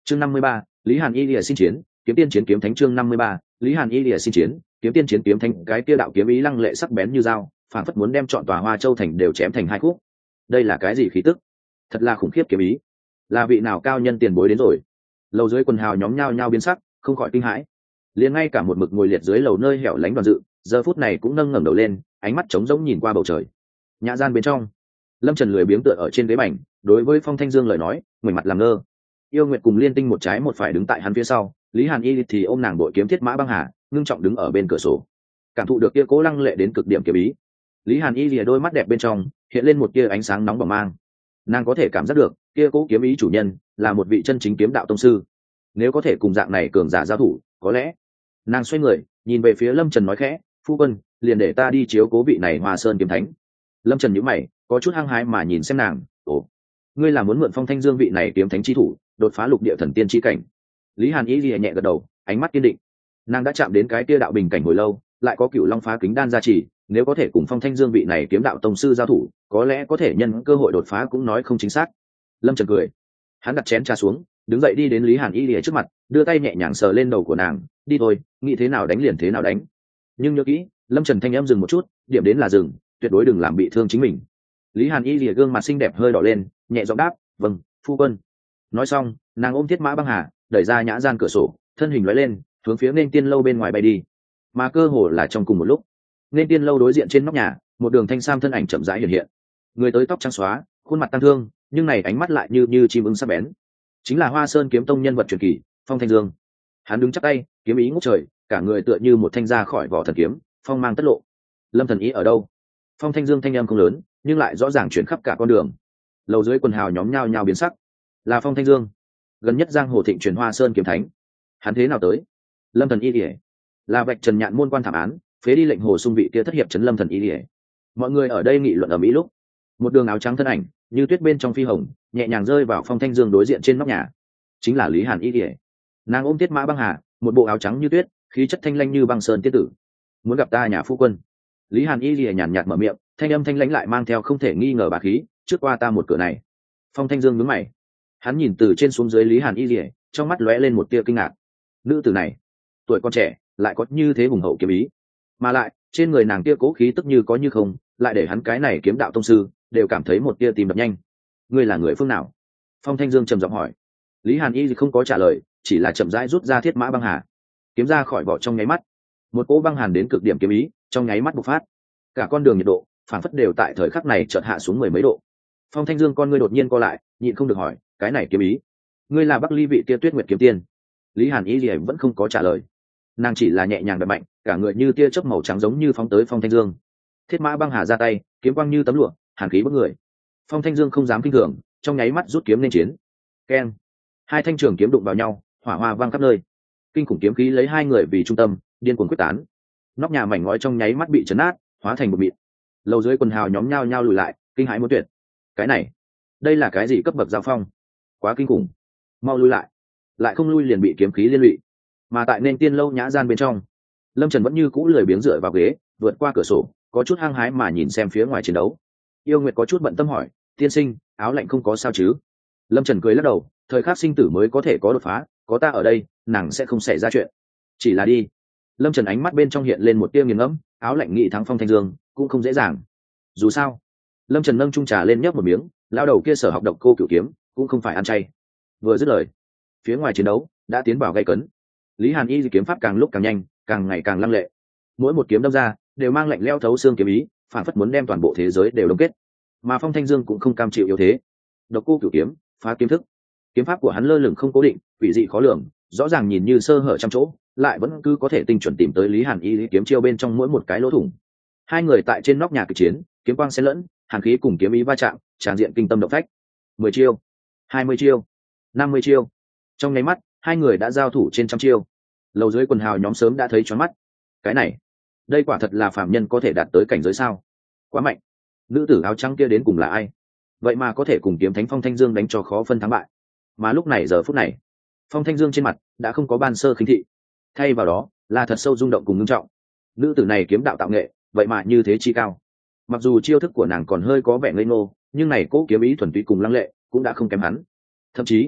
chương 53, Lý Hàn Y Lìa xin chiến, kiếm tiên chiến kiếm thánh. Chương 53, Lý Hàn Y Lìa xin chiến, kiếm tiên chiến kiếm thánh. Cái kia đạo kiếm ý lăng lệ sắc bén như dao, phản phất muốn đem trọn tòa Hoa Châu thành đều chém thành hai khúc. Đây là cái gì khí tức? Thật là khủng khiếp kiếm ý. Là vị nào cao nhân tiền bối đến rồi? Lầu dưới quần hào nhóm nhao nhao biến sắc, không khỏi kinh hãi. Liền ngay cả một mực ngồi liệt dưới lầu nơi hẻo lánh Đoàn Dự, giờ phút này cũng nâng ngẩng đầu lên, ánh mắt trống rỗng nhìn qua bầu trời. Nhã gian bên trong, Lâm Trần lười biếng tựa ở trên ghế bành, đối với Phong Thanh Dương lời nói, ngoảnh mặt làm ngơ. Yêu Nguyệt cùng Liên Tinh một trái một phải đứng tại hắn phía sau, Lý Hàn Y thì ôm nàng bội kiếm thiết mã băng hà, ngưng trọng đứng ở bên cửa sổ, cảm thụ được kia cố lăng lệ đến cực điểm kiếm ý. Lý Hàn Y lìa đôi mắt đẹp bên trong hiện lên một tia ánh sáng nóng bỏng mang, nàng có thể cảm giác được kia cố kiếm ý chủ nhân là một vị chân chính kiếm đạo tông sư. Nếu có thể cùng dạng này cường giả giao thủ, có lẽ nàng xoay người nhìn về phía Lâm Trần nói khẽ, phu quân, liền để ta đi chiếu cố vị này Hoa Sơn kiếm thánh. Lâm Trần nhíu mày, có chút hăng hái mà nhìn xem nàng. Ồ, ngươi là muốn mượn Phong Thanh Dương vị này kiếm thánh chi thủ đột phá lục địa thần tiên chi cảnh? Lý Hàn Y lìa nhẹ gật đầu, ánh mắt kiên định. Nàng đã chạm đến cái kia đạo bình cảnh hồi lâu, lại có Cửu Long phá kính đan gia trì, nếu có thể cùng Phong Thanh Dương vị này kiếm đạo tông sư giao thủ, có lẽ có thể nhân cơ hội đột phá cũng nói không chính xác. Lâm Trần cười, hắn đặt chén trà xuống, đứng dậy đi đến Lý Hàn Y lìa trước mặt, đưa tay nhẹ nhàng sờ lên đầu của nàng. Đi thôi, nghĩ thế nào đánh liền thế nào đánh, nhưng nhớ kỹ. Lâm Trần thanh em dừng một chút, điểm đến là dừng, tuyệt đối đừng làm bị thương chính mình. Lý Hàn Y lìa gương mặt xinh đẹp hơi đỏ lên, nhẹ giọng đáp, vâng, phu quân. Nói xong, nàng ôm thiết mã băng hà, đẩy ra nhã gian cửa sổ, thân hình lóe lên, hướng phía Nên Tiên lâu bên ngoài bay đi. Mà cơ hồ là trong cùng một lúc, Nên Tiên lâu đối diện trên nóc nhà, một đường thanh sam thân ảnh chậm rãi hiện hiện. Người tới tóc trắng xóa, khuôn mặt tăng thương, nhưng này ánh mắt lại như chim ưng sắc bén. Chính là Hoa Sơn kiếm tông nhân vật truyền kỳ, Phong Thanh Dương. Hắn đứng chắp tay, kiếm ý ngút trời, cả người tựa như một thanh ra khỏi vỏ thần kiếm, phong mang tất lộ. Lâm thần ý ở đâu? Phong Thanh Dương thanh âm không lớn, nhưng lại rõ ràng chuyển khắp cả con đường. Lầu dưới quần hào nhóm nhao nhao biến sắc. Là Phong Thanh Dương, gần nhất giang hồ thịnh truyền Hoa Sơn kiếm thánh. Hắn thế nào tới? Lâm thần y lìa, là vạch trần nhạn môn quan thảm án, phế đi lệnh hồ sung vị kia thất hiệp trấn Lâm thần y lìa. Mọi người ở đây nghị luận ở mỹ lúc, một đường áo trắng thân ảnh như tuyết bên trong phi hồng, nhẹ nhàng rơi vào Phong Thanh Dương đối diện trên nóc nhà. Chính là Lý Hàn Y lìa. Nàng ôm tiết mã băng hà, một bộ áo trắng như tuyết, khí chất thanh lãnh như băng sơn tiên tử. Muốn gặp ta nhà phu quân? Lý Hàn Y lìa nhàn nhạt mở miệng, thanh âm thanh lãnh lại mang theo không thể nghi ngờ bá khí. Trước qua ta một cửa này. Phong Thanh Dương nhướng mày, hắn nhìn từ trên xuống dưới Lý Hàn Y lìa, trong mắt lóe lên một tia kinh ngạc. Nữ tử này tuổi còn trẻ lại có như thế hùng hậu kiếm ý, mà lại trên người nàng tia cố khí tức như có như không, lại để hắn cái này kiếm đạo tông sư đều cảm thấy một tia tim đập nhanh. Ngươi là người phương nào? Phong Thanh Dương trầm giọng hỏi. Lý Hàn Y không có trả lời, chỉ là chậm rãi rút ra thiết mã băng hà, kiếm ra khỏi vỏ. Trong nháy mắt, một cỗ băng hàn đến cực điểm kiếm ý trong nháy mắt bộc phát, cả con đường nhiệt độ phảng phất đều tại thời khắc này chợt hạ xuống mười mấy độ. Phong Thanh Dương con ngươi đột nhiên co lại, nhịn không được hỏi, cái này kiếm ý, ngươi là Bắc Ly vị kia Tuyết Nguyệt kiếm tiên? Lý Hàn Y thì vẫn không có trả lời, nàng chỉ là nhẹ nhàng đập mạnh, cả người như tia chớp màu trắng giống như phóng tới Phong Thanh Dương. Thiết mã băng hà ra tay, kiếm quang như tấm lụa, hàn khí bức người. Phong Thanh Dương không dám kinh thường, trong nháy mắt rút kiếm lên chiến. Keng, hai thanh trường kiếm đụng vào nhau, hỏa hoa vang khắp nơi, kinh khủng kiếm khí lấy hai người vì trung tâm điên cuồng quyết tán. Nóc nhà mảnh ngói trong nháy mắt bị chấn nát, hóa thành một mịn. Lầu dưới quần hào nhóm nhao nhao lùi lại, kinh hãi muốn tuyệt. Cái này, đây là cái gì cấp bậc giao phong? Quá kinh khủng, mau lui lại. Lại không lui liền bị kiếm khí liên lụy. Mà tại Nên Tiên lâu nhã gian bên trong, Lâm Trần vẫn như cũ lười biếng dựa vào ghế, vượt qua cửa sổ, có chút hăng hái mà nhìn xem phía ngoài chiến đấu. Yêu Nguyệt có chút bận tâm hỏi, tiên sinh, áo lạnh không có sao chứ? Lâm Trần cười lắc đầu, thời khắc sinh tử mới có thể có đột phá, có ta ở đây, nàng sẽ không xảy ra chuyện. Chỉ là đi. Lâm Trần ánh mắt bên trong hiện lên một tia nghiền ngẫm, áo lạnh nghị thắng Phong Thanh Dương cũng không dễ dàng. Dù sao, Lâm Trần nâng chung trà lên nhấp một miếng, lão đầu kia sở học độc cô cửu kiếm cũng không phải ăn chay. Vừa dứt lời, phía ngoài chiến đấu đã tiến vào gay cấn. Lý Hàn Y kiếm pháp càng lúc càng nhanh, càng ngày càng lăng lệ, mỗi một kiếm đâm ra đều mang lạnh lẽo thấu xương kiếm ý, phản phất muốn đem toàn bộ thế giới đều đông kết. Mà Phong Thanh Dương cũng không cam chịu yếu thế, độc cô cửu kiếm phá kiếm thức, kiếm pháp của hắn lơ lửng không cố định, quỷ dị khó lường, rõ ràng nhìn như sơ hở trăm chỗ, lại vẫn cứ có thể tinh chuẩn tìm tới Lý Hàn Y kiếm chiêu bên trong mỗi một cái lỗ thủng. Hai người tại trên nóc nhà kịch chiến, kiếm quang xen lẫn, hàn khí cùng kiếm ý va chạm, tràn diện kinh tâm động phách. 10 chiêu, 20 chiêu, 50 chiêu, trong nháy mắt hai người đã giao thủ trên trăm chiêu. Lầu dưới quần hào nhóm sớm đã thấy choáng mắt. Cái này, đây quả thật là phàm nhân có thể đạt tới cảnh giới sao? Quá mạnh. Nữ tử áo trắng kia đến cùng là ai? Vậy mà có thể cùng kiếm thánh Phong Thanh Dương đánh cho khó phân thắng bại. Mà lúc này giờ phút này, Phong Thanh Dương trên mặt đã không có ban sơ khinh thị, thay vào đó là thật sâu rung động cùng ngưng trọng. Nữ tử này kiếm đạo tạo nghệ, vậy mà như thế chi cao. Mặc dù chiêu thức của nàng còn hơi có vẻ ngây ngô, nhưng này cố kiếm ý thuần túy cùng lăng lệ cũng đã không kém hắn. Thậm chí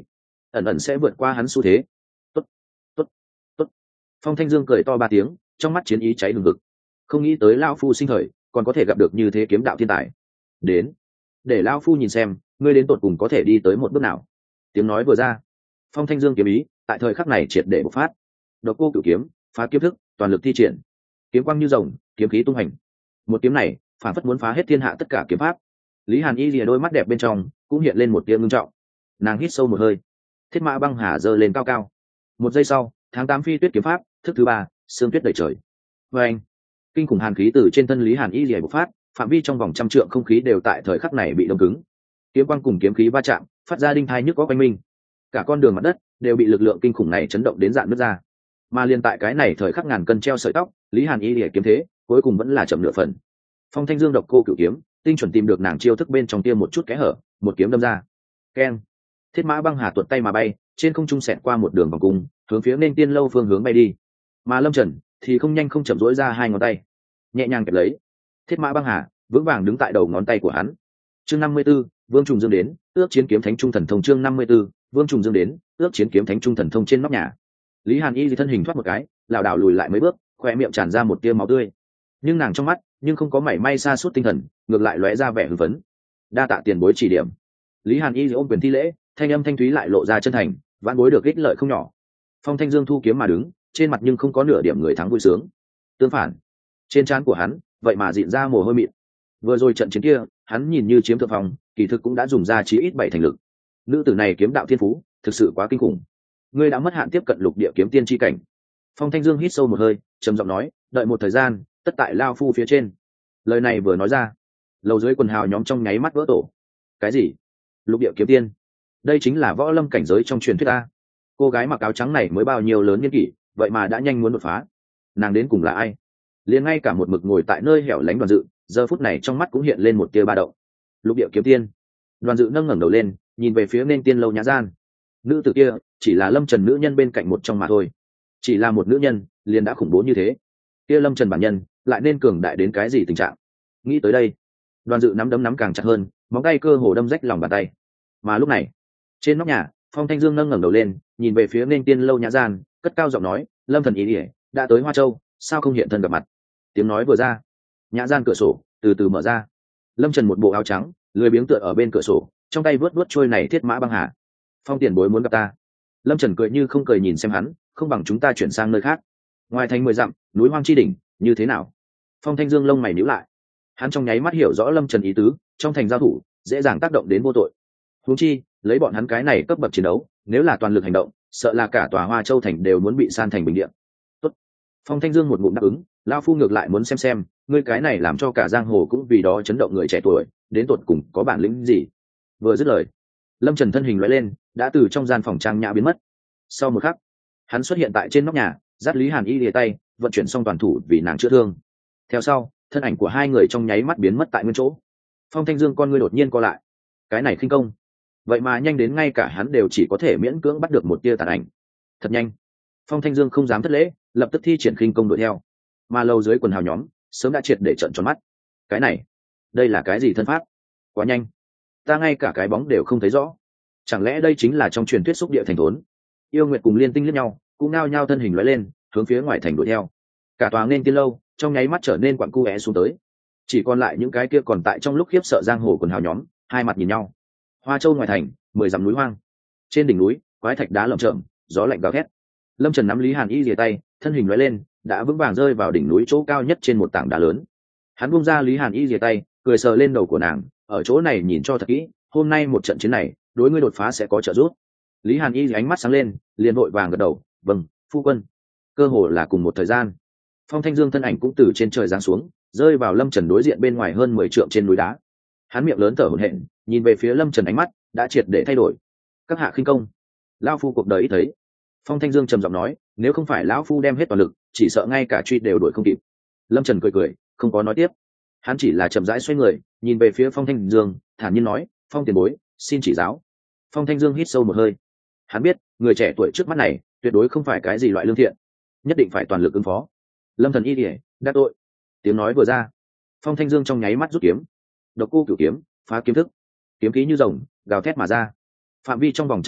ẩn ẩn sẽ vượt qua hắn xu thế. Tốt, tốt, tốt. Phong Thanh Dương cười to 3 tiếng, trong mắt chiến ý cháy hừng hực. Không nghĩ tới lão phu sinh thời còn có thể gặp được như thế kiếm đạo thiên tài. Đến, để lão phu nhìn xem, ngươi đến tột cùng có thể đi tới một bước nào. Tiếng nói vừa ra, Phong Thanh Dương kiếm ý tại thời khắc này triệt để bộc phát. Độc Cô Cửu kiếm, phá kiếm thức, toàn lực thi triển. Kiếm quang như rồng, kiếm khí tung hành. Một kiếm này, phản phất muốn phá hết thiên hạ tất cả kiếm pháp. Lý Hàn Y lìa đôi mắt đẹp bên trong cũng hiện lên một tia ngưng trọng. Nàng hít sâu một hơi, thiết mã băng hà giơ lên cao cao. Một giây sau, tháng 8 phi tuyết kiếm pháp thức thứ 3, sương tuyết đầy trời. Và anh, kinh khủng hàn khí từ trên thân Lý Hàn Y lìa bộc phát, phạm vi trong vòng 100 trượng không khí đều tại thời khắc này bị đông cứng. Kiếm quang cùng kiếm khí va chạm, phát ra đinh thai nhức óc oanh minh. Cả con đường mặt đất đều bị lực lượng kinh khủng này chấn động đến rạn nứt ra. Mà liên tại cái này thời khắc ngàn cân treo sợi tóc, Lý Hàn Y lìa kiếm thế cuối cùng vẫn là chậm nửa phần. Phong Thanh Dương Độc Cô Cửu kiếm tinh chuẩn tìm được nàng chiêu thức bên trong tiêm một chút kẽ hở, một kiếm đâm ra. Keng! Thiết mã băng hà tuột tay mà bay, trên không trung xẹt qua một đường vòng cung, hướng phía Nên Tiên lâu phương hướng bay đi. Mà Lâm Trần thì không nhanh không chậm rỗi ra 2 ngón tay, nhẹ nhàng kẹp lấy thiết mã băng hà, vững vàng đứng tại đầu ngón tay của hắn. Chương 54, Vương Trùng Dương đến, ước chiến kiếm thánh trung thần thông. Chương 54, Vương Trùng Dương đến, ước chiến kiếm thánh trung thần thông. Trên nóc nhà, Lý Hàn Y thân hình thoát một cái, lảo đảo lùi lại mấy bước, khoe miệng tràn ra một tia máu tươi. Nhưng nàng trong mắt nhưng không có mảy may sa sút tinh thần, ngược lại lóe ra vẻ hưng phấn. Đa tạ tiền bối chỉ điểm. Lý Hàn Y ôm quyền thi lễ, thanh âm thanh thúy lại lộ ra chân thành, vãn bối được ích lợi không nhỏ. Phong Thanh Dương thu kiếm mà đứng, trên mặt nhưng không có nửa điểm người thắng vui sướng. Tương phản, trên trán của hắn vậy mà dịn ra mồ hôi mịn. Vừa rồi trận chiến kia, hắn nhìn như chiếm thượng phong, kỳ thực cũng đã dùng ra chí ít 7 thành lực. Nữ tử này kiếm đạo thiên phú thực sự quá kinh khủng. Ngươi đã mất hạn tiếp cận lục địa kiếm tiên chi cảnh. Phong Thanh Dương hít sâu một hơi, trầm giọng nói, đợi một thời gian, tất tại lao phu phía trên. Lời này vừa nói ra, lầu dưới quần hào nhóm trong nháy mắt vỡ tổ. Cái gì? Lục địa kiếm tiên? Đây chính là võ lâm cảnh giới trong truyền thuyết a. Cô gái mặc áo trắng này mới bao nhiêu lớn niên kỷ, vậy mà đã nhanh muốn đột phá. Nàng đến cùng là ai? Liền ngay cả một mực ngồi tại nơi hẻo lánh Đoàn Dự, giờ phút này trong mắt cũng hiện lên một tia ba động. Lục địa kiếm tiên? Đoàn Dự nâng ngẩng đầu lên, nhìn về phía Nên Tiên lâu nhã gian. Nữ tử kia chỉ là Lâm Trần nữ nhân bên cạnh một trong mà thôi. Chỉ là một nữ nhân liền đã khủng bố như thế, kia Lâm Trần bản nhân lại nên cường đại đến cái gì tình trạng? Nghĩ tới đây, Đoàn Dự nắm đấm nắm càng chặt hơn, móng tay cơ hồ đâm rách lòng bàn tay. Mà lúc này, trên nóc nhà, Phong Thanh Dương nâng ngẩng đầu lên, nhìn về phía Nên Tiên lâu nhã gian, cất cao giọng nói, Lâm Thần ý ỉa đã tới Hoa Châu, sao không hiện thân gặp mặt? Tiếng nói vừa ra, nhã gian cửa sổ từ từ mở ra. Lâm Trần một bộ áo trắng, lười biếng tựa ở bên cửa sổ, trong tay vớt vớt trôi này thiết mã băng hà. Phong tiền bối muốn gặp ta. Lâm Trần cười như không cười nhìn xem hắn, không bằng chúng ta chuyển sang nơi khác. Ngoài thành 10 dặm, núi hoang chi đỉnh, như thế nào? Phong Thanh Dương lông mày nhíu lại. Hắn trong nháy mắt hiểu rõ Lâm Trần ý tứ, trong thành giao thủ dễ dàng tác động đến vô tội. Huống chi, lấy bọn hắn cái này cấp bậc chiến đấu, nếu là toàn lực hành động, sợ là cả tòa Hoa Châu thành đều muốn bị san thành bình địa. Tốt. Phong Thanh Dương một ngụm đáp ứng, lão phu ngược lại muốn xem, ngươi cái này làm cho cả giang hồ cũng vì đó chấn động người trẻ tuổi, đến tột cùng có bản lĩnh gì. Vừa dứt lời, Lâm Trần thân hình lóe lên, đã từ trong gian phòng trang nhã biến mất. Sau một khắc, hắn xuất hiện tại trên nóc nhà, dắt Lý Hàn Y lìa tay, vận chuyển xong toàn thủ vì nàng chữa thương. Theo sau, thân ảnh của hai người trong nháy mắt biến mất tại nguyên chỗ. Phong Thanh Dương con ngươi đột nhiên co lại. Cái này khinh công, vậy mà nhanh đến ngay cả hắn đều chỉ có thể miễn cưỡng bắt được một tia tàn ảnh. Thật nhanh. Phong Thanh Dương không dám thất lễ, lập tức thi triển khinh công đuổi theo. Mà lâu dưới quần hào nhóm sớm đã triệt để trợn tròn mắt. Cái này, đây là cái gì thân pháp? Quá nhanh, ta ngay cả cái bóng đều không thấy rõ. Chẳng lẽ đây chính là trong truyền thuyết xúc địa thành thốn? Yêu Nguyệt cùng Liên Tinh liếc nhau, cũng nao nhao thân hình lóe lên, hướng phía ngoài thành đuổi theo. Cả tòa Nên Tiên lâu trong nháy mắt trở nên quặn cu é xuống tới. Chỉ còn lại những cái kia còn tại trong lúc khiếp sợ giang hồ quần hào nhóm, hai mặt nhìn nhau. Hoa Châu ngoài thành, 10 dặm núi hoang. Trên đỉnh núi, quái thạch đá lởm chởm, gió lạnh gào thét. Lâm Trần nắm Lý Hàn Y rìa tay, thân hình lóe lên, đã vững vàng rơi vào đỉnh núi chỗ cao nhất trên một tảng đá lớn. Hắn buông ra Lý Hàn Y rìa tay, cười sờ lên đầu của nàng, ở chỗ này nhìn cho thật kỹ, hôm nay một trận chiến này, đối ngươi đột phá sẽ có trợ giúp. Lý Hàn Y ánh mắt sáng lên, liền vội vàng gật đầu, vâng, phu quân. Cơ hồ là cùng một thời gian, Phong Thanh Dương thân ảnh cũng từ trên trời giáng xuống, rơi vào Lâm Trần đối diện bên ngoài hơn 10 trượng trên núi đá. Hắn miệng lớn thở hổn hển, nhìn về phía Lâm Trần, ánh mắt đã triệt để thay đổi. Các hạ khinh công, lão phu cuộc đời ít thấy. Phong Thanh Dương trầm giọng nói, nếu không phải lão phu đem hết toàn lực, chỉ sợ ngay cả truy đều đuổi không kịp. Lâm Trần cười cười, không có nói tiếp. Hắn chỉ là chậm rãi xoay người, nhìn về phía Phong Thanh Dương, thản nhiên nói, Phong tiền bối, xin chỉ giáo. Phong Thanh Dương hít sâu một hơi. Hắn biết, người trẻ tuổi trước mắt này tuyệt đối không phải cái gì loại lương thiện, nhất định phải toàn lực ứng phó. Lâm Thần y điệp, đắc tội. Tiếng nói vừa ra, Phong Thanh Dương trong nháy mắt rút kiếm. Độc Cô Cửu kiếm, phá kiếm thức. Kiếm khí như rồng, gào thét mà ra. Phạm vi trong vòng 100 trượng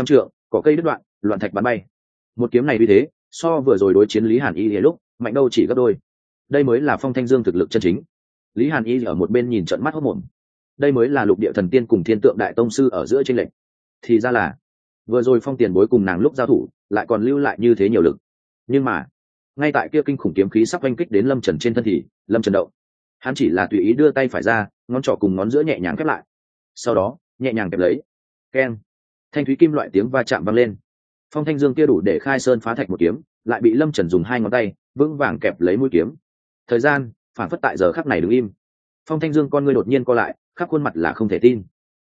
cỏ cây đứt đoạn, loạn thạch bắn bay. Một kiếm này vì thế so vừa rồi đối chiến Lý Hàn Y lúc mạnh đâu chỉ gấp đôi. Đây mới là Phong Thanh Dương thực lực chân chính. Lý Hàn Y ở một bên nhìn trợn mắt hốt mồm. Đây mới là lục địa thần tiên cùng thiên tượng đại tông sư ở giữa chênh lệch. Thì ra là vừa rồi Phong tiền bối cùng nàng lúc giao thủ lại còn lưu lại như thế nhiều lực. Nhưng mà ngay tại kia kinh khủng kiếm khí sắp oanh kích đến Lâm Trần trên thân thì Lâm Trần động. Hắn chỉ là tùy ý đưa tay phải ra, ngón trỏ cùng ngón giữa nhẹ nhàng khép lại, sau đó nhẹ nhàng kẹp lấy. Keng, thanh thúy kim loại tiếng va chạm vang lên. Phong Thanh Dương kia đủ để khai sơn phá thạch một kiếm lại bị Lâm Trần dùng hai ngón tay vững vàng kẹp lấy mũi kiếm. Thời gian phản phất tại giờ khắc này đứng im. Phong Thanh Dương con ngươi đột nhiên co lại, khắp khuôn mặt là không thể tin.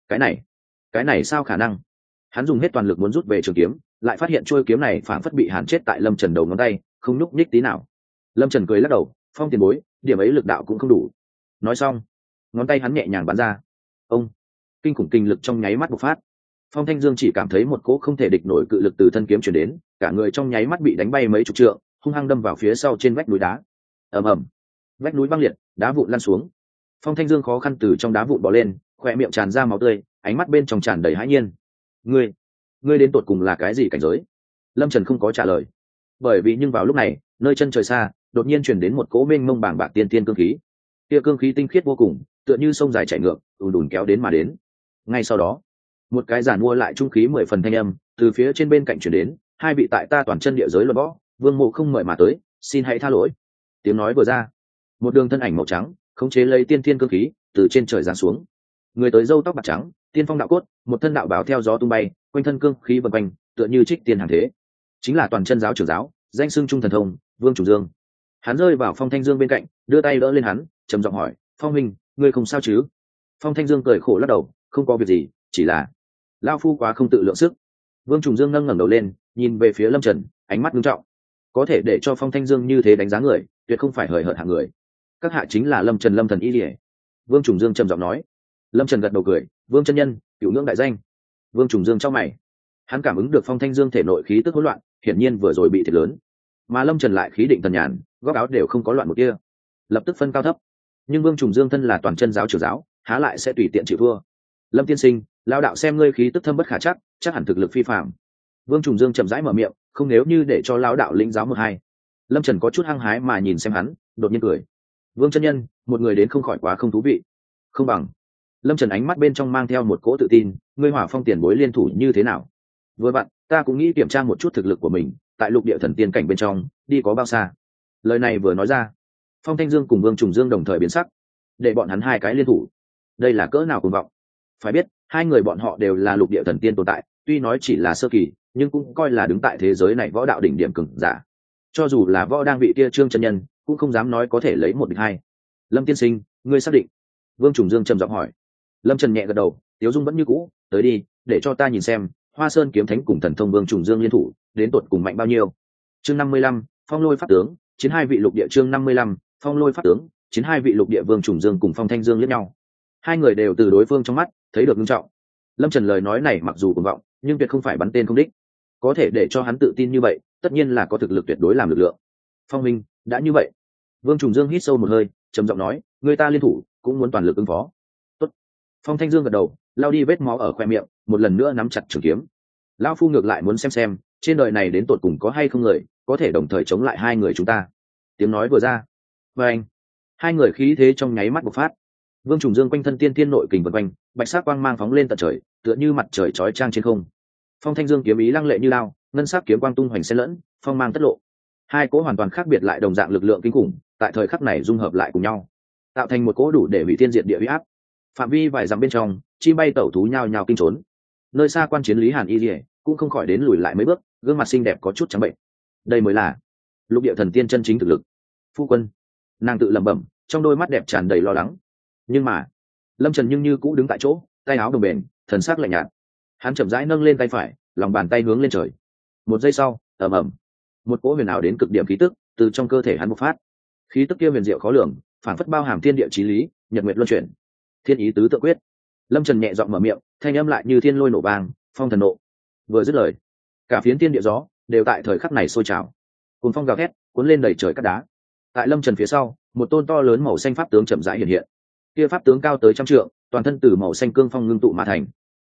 Cái này sao khả năng? Hắn dùng hết toàn lực muốn rút về trường kiếm, lại phát hiện chuôi kiếm này phản phất bị hàn chết tại Lâm Trần đầu ngón tay, không nhúc nhích tí nào. Lâm Trần cười lắc đầu, Phong tiền bối, điểm ấy lực đạo cũng không đủ. Nói xong, ngón tay hắn nhẹ nhàng bắn ra. Ông, kinh khủng kinh lực trong nháy mắt bộc phát. Phong Thanh Dương chỉ cảm thấy một cỗ không thể địch nổi cự lực từ thân kiếm truyền đến, cả người trong nháy mắt bị đánh bay mấy chục trượng, hung hăng đâm vào phía sau trên vách núi đá. Ầm ầm, vách núi băng liệt, đá vụn lăn xuống. Phong Thanh Dương khó khăn từ trong đá vụn bò lên, khóe miệng tràn ra máu tươi, ánh mắt bên trong tràn đầy hãi nhiên. Ngươi đến tột cùng là cái gì cảnh giới? Lâm Trần không có trả lời, bởi vì nhưng vào lúc này, nơi chân trời xa, đột nhiên truyền đến một cỗ mênh mông bàng bạc tiên tiên cương khí. Kia cương khí tinh khiết vô cùng, tựa như sông dài chảy ngược, ùn ùn kéo đến mà đến. Ngay sau đó, một cái giản mua lại trung khí 10 phần thanh âm từ phía trên bên cạnh truyền đến, hai vị tại ta toàn chân địa giới luận võ, Vương Mộ không mời mà tới, xin hãy tha lỗi. Tiếng nói vừa ra, một đường thân ảnh màu trắng khống chế lấy tiên thiên cương khí từ trên trời giáng xuống. Người tới râu tóc bạc trắng, tiên phong đạo cốt, một thân đạo báo theo gió tung bay, quanh thân cương khí vần quanh, tựa như trích tiên hàng thế. Chính là toàn chân giáo trưởng giáo, danh xưng trung thần thông, Vương Trùng Dương. Hắn rơi vào Phong Thanh Dương bên cạnh, đưa tay đỡ lên hắn, trầm giọng hỏi, Phong huynh, ngươi không sao chứ? Phong Thanh Dương cười khổ lắc đầu, không có việc gì, chỉ là lão phu quá không tự lượng sức. Vương Trùng Dương nâng ngẩng đầu lên, nhìn về phía Lâm Trần, ánh mắt nghiêm trọng. Có thể để cho Phong Thanh Dương như thế đánh giá người, tuyệt không phải hời hợt hạng người. Các hạ chính là Lâm Trần, Lâm thần y liễu. Vương Trùng Dương trầm giọng nói. Lâm Trần gật đầu cười, Vương chân nhân, cửu ngưỡng đại danh. Vương Trùng Dương trong mày, hắn cảm ứng được Phong Thanh Dương thể nội khí tức hỗn loạn, hiển nhiên vừa rồi bị thiệt lớn. Mà Lâm Trần lại khí định thần nhàn, góc áo đều không có loạn một kia, lập tức phân cao thấp. Nhưng Vương Trùng Dương thân là toàn chân giáo trưởng giáo, há lại sẽ tùy tiện chịu thua. Lâm tiên sinh, lão đạo xem ngươi khí tức thâm bất khả chắc, chắc hẳn thực lực phi phàm. Vương Trùng Dương chậm rãi mở miệng, không nếu như để cho lão đạo lĩnh giáo một hai. Lâm Trần có chút hăng hái mà nhìn xem hắn, đột nhiên cười. Vương chân nhân, một người đến không khỏi quá không thú vị. Không bằng. Lâm Trần ánh mắt bên trong mang theo một cỗ tự tin, ngươi Hỏa Phong tiền bối liên thủ như thế nào? Vừa vặn, ta cũng nghĩ kiểm tra một chút thực lực của mình, tại lục địa thần tiên cảnh bên trong, đi có bao xa. Lời này vừa nói ra, Phong Thanh Dương cùng Vương Trùng Dương đồng thời biến sắc, để bọn hắn hai cái liên thủ. Đây là cỡ nào cuồng vọng? Phải biết, hai người bọn họ đều là lục địa thần tiên tồn tại, tuy nói chỉ là sơ kỳ, nhưng cũng coi là đứng tại thế giới này võ đạo đỉnh điểm cường giả. Cho dù là võ đang vị kia Trương chân nhân, cũng không dám nói có thể lấy một địch hai. Lâm tiên sinh, ngươi xác định? Vương Trùng Dương trầm giọng hỏi. Lâm Trần nhẹ gật đầu, tiếu dung vẫn như cũ, tới đi, để cho ta nhìn xem, Hoa Sơn kiếm thánh cùng thần thông Vương Trùng Dương liên thủ, đến tột cùng mạnh bao nhiêu. Chương 55, Phong Lôi pháp tướng, chiến hai vị lục địa. Chương 55, Phong Lôi pháp tướng, chiến hai vị lục địa. Vương Trùng Dương cùng Phong Thanh Dương liếc nhau. Hai người đều từ đối phương trong mắt thấy được nghiêm trọng. Lâm Trần lời nói này mặc dù cuồng vọng, nhưng tuyệt không phải bắn tên không đích. Có thể để cho hắn tự tin như vậy, tất nhiên là có thực lực tuyệt đối làm lực lượng. Phong minh, đã như vậy. Vương Trùng Dương hít sâu một hơi, trầm giọng nói, người ta liên thủ, cũng muốn toàn lực ứng phó. Tốt. Phong Thanh Dương gật đầu, lao đi vết máu ở khoe miệng, một lần nữa nắm chặt trường kiếm. Lão phu ngược lại muốn xem, trên đời này đến tột cùng có hay không người có thể đồng thời chống lại hai người chúng ta. Tiếng nói vừa ra, và anh, hai người khí thế trong nháy mắt bộc phát. Vương Trùng Dương quanh thân tiên tiên nội kình vần quanh, bạch sắc quang mang phóng lên tận trời, tựa như mặt trời chói chang trên không. Phong Thanh Dương kiếm ý lăng lệ như lao, ngân sắc kiếm quang tung hoành xen lẫn, phong mang tất lộ. Hai cỗ hoàn toàn khác biệt lại đồng dạng lực lượng kinh khủng, tại thời khắc này dung hợp lại cùng nhau, tạo thành một cỗ đủ để hủy thiên diệt địa uy áp. Phạm vi vài dặm bên trong, chim bay tẩu thú nhao nhao kinh trốn. Nơi xa quan chiến Lý Hàn Y Liễu cũng không khỏi đến lùi lại mấy bước, gương mặt xinh đẹp có chút trắng bệnh. Đây mới là lục địa thần tiên chân chính thực lực. Phu quân, nàng tự lẩm bẩm, trong đôi mắt đẹp tràn đầy lo lắng. Nhưng mà Lâm Trần nhưng như cũ đứng tại chỗ, tay áo đồng bền, thần sắc lạnh nhạt. Hắn chậm rãi nâng lên tay phải, lòng bàn tay hướng lên trời. Một giây sau, ầm ầm, một cỗ huyền ảo đến cực điểm khí tức từ trong cơ thể hắn bộc phát. Khí tức kia huyền diệu khó lường, phản phất bao hàm thiên địa chí lý, nhật nguyệt luân chuyển, thiên ý tứ tự quyết. Lâm Trần nhẹ giọng mở miệng, thanh âm lại như thiên lôi nổ vang, phong thần nộ. Vừa dứt lời, cả phiến thiên địa gió đều tại thời khắc này sôi trào, cuồng phong gào thét, cuốn lên đầy trời cát đá. Tại Lâm Trần phía sau, một tôn to lớn màu xanh pháp tướng chậm rãi hiện hiện. Kia pháp tướng cao tới trăm trượng, toàn thân từ màu xanh cương phong ngưng tụ mà thành.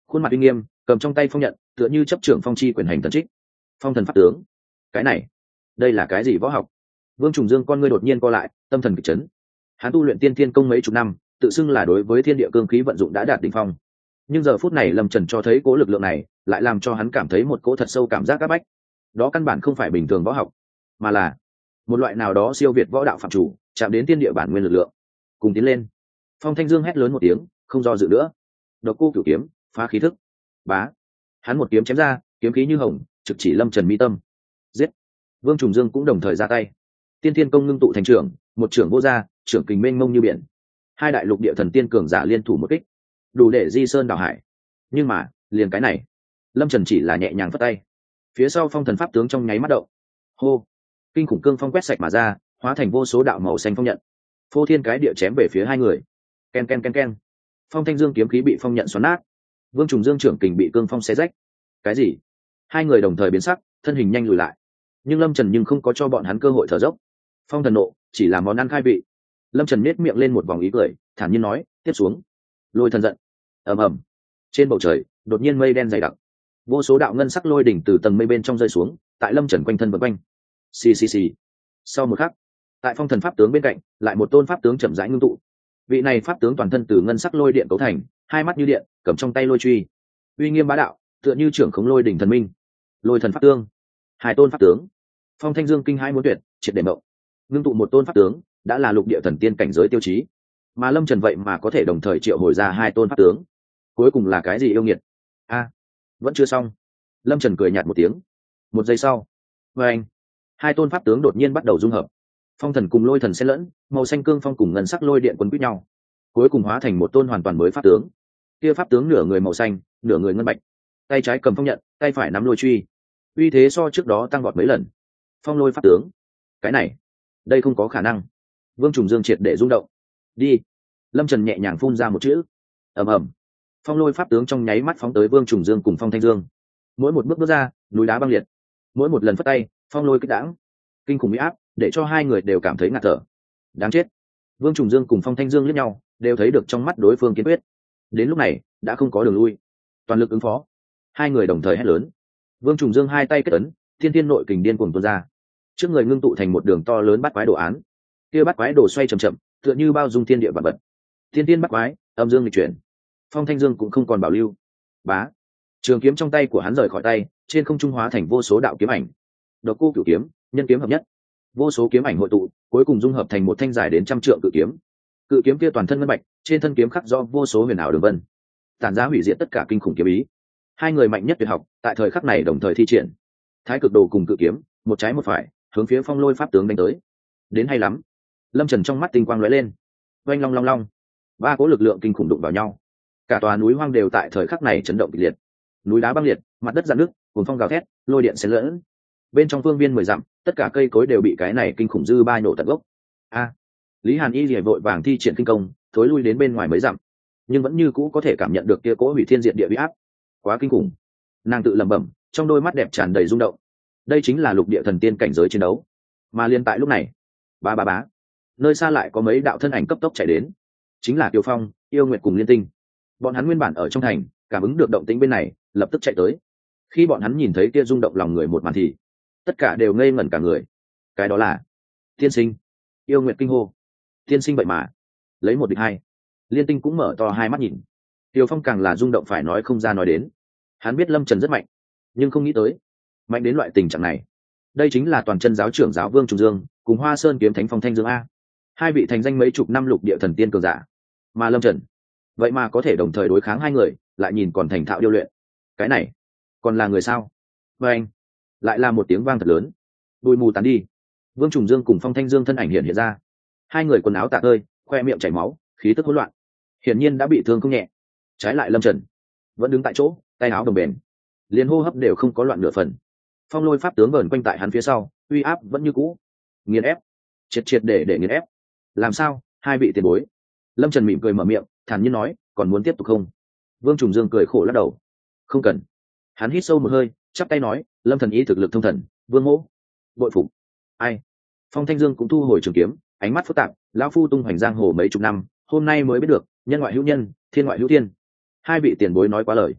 khuôn mặt uy nghiêm, cầm trong tay phong nhận, tựa như chấp trưởng phong chi quyền hành thần trích. Phong thần pháp tướng, cái này, đây là cái gì võ học? Vương Trùng Dương con ngươi đột nhiên co lại, tâm thần kịch chấn. Hắn tu luyện tiên thiên công mấy chục năm, tự xưng là đối với thiên địa cương khí vận dụng đã đạt đỉnh phong. Nhưng giờ phút này Lâm Trần cho thấy cố lực lượng này, lại làm cho hắn cảm thấy một cỗ thật sâu cảm giác áp bách. Đó căn bản không phải bình thường võ học, mà là một loại nào đó siêu việt võ đạo phạm chủ, chạm đến thiên địa bản nguyên lực lượng. Cùng tiến lên. Phong Thanh Dương hét lớn một tiếng, không do dự nữa. Độc Cô Cửu kiếm, phá khí thức. Bá. Hắn một kiếm chém ra, kiếm khí như hồng, trực chỉ Lâm Trần mi tâm. Giết. Vương Trùng Dương cũng đồng thời ra tay. Tiên Thiên công ngưng tụ thành trưởng, một trưởng vô ra, trưởng kình mênh mông như biển. Hai đại lục địa thần tiên cường giả liên thủ một kích, đủ để di sơn đảo hải. Nhưng mà, liền cái này, Lâm Trần chỉ là nhẹ nhàng phất tay. Phía sau phong thần pháp tướng trong nháy mắt động. Hô. Kinh khủng cương phong quét sạch mà ra, hóa thành vô số đạo màu xanh phong nhận. Phô thiên cái địa chém về phía hai người. Ken ken ken ken. Phong Thanh Dương kiếm khí bị phong nhận xoắn nát. Vương Trùng Dương trưởng kình bị cương phong xé rách. Cái gì? Hai người đồng thời biến sắc, thân hình nhanh lùi lại. Nhưng Lâm Trần không có cho bọn hắn cơ hội thở dốc. Phong thần nộ chỉ là món ăn khai vị. Lâm Trần nhếch miệng lên một vòng ý cười, thản nhiên nói, tiếp xuống. Lôi thần giận. Ầm ầm. Trên bầu trời, đột nhiên mây đen dày đặc. Vô số đạo ngân sắc lôi đỉnh từ tầng mây bên trong rơi xuống, tại Lâm Trần quanh thân vần quanh. Xì xì xì. Sau một khắc, tại phong thần pháp tướng bên cạnh, lại một tôn pháp tướng chậm rãi ngưng tụ. Vị này pháp tướng toàn thân từ ngân sắc lôi điện cấu thành, hai mắt như điện, cầm trong tay lôi truy, uy nghiêm bá đạo, tựa như trưởng khống lôi đỉnh thần minh. Lôi thần pháp tướng, hai tôn pháp tướng. Phong Thanh Dương kinh hãi muốn tuyệt, triệt để mộng. Ngưng tụ một tôn pháp tướng, đã là lục địa thần tiên cảnh giới tiêu chí, mà Lâm Trần vậy mà có thể đồng thời triệu hồi ra hai tôn pháp tướng. Cuối cùng là cái gì yêu nghiệt? A, vẫn chưa xong. Lâm Trần cười nhạt một tiếng. Một giây sau, với anh, hai tôn pháp tướng đột nhiên bắt đầu dung hợp. Phong thần cùng lôi thần xen lẫn, màu xanh cương phong cùng ngân sắc lôi điện quấn quýt nhau, cuối cùng hóa thành một tôn hoàn toàn mới pháp tướng. Kia pháp tướng nửa người màu xanh, nửa người ngân bạch, tay trái cầm phong nhận, tay phải nắm lôi truy, uy thế so trước đó tăng vọt mấy lần. Phong lôi pháp tướng, cái này, đây không có khả năng. Vương Trùng Dương triệt để rung động. Đi. Lâm Trần nhẹ nhàng phun ra một chữ. Ầm ầm. Phong lôi pháp tướng trong nháy mắt phóng tới Vương Trùng Dương cùng Phong Thanh Dương. Mỗi một bước bước ra, núi đá băng liệt. Mỗi một lần phất tay, phong lôi kích đãng, kinh khủng uy áp, để cho hai người đều cảm thấy ngạt thở. Đáng chết. Vương Trùng Dương cùng Phong Thanh Dương liếc nhau, đều thấy được trong mắt đối phương kiên quyết. Đến lúc này, đã không có đường lui, toàn lực ứng phó. Hai người đồng thời hét lớn. Vương Trùng Dương hai tay kết ấn, thiên thiên nội kình điên cuồng tuôn ra. Trước người ngưng tụ thành một đường to lớn bắt quái đồ án. Kia bắt quái đồ xoay chậm chậm, tựa như bao dung thiên địa vạn vật. Thiên thiên bắt quái, âm dương nghịch chuyển. Phong Thanh Dương cũng không còn bảo lưu. Bá. Trường kiếm trong tay của hắn rời khỏi tay, trên không trung hóa thành vô số đạo kiếm ảnh. Độc Cô Cửu kiếm, nhân kiếm hợp nhất. Vô số kiếm ảnh hội tụ, cuối cùng dung hợp thành một thanh dài đến 100 trượng cự kiếm. Cự kiếm kia toàn thân ngân bạch, trên thân kiếm khắc rõ vô số huyền ảo đường vân, tản ra hủy diệt tất cả kinh khủng kiếm ý. Hai người mạnh nhất tuyệt học, tại thời khắc này đồng thời thi triển. Thái Cực Đồ cùng cự kiếm, một trái một phải, hướng phía phong lôi pháp tướng đánh tới. Đến hay lắm. Lâm Trần trong mắt tinh quang lóe lên. Oanh long long long. Ba cỗ lực lượng kinh khủng đụng vào nhau. Cả tòa núi hoang đều tại thời khắc này chấn động kịch liệt. Núi đá băng liệt, mặt đất rạn nứt, cuồng phong gào thét, lôi điện xen lẫn. Bên trong phương viên 10 dặm, tất cả cây cối đều bị cái này kinh khủng dư ba nổ tận gốc. A. Lý Hàn Y liễu vội vàng thi triển kinh công, thối lui đến bên ngoài mấy dặm, nhưng vẫn như cũ có thể cảm nhận được kia cỗ hủy thiên diệt địa uy áp. Quá kinh khủng. Nàng tự lẩm bẩm, trong đôi mắt đẹp tràn đầy rung động. Đây chính là lục địa thần tiên cảnh giới chiến đấu. Mà liên tại lúc này, bá bá bá, nơi xa lại có mấy đạo thân ảnh cấp tốc chạy đến. Chính là Kiều Phong, Yêu Nguyệt cùng Liên Tinh. Bọn hắn nguyên bản ở trong thành, cảm ứng được động tĩnh bên này, lập tức chạy tới. Khi bọn hắn nhìn thấy kia rung động lòng người một màn thì tất cả đều ngây ngẩn cả người. Cái đó là tiên sinh. Yêu Nguyệt kinh hô. Tiên sinh vậy mà lấy một địch hai. Liên Tinh cũng mở to hai mắt nhìn. Kiều Phong càng là rung động phải nói không ra nói đến. Hắn biết Lâm Trần rất mạnh, nhưng không nghĩ tới mạnh đến loại tình trạng này. Đây chính là toàn chân giáo trưởng giáo Vương Trùng Dương cùng Hoa Sơn kiếm thánh Phong Thanh Dương a, hai vị thành danh mấy chục năm lục địa thần tiên cường giả. Mà Lâm Trần vậy mà có thể đồng thời đối kháng hai người, lại nhìn còn thành thạo điêu luyện. Cái này còn là người sao? Và anh lại là một tiếng vang thật lớn. Bụi mù tán đi, Vương Trùng Dương cùng Phong Thanh Dương thân ảnh hiện ra. Hai người quần áo tả tơi, khoe miệng chảy máu, khí tức hỗn loạn, hiển nhiên đã bị thương không nhẹ. Trái lại Lâm Trần vẫn đứng tại chỗ, tay áo đồng bền, liền hô hấp đều không có loạn nửa phần. Phong lôi pháp tướng vờn quanh tại hắn phía sau, uy áp vẫn như cũ, nghiền ép, triệt triệt để nghiền ép. Làm sao, hai vị tiền bối? Lâm Trần mỉm cười mở miệng, thản nhiên nói, còn muốn tiếp tục không? Vương Trùng Dương cười khổ lắc đầu. Không cần. Hắn hít sâu một hơi, chắp tay nói, Lâm thần ý thực lực thông thần, Vương mỗ bội phục. Ai? Phong Thanh Dương cũng thu hồi trường kiếm, ánh mắt phức tạp, lão phu tung hoành giang hồ mấy chục năm, hôm nay mới biết được, nhân ngoại hữu nhân, thiên ngoại hữu thiên. Hai vị tiền bối nói quá lời.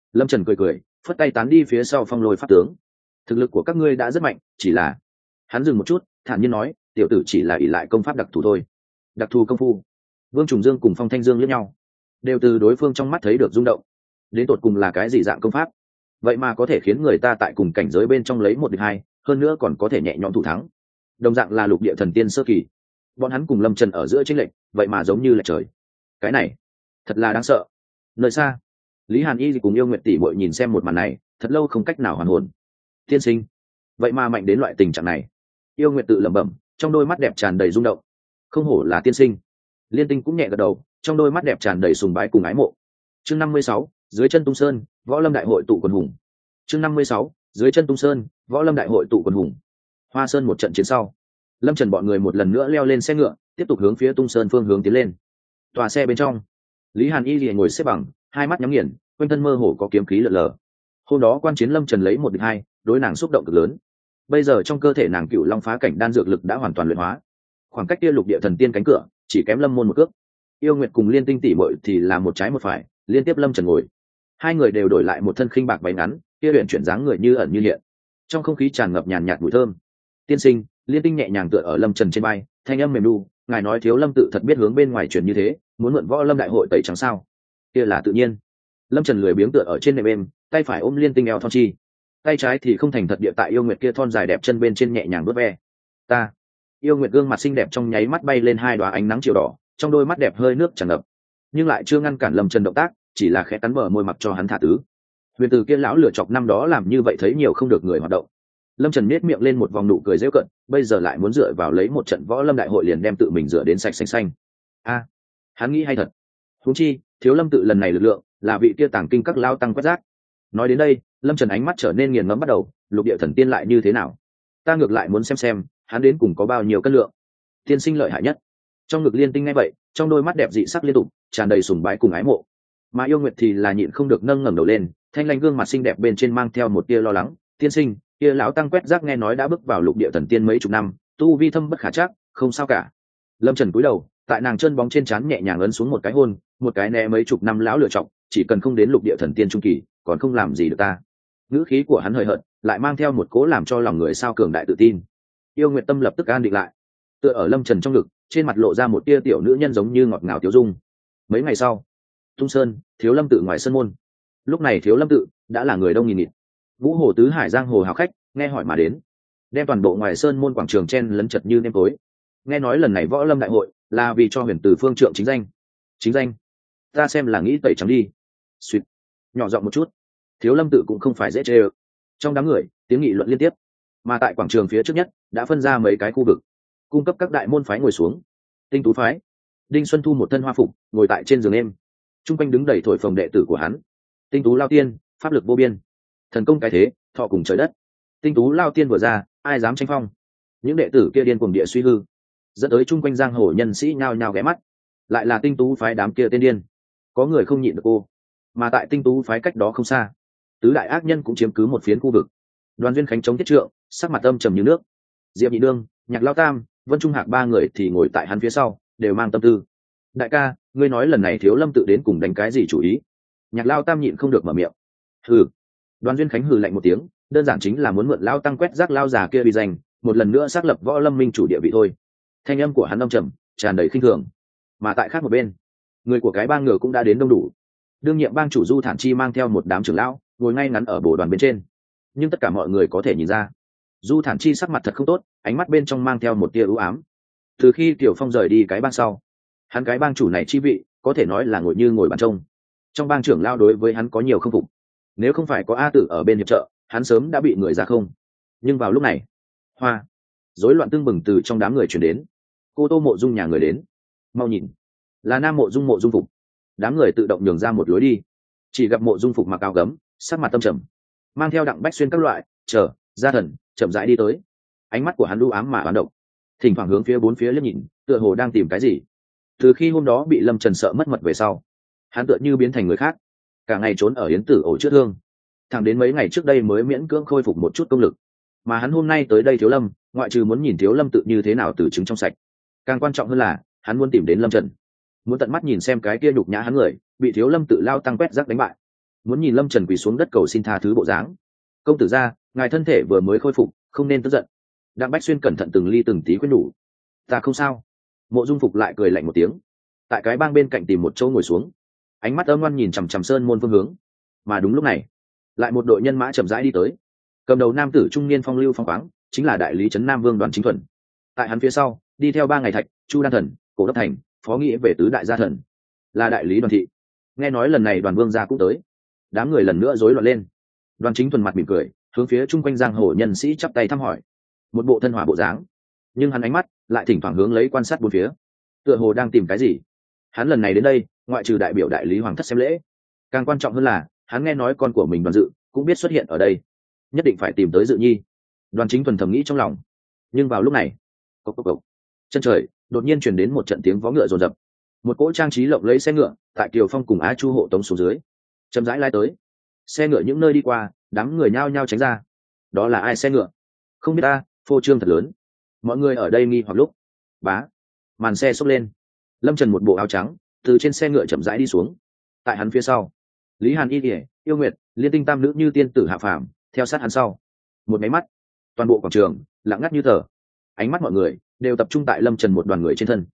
Lâm Trần cười cười, phất tay tán đi phía sau phong lôi pháp tướng. Thực lực của các ngươi đã rất mạnh, chỉ là hắn dừng một chút, thản nhiên nói, tiểu tử chỉ là ỷ lại công pháp đặc thù thôi. Đặc thù công phu? Vương Trùng Dương cùng Phong Thanh Dương liếc nhau, đều từ đối phương trong mắt thấy được rung động. Đến tột cùng là cái gì dạng công pháp, vậy mà có thể khiến người ta tại cùng cảnh giới bên trong lấy một địch hai, hơn nữa còn có thể nhẹ nhõm thủ thắng. Đồng dạng là lục địa thần tiên sơ kỳ, bọn hắn cùng Lâm Trần ở giữa chênh lệch, vậy mà giống như là trời. Cái này thật là đáng sợ. Nơi xa, Lý Hàn Y cùng Yêu Nguyệt tỷ muội nhìn xem một màn này, thật lâu không cách nào hoàn hồn. Tiên sinh, vậy mà mạnh đến loại tình trạng này. Yêu Nguyệt tự lẩm bẩm, trong đôi mắt đẹp tràn đầy rung động. Không hổ là tiên sinh. Liên Tinh cũng nhẹ gật đầu, trong đôi mắt đẹp tràn đầy sùng bái cùng ái mộ. Chương 56, dưới chân Tung Sơn, Võ Lâm đại hội tụ quần hùng. Chương 56, dưới chân Tung Sơn, Võ Lâm đại hội tụ quần hùng. Hoa Sơn một trận chiến sau, Lâm Trần bọn người một lần nữa leo lên xe ngựa, tiếp tục hướng phía Tung Sơn phương hướng tiến lên. Tòa xe bên trong, Lý Hàn Y liền ngồi xếp bằng, hai mắt nhắm nghiền, quanh thân mơ hồ có kiếm khí lờ lờ. Hôm đó quan chiến Lâm Trần lấy 1 địch 2, đối nàng xúc động cực lớn. Bây giờ trong cơ thể nàng Cựu Long phá cảnh đan dược lực đã hoàn toàn luyện hóa, khoảng cách kia lục địa thần tiên cánh cửa chỉ kém Lâm môn một cước. Yêu Nguyệt cùng Liên Tinh tỷ muội thì là một trái một phải, liên tiếp Lâm Trần ngồi. Hai người đều đổi lại một thân khinh bạc váy ngắn, kia luyện chuyển dáng người như ẩn như hiện. Trong không khí tràn ngập nhàn nhạt mùi thơm. Tiên sinh, Liên Tinh nhẹ nhàng tựa ở Lâm Trần trên vai, thanh âm mềm nu, ngài nói Thiếu Lâm tự thật biết hướng bên ngoài truyền như thế, muốn mượn Võ Lâm đại hội tẩy trắng sao? Kia là tự nhiên. Lâm Trần lười biếng tựa ở trên nệm êm, tay phải ôm Liên Tinh eo thon chi, tay trái thì không thành thật địa tại Yêu Nguyệt kia thon dài đẹp chân bên trên nhẹ nhàng vuốt ve. Ta. Yêu Nguyệt gương mặt xinh đẹp trong nháy mắt bay lên hai đóa ánh nắng chiều đỏ, trong đôi mắt đẹp hơi nước tràn ngập, nhưng lại chưa ngăn cản Lâm Trần động tác, chỉ là khẽ cắn bờ môi mặc cho hắn thả tứ. Huyền Từ kia lão lửa chọc năm đó làm như vậy thấy nhiều không được người hoạt động. Lâm Trần nhếch miệng lên một vòng nụ cười giễu cợt, bây giờ lại muốn dựa vào lấy một trận Võ Lâm đại hội liền đem tự mình rửa đến sạch xanh xanh. A, hắn nghĩ hay thật. Huống chi, Thiếu Lâm tự lần này lực lượng là vị kia tàng kinh các lao tăng quét rác. Nói đến đây, Lâm Trần ánh mắt trở nên nghiền ngẫm bắt đầu, lục địa thần tiên lại như thế nào? Ta ngược lại muốn xem hắn đến cùng có bao nhiêu cân lượng. Tiên sinh lợi hại nhất. Trong ngực Liên Tinh ngay vậy, trong đôi mắt đẹp dị sắc liên tục, tràn đầy sùng bái cùng ái mộ. Mà Yêu Nguyệt thì là nhịn không được nâng ngẩng đầu lên, thanh lãnh gương mặt xinh đẹp bên trên mang theo một tia lo lắng. Tiên sinh, kia lão tăng quét rác nghe nói đã bước vào lục địa thần tiên mấy chục năm, tu vi thâm bất khả trắc, không sao cả. Lâm Trần cúi đầu, tại nàng chân bóng trên trán nhẹ nhàng ấn xuống một cái hôn, một cái né mấy chục năm lão lựa chọc, chỉ cần không đến lục địa thần tiên trung kỳ, còn không làm gì được ta. Ngữ khí của hắn hời hợt, lại mang theo một cố làm cho lòng người sao cường đại tự tin. Yêu Nguyệt tâm lập tức an định lại, tựa ở Lâm Trần trong ngực, trên mặt lộ ra một tia tiểu nữ nhân giống như ngọt ngào tiêu dung. Mấy ngày sau, Tung Sơn, Thiếu Lâm tự ngoài sân môn. Lúc này Thiếu Lâm tự đã là người đông nghìn nghịt. Vũ Hồ tứ hải giang hồ hào khách nghe hỏi mà đến, đem toàn bộ ngoài sơn môn quảng trường chen lấn chật như nêm tối. Nghe nói lần này Võ Lâm đại hội là vì cho Huyền Từ phương trượng chính danh. Chính danh? Ta xem là nghĩ tẩy trắng đi. Suýt, nhỏ giọng một chút. Thiếu Lâm tự cũng không phải dễ chê ơ. Trong đám người tiếng nghị luận liên tiếp, mà tại quảng trường phía trước nhất đã phân ra mấy cái khu vực, cung cấp các đại môn phái ngồi xuống. Tinh Tú phái, Đinh Xuân Thu một thân hoa phục ngồi tại trên giường êm, chung quanh đứng đầy thổi phồng đệ tử của hắn. Tinh Tú Lao Tiên, pháp lực vô biên, thần công cái thế, thọ cùng trời đất. Tinh Tú Lao Tiên vừa ra, ai dám tranh phong? Những đệ tử kia điên cuồng địa suy hư, dẫn tới chung quanh giang hồ nhân sĩ nhao nhao ghé mắt. Lại là Tinh Tú phái đám kia tên điên, có người không nhịn được cô. Mà tại Tinh Tú phái cách đó không xa, tứ đại ác nhân cũng chiếm cứ một phiến khu vực. Đoàn Duyên Khánh chống thiết trượng, sắc mặt âm trầm như nước. Diệp Nhị Nương, Nhạc Lao Tam, Vân Trung Hạc ba người thì ngồi tại hắn phía sau, đều mang tâm tư. Đại ca, ngươi nói lần này Thiếu Lâm tự đến cùng đánh cái gì chủ ý? Nhạc Lao Tam nhịn không được mở miệng. Hừ. Đoàn Duyên Khánh hừ lạnh một tiếng, đơn giản chính là muốn mượn Lao Tăng quét rác lao già kia uy danh, một lần nữa xác lập Võ Lâm minh chủ địa vị thôi. Thanh âm của hắn âm trầm, tràn đầy khinh thường. Mà tại khác một bên, người của cái bang ngựa cũng đã đến đông đủ. Đương nhiệm bang chủ Du Thản Chi mang theo một đám trưởng lão, ngồi ngay ngắn ở bồ đoàn bên trên. Nhưng tất cả mọi người có thể nhìn ra, Du Thản Chi sắc mặt thật không tốt, ánh mắt bên trong mang theo một tia ưu ám. Từ khi Tiểu Phong rời đi cái bang sau, hắn cái bang chủ này chi vị có thể nói là ngồi như ngồi bàn trông. Trong bang trưởng lao đối với hắn có nhiều không phục. Nếu không phải có A Tử ở bên hiệp trợ, hắn sớm đã bị người ra không. Nhưng vào lúc này, rối loạn tương bừng từ trong đám người truyền đến. Cô Tô Mộ Dung nhà người đến, mau nhìn, là Nam Mộ Dung Phục. Đám người tự động nhường ra một lối đi. Chỉ gặp Mộ Dung Phục mặc áo gấm, sắc mặt tâm trầm, mang theo Đặng Bách Xuyên các loại, gia thần chậm rãi đi tới. Ánh mắt của hắn u ám mà hoán động, thỉnh thoảng hướng phía bốn phía liếc nhìn, tựa hồ đang tìm cái gì. Từ khi hôm đó bị Lâm Trần sợ mất mật về sau, hắn tựa như biến thành người khác, cả ngày trốn ở Yến Tử ổ chữa thương, thẳng đến mấy ngày trước đây mới miễn cưỡng khôi phục một chút công lực. Mà hắn hôm nay tới đây Thiếu Lâm, ngoại trừ muốn nhìn Thiếu Lâm tự như thế nào từ trứng trong sạch, càng quan trọng hơn là hắn muốn tìm đến Lâm Trần, muốn tận mắt nhìn xem cái kia nhục nhã hắn người bị Thiếu Lâm tự lao tăng quét rác đánh bại. muốn nhìn lâm trần quỳ xuống đất cầu xin tha thứ bộ dáng. Công tử gia, ngài thân thể vừa mới khôi phục, không nên tức giận. Đặng Bách Xuyên cẩn thận từng ly từng tí khuyên nhủ. Ta không sao. Mộ Dung Phục lại cười lạnh một tiếng, tại cái bang bên cạnh tìm một chỗ ngồi xuống, ánh mắt âm ngoan nhìn chằm chằm sơn môn phương hướng. Mà đúng lúc này, lại một đội nhân mã chậm rãi đi tới. Cầm đầu nam tử trung niên phong lưu phong khoáng, chính là đại lý trấn Nam Vương Đoàn Chính Thuần. Tại hắn phía sau, đi theo 3 ngày thạch, Chu Đan Thần, Cổ Đốc Thành, phó nghĩa về tứ đại gia thần, là đại lý Đoàn thị. Nghe nói lần này Đoàn Vương gia cũng tới, đám người lần nữa rối loạn lên. Đoàn Chính Thuần mặt mỉm cười, hướng phía chung quanh giang hồ nhân sĩ chắp tay thăm hỏi, một bộ thân hòa bộ dáng, nhưng hắn ánh mắt lại thỉnh thoảng hướng lấy quan sát bốn phía, tựa hồ đang tìm cái gì. Hắn lần này đến đây, ngoại trừ đại biểu đại lý hoàng thất xem lễ, càng quan trọng hơn là hắn nghe nói con của mình Đoàn Dự cũng biết xuất hiện ở đây, nhất định phải tìm tới Dự Nhi. Đoàn Chính Thuần thầm nghĩ trong lòng. Nhưng vào lúc này, cộc cộc cộc, chân trời đột nhiên truyền đến một trận tiếng vó ngựa rồn rập. Một cỗ trang trí lộng lẫy xe ngựa tại Kiều Phong cùng Á Chu hộ tống xuống dưới, chậm rãi lai tới. Xe ngựa những nơi đi qua, đám người nhao nhao tránh ra. Đó là ai xe ngựa? Không biết ta, phô trương thật lớn. Mọi người ở đây nghi hoặc lúc, bá, màn xe xốc lên. Lâm Trần một bộ áo trắng từ trên xe ngựa chậm rãi đi xuống. Tại hắn phía sau, Lý Hàn Y Điệp, Yêu Nguyệt, liên tinh tam nữ như tiên tử hạ phàm theo sát hắn sau. Một máy mắt, toàn bộ quảng trường lặng ngắt như tờ. Ánh mắt mọi người đều tập trung tại Lâm Trần một đoàn người trên thân.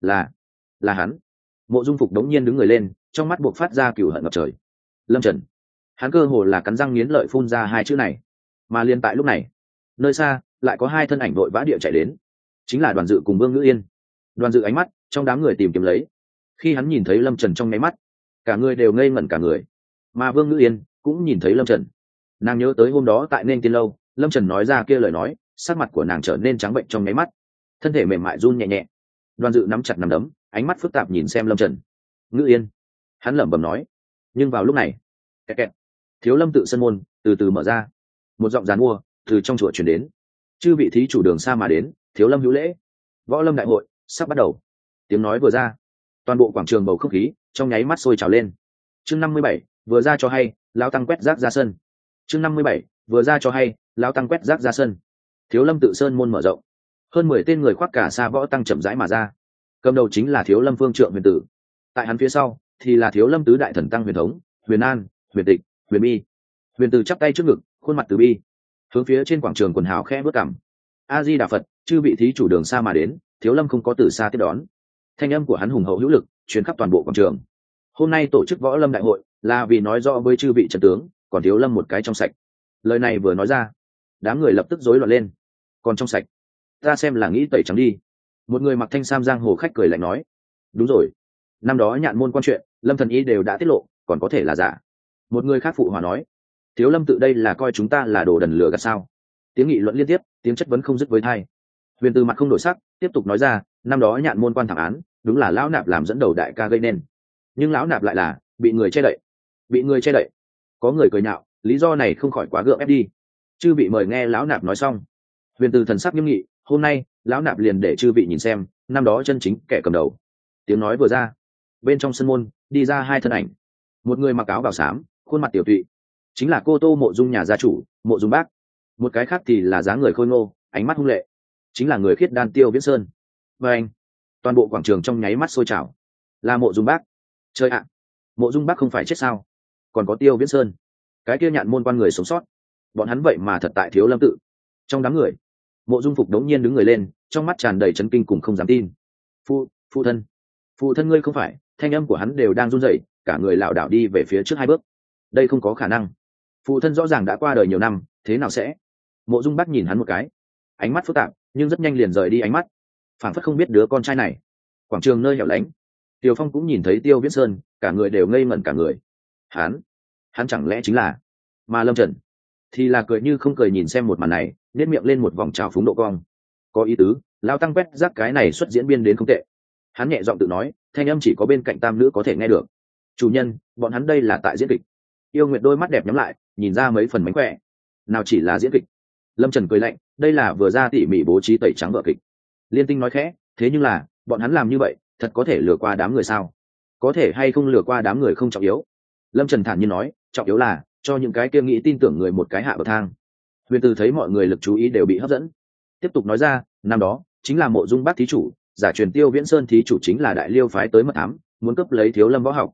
Là hắn. Mộ Dung Phục đống nhiên đứng người lên, trong mắt buộc phát ra cừu hận ngập trời. Lâm Trần. Hắn cơ hồ là cắn răng nghiến lợi phun ra 2 chữ này. Mà liền tại lúc này, nơi xa lại có 2 thân ảnh vội vã địa chạy đến, chính là Đoàn Dự cùng Vương Ngữ Yên. Đoàn Dự ánh mắt trong đám người tìm kiếm lấy, khi hắn nhìn thấy Lâm Trần trong nháy mắt, cả người đều ngây ngẩn cả người. Mà Vương Ngữ Yên cũng nhìn thấy Lâm Trần, nàng nhớ tới hôm đó tại Nên Tiên lâu, Lâm Trần nói ra kia lời nói, sắc mặt của nàng trở nên trắng bệnh trong nháy mắt, thân thể mềm mại run nhẹ nhẹ. Đoàn Dự nắm chặt nắm đấm, ánh mắt phức tạp nhìn xem Lâm Trần. Ngữ Yên, hắn lẩm bẩm nói. Nhưng vào lúc này, kẹt kẹt, Thiếu Lâm tự sân môn từ từ mở ra, một giọng giàn mua từ trong chùa truyền đến. Chư vị thí chủ đường xa mà đến, Thiếu Lâm hữu lễ. Võ Lâm đại hội sắp bắt đầu. Tiếng nói vừa ra, toàn bộ quảng trường bầu không khí trong nháy mắt sôi trào lên. Chương 57, vừa ra cho hay, lão tăng quét rác ra sân. Chương 57, vừa ra cho hay, lão tăng quét rác ra sân. Thiếu Lâm tự sơn môn mở rộng, hơn 10 tên người khoác cả sa võ tăng chậm rãi mà ra. Cầm đầu chính là Thiếu Lâm Phương Trượng Huyền Tử, tại hắn phía sau thì là Thiếu Lâm tứ đại thần tăng Huyền Thống, Huyền An, Huyền Tịch, Huyền Bi. Huyền Tử chắp tay trước ngực, khuôn mặt từ bi, hướng phía trên quảng trường quần hào khẽ bước cằm. A Di Đà Phật, chư vị thí chủ đường xa mà đến, Thiếu Lâm không có từ xa tiếp đón. Thanh âm của hắn hùng hậu hữu lực, truyền khắp toàn bộ quảng trường. Hôm nay tổ chức Võ Lâm đại hội là vì nói rõ với chư vị trận tướng, còn Thiếu Lâm một cái trong sạch. Lời này vừa nói ra, đám người lập tức rối loạn lên. Còn trong sạch, ta xem là nghĩ tẩy trắng đi. Một người mặc thanh sam giang hồ khách cười lạnh nói. Đúng rồi, năm đó Nhạn môn quan chuyện, Lâm thần y đều đã tiết lộ, còn có thể là giả. Một người khác phụ hòa nói. Thiếu Lâm tự đây là coi chúng ta là đồ đần lừa gạt sao? Tiếng nghị luận liên tiếp, tiếng chất vấn không dứt với tai. Huyền Từ mặt không đổi sắc, tiếp tục nói ra, năm đó Nhạn môn quan thẳng án, đúng là lão nạp làm dẫn đầu đại ca gây nên. Nhưng lão nạp lại là bị người che đậy. Bị người che đậy. Có người cười nhạo, lý do này không khỏi quá gượng ép đi. Chư vị mời nghe lão nạp nói xong. Huyền Từ thần sắc nghiêm nghị, hôm nay lão nạp liền để chư vị nhìn xem, năm đó chân chính kẻ cầm đầu. Tiếng nói vừa ra, bên trong sân môn đi ra 2 thân ảnh. Một người mặc áo bào xám, khuôn mặt tiểu tụy, chính là Cô Tô Mộ Dung nhà gia chủ, Mộ Dung Bác. Một cái khác thì là dáng người khôi ngô, ánh mắt hung lệ, chính là người khiết đan Tiêu Viễn Sơn. Và anh, toàn bộ quảng trường trong nháy mắt sôi trào. Là Mộ Dung Bác. Chơi ạ, Mộ Dung Bác không phải chết sao? Còn có Tiêu Viễn Sơn, cái kia Nhạn môn quan người sống sót, bọn hắn vậy mà thật tại Thiếu Lâm tự. Trong đám người, Mộ Dung Phục đống nhiên đứng người lên, trong mắt tràn đầy chấn kinh cùng không dám tin. Phụ thân ngươi không phải? Thanh âm của hắn đều đang run rẩy, cả người lảo đảo đi về phía trước 2 bước. Đây không có khả năng. Phụ thân rõ ràng đã qua đời nhiều năm, thế nào sẽ? Mộ Dung Bác nhìn hắn một cái, ánh mắt phức tạp, nhưng rất nhanh liền rời đi ánh mắt, phảng phất không biết đứa con trai này. Quảng trường nơi hẻo lánh, Tiều Phong cũng nhìn thấy Tiêu Viễn Sơn, cả người đều ngây ngẩn cả người. Hắn chẳng lẽ chính là? Mà Lâm Trần thì là cười như không cười nhìn xem một màn này, nét miệng lên một vòng trào phúng độ cong. Có ý tứ, lão tăng quét rác cái này xuất diễn biên đến không tệ. Hắn nhẹ giọng tự nói, thanh âm chỉ có bên cạnh tam nữ có thể nghe được. Chủ nhân, bọn hắn đây là tại diễn kịch. Yêu Nguyệt đôi mắt đẹp nhắm lại, nhìn ra mấy phần mánh khỏe. Nào chỉ là diễn kịch. Lâm Trần cười lạnh, đây là vừa ra tỉ mỉ bố trí tẩy trắng vở kịch. Liên Tinh nói khẽ, thế nhưng là bọn hắn làm như vậy thật có thể lừa qua đám người sao? Có thể hay không lừa qua đám người không trọng yếu. Lâm Trần thản nhiên nói, trọng yếu là cho những cái kia nghĩ tin tưởng người một cái hạ bậc thang. Huyền Từ thấy mọi người lực chú ý đều bị hấp dẫn, tiếp tục nói ra, năm đó chính là Mộ Dung Bác thí chủ, giả truyền Tiêu Viễn Sơn thí chủ chính là Đại Liêu phái tới mật thám, muốn cướp lấy Thiếu Lâm võ học.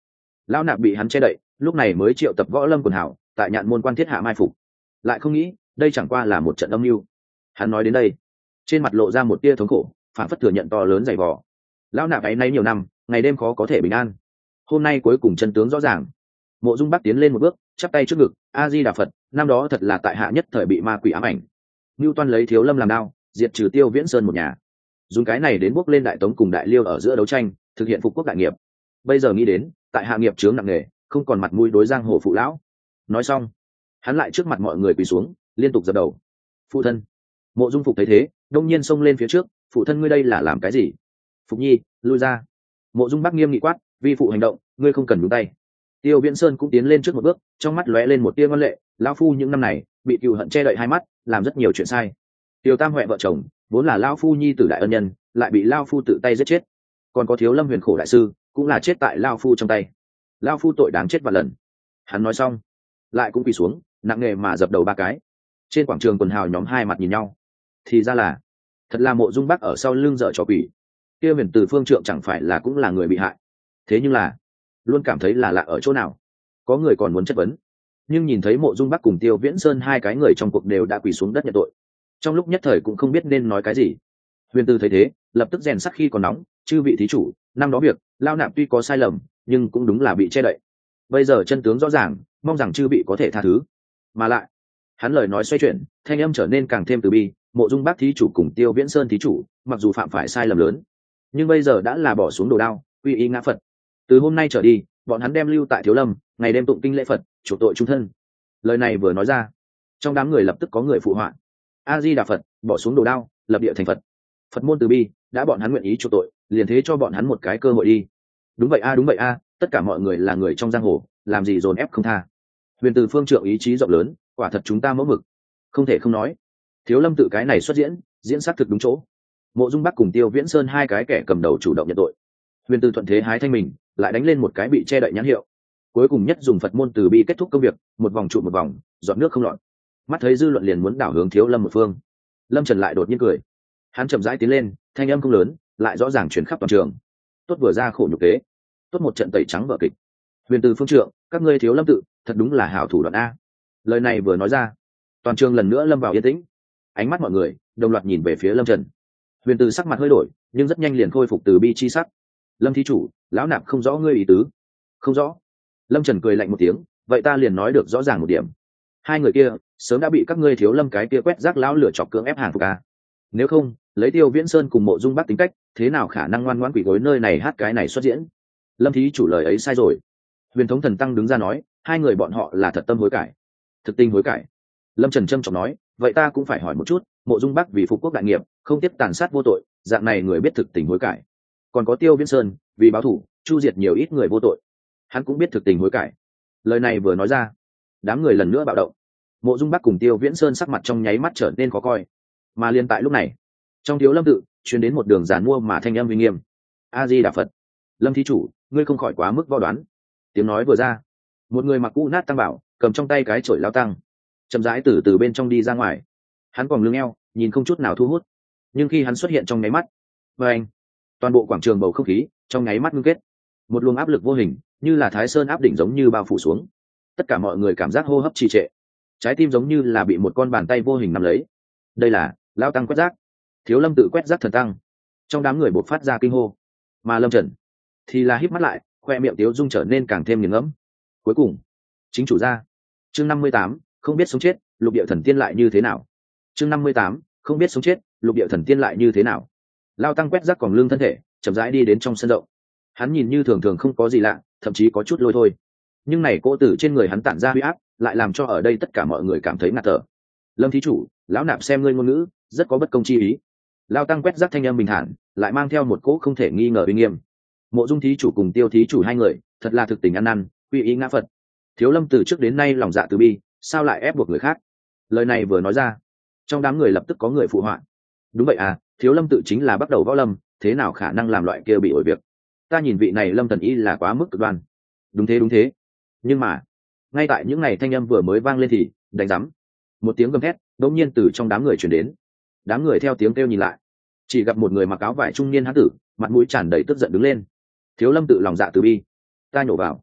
Lão nạp bị hắn che đậy, lúc này mới triệu tập võ lâm quần hảo tại Nhạn Môn quan thiết hạ mai phục, lại không nghĩ đây chẳng qua là một trận âm mưu. Hắn nói đến đây, trên mặt lộ ra một tia thống khổ, phản phất thừa nhận to lớn dày vò. Lão nạp ấy nay nhiều năm, ngày đêm khó có thể bình an, hôm nay cuối cùng chân tướng rõ ràng. Mộ Dung Bắc tiến lên một bước, chắp tay trước ngực, a di đà Phật, năm đó thật là tại hạ nhất thời bị ma quỷ ám ảnh, Ngưu Toan lấy Thiếu Lâm làm đao, diệt trừ Tiêu Viễn Sơn một nhà, dùng cái này đến bước lên Đại Tống cùng Đại Liêu ở giữa đấu tranh, thực hiện phục quốc đại nghiệp. Bây giờ nghĩ đến, tại hạ nghiệp chướng nặng nề, không còn mặt mũi đối giang hồ phụ lão. Nói xong, hắn lại trước mặt mọi người quỳ xuống, liên tục dập đầu. Phụ thân. Mộ Dung Phục thấy thế, đông nhiên xông lên phía trước, phụ thân ngươi đây là làm cái gì? Phục Nhi, lui ra. Mộ Dung Bắc nghiêm nghị quát, vi phụ hành động, ngươi không cần nhúng tay. Tiêu Viễn Sơn cũng tiến lên trước một bước, trong mắt lóe lên một tia ngoan lệ, lão phu những năm này bị cừu hận che đậy hai mắt, làm rất nhiều chuyện sai. Tiêu Tam Huệ vợ chồng vốn là lão phu nhi tử đại ân nhân, lại bị lão phu tự tay giết chết. Còn có Thiếu Lâm Huyền Khổ đại sư, cũng là chết tại lão phu trong tay. Lão phu tội đáng chết vạn lần. Hắn nói xong, lại cũng quỳ xuống, nặng nề mà dập đầu ba cái. Trên quảng trường quần hào nhóm hai mặt nhìn nhau. Thì ra là, thật là Mộ Dung Bắc ở sau lưng dở trò quỷ. Kia Huyền Từ Phương Trượng chẳng phải là cũng là người bị hại. Thế nhưng là, luôn cảm thấy là lạ ở chỗ nào. Có người còn muốn chất vấn, nhưng nhìn thấy Mộ Dung Bắc cùng Tiêu Viễn Sơn hai cái người trong cuộc đều đã quỳ xuống đất nhận tội, trong lúc nhất thời cũng không biết nên nói cái gì. Huyền Từ thấy thế, lập tức rèn sắc khi còn nóng, chư vị thí chủ, năm đó việc lao nạp tuy có sai lầm, nhưng cũng đúng là bị che đậy. Bây giờ chân tướng rõ ràng, mong rằng chư vị có thể tha thứ. Mà lại, hắn lời nói xoay chuyển, thanh âm trở nên càng thêm từ bi. Mộ Dung Bắc thí chủ cùng Tiêu Viễn Sơn thí chủ, mặc dù phạm phải sai lầm lớn, nhưng bây giờ đã là bỏ xuống đồ đao, quy y ngã Phật. Từ hôm nay trở đi, bọn hắn đem lưu tại Thiếu Lâm, ngày đêm tụng kinh lễ Phật, chuộc tội chung thân. Lời này vừa nói ra, trong đám người lập tức có người phụ họa. A Di Đà Phật, bỏ xuống đồ đao, lập địa thành Phật. Phật môn từ bi, đã bọn hắn nguyện ý chuộc tội, liền thế cho bọn hắn một cái cơ hội đi. Đúng vậy a, đúng vậy a, tất cả mọi người là người trong giang hồ, làm gì dồn ép không tha. Huyền Từ Phương Trượng ý chí rộng lớn, quả thật chúng ta mẫu mực, không thể không nói. Thiếu Lâm tự cái này xuất diễn, diễn xác thực đúng chỗ. Mộ Dung Bắc cùng Tiêu Viễn Sơn hai cái kẻ cầm đầu chủ động nhận tội. Huyền Từ thuận thế hái thanh mình, lại đánh lên một cái bị che đậy nhãn hiệu. Cuối cùng nhất dùng Phật môn từ bi kết thúc công việc, một vòng trụ một vòng, giọt nước không lọt. Mắt thấy dư luận liền muốn đảo hướng Thiếu Lâm một phương, Lâm Trần lại đột nhiên cười. Hắn chậm rãi tiến lên, thanh âm không lớn, lại rõ ràng truyền khắp toàn trường. Tốt vừa ra khổ nhục kế, tốt một trận tẩy trắng vở kịch. Huyền Từ Phương Trượng, các ngươi Thiếu Lâm tự, thật đúng là hảo thủ đoạn a. Lời này vừa nói ra, toàn trường lần nữa lâm vào yên tĩnh. Ánh mắt mọi người đồng loạt nhìn về phía Lâm Trần. Huyền Từ sắc mặt hơi đổi, nhưng rất nhanh liền khôi phục từ bi chi sắc. Lâm thí chủ, lão nạp không rõ ngươi ý tứ. Không rõ. Lâm Trần cười lạnh một tiếng, vậy ta liền nói được rõ ràng một điểm. Hai người kia sớm đã bị các ngươi Thiếu Lâm cái kia quét rác lão lửa chọc cưỡng ép hàng phục a. Nếu không, lấy Tiêu Viễn Sơn cùng Mộ Dung Bắc tính cách, thế nào khả năng ngoan ngoãn quỳ gối nơi này hát cái này xuất diễn. Lâm thí chủ lời ấy sai rồi. Huyền Thống Thần Tăng đứng ra nói, hai người bọn họ là thật tâm hối cải, thực tình hối cải. Lâm Trần trâm trọng nói, vậy ta cũng phải hỏi một chút, Mộ Dung Bắc vì phục quốc đại nghiệp, không tiếp tàn sát vô tội, dạng này người biết thực tình hối cải. Còn có Tiêu Viễn Sơn, vì báo thù, chu diệt nhiều ít người vô tội, hắn cũng biết thực tình hối cải. Lời này vừa nói ra, đám người lần nữa bạo động. Mộ Dung Bắc cùng Tiêu Viễn Sơn sắc mặt trong nháy mắt trở nên khó coi. Mà liền tại lúc này, trong Thiếu Lâm tự truyền đến một đường giàn mua mà thanh âm uy nghiêm. A Di Đà Phật. Lâm thí chủ, ngươi không khỏi quá mức võ đoán. Tiếng nói vừa ra, một người mặc cũ nát tăng bảo, cầm trong tay cái chổi lao tăng, chậm rãi từ bên trong đi ra ngoài. Hắn còn lưng eo, nhìn không chút nào thu hút, nhưng khi hắn xuất hiện trong nháy mắt, anh, toàn bộ quảng trường bầu không khí trong nháy mắt ngưng kết, một luồng áp lực vô hình như là Thái Sơn áp đỉnh giống như bao phủ xuống. Tất cả mọi người cảm giác hô hấp trì trệ, trái tim giống như là bị một con bàn tay vô hình nắm lấy. Đây là lao tăng quét rác. Thiếu Lâm tự quét rác thần tăng. Trong đám người bộc phát ra kinh hô, mà Lâm Trần thì là híp mắt lại, khoe miệng tiếu dung trở nên càng thêm nghiền ngẫm. Cuối cùng, chính chủ ra. Chương 58, không biết sống chết, lục địa thần tiên lại như thế nào. Chương 58, không biết sống chết, lục địa thần tiên lại như thế nào. Lao tăng quét rác còng lưng thân thể, chậm rãi đi đến trong sân rộng. Hắn nhìn như thường thường không có gì lạ, thậm chí có chút lôi thôi, nhưng này cỗ tử trên người hắn tản ra huy áp, lại làm cho ở đây tất cả mọi người cảm thấy ngạt thở. Lâm thí chủ, lão nạp xem ngươi ngôn ngữ rất có bất công chi ý. Lao tăng quét rác thanh âm bình thản, lại mang theo một cỗ không thể nghi ngờ uy nghiêm. Mộ Dung thí chủ cùng Tiêu thí chủ hai người thật là thực tình ăn năn, quy y ngã Phật. Thiếu Lâm từ trước đến nay lòng dạ từ bi, sao lại ép buộc người khác. Lời này vừa nói ra, trong đám người lập tức có người phụ họa. Đúng vậy à, Thiếu Lâm tự chính là bắt đầu võ lâm, thế nào khả năng làm loại kia bị ổi việc. Ta nhìn vị này Lâm thần y là quá mức cực đoan. Đúng thế. Nhưng mà ngay tại những ngày thanh âm vừa mới vang lên thì đánh rắm, một tiếng gầm thét đột nhiên từ trong đám người truyền đến. Đám người theo tiếng kêu nhìn lại, chỉ gặp một người mặc áo vải trung niên hán tử, mặt mũi tràn đầy tức giận đứng lên. Thiếu Lâm tự lòng dạ từ bi, ta nhổ vào.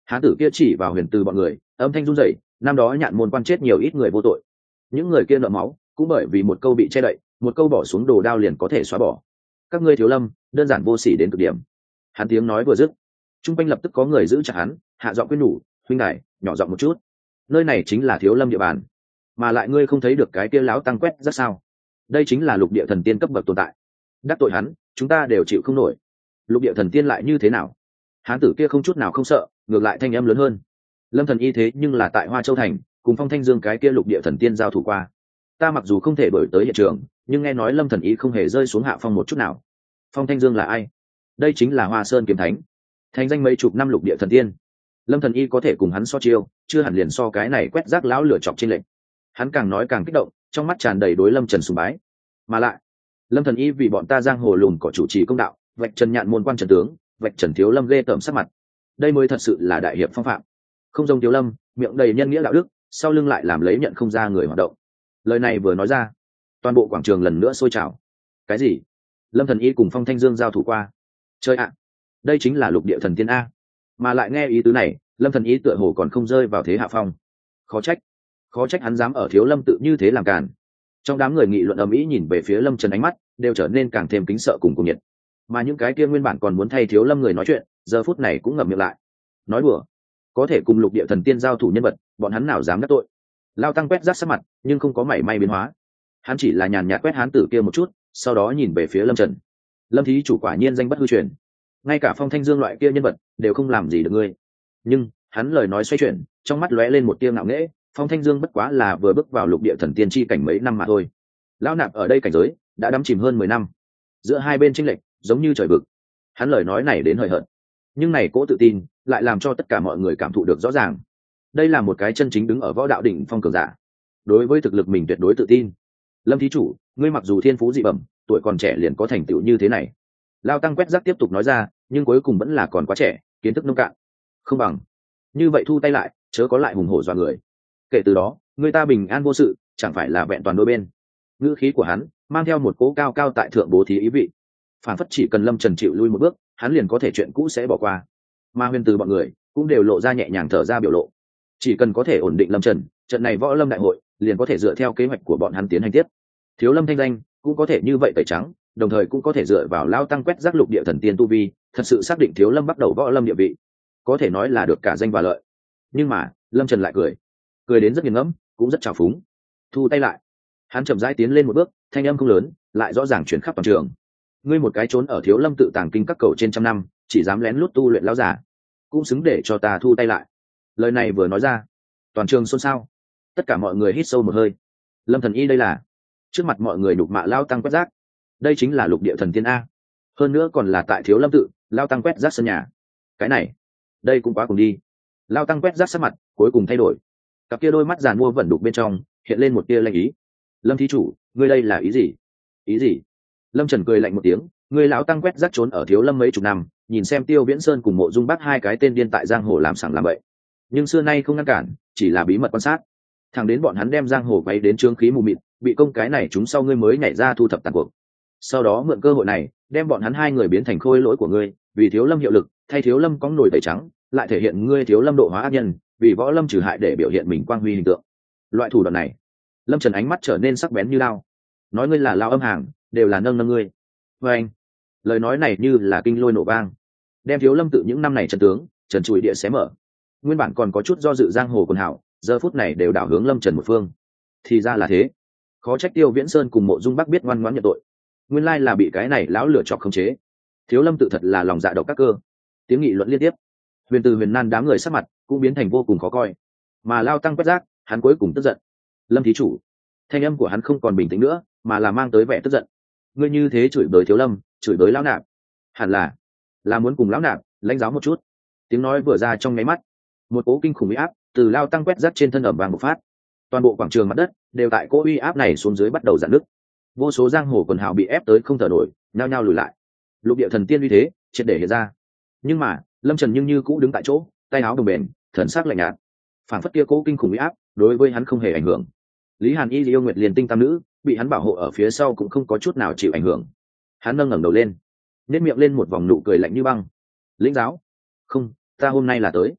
hán tử kia chỉ vào Huyền Từ bọn người, âm thanh run rẩy, năm đó nhạn môn quan chết nhiều ít người vô tội, những người kia nợ máu cũng bởi vì một câu bị che đậy, một câu bỏ xuống đồ đao liền có thể xóa bỏ. Các ngươi Thiếu Lâm đơn giản vô sỉ đến cực điểm. Hắn tiếng nói vừa dứt, trung quanh lập tức có người giữ chặt hắn, hạ giọng khuyên nhủ, huynh đài nhỏ giọng một chút, nơi này chính là Thiếu Lâm địa bàn, mà lại ngươi không thấy được cái kia láo tăng quét rất sao? Đây chính là lục địa thần tiên cấp bậc tồn tại, đắc tội hắn chúng ta đều chịu không nổi. Lục địa thần tiên lại như thế nào? Hán tử kia không chút nào không sợ, ngược lại thanh âm lớn hơn. Lâm Thần Y thế nhưng là tại Hoa Châu thành cùng Phong Thanh Dương cái kia lục địa thần tiên giao thủ qua, ta mặc dù không thể đổi tới hiện trường, nhưng nghe nói Lâm Thần Y không hề rơi xuống hạ phong một chút nào. Phong Thanh Dương là ai? Đây chính là Hoa Sơn kiếm thánh, thành danh mấy chục năm lục địa thần tiên. Lâm Thần Y có thể cùng hắn so chiêu, chưa hẳn liền so cái này quét rác lão lửa chọc trên lệnh. Hắn càng nói càng kích động, trong mắt tràn đầy đối Lâm Trần sùng bái. Mà lại, Lâm Thần Y vì bọn ta giang hồ lùn cỏ chủ trì công đạo, vạch trần nhạn môn quan trần tướng, vạch trần Thiếu Lâm ghê tởm sắc mặt. Đây mới thật sự là đại hiệp phong phạm. Không giống Thiếu Lâm, miệng đầy nhân nghĩa đạo đức, sau lưng lại làm lấy nhận không ra người hoạt động. Lời này vừa nói ra, toàn bộ quảng trường lần nữa sôi trào. Cái gì? Lâm Thần Y cùng Phong Thanh Dương giao thủ qua? Chơi ạ, đây chính là lục địa thần tiên a. Mà lại nghe ý tứ này, Lâm Thần Y tựa hồ còn không rơi vào thế hạ phong. Khó trách hắn dám ở Thiếu Lâm tự như thế làm càn. Trong đám người nghị luận ầm ĩ nhìn về phía Lâm Trần, ánh mắt đều trở nên càng thêm kính sợ cùng cuồng nhiệt. Mà những cái kia nguyên bản còn muốn thay Thiếu Lâm người nói chuyện, giờ phút này cũng ngậm miệng lại. Nói đùa, có thể cùng lục địa thần tiên giao thủ nhân vật, bọn hắn nào dám đắc tội. Lao tăng quét rác sắc mặt, nhưng không có mảy may biến hóa. Hắn chỉ là nhàn nhạt quét hán tử kia một chút, sau đó nhìn về phía Lâm Trần. Lâm thí chủ quả nhiên danh bất hư truyền, ngay cả Phong Thanh Dương loại kia nhân vật đều không làm gì được ngươi. Nhưng hắn lời nói xoay chuyển, trong mắt lóe lên một tia ngạo nghễ. Phong Thanh Dương bất quá là vừa bước vào lục địa thần tiên chi cảnh mấy năm mà thôi, lão nạp ở đây cảnh giới đã đắm chìm hơn 10 năm, giữa hai bên chênh lệch giống như trời vực. Hắn lời nói này đến hời hợt, nhưng này cố tự tin lại làm cho tất cả mọi người cảm thụ được rõ ràng. Đây là một cái chân chính đứng ở võ đạo đỉnh phong cường giả, đối với thực lực mình tuyệt đối tự tin. Lâm thí chủ, ngươi mặc dù thiên phú dị bẩm, tuổi còn trẻ liền có thành tựu như thế này. Lao tăng quét rác tiếp tục nói ra, nhưng cuối cùng vẫn là còn quá trẻ, kiến thức nông cạn, không bằng như vậy thu tay lại, chớ có lại hùng hổ dọa người. Kể từ đó người ta bình an vô sự, chẳng phải là vẹn toàn đôi bên. Ngữ khí của hắn mang theo một cố cao cao tại thượng bố thí ý vị, phản phất chỉ cần Lâm Trần chịu lui một bước, hắn liền có thể chuyện cũ sẽ bỏ qua. Mà Huyền Từ bọn người cũng đều lộ ra nhẹ nhàng thở ra biểu lộ, chỉ cần có thể ổn định Lâm Trần, trận này võ lâm đại hội liền có thể dựa theo kế hoạch của bọn hắn tiến hành tiếp. Thiếu Lâm thanh danh cũng có thể như vậy tẩy trắng, đồng thời cũng có thể dựa vào lao tăng quét rác lục địa thần tiên tu vi, thật sự xác định Thiếu Lâm bắt đầu võ lâm địa vị, có thể nói là được cả danh và lợi. Nhưng mà Lâm Trần lại cười đến rất nghiền ngẫm, cũng rất trào phúng. Thu tay lại, hắn chậm rãi tiến lên một bước, thanh âm không lớn, lại rõ ràng chuyển khắp toàn trường. Ngươi một cái trốn ở Thiếu Lâm tự tàng kinh các cầu trên trăm năm, chỉ dám lén lút tu luyện lão giả, cũng xứng để cho ta thu tay lại. Lời này vừa nói ra, toàn trường xôn xao, tất cả mọi người hít sâu một hơi. Lâm Thần Y đây là trước mặt mọi người đục mạ lao tăng quét rác, đây chính là lục địa thần tiên a, hơn nữa còn là tại Thiếu Lâm tự lao tăng quét rác sân nhà. Cái này, đây cũng quá cùng đi. Lao tăng quét rác sắc mặt cuối cùng thay đổi, cặp kia đôi mắt giàn mua vẩn đục bên trong hiện lên một tia lanh ý. Lâm thí chủ, ngươi đây là ý gì? Ý gì? Lâm Trần cười lạnh một tiếng, ngươi lão tăng quét rác trốn ở Thiếu Lâm mấy chục năm, nhìn xem Tiêu Viễn Sơn cùng Mộ Dung Bác hai cái tên điên tại giang hồ làm sảng làm bậy, nhưng xưa nay không ngăn cản, chỉ là bí mật quan sát. Thằng đến bọn hắn đem giang hồ quấy đến trướng khí mù mịt, bị công cái này chúng sau ngươi mới nhảy ra thu thập tàn cuộc. Sau đó mượn cơ hội này, đem bọn hắn hai người biến thành khôi lỗi của ngươi, vì Thiếu Lâm hiệu lực, thay Thiếu Lâm cóng nổi tẩy trắng, lại thể hiện ngươi Thiếu Lâm độ hóa ác nhân, vì võ lâm trừ hại để biểu hiện mình quang huy hình tượng. Loại thủ đoạn này, Lâm Trần ánh mắt trở nên sắc bén như lao. Nói ngươi là lao âm hàng, đều là nâng ngươi. Và anh, lời nói này như là kinh lôi nổ vang, đem Thiếu Lâm tự những năm này trần tướng trần trụi địa xé mở. Nguyên bản còn có chút do dự giang hồ quần hảo, giờ phút này đều đảo hướng Lâm Trần một phương. Thì ra là thế, khó trách Tiêu Viễn Sơn cùng Mộ Dung Bắc biết ngoan ngoãn nhận tội, nguyên lai là bị cái này lão lửa chọc khống chế. Thiếu Lâm tự thật là lòng dạ độc các cơ. Tiếng nghị luận liên tiếp, Huyền Từ Huyền Nan đám người sắc mặt cũng biến thành vô cùng khó coi. Mà lao tăng quét rác, hắn cuối cùng tức giận. Lâm thí chủ, thanh âm của hắn không còn bình tĩnh nữa, mà là mang tới vẻ tức giận. Ngươi như thế chửi bới Thiếu Lâm, chửi bới lão nạp, hẳn là muốn cùng lão nạp lãnh giáo một chút. Tiếng nói vừa ra trong nháy mắt, một cỗ kinh khủng uy áp từ lao tăng quét rác trên thân ẩm vàng bộc phát. Toàn bộ quảng trường mặt đất đều tại cỗ uy áp này xuống dưới bắt đầu giãn nứt. Vô số giang hồ quần hào bị ép tới không thở nổi, nhao nhao lùi lại. Lục địa thần tiên uy thế triệt để hiện ra. Nhưng mà Lâm Trần nhưng như cũ đứng tại chỗ, tay áo đồng bền, thần sắc lạnh nhạt, phảng phất kia cố kinh khủng uy áp đối với hắn không hề ảnh hưởng. Lý Hàn Y, Yêu Nguyệt liền tinh tam nữ bị hắn bảo hộ ở phía sau cũng không có chút nào chịu ảnh hưởng. Hắn nâng ngẩng đầu lên, nhếch miệng lên một vòng nụ cười lạnh như băng. Lĩnh giáo? Không, ta hôm nay là tới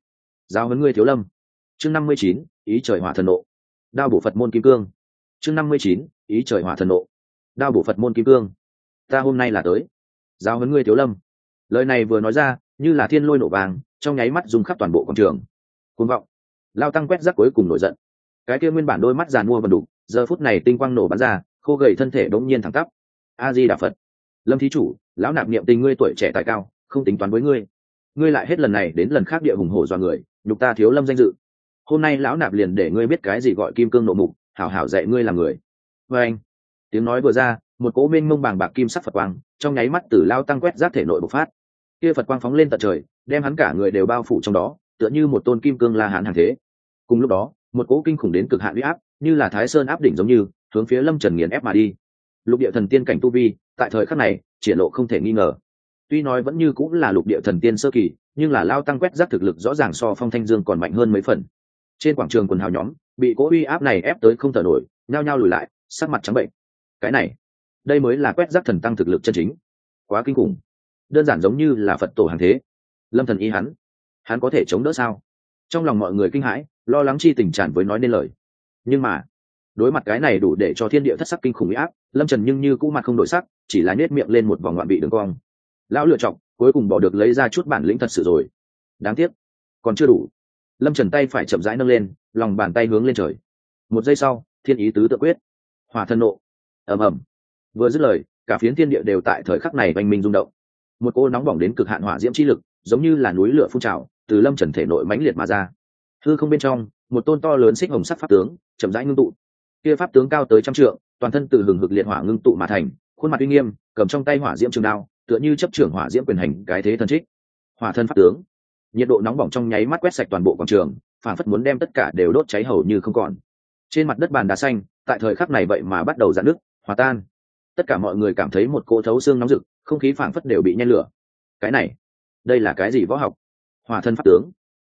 Giáo huấn ngươi Thiếu Lâm. Chương 59, ý trời hỏa thần nộ. Đao bổ Phật môn kim cương. Chương 59, ý trời hỏa thần nộ. Đao bổ Phật môn kim cương. Ta hôm nay là tới giáo huấn ngươi Thiếu Lâm. Lời này vừa nói ra, như là thiên lôi nổ vàng, trong nháy mắt rung khắp toàn bộ quảng trường. Cuồng vọng. Lao tăng quét rác cuối cùng nổi giận. Cái kia nguyên bản đôi mắt giàn mua và đủ, giờ phút này tinh quang nổ bắn ra, khô gầy thân thể đống nhiên thẳng tắp. A Di Đà Phật. Lâm thí chủ, lão nạp niệm tình ngươi tuổi trẻ tài cao, không tính toán với ngươi. Ngươi lại hết lần này đến lần khác địa hùng hổ dọa người, nhục ta Thiếu Lâm danh dự. Hôm nay lão nạp liền để ngươi biết cái gì gọi kim cương nộ mục, hảo hảo dạy ngươi làm người. Và anh. Tiếng nói vừa ra, một cỗ mênh mông bàng bạc kim sắc Phật quang trong nháy mắt từ Lao tăng quét rác thể nội bộc phát. Kia Phật quang phóng lên tận trời, đem hắn cả người đều bao phủ trong đó, tựa như một tôn kim cương la hán hàng thế. Cùng lúc đó, một cỗ kinh khủng đến cực hạn uy áp, như là Thái Sơn áp đỉnh giống như, hướng phía Lâm Trần nghiền ép mà đi. Lục địa thần tiên cảnh tu vi, tại thời khắc này, triển lộ không thể nghi ngờ. Tuy nói vẫn như cũng là lục địa thần tiên sơ kỳ, nhưng là Lao tăng quét rác thực lực rõ ràng so Phong Thanh Dương còn mạnh hơn mấy phần. Trên quảng trường quần hào nhóm, bị cỗ uy áp này ép tới không thở nổi, nhao nhao lùi lại, sắc mặt trắng bệnh. Cái này, đây mới là quét rác thần tăng thực lực chân chính. Quá kinh khủng, đơn giản giống như là Phật tổ hàng thế. Lâm thần ý hắn có thể chống đỡ sao? Trong lòng mọi người kinh hãi, lo lắng chi tình tràn với nói nên lời. Nhưng mà đối mặt cái này đủ để cho thiên địa thất sắc kinh khủng uy áp, Lâm Trần nhưng như cũ mặt không đổi sắc, chỉ là nhếch miệng lên một vòng ngoạn vị đường cong. Lão lựa chọn cuối cùng bỏ được lấy ra chút bản lĩnh thật sự rồi. Đáng tiếc còn chưa đủ. Lâm Trần tay phải chậm rãi nâng lên, lòng bàn tay hướng lên trời. Một giây sau, thiên ý tứ tự quyết, hỏa thần nộ. Ầm ầm. Vừa dứt lời, cả phiến thiên địa đều tại thời khắc này oanh minh rung động. Một cô nóng bỏng đến cực hạn hỏa diễm chi lực, giống như là núi lửa phun trào, từ Lâm Trần thể nội mãnh liệt mà ra. Hư không bên trong, một tôn to lớn xích hồng sắc pháp tướng chậm rãi ngưng tụ. Kia pháp tướng cao tới trăm trượng, toàn thân từ hừng hực liệt hỏa ngưng tụ mà thành, khuôn mặt uy nghiêm, cầm trong tay hỏa diễm trường đao, tựa như chấp trưởng hỏa diễm quyền hành cái thế thần trích. Hỏa thân pháp tướng, nhiệt độ nóng bỏng trong nháy mắt quét sạch toàn bộ quảng trường, phản phất muốn đem tất cả đều đốt cháy hầu như không còn. Trên mặt đất bàn đá xanh, tại thời khắc này vậy mà bắt đầu rạn nứt, hòa tan. Tất cả mọi người cảm thấy một cỗ thấu xương nóng rực, không khí phảng phất đều bị nhen lửa. Cái này, đây là cái gì võ học? Hỏa thân pháp tướng.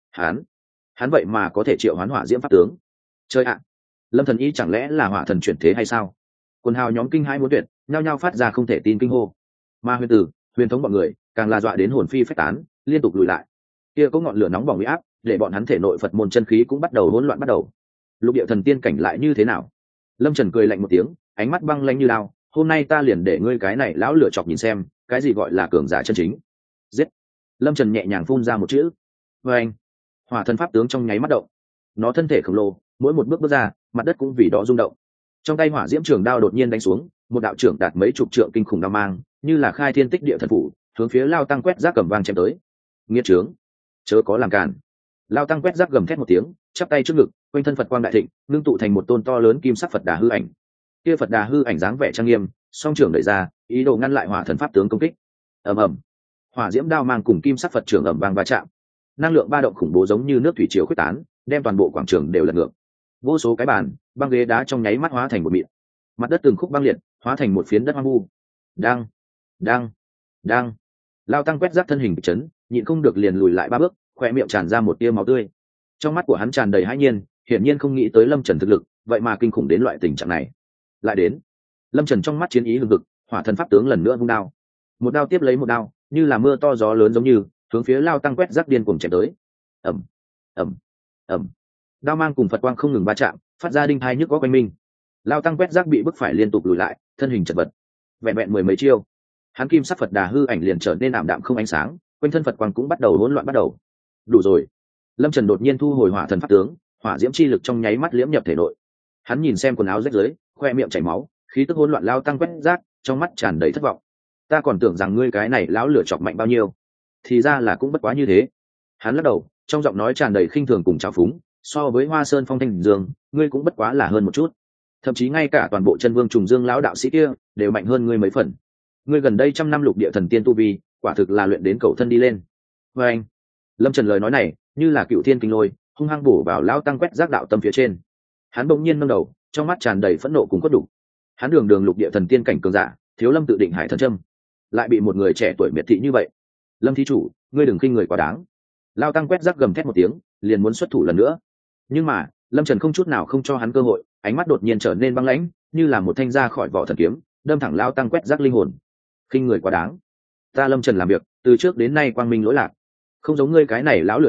Hắn vậy mà có thể triệu hoán hỏa diễm pháp tướng. Chơi ạ, Lâm thần y chẳng lẽ là hỏa thần chuyển thế hay sao? Quần hào nhóm kinh hãi muốn tuyệt, nhao nhao phát ra không thể tin kinh hô. Ma Huyền Tử, Huyền Thống bọn người càng là dọa đến hồn phi phách tán, liên tục lùi lại. Kia có ngọn lửa nóng bỏng uy áp, để bọn hắn thể nội Phật môn chân khí cũng bắt đầu hỗn loạn bắt đầu. Lục địa thần tiên cảnh lại như thế nào? Lâm Trần cười lạnh một tiếng, ánh mắt băng lãnh như đao. Hôm nay ta liền để ngươi cái này lão lửa chọc nhìn xem, cái gì gọi là cường giả chân chính. Giết! Lâm Trần nhẹ nhàng phun ra một chữ. Và anh, hỏa thần pháp tướng trong nháy mắt động. Nó thân thể khổng lồ, mỗi một bước ra, mặt đất cũng vì đó rung động. Trong tay hỏa diễm trường đao đột nhiên đánh xuống, một đạo trưởng đạt mấy chục trượng kinh khủng đao mang, như là khai thiên tích địa thần phủ, hướng phía Lao tăng quét rác cầm vang chém tới. Nghiệt trướng, chớ có làm cản! Lao tăng quét rác gầm thét một tiếng, chắp tay trước ngực, quanh thân Phật quang đại thịnh, ngưng tụ thành một tôn to lớn kim sắc Phật đà hư ảnh. Kia Phật đà hư ảnh dáng vẻ trang nghiêm, song trưởng đẩy ra, ý đồ ngăn lại hỏa thần pháp tướng công kích. Ầm ầm, hỏa diễm đao mang cùng kim sắc Phật trưởng ầm vang va chạm, năng lượng ba động khủng bố giống như nước thủy triều khuếch tán, đem toàn bộ quảng trường đều lật ngược. Vô số cái bàn, băng ghế đá trong nháy mắt hóa thành một mịn, mặt đất từng khúc băng liệt, hóa thành một phiến đất hoang vu. Đang, đang, đang. Lao tăng quét rác thân hình chấn, nhịn không được liền lùi lại 3 bước, khóe miệng tràn ra một tia máu tươi. Trong mắt của hắn tràn đầy hãi nhiên, hiển nhiên không nghĩ tới Lâm Trần thực lực, vậy mà kinh khủng đến loại tình trạng này. Lại đến, Lâm Trần trong mắt chiến ý hừng hực, hỏa thần pháp tướng lần nữa vung đao. Một đao tiếp lấy một đao, như là mưa to gió lớn giống như, hướng phía Lao tăng quét rác điên cuồng chém tới. Ầm, ầm, ầm. Đao mang cùng Phật quang không ngừng va chạm, phát ra đinh tai nhức óc quanh mình. Lao tăng quét rác bị bức phải liên tục lùi lại, thân hình chật vật. Vẹn vẹn mười mấy chiêu, hắn kim sắc Phật đà hư ảnh liền trở nên ảm đạm không ánh sáng, quanh thân Phật quang cũng bắt đầu hỗn loạn bắt đầu. Đủ rồi. Lâm Trần đột nhiên thu hồi hỏa thần pháp tướng, hỏa diễm chi lực trong nháy mắt liễm nhập thể nội. Hắn nhìn xem quần áo rách rưới, khoe miệng chảy máu, khí tức hỗn loạn Lao tăng quét rác, trong mắt tràn đầy thất vọng. Ta còn tưởng rằng ngươi cái này lão lửa chọc mạnh bao nhiêu, thì ra là cũng bất quá như thế. Hắn lắc đầu, trong giọng nói tràn đầy khinh thường cùng trào phúng. So với Hoa Sơn Phong Thanh Dương, ngươi cũng bất quá là hơn một chút. Thậm chí ngay cả toàn bộ chân vương trùng dương lão đạo sĩ kia đều mạnh hơn ngươi mấy phần. Ngươi gần đây 100 năm lục địa thần tiên tu vi, quả thực là luyện đến cầu thân đi lên. Và anh, Lâm Trần lời nói này như là cựu thiên kinh lôi, hung hăng bổ vào Lão tăng quét rác đạo tâm phía trên. Hắn bỗng nhiên nâng đầu, trong mắt tràn đầy phẫn nộ cùng cốt đủ. Hắn đường đường lục địa thần tiên cảnh cường giả, Thiếu Lâm tự định hải thần châm, lại bị một người trẻ tuổi miệt thị như vậy. Lâm thí chủ, ngươi đừng khinh người quá đáng. Lão tăng quét rác gầm thét một tiếng, liền muốn xuất thủ lần nữa. Nhưng mà Lâm Trần không chút nào không cho hắn cơ hội, ánh mắt đột nhiên trở nên băng lãnh, như là một thanh ra khỏi vỏ thần kiếm, đâm thẳng Lao tăng quét rác linh hồn. Khinh người quá đáng. Ta Lâm Trần làm việc từ trước đến nay quang minh lỗi lạc, không giống ngươi cái này lão lựa chọc,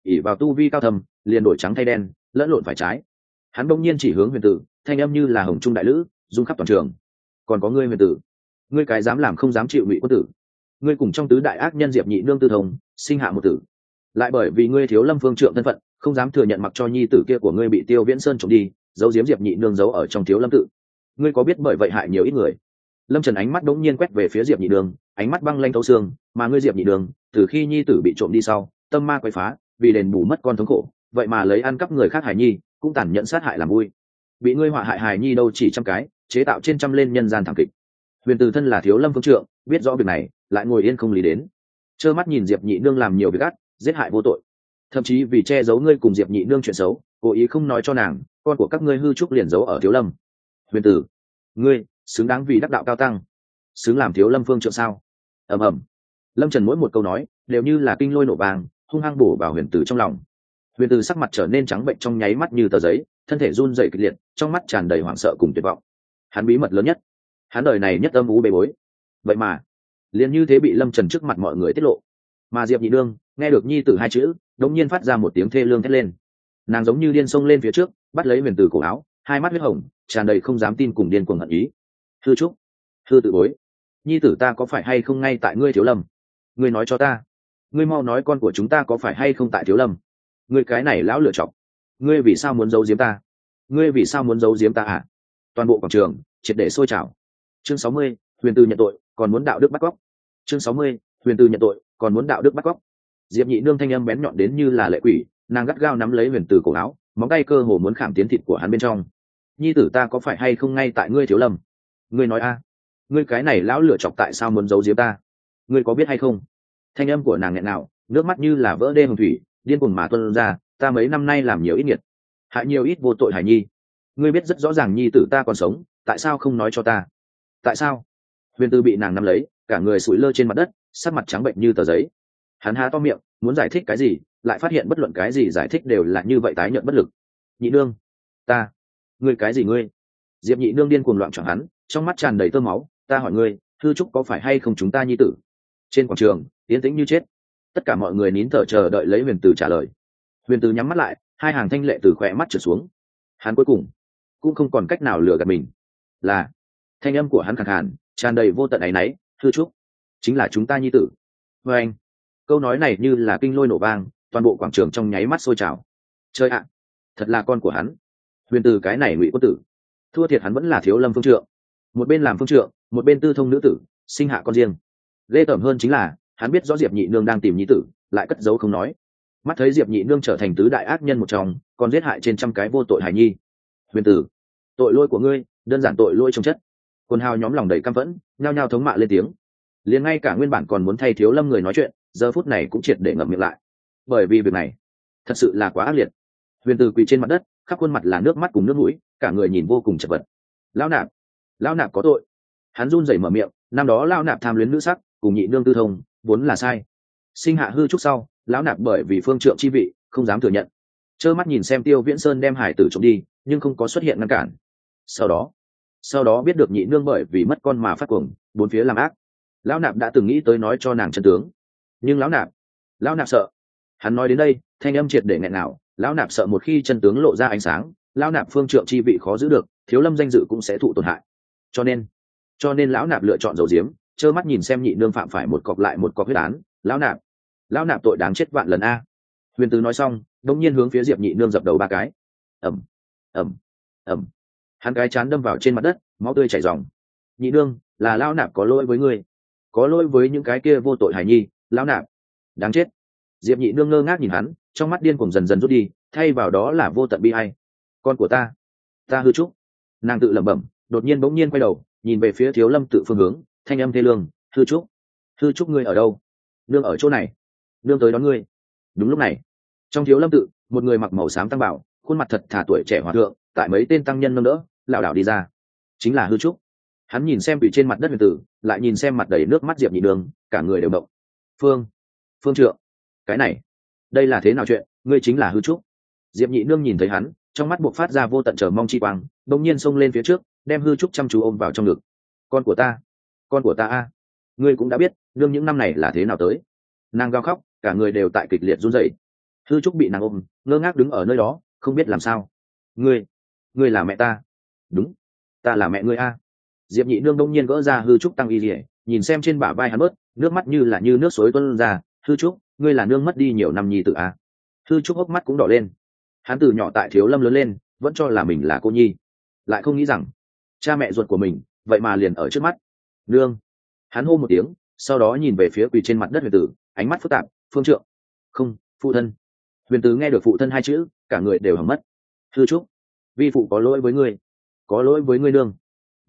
ỉ vào tu vi cao thầm liền đổi trắng thay đen, lẫn lộn phải trái. Hắn đông nhiên chỉ hướng Huyền Tử, thanh âm như là hồng trung đại lữ, rung khắp toàn trường. Còn có ngươi Huyền Tử, ngươi cái dám làm không dám chịu ngụy quân tử, ngươi cùng trong tứ đại ác nhân Diệp Nhị Nương tư thông, sinh hạ một tử, lại bởi vì ngươi thiếu Lâm Phương Trượng thân phận, không dám thừa nhận mặc cho nhi tử kia của ngươi bị Tiêu Viễn Sơn trộm đi, giấu giếm Diệp Nhị Nương giấu ở trong thiếu Lâm tự. Ngươi có biết bởi vậy hại nhiều ít người? Lâm Trần ánh mắt đống nhiên quét về phía Diệp Nhị Nương, ánh mắt băng lanh thấu xương, mà ngươi Diệp Nhị Nương, từ khi nhi tử bị trộm đi sau, tâm ma quấy phá, vì đền bù mất con thống khổ, vậy mà lấy ăn cắp người khác hài nhi, cũng tàn nhẫn sát hại làm vui. Bị ngươi họa hại hài nhi đâu chỉ trăm cái, chế tạo trên trăm lên nhân gian thảm kịch. Huyền Từ thân là thiếu Lâm Phương Trượng, biết rõ việc này, lại ngồi yên không lý đến, trơ mắt nhìn Diệp Nhị Nương làm nhiều việc ác, giết hại vô tội, thậm chí vì che giấu ngươi cùng Diệp Nhị Nương chuyện xấu, cố ý không nói cho nàng, con của các ngươi hư trúc liền giấu ở thiếu Lâm. Huyền Tử, ngươi xứng đáng vì đắc đạo cao tăng, xứng làm thiếu Lâm Phương Trượng sao? Ầm ầm. Lâm Trần mỗi một câu nói đều như là kinh lôi nổ vàng, hung hăng bổ vào Huyền Tử trong lòng. Huyền Tử sắc mặt trở nên trắng bệnh trong nháy mắt như tờ giấy, thân thể run rẩy kịch liệt, trong mắt tràn đầy hoảng sợ cùng tuyệt vọng. Hắn bí mật lớn nhất, hắn đời này nhất âm u bê bối, vậy mà liền như thế bị Lâm Trần trước mặt mọi người tiết lộ. Mà Diệp Nhị Nương nghe được nhi tử hai chữ, đột nhiên phát ra một tiếng thê lương thét lên. Nàng giống như điên xông lên phía trước, bắt lấy Huyền Tử cổ áo, hai mắt huyết hồng, tràn đầy không dám tin cùng điên cuồng hận ý. Hư trúc, hư tự bối, nhi tử ta có phải hay không ngay tại ngươi thiếu Lâm? Ngươi nói cho ta, ngươi mau nói con của chúng ta có phải hay không tại thiếu Lâm? Ngươi cái này lão lựa chọc, ngươi vì sao muốn giấu giếm ta? Ngươi vì sao muốn giấu giếm ta à? Toàn bộ quảng trường triệt để sôi trào. Chương 60, Huyền Từ nhận tội, còn muốn đạo đức bắt cóc. Chương 60, Huyền Từ nhận tội, còn muốn đạo đức bắt cóc. Diệp Nhị Nương thanh âm bén nhọn đến như là lệ quỷ, nàng gắt gao nắm lấy Huyền Từ cổ áo, móng tay cơ hồ muốn khảm tiến thịt của hắn bên trong. Nhi tử ta có phải hay không ngay tại ngươi thiếu Lâm? Ngươi nói a, ngươi cái này lão lửa chọc tại sao muốn giấu giếm ta? Ngươi có biết hay không? Thanh âm của nàng nghẹn ngào, nước mắt như là vỡ đê hồng thủy, điên cuồng mà tuôn ra. Ta mấy năm nay làm nhiều ít nghiệt, hại nhiều ít vô tội hải nhi. Ngươi biết rất rõ ràng nhi tử ta còn sống, tại sao không nói cho ta? Tại sao? Huyền Từ bị nàng nắm lấy, cả người sụi lơ trên mặt đất, sắc mặt trắng bệnh như tờ giấy. Hắn há to miệng muốn giải thích cái gì, lại phát hiện bất luận cái gì giải thích đều là như vậy tái nhợt bất lực. Nhị Nương, ta, ngươi cái gì ngươi? Diệp Nhị Nương điên cuồng loạn choạng hắn, trong mắt tràn đầy tơ máu. Ta hỏi ngươi, Thư Trúc có phải hay không chúng ta nhi tử? Trên quảng trường yên tĩnh như chết, tất cả mọi người nín thở chờ đợi lấy Huyền Từ trả lời. Huyền Từ nhắm mắt lại, hai hàng thanh lệ từ khỏe mắt trượt xuống. Hắn cuối cùng cũng không còn cách nào lừa gạt mình. Là thanh âm của hắn khàn khàn, tràn đầy vô tận áy náy. Thư Trúc chính là chúng ta nhi tử. Và anh, câu nói này như là kinh lôi nổ vang, toàn bộ quảng trường trong nháy mắt sôi trào. Chơi ạ, thật là con của hắn. Huyền Từ cái này ngụy quân tử, thua thiệt hắn vẫn là thiếu Lâm Phương Trượng, một bên làm phương trượng, một bên tư thông nữ tử, sinh hạ con riêng. Ghê tởm hơn chính là hắn biết rõ Diệp Nhị Nương đang tìm nhi tử, lại cất giấu không nói. Mắt thấy Diệp Nhị Nương trở thành tứ đại ác nhân một trong, còn giết hại trên trăm cái vô tội hài nhi. Huyền Tử, tội lỗi của ngươi đơn giản tội lỗi trong chất. Quân hào nhóm lòng đầy căm phẫn, nhao nhao thống mạ lên tiếng. Liền ngay cả nguyên bản còn muốn thay thiếu Lâm người nói chuyện, giờ phút này cũng triệt để ngậm miệng lại, bởi vì việc này thật sự là quá ác liệt. Huyền Tử quỳ trên mặt đất, khắp khuôn mặt là nước mắt cùng nước mũi, cả người nhìn vô cùng chật vật. Lão nạp, lão nạp có tội. Hắn run rẩy mở miệng, năm đó lão nạp tham luyến nữ sắc, cùng Nhị Nương tư thông, vốn là sai. Sinh hạ hư trúc sau, lão nạp bởi vì phương trượng chi vị, không dám thừa nhận, trơ mắt nhìn xem Tiêu Viễn Sơn đem hải tử trộm đi, nhưng không có xuất hiện ngăn cản. Sau đó biết được Nhị Nương bởi vì mất con mà phát cuồng, bốn phía làm ác. Lão nạp đã từng nghĩ tới nói cho nàng chân tướng, nhưng lão nạp sợ. Hắn nói đến đây, thanh âm triệt để nghẹn ngào. Lão nạp sợ một khi chân tướng lộ ra ánh sáng, lão nạp phương trượng chi vị khó giữ được, thiếu Lâm danh dự cũng sẽ thụ tổn hại. Cho nên lão nạp lựa chọn giấu giếm, trơ mắt nhìn xem Nhị Nương phạm phải một cọc lại một cọc huyết án. Lão nạp tội đáng chết vạn lần a. Huyền Từ nói xong, đống nhiên hướng phía Diệp Nhị Nương dập đầu ba cái. Ầm, ầm, ầm. Hắn cái chán đâm vào trên mặt đất, máu tươi chảy ròng. Nhị Nương, là lão nạp có lỗi với ngươi, có lỗi với những cái kia vô tội hài nhi. Lão nạp đáng chết. Diệp Nhị Nương ngơ ngác nhìn hắn, trong mắt điên cuồng dần dần rút đi, thay vào đó là vô tận bi ai. Con của ta hư trúc. Nàng tự lẩm bẩm, đột nhiên bỗng nhiên quay đầu, nhìn về phía thiếu Lâm tự phương hướng, thanh âm thê lương. Hư trúc ngươi ở đâu? Nương ở chỗ này, nương tới đón ngươi. Đúng lúc này, trong thiếu Lâm tự, một người mặc màu xám tăng bảo, khuôn mặt thật thà tuổi trẻ hòa thượng, tại mấy tên tăng nhân nâng đỡ, lảo đảo đi ra. Chính là Hư Trúc. Hắn nhìn xem bị trên mặt đất Huyền Tử, lại nhìn xem mặt đầy nước mắt Diệp Nhị Nương, cả người đều động. Phương Trượng, cái này, đây là thế nào chuyện? Ngươi chính là Hư Trúc? Diệp Nhị Nương nhìn thấy hắn, trong mắt buộc phát ra vô tận chờ mong chi quang, đột nhiên xông lên phía trước, đem Hư Trúc chăm chú ôm vào trong ngực. Con của ta a, ngươi cũng đã biết, nương những năm này là thế nào tới. Nàng gào khóc, cả người đều tại kịch liệt run rẩy. Hư trúc bị nàng ôm ngơ ngác đứng ở nơi đó không biết làm sao. Ngươi là mẹ ta? Đúng, ta là mẹ ngươi a. Diệp nhị nương đông nhiên gỡ ra hư trúc tăng y dỉa, nhìn xem trên bả vai hắn bớt nước mắt như là như nước suối tuôn ra. Hư trúc, ngươi là nương mất đi nhiều năm nhi tử a. Hư trúc hốc mắt cũng đỏ lên. Hắn từ nhỏ tại Thiếu Lâm lớn lên vẫn cho là mình là cô nhi, lại không nghĩ rằng cha mẹ ruột của mình vậy mà liền ở trước mắt. Nương. Hắn hô một tiếng, sau đó nhìn về phía quỳ trên mặt đất huyền tử, ánh mắt phức tạp. Phương trượng. Không, phụ thân. Huyền tử nghe được phụ thân hai chữ cả người đều hỏng mất. Hư trúc, vi phụ có lỗi với ngươi. Có lỗi với ngươi nương.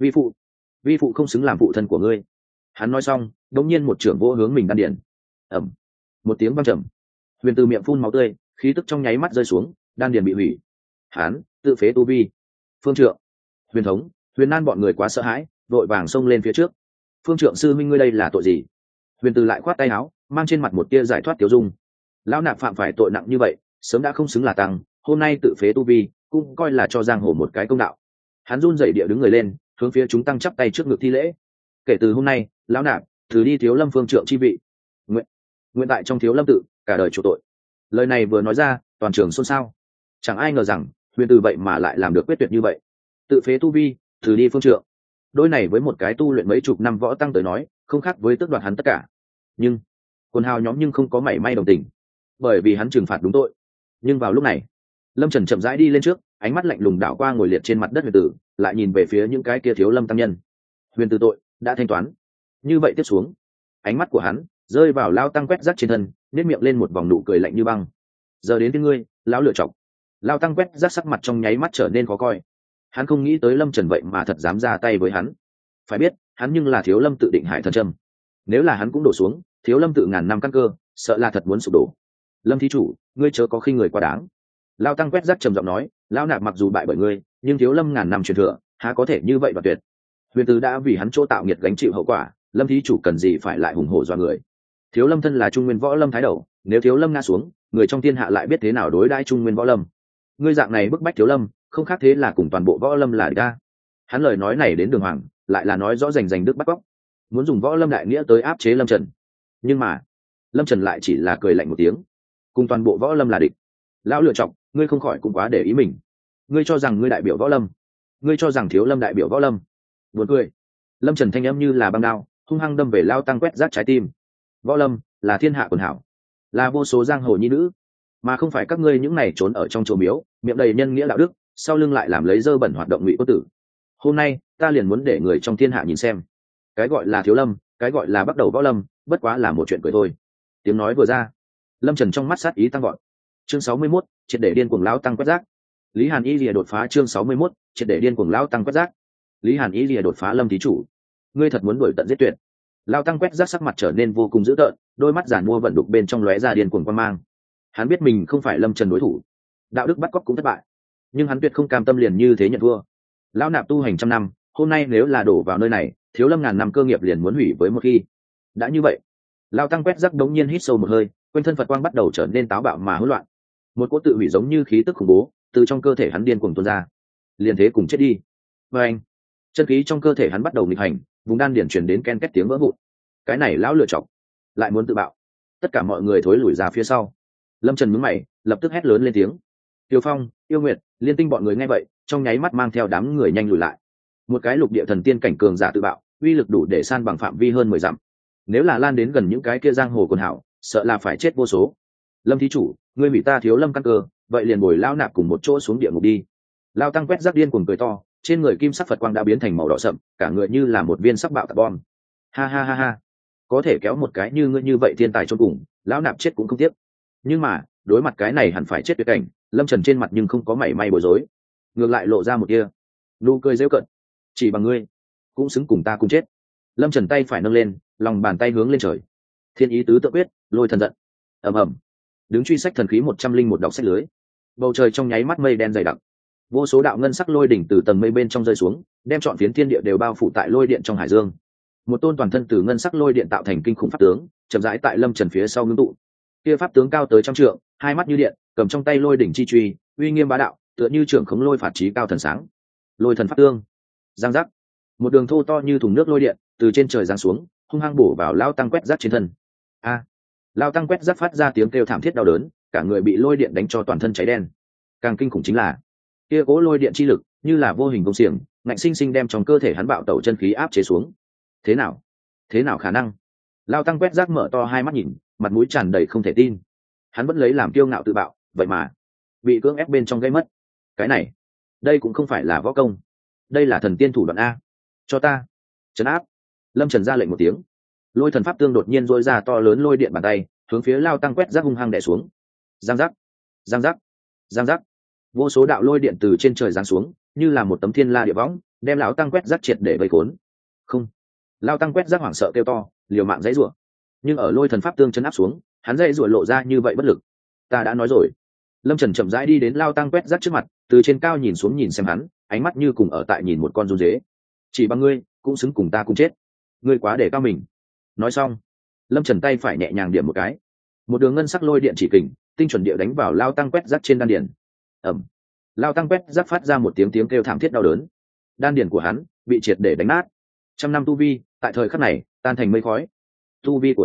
Vi phụ không xứng làm phụ thân của ngươi. Hắn nói xong đống nhiên một trưởng vô hướng mình đan điển. Ẩm. Một tiếng vang trầm. Huyền tử miệng phun máu tươi, khí tức trong nháy mắt rơi xuống, đan điển bị hủy. Hắn tự phế tu vi. Phương trượng, Huyền thống, Huyền nan bọn người quá sợ hãi, vội vàng xông lên phía trước. Phương trượng sư minh, ngươi đây là tội gì? Huyền từ lại khoát tay áo, mang trên mặt một tia giải thoát tiểu dung. Lão nạp phạm phải tội nặng như vậy sớm đã không xứng là tăng, hôm nay tự phế tu vi cũng coi là cho giang hồ một cái công đạo. Hắn run rẩy địa đứng người lên, hướng phía chúng tăng chắp tay trước ngực thi lễ. Kể từ hôm nay lão nạp thử đi Thiếu Lâm phương trượng chi vị, nguyện tại trong Thiếu Lâm tự cả đời chủ tội. Lời này vừa nói ra toàn trường xôn xao. Chẳng ai ngờ rằng Huyền từ vậy mà lại làm được quyết tuyệt như vậy, tự phế tu vi thử đi phương trượng. Đôi này với một cái tu luyện mấy chục năm võ tăng tới nói không khác với tước đoạt hắn tất cả, nhưng quần hào nhóm nhưng không có mảy may đồng tình, bởi vì hắn trừng phạt đúng tội. Nhưng vào lúc này Lâm Trần chậm rãi đi lên trước, ánh mắt lạnh lùng đảo qua ngồi liệt trên mặt đất huyền tử, lại nhìn về phía những cái kia Thiếu Lâm tăng nhân. Huyền tử tội đã thanh toán, như vậy tiếp xuống ánh mắt của hắn rơi vào lao tăng quét rác trên thân, nếp miệng lên một vòng nụ cười lạnh như băng. Giờ đến với ngươi lão lựa chọc. Lao tăng quét rác sắc mặt trong nháy mắt trở nên khó coi. Hắn không nghĩ tới Lâm Trần vậy mà thật dám ra tay với hắn. Phải biết hắn nhưng là Thiếu Lâm tự định hải thần trâm, nếu là hắn cũng đổ xuống Thiếu Lâm tự ngàn năm căn cơ sợ là thật muốn sụp đổ. Lâm thí chủ, ngươi chớ có khinh người quá đáng. Lao tăng quét rác trầm giọng nói, lão nạp mặc dù bại bởi ngươi nhưng Thiếu Lâm ngàn năm truyền thừa há có thể như vậy và tuyệt. Huyền tứ đã vì hắn chỗ tạo nghiệt gánh chịu hậu quả, Lâm thí chủ cần gì phải lại hùng hổ do người. Thiếu Lâm thân là trung nguyên võ lâm thái đầu, nếu Thiếu Lâm ngã xuống người trong thiên hạ lại biết thế nào đối đãi trung nguyên võ lâm. Ngươi dạng này bức bách Thiếu Lâm không khác thế là cùng toàn bộ võ lâm là đa. Hắn lời nói này đến đường hoàng lại là nói rõ rành đức bắt cóc, muốn dùng võ lâm đại nghĩa tới áp chế Lâm Trần. Nhưng mà Lâm Trần lại chỉ là cười lạnh một tiếng, cùng toàn bộ võ lâm là địch. Lão lựa chọc, ngươi không khỏi cũng quá để ý mình. Ngươi cho rằng ngươi đại biểu võ lâm, ngươi cho rằng Thiếu Lâm đại biểu võ lâm. Buồn cười. Lâm Trần thanh âm như là băng đao hung hăng đâm về Lao tăng quét rác trái tim. Võ lâm là thiên hạ quần hảo, là vô số giang hồ nhi nữ, mà không phải các ngươi những này trốn ở trong chùa miếu miệng đầy nhân nghĩa đạo đức sau lưng lại làm lấy dơ bẩn hoạt động ngụy quân tử. Hôm nay ta liền muốn để người trong thiên hạ nhìn xem, cái gọi là Thiếu Lâm, cái gọi là bắt đầu võ lâm bất quá là một chuyện cười thôi. Tiếng nói vừa ra, Lâm Trần trong mắt sát ý tăng gọn. Chương 61, triệt để điên cuồng lão tăng quét rác. Lý Hàn Y lìa đột phá. Chương 61, triệt để điên cuồng lão tăng quét rác. Lý Hàn Y lìa đột phá. Lâm thí chủ, ngươi thật muốn đuổi tận giết tuyệt. Lão tăng quét rác sắc mặt trở nên vô cùng dữ tợn, đôi mắt giản mua vận đục bên trong lóe ra điên cuồng quan mang. Hắn biết mình không phải Lâm Trần đối thủ, đạo đức bắt cóc cũng thất bại, nhưng hắn tuyệt không cam tâm liền như thế nhận thua. Lão nạp tu hành trăm năm, hôm nay nếu là đổ vào nơi này Thiếu Lâm ngàn năm cơ nghiệp liền muốn hủy với một khi. Đã như vậy, Lão tăng quét rác đống nhiên hít sâu một hơi, quanh thân Phật quang bắt đầu trở nên táo bạo mà hỗn loạn. Một cỗ tự hủy giống như khí tức khủng bố từ trong cơ thể hắn điên cuồng tuôn ra. Liền thế cùng chết đi. Và anh, chân khí trong cơ thể hắn bắt đầu nghịch hành, vùng đan điển truyền đến ken két tiếng vỡ vụn. Cái này lão lựa chọc lại muốn tự bạo. Tất cả mọi người thối lùi ra phía sau. Lâm Trần nhướng mày, lập tức hét lớn lên tiếng. Tiêu Phong, Yêu Nguyệt, Liên Tinh bọn người nghe vậy trong nháy mắt mang theo đám người nhanh lùi lại. Một cái lục địa thần tiên cảnh cường giả tự bạo, uy lực đủ để san bằng phạm vi hơn 10 dặm. Nếu là lan đến gần những cái kia giang hồ quần hảo sợ là phải chết vô số. Lâm thí chủ, ngươi hủy ta Thiếu Lâm căn cơ, vậy liền bồi lao nạp cùng một chỗ xuống địa ngục đi. Lao tăng quét rác điên cuồng cười to, trên người kim sắc Phật quang đã biến thành màu đỏ sậm, cả người như là một viên sắc bạo tạc bom. Ha ha ha ha, có thể kéo một cái như ngươi như vậy thiên tài chôn cùng, lão nạp chết cũng không tiếc. Nhưng mà đối mặt cái này hẳn phải chết tuyệt cảnh, Lâm Trần trên mặt nhưng không có mảy may bối rối, ngược lại lộ ra một tia nụ cười rêu cận. Chỉ bằng ngươi cũng xứng cùng ta cùng chết. Lâm Trần tay phải nâng lên, lòng bàn tay hướng lên trời. Thiên ý tứ tự quyết, lôi thần giận. Ầm ầm. Đứng truy sách thần khí 101 đọc sách lưới. Bầu trời trong nháy mắt mây đen dày đặc, vô số đạo ngân sắc lôi đỉnh từ tầng mây bên trong rơi xuống, đem trọn phiến thiên địa đều bao phủ tại lôi điện trong hải dương. Một tôn toàn thân từ ngân sắc lôi điện tạo thành kinh khủng pháp tướng chậm rãi tại Lâm Trần phía sau ngưng tụ. Kia pháp tướng cao tới trăm trượng, hai mắt như điện, cầm trong tay lôi đỉnh chi truy, uy nghiêm bá đạo, tựa như trưởng khống lôi phạt chí cao thần sáng. Lôi thần pháp tương. Giang giác. Một đường thô to như thùng nước lôi điện từ trên trời giáng xuống, hung hăng bổ vào lao tăng quét rác trên thân. A! Lao tăng quét rác phát ra tiếng kêu thảm thiết đau đớn, cả người bị lôi điện đánh cho toàn thân cháy đen. Càng kinh khủng chính là kia cố lôi điện chi lực như là vô hình công xiềng, ngạnh sinh sinh đem trong cơ thể hắn bạo tẩu chân khí áp chế xuống. Thế nào khả năng? Lao tăng quét rác mở to hai mắt nhìn, mặt mũi tràn đầy không thể tin. Hắn vẫn lấy làm kiêu ngạo tự bạo, vậy mà bị cưỡng ép bên trong gây mất. Cái này, đây cũng không phải là võ công, đây là thần tiên thủ đoạn a. Cho ta trấn áp. Lâm Trần ra lệnh một tiếng, lôi thần pháp tương đột nhiên dội ra to lớn lôi điện bàn tay, hướng phía Lao tăng quét rác hung hăng đè xuống. Giang giác, giang giác, giang giác, vô số đạo lôi điện từ trên trời giáng xuống, như là một tấm thiên la địa võng, đem lão tăng quét rác triệt để vây khốn. Không. Lao tăng quét rác hoảng sợ kêu to, liều mạng dãy rủa, nhưng ở lôi thần pháp tương chấn áp xuống, hắn dãy rủa lộ ra như vậy bất lực. Ta đã nói rồi. Lâm Trần chậm rãi đi đến Lao tăng quét rác trước mặt, từ trên cao nhìn xuống nhìn xem hắn, ánh mắt như cùng ở tại nhìn một con run dế. Chỉ bằng ngươi cũng xứng cùng ta cùng chết, ngươi quá để cao mình. Nói xong, Lâm Trần tay phải nhẹ nhàng điểm một cái, một đường ngân sắc lôi điện chỉ kình tinh chuẩn địa đánh vào Lao tăng quét rác trên đan điền. Ầm. Lao tăng quét rác phát ra một tiếng kêu thảm thiết đau đớn, đan điền của hắn bị triệt để đánh nát. Trăm năm tu vi tại thời khắc này tan thành mây khói. Tu vi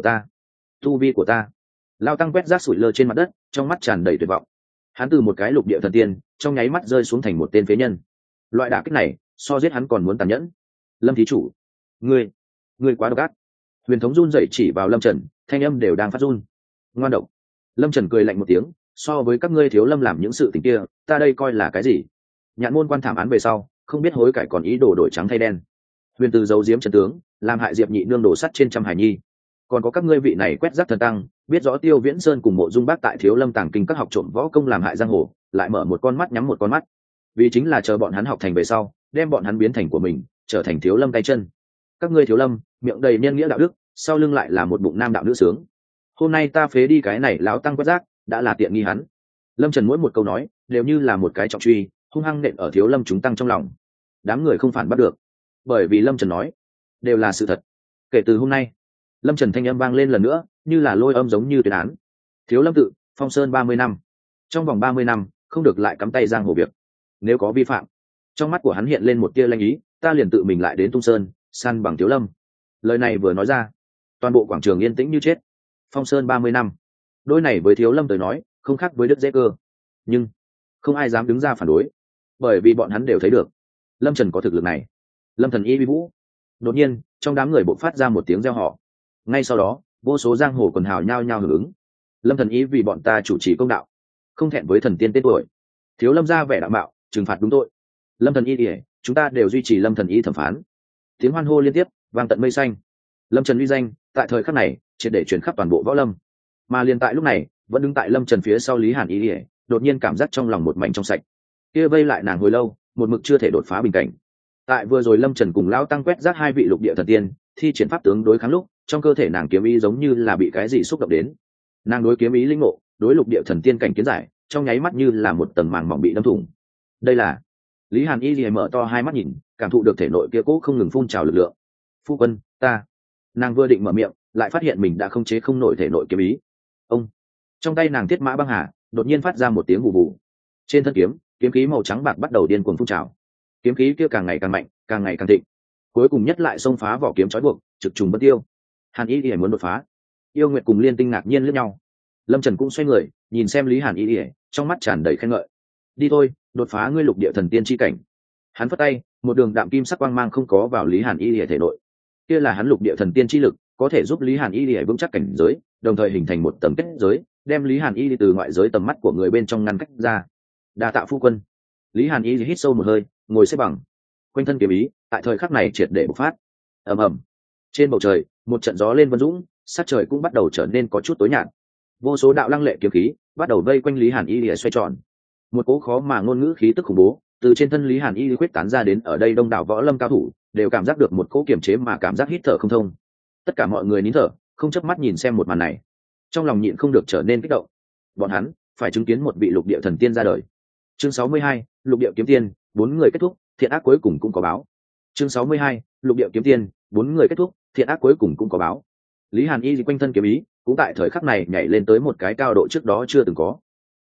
của ta. Lao tăng quét rác sủi lơ trên mặt đất, trong mắt tràn đầy tuyệt vọng. Hắn từ một cái lục địa thần tiên trong nháy mắt rơi xuống thành một tên phế nhân. Loại đả kích này so giết hắn còn muốn tàn nhẫn. Lâm thí chủ, ngươi quá độc ác. Huyền thống run rẩy chỉ vào Lâm Trần, thanh âm đều đang phát run. Ngoan độc. Lâm Trần cười lạnh một tiếng, so với các ngươi Thiếu Lâm làm những sự tình kia, ta đây coi là cái gì? Nhạn môn quan thảm án về sau, không biết hối cải còn ý đồ đổi trắng thay đen. Huyền từ giấu giếm chân tướng, làm hại Diệp Nhị nương đổ sắt trên trăm hải nhi. Còn có các ngươi vị này quét rác thần tăng, biết rõ Tiêu Viễn Sơn cùng Mộ Dung Bác tại Thiếu Lâm tàng kinh các học trộm võ công làm hại giang hồ, lại mở một con mắt nhắm một con mắt, vì chính là chờ bọn hắn học thành về sau, đem bọn hắn biến thành của mình, trở thành Thiếu Lâm tay chân. Các ngươi Thiếu Lâm miệng đầy nhân nghĩa đạo đức, sau lưng lại là một bụng nam đạo nữ sướng. Hôm nay ta phế đi cái này lão tăng quét rác, đã là tiện nghi hắn. Lâm Trần mỗi một câu nói đều như là một cái trọng truy, hung hăng nện ở Thiếu Lâm chúng tăng trong lòng. Đám người không phản bắt được, bởi vì Lâm Trần nói đều là sự thật. Kể từ hôm nay, Lâm Trần thanh âm vang lên lần nữa, như là lôi âm giống như tuyên án. Thiếu Lâm tự, Phong Sơn 30 năm. Trong vòng 30 năm, không được lại cắm tay giang hồ việc. Nếu có vi phạm, trong mắt của hắn hiện lên một tia lanh ý, ta liền tự mình lại đến Tung Sơn, săn bằng Thiếu Lâm. Lời này vừa nói ra, toàn bộ quảng trường yên tĩnh như chết. Phong Sơn 30 năm. Đôi này với Thiếu Lâm tới nói, không khác với đứt dễ cơ. Nhưng không ai dám đứng ra phản đối, bởi vì bọn hắn đều thấy được, Lâm Trần có thực lực này. Lâm thần y vi vũ. Đột nhiên, trong đám người bộc phát ra một tiếng reo hò. Ngay sau đó, vô số giang hồ quần hào nhao nhao hưởng ứng. Lâm thần y vì bọn ta chủ trì công đạo, không thẹn với thần tiên tên tuổi. Thiếu Lâm ra vẻ đạo mạo, trừng phạt đúng tội. Lâm thần y thì chúng ta đều duy trì Lâm thần y thẩm phán. Tiếng hoan hô liên tiếp vang tận mây xanh. Lâm Trần uy danh tại thời khắc này triệt để truyền khắp toàn bộ võ lâm. Mà liền tại lúc này, vẫn đứng tại Lâm Trần phía sau Lý Hàn Y, đột nhiên cảm giác trong lòng một mảnh trong sạch. Kia vây lại nàng hồi lâu, một mực chưa thể đột phá bình cảnh. Tại vừa rồi Lâm Trần cùng lão tăng quét rác hai vị lục địa thần tiên thi triển pháp tướng đối kháng lúc, trong cơ thể nàng kiếm ý giống như là bị cái gì xúc động đến. Nàng đối kiếm ý linh ngộ, đối lục địa thần tiên cảnh kiến giải, trong nháy mắt như là một tầng màng mỏng bị đâm thủng. Đây là Lý Hàn Y mở to hai mắt nhìn, cảm thụ được thể nội kia cố không ngừng phun trào lực lượng. Phu quân, ta. Nàng vừa định mở miệng, lại phát hiện mình đã không chế không nổi thể nội kiếm ý. Ông. Trong tay nàng thiết mã băng hà đột nhiên phát ra một tiếng vù vù. Trên thân kiếm, kiếm khí màu trắng bạc bắt đầu điên cuồng phun trào. Kiếm khí kia càng ngày càng mạnh, càng ngày càng thịnh, cuối cùng nhất lại xông phá vỏ kiếm trói buộc, trực trùng bất tiêu. Hàn Y muốn đột phá. Yêu Nguyệt cùng Liên Tinh ngạc nhiên liếc nhau. Lâm Trần cũng xoay người nhìn xem Lý Hàn Y, trong mắt tràn đầy khen ngợi. Đi thôi, đột phá ngươi lục địa thần tiên chi cảnh. Hắn phất tay, một đường đạm kim sắc quang mang không có vào Lý Hàn Y thể nội. Kia là hắn lục địa thần tiên chi lực, có thể giúp Lý Hàn Y vững chắc cảnh giới, đồng thời hình thành một tầng kết giới, đem Lý Hàn Y từ ngoại giới tầm mắt của người bên trong ngăn cách ra. Đa tạ phu quân. Lý Hàn Y hít sâu một hơi, ngồi xếp bằng. Quanh thân kiếm ý tại thời khắc này triệt để bộc phát. Ầm ầm. Trên bầu trời, một trận gió lên vân dũng, sát trời cũng bắt đầu trở nên có chút tối nhạt. Vô số đạo lăng lệ kiếm khí bắt đầu vây quanh Lý Hàn Y xoay tròn. Một cỗ khó mà ngôn ngữ khí tức khủng bố từ trên thân Lý Hàn Y quyết tán ra đến, ở đây đông đảo võ lâm cao thủ đều cảm giác được một cỗ kiềm chế mà cảm giác hít thở không thông. Tất cả mọi người nín thở, không chớp mắt nhìn xem một màn này, trong lòng nhịn không được trở nên kích động. Bọn hắn phải chứng kiến một vị lục địa thần tiên ra đời. Chương 62, lục địa kiếm tiên, 4 người kết thúc, thiện ác cuối cùng cũng có báo. Chương 62, lục địa kiếm tiên, 4 người kết thúc, thiện ác cuối cùng cũng có báo. Lý Hàn Y quanh thân kiếm ý cũng tại thời khắc này nhảy lên tới một cái cao độ trước đó chưa từng có.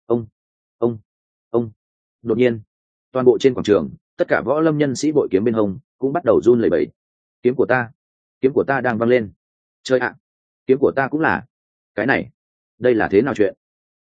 Ông. Đột nhiên, toàn bộ trên quảng trường, tất cả võ lâm nhân sĩ bội kiếm bên hông cũng bắt đầu run lẩy bẩy. Kiếm của ta đang văng lên. Trời ạ, kiếm của ta cũng là. Cái này, đây là thế nào chuyện?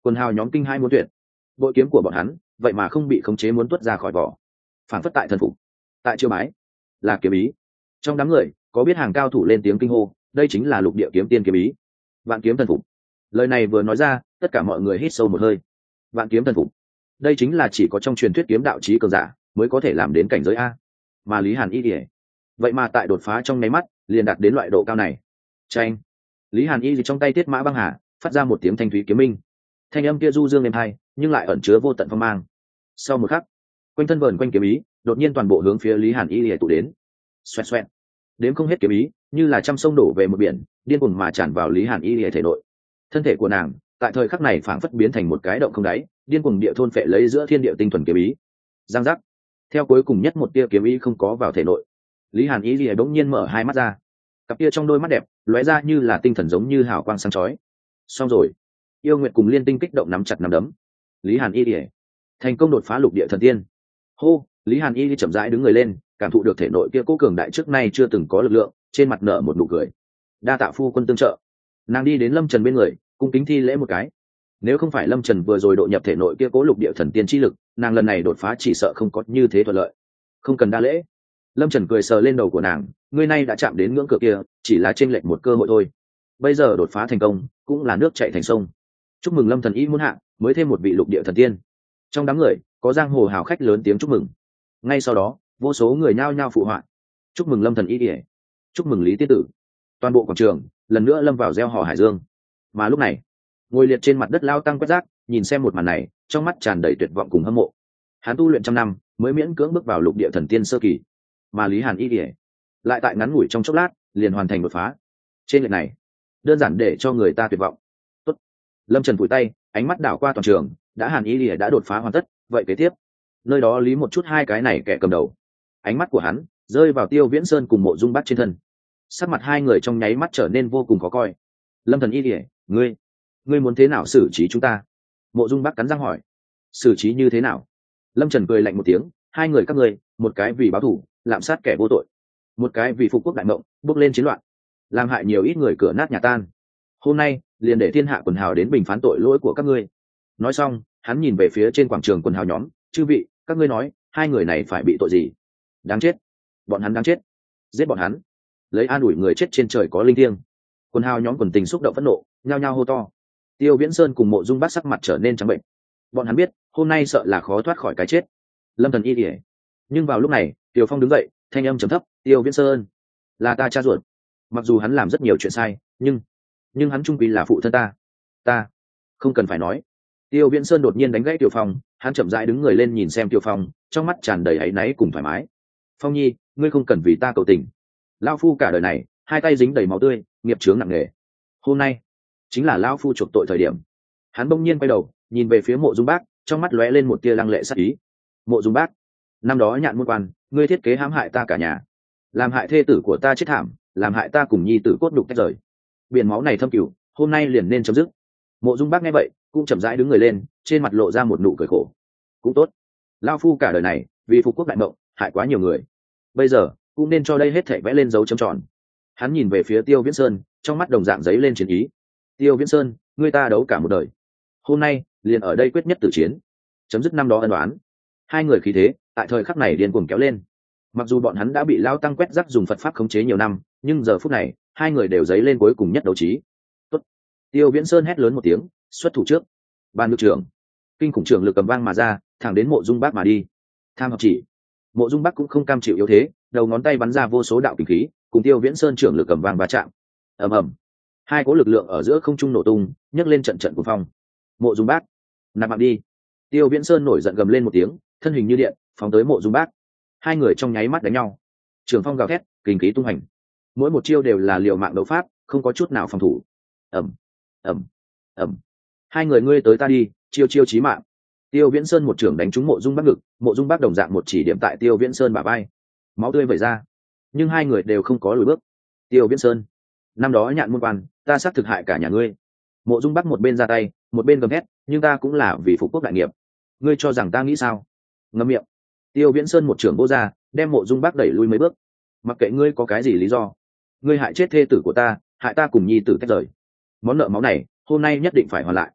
Quần hào nhóm kinh hai muốn tuyệt, bội kiếm của bọn hắn vậy mà không bị khống chế muốn tuốt ra khỏi vỏ, phản phất tại thần phục, tại chiêu bái, là kiếm ý. Trong đám người có biết hàng cao thủ lên tiếng kinh hô, đây chính là lục địa kiếm tiên kiếm ý, vạn kiếm thần phục. Lời này vừa nói ra, tất cả mọi người hít sâu một hơi. Vạn kiếm thần phục, đây chính là chỉ có trong truyền thuyết kiếm đạo chí cường giả mới có thể làm đến cảnh giới a. Mà Lý Hàn Y thì vậy mà tại đột phá trong nháy mắt liền đạt đến loại độ cao này. Tranh, Lý Hàn Y trong tay Thiết Mã Băng Hà phát ra một tiếng thanh thúy kiếm minh, thanh âm kia du dương êm hay nhưng lại ẩn chứa vô tận phong mang. Sau một khắc, quanh thân vờn quanh kiếm ý đột nhiên toàn bộ hướng phía Lý Hàn Y lìa tụ đến. Xoẹt xoẹt, đếm không hết kiếm ý như là trăm sông đổ về một biển, điên cuồng mà tràn vào Lý Hàn Y lìa thể nội. Thân thể của nàng tại thời khắc này phảng phất biến thành một cái động không đáy, điên cuồng địa thôn phệ lấy giữa thiên địa tinh thuần kiếm ý. Giang giác, theo cuối cùng nhất một tia kiếm ý không có vào thể nội, Lý Hàn Y lìa bỗng nhiên mở hai mắt ra, cặp kia trong đôi mắt đẹp lóe ra như là tinh thần giống như hào quang sáng chói. Xong rồi, Yêu Nguyệt cùng Liên Tinh kích động nắm chặt nắm đấm. Lý Hàn Y lìa thành công đột phá lục địa thần tiên. Hô, Lý Hàn Y chậm rãi đứng người lên, cảm thụ được thể nội kia cố cường đại trước nay chưa từng có lực lượng, trên mặt nở một nụ cười. Đa tạ phu quân tương trợ. Nàng đi đến Lâm Trần bên người, cung kính thi lễ một cái. Nếu không phải Lâm Trần vừa rồi độ nhập thể nội kia cố lục địa thần tiên chi lực, nàng lần này đột phá chỉ sợ không có như thế thuận lợi. Không cần đa lễ. Lâm Trần cười sờ lên đầu của nàng, ngươi nay đã chạm đến ngưỡng cửa kia, chỉ là chênh lệch một cơ hội thôi. Bây giờ đột phá thành công, cũng là nước chảy thành sông. Chúc mừng Lâm thần y muốn hạ, mới thêm một vị lục địa thần tiên. Trong đám người, có giang hồ hào khách lớn tiếng chúc mừng. Ngay sau đó, vô số người nhao nhao phụ họa. Chúc mừng Lâm thần y ỉa, chúc mừng Lý Tiết Tử. Toàn bộ quảng trường lần nữa lâm vào gieo hò hải dương. Mà lúc này, ngồi liệt trên mặt đất lao tăng quét rác, nhìn xem một màn này, trong mắt tràn đầy tuyệt vọng cùng hâm mộ. Hắn tu luyện trăm năm, mới miễn cưỡng bước vào lục địa thần tiên sơ kỳ, mà Lý Hàn y ỉa lại tại ngắn ngủi trong chốc lát liền hoàn thành đột phá. Trên lệch này, đơn giản để cho người ta tuyệt vọng. Tốt. Lâm Trần vùi tay, ánh mắt đảo qua toàn trường, đã Hàn y ỉa đã đột phá hoàn tất, vậy kế tiếp, nơi đó lý một chút hai cái này kẻ cầm đầu. Ánh mắt của hắn rơi vào Tiêu Viễn Sơn cùng Mộ Dung Bác trên thân, sắc mặt hai người trong nháy mắt trở nên vô cùng khó coi. Lâm thần y ỉa, ngươi muốn thế nào xử trí chúng ta? Mộ Dung Bác cắn răng hỏi. Xử trí như thế nào? Lâm Trần cười lạnh một tiếng, hai người các ngươi, một cái vì báo thù lạm sát kẻ vô tội, một cái vì phục quốc đại mộng bước lên chiến loạn, làm hại nhiều ít người cửa nát nhà tan. Hôm nay liền để thiên hạ quần hào đến bình phán tội lỗi của các ngươi. Nói xong, hắn nhìn về phía trên quảng trường quần hào nhóm, chư vị, các ngươi nói hai người này phải bị tội gì? Đáng chết, bọn hắn đáng chết, giết bọn hắn, lấy an ủi người chết trên trời có linh thiêng. Quần hào nhóm quần tình xúc động phẫn nộ, nhao nhao hô to. Tiêu Viễn Sơn cùng Mộ Dung Bác sắc mặt trở nên trắng bệnh. Bọn hắn biết hôm nay sợ là khó thoát khỏi cái chết. Lâm thần y ỉa. Nhưng vào lúc này, Tiêu Phong đứng dậy, thanh âm trầm thấp, Tiêu Viễn Sơn, là ta cha ruột. Mặc dù hắn làm rất nhiều chuyện sai, nhưng hắn trung quy là phụ thân ta không cần phải nói. Tiêu Viễn Sơn đột nhiên đánh gãy Tiêu Phong, hắn chậm rãi đứng người lên nhìn xem Tiêu Phong, trong mắt tràn đầy áy náy cùng thoải mái. Phong nhi, ngươi không cần vì ta cầu tình. Lão phu cả đời này hai tay dính đầy máu tươi, nghiệp chướng nặng nề. Hôm nay chính là lão phu chuộc tội thời điểm. Hắn bỗng nhiên quay đầu, nhìn về phía Mộ Dung Bác, trong mắt lóe lên một tia lăng lệ sắc ý. Mộ Dung Bác, năm đó Nhạn Môn Quan, ngươi thiết kế hãm hại ta cả nhà, làm hại thê tử của ta chết thảm, làm hại ta cùng nhi tử cốt nhục tách rời. Biển máu này thâm cửu, hôm nay liền nên chấm dứt. Mộ Dung Bác nghe vậy, cũng chậm rãi đứng người lên, trên mặt lộ ra một nụ cười khổ. Cũng tốt, lão phu cả đời này vì phục quốc đại mộng, hại quá nhiều người, bây giờ cũng nên cho đây hết thảy vẽ lên dấu chấm tròn. Hắn nhìn về phía Tiêu Viễn Sơn, trong mắt đồng dạng giấy lên chiến ý. Tiêu Viễn Sơn, ngươi ta đấu cả một đời, hôm nay liền ở đây quyết nhất tử chiến, chấm dứt năm đó ân oán. Hai người khí thế tại thời khắc này điên cuồng kéo lên. Mặc dù bọn hắn đã bị lao tăng quét rác dùng Phật pháp khống chế nhiều năm, nhưng giờ phút này hai người đều giấy lên cuối cùng nhất đấu trí. Tốt. Tiêu Viễn Sơn hét lớn một tiếng, xuất thủ trước. Ban ngự trưởng, kinh khủng trưởng lực cầm vang mà ra, thẳng đến Mộ Dung Bác mà đi. Tham học chỉ. Mộ Dung Bác cũng không cam chịu yếu thế, đầu ngón tay bắn ra vô số đạo kình khí, cùng Tiêu Viễn Sơn trưởng lực cầm vang va chạm. Ầm ầm. Hai cỗ lực lượng ở giữa không trung nổ tung, nhấc lên trận trận cuồng phong. Mộ Dung Bác, nạp mạng đi. Tiêu Viễn Sơn nổi giận gầm lên một tiếng, thân hình như điện, phóng tới Mộ Dung Bác. Hai người trong nháy mắt đánh nhau, trường phong gào thét, kình khí tung hành, mỗi một chiêu đều là liều mạng đấu pháp, không có chút nào phòng thủ. Ầm, ầm, ầm. Hai người ngươi tới ta đi, chiêu chiêu chí mạng. Tiêu Viễn Sơn một trưởng đánh trúng Mộ Dung Bác ngực, Mộ Dung Bác đồng dạng một chỉ điểm tại Tiêu Viễn Sơn bả vai, máu tươi vẩy ra, nhưng hai người đều không có lùi bước. Tiêu Viễn Sơn, năm đó Nhạn Môn Quan, ta sát thực hại cả nhà ngươi. Mộ Dung Bác một bên ra tay, một bên gầm hét, nhưng ta cũng là vì phục quốc đại nghiệp, ngươi cho rằng ta nghĩ sao? Ngậm miệng. Tiêu Viễn Sơn một trưởng vô ra, đem Mộ Dung Bác đẩy lui mấy bước. Mặc kệ ngươi có cái gì lý do, ngươi hại chết thê tử của ta, hại ta cùng nhi tử tách rời, món nợ máu này hôm nay nhất định phải hoàn lại.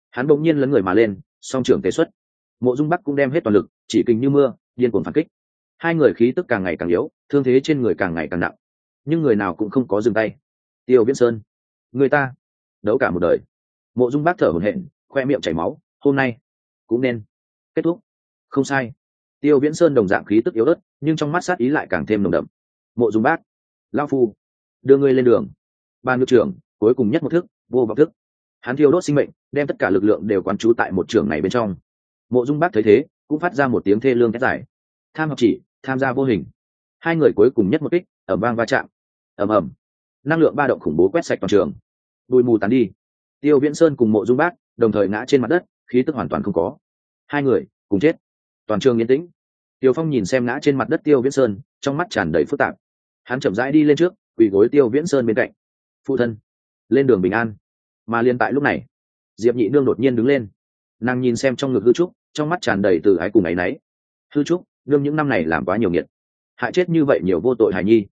hắn bỗng nhiên lấn người mà lên, song trưởng tế xuất. Mộ Dung Bắc cũng đem hết toàn lực, chỉ kình như mưa, điên cuồng phản kích. Hai người khí tức càng ngày càng yếu, thương thế trên người càng ngày càng nặng, nhưng người nào cũng không có dừng tay. Tiêu Viễn Sơn, người ta đấu cả một đời. Mộ Dung Bắc thở hổn hển, khoe miệng chảy máu, hôm nay cũng nên kết thúc. Không sai. Tiêu Viễn Sơn đồng dạng khí tức yếu ớt, nhưng trong mắt sát ý lại càng thêm nồng đậm. Mộ Dung Bắc, lão phu đưa ngươi lên đường. Ban ngự trưởng cuối cùng nhất một thức, vô vọng thức. Hắn thiêu đốt sinh mệnh, đem tất cả lực lượng đều quán trú tại một trường này bên trong. Mộ Dung Bắc thấy thế, cũng phát ra một tiếng thê lương thét dài. Tham học chỉ, tham gia vô hình. Hai người cuối cùng nhất một kích, ầm vang va chạm. Ầm ầm. Năng lượng ba động khủng bố quét sạch toàn trường. Bụi mù tán đi. Tiêu Viễn Sơn cùng Mộ Dung Bắc đồng thời ngã trên mặt đất, khí tức hoàn toàn không có. Hai người cùng chết. Toàn trường yên tĩnh. Tiêu Phong nhìn xem ngã trên mặt đất Tiêu Viễn Sơn, trong mắt tràn đầy phức tạp. Hắn chậm rãi đi lên trước, quỳ gối Tiêu Viễn Sơn bên cạnh. Phụ thân, lên đường bình an. Mà liên tại lúc này, Diệp Nhị Nương đột nhiên đứng lên. Nàng nhìn xem trong ngực Hư Trúc, trong mắt tràn đầy từ ái cùng áy náy. Hư Trúc, nương những năm này làm quá nhiều nghiệt, hại chết như vậy nhiều vô tội hài nhi.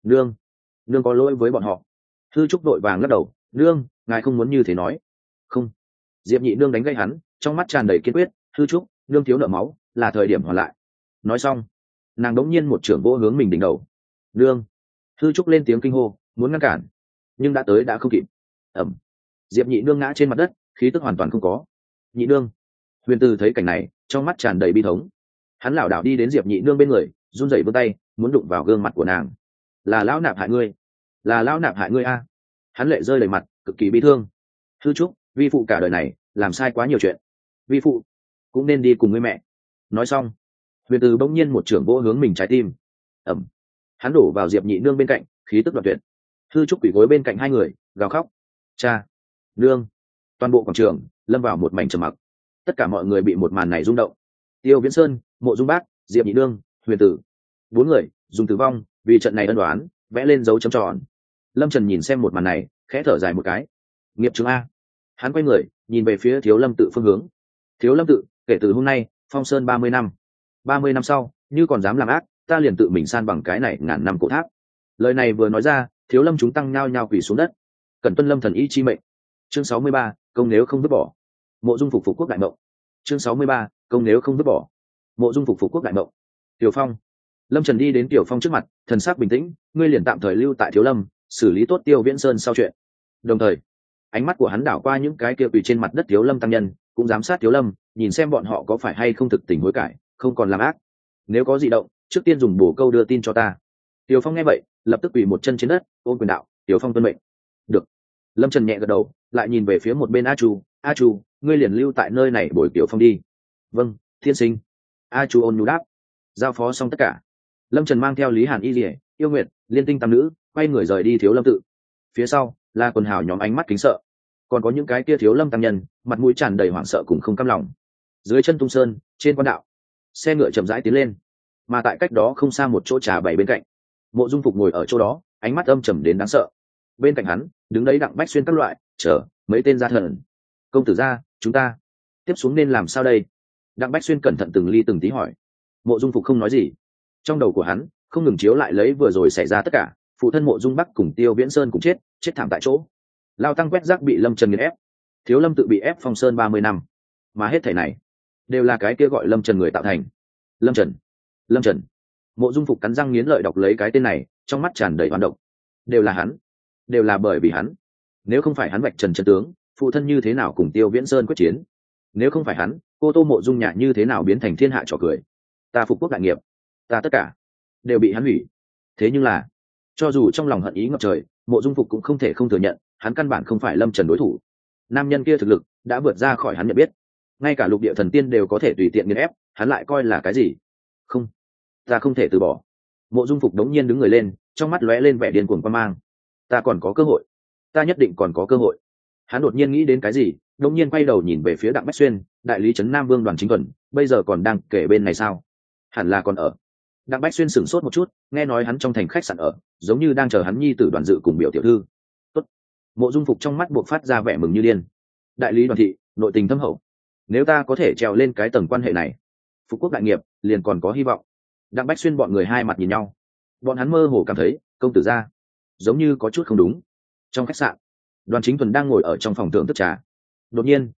Nương có lỗi với bọn họ. Hư Trúc vội vàng lắc đầu, nương, ngài không muốn như thế nói. Không. Diệp Nhị Nương đánh gây hắn, trong mắt tràn đầy kiên quyết. Hư Trúc, nương thiếu nợ máu, là thời điểm hoàn lại. Nói xong, nàng đống nhiên một trưởng vỗ hướng mình đỉnh đầu. Nương. Hư Trúc lên tiếng kinh hô, muốn ngăn cản, nhưng đã tới đã không kịp. Ẩm. Diệp Nhị Nương ngã trên mặt đất, khí tức hoàn toàn không có. Nhị Nương. Huyền Từ thấy cảnh này, trong mắt tràn đầy bi thống. Hắn lảo đảo đi đến Diệp Nhị Nương bên người, run rẩy vươn tay, muốn đụng vào gương mặt của nàng. Là lão nạp hại ngươi, là lão nạp hại ngươi a. Hắn lệ rơi đầy mặt, cực kỳ bi thương. Hư Trúc, vi phụ cả đời này làm sai quá nhiều chuyện, vi phụ cũng nên đi cùng ngươi mẹ. Nói xong, Huyền Từ bỗng nhiên một trưởng vỗ hướng mình trái tim. Ẩm. Hắn đổ vào Diệp Nhị Nương bên cạnh, khí tức đoạn tuyệt. Hư Trúc quỳ gối bên cạnh hai người, gào khóc. Cha, nương. Toàn bộ quảng trường lâm vào một mảnh trầm mặc. Tất cả mọi người bị một màn này rung động. Tiêu Viễn Sơn, Mộ Dung Bác, Diệp Nhị Nương, Huyền Tử, bốn người dùng tử vong vì trận này ân đoán vẽ lên dấu chấm tròn. Lâm Trần nhìn xem một màn này, khẽ thở dài một cái. Nghiệp chứng a. Hắn quay người nhìn về phía Thiếu Lâm tự phương hướng. Thiếu Lâm tự, kể từ hôm nay phong sơn 30 năm. 30 năm sau, như còn dám làm ác, ta liền tự mình san bằng cái này ngàn năm cổ tháp. Lời này vừa nói ra, Thiếu Lâm chúng tăng nhao nhao quỳ xuống đất. Cần tuân Lâm thần ý chi mệnh. Chương 63, công nếu không vứt bỏ. Mộ Dung phục phục quốc đại mộng. Chương 63, công nếu không vứt bỏ. Mộ Dung phục phục quốc đại mộng. Tiểu Phong. Lâm Trần đi đến Tiểu Phong trước mặt, thần sắc bình tĩnh, ngươi liền tạm thời lưu tại Thiếu Lâm, xử lý tốt Tiêu Viễn Sơn sau chuyện. Đồng thời, ánh mắt của hắn đảo qua những cái kia quỳ trên mặt đất Thiếu Lâm tăng nhân, cũng giám sát Thiếu Lâm, nhìn xem bọn họ có phải hay không thực tình hối cải, không còn làm ác. Nếu có dị động, trước tiên dùng bổ câu đưa tin cho ta. Tiểu Phong nghe vậy, lập tức quỳ một chân trên đất, ôm quyền đạo, Tiểu Phong tuân mệnh. Được. Lâm Trần nhẹ gật đầu, lại nhìn về phía một bên A Chu, ngươi liền lưu tại nơi này bồi Tiểu Phong đi. Vâng, thiên sinh. A Chu ôn nhu đáp. Giao phó xong tất cả, Lâm Trần mang theo Lý Hàn Y Lệ, Yêu Nguyệt, Liên Tinh tam nữ, quay người rời đi Thiếu Lâm tự. Phía sau là quần hào nhóm ánh mắt kính sợ, còn có những cái kia Thiếu Lâm tăng nhân, mặt mũi tràn đầy hoảng sợ cùng không cam lòng. Dưới chân Tung Sơn, trên quan đạo, xe ngựa chậm rãi tiến lên, mà tại cách đó không xa một chỗ trà bày bên cạnh, Mộ Dung Phục ngồi ở chỗ đó, ánh mắt âm trầm đến đáng sợ. Bên cạnh hắn đứng đấy Đặng Bách Xuyên các loại, chờ mấy tên gia thần. Công tử gia, chúng ta tiếp xuống nên làm sao đây? Đặng Bách Xuyên cẩn thận từng ly từng tí hỏi. Mộ Dung Phục không nói gì, trong đầu của hắn không ngừng chiếu lại lấy vừa rồi xảy ra tất cả. Phụ thân Mộ Dung Bắc cùng Tiêu Viễn Sơn cũng chết thảm tại chỗ. Lao tăng quét rác bị Lâm Trần nghiền ép, Thiếu Lâm tự bị ép phong sơn 30 năm, mà hết thảy này đều là cái kia gọi Lâm Trần người tạo thành. Lâm Trần. Mộ Dung Phục cắn răng nghiến lợi đọc lấy cái tên này, trong mắt tràn đầy hoán độc. Đều là hắn, đều là bởi vì hắn. Nếu không phải hắn vạch trần chân tướng, phụ thân như thế nào cùng Tiêu Viễn Sơn quyết chiến? Nếu không phải hắn, cô Tô Mộ Dung Nhã như thế nào biến thành thiên hạ trò cười? Ta phục quốc đại nghiệp, ta tất cả đều bị hắn hủy. Thế nhưng là, cho dù trong lòng hận ý ngập trời, Mộ Dung Phục cũng không thể không thừa nhận, hắn căn bản không phải Lâm Trần đối thủ. Nam nhân kia thực lực đã vượt ra khỏi hắn nhận biết, ngay cả lục địa thần tiên đều có thể tùy tiện nghiền ép, hắn lại coi là cái gì? Không, ta không thể từ bỏ. Mộ Dung Phục đống nhiên đứng người lên, trong mắt lóe lên vẻ điên cuồng quan mang. Ta còn có cơ hội, ta nhất định còn có cơ hội. Hắn đột nhiên nghĩ đến cái gì, đống nhiên quay đầu nhìn về phía Đặng Bách Xuyên, đại lý trấn Nam Vương Đoàn Chính Tuần, bây giờ còn đang kể bên này sao? Hẳn là còn ở. Đặng Bách Xuyên sửng sốt một chút, nghe nói hắn trong thành khách sạn ở, giống như đang chờ hắn nhi tử Đoàn Dự cùng biểu tiểu thư. Tốt. Mộ Dung Phục trong mắt buộc phát ra vẻ mừng như điên. Đại lý Đoàn thị, nội tình thâm hậu. Nếu ta có thể trèo lên cái tầng quan hệ này, phục quốc đại nghiệp liền còn có hy vọng. Đặng Bách Xuyên bọn người hai mặt nhìn nhau, bọn hắn mơ hồ cảm thấy công tử gia giống như có chút không đúng. Trong khách sạn, Đoàn Chính Thuần đang ngồi ở trong phòng thưởng thức trà. Đột nhiên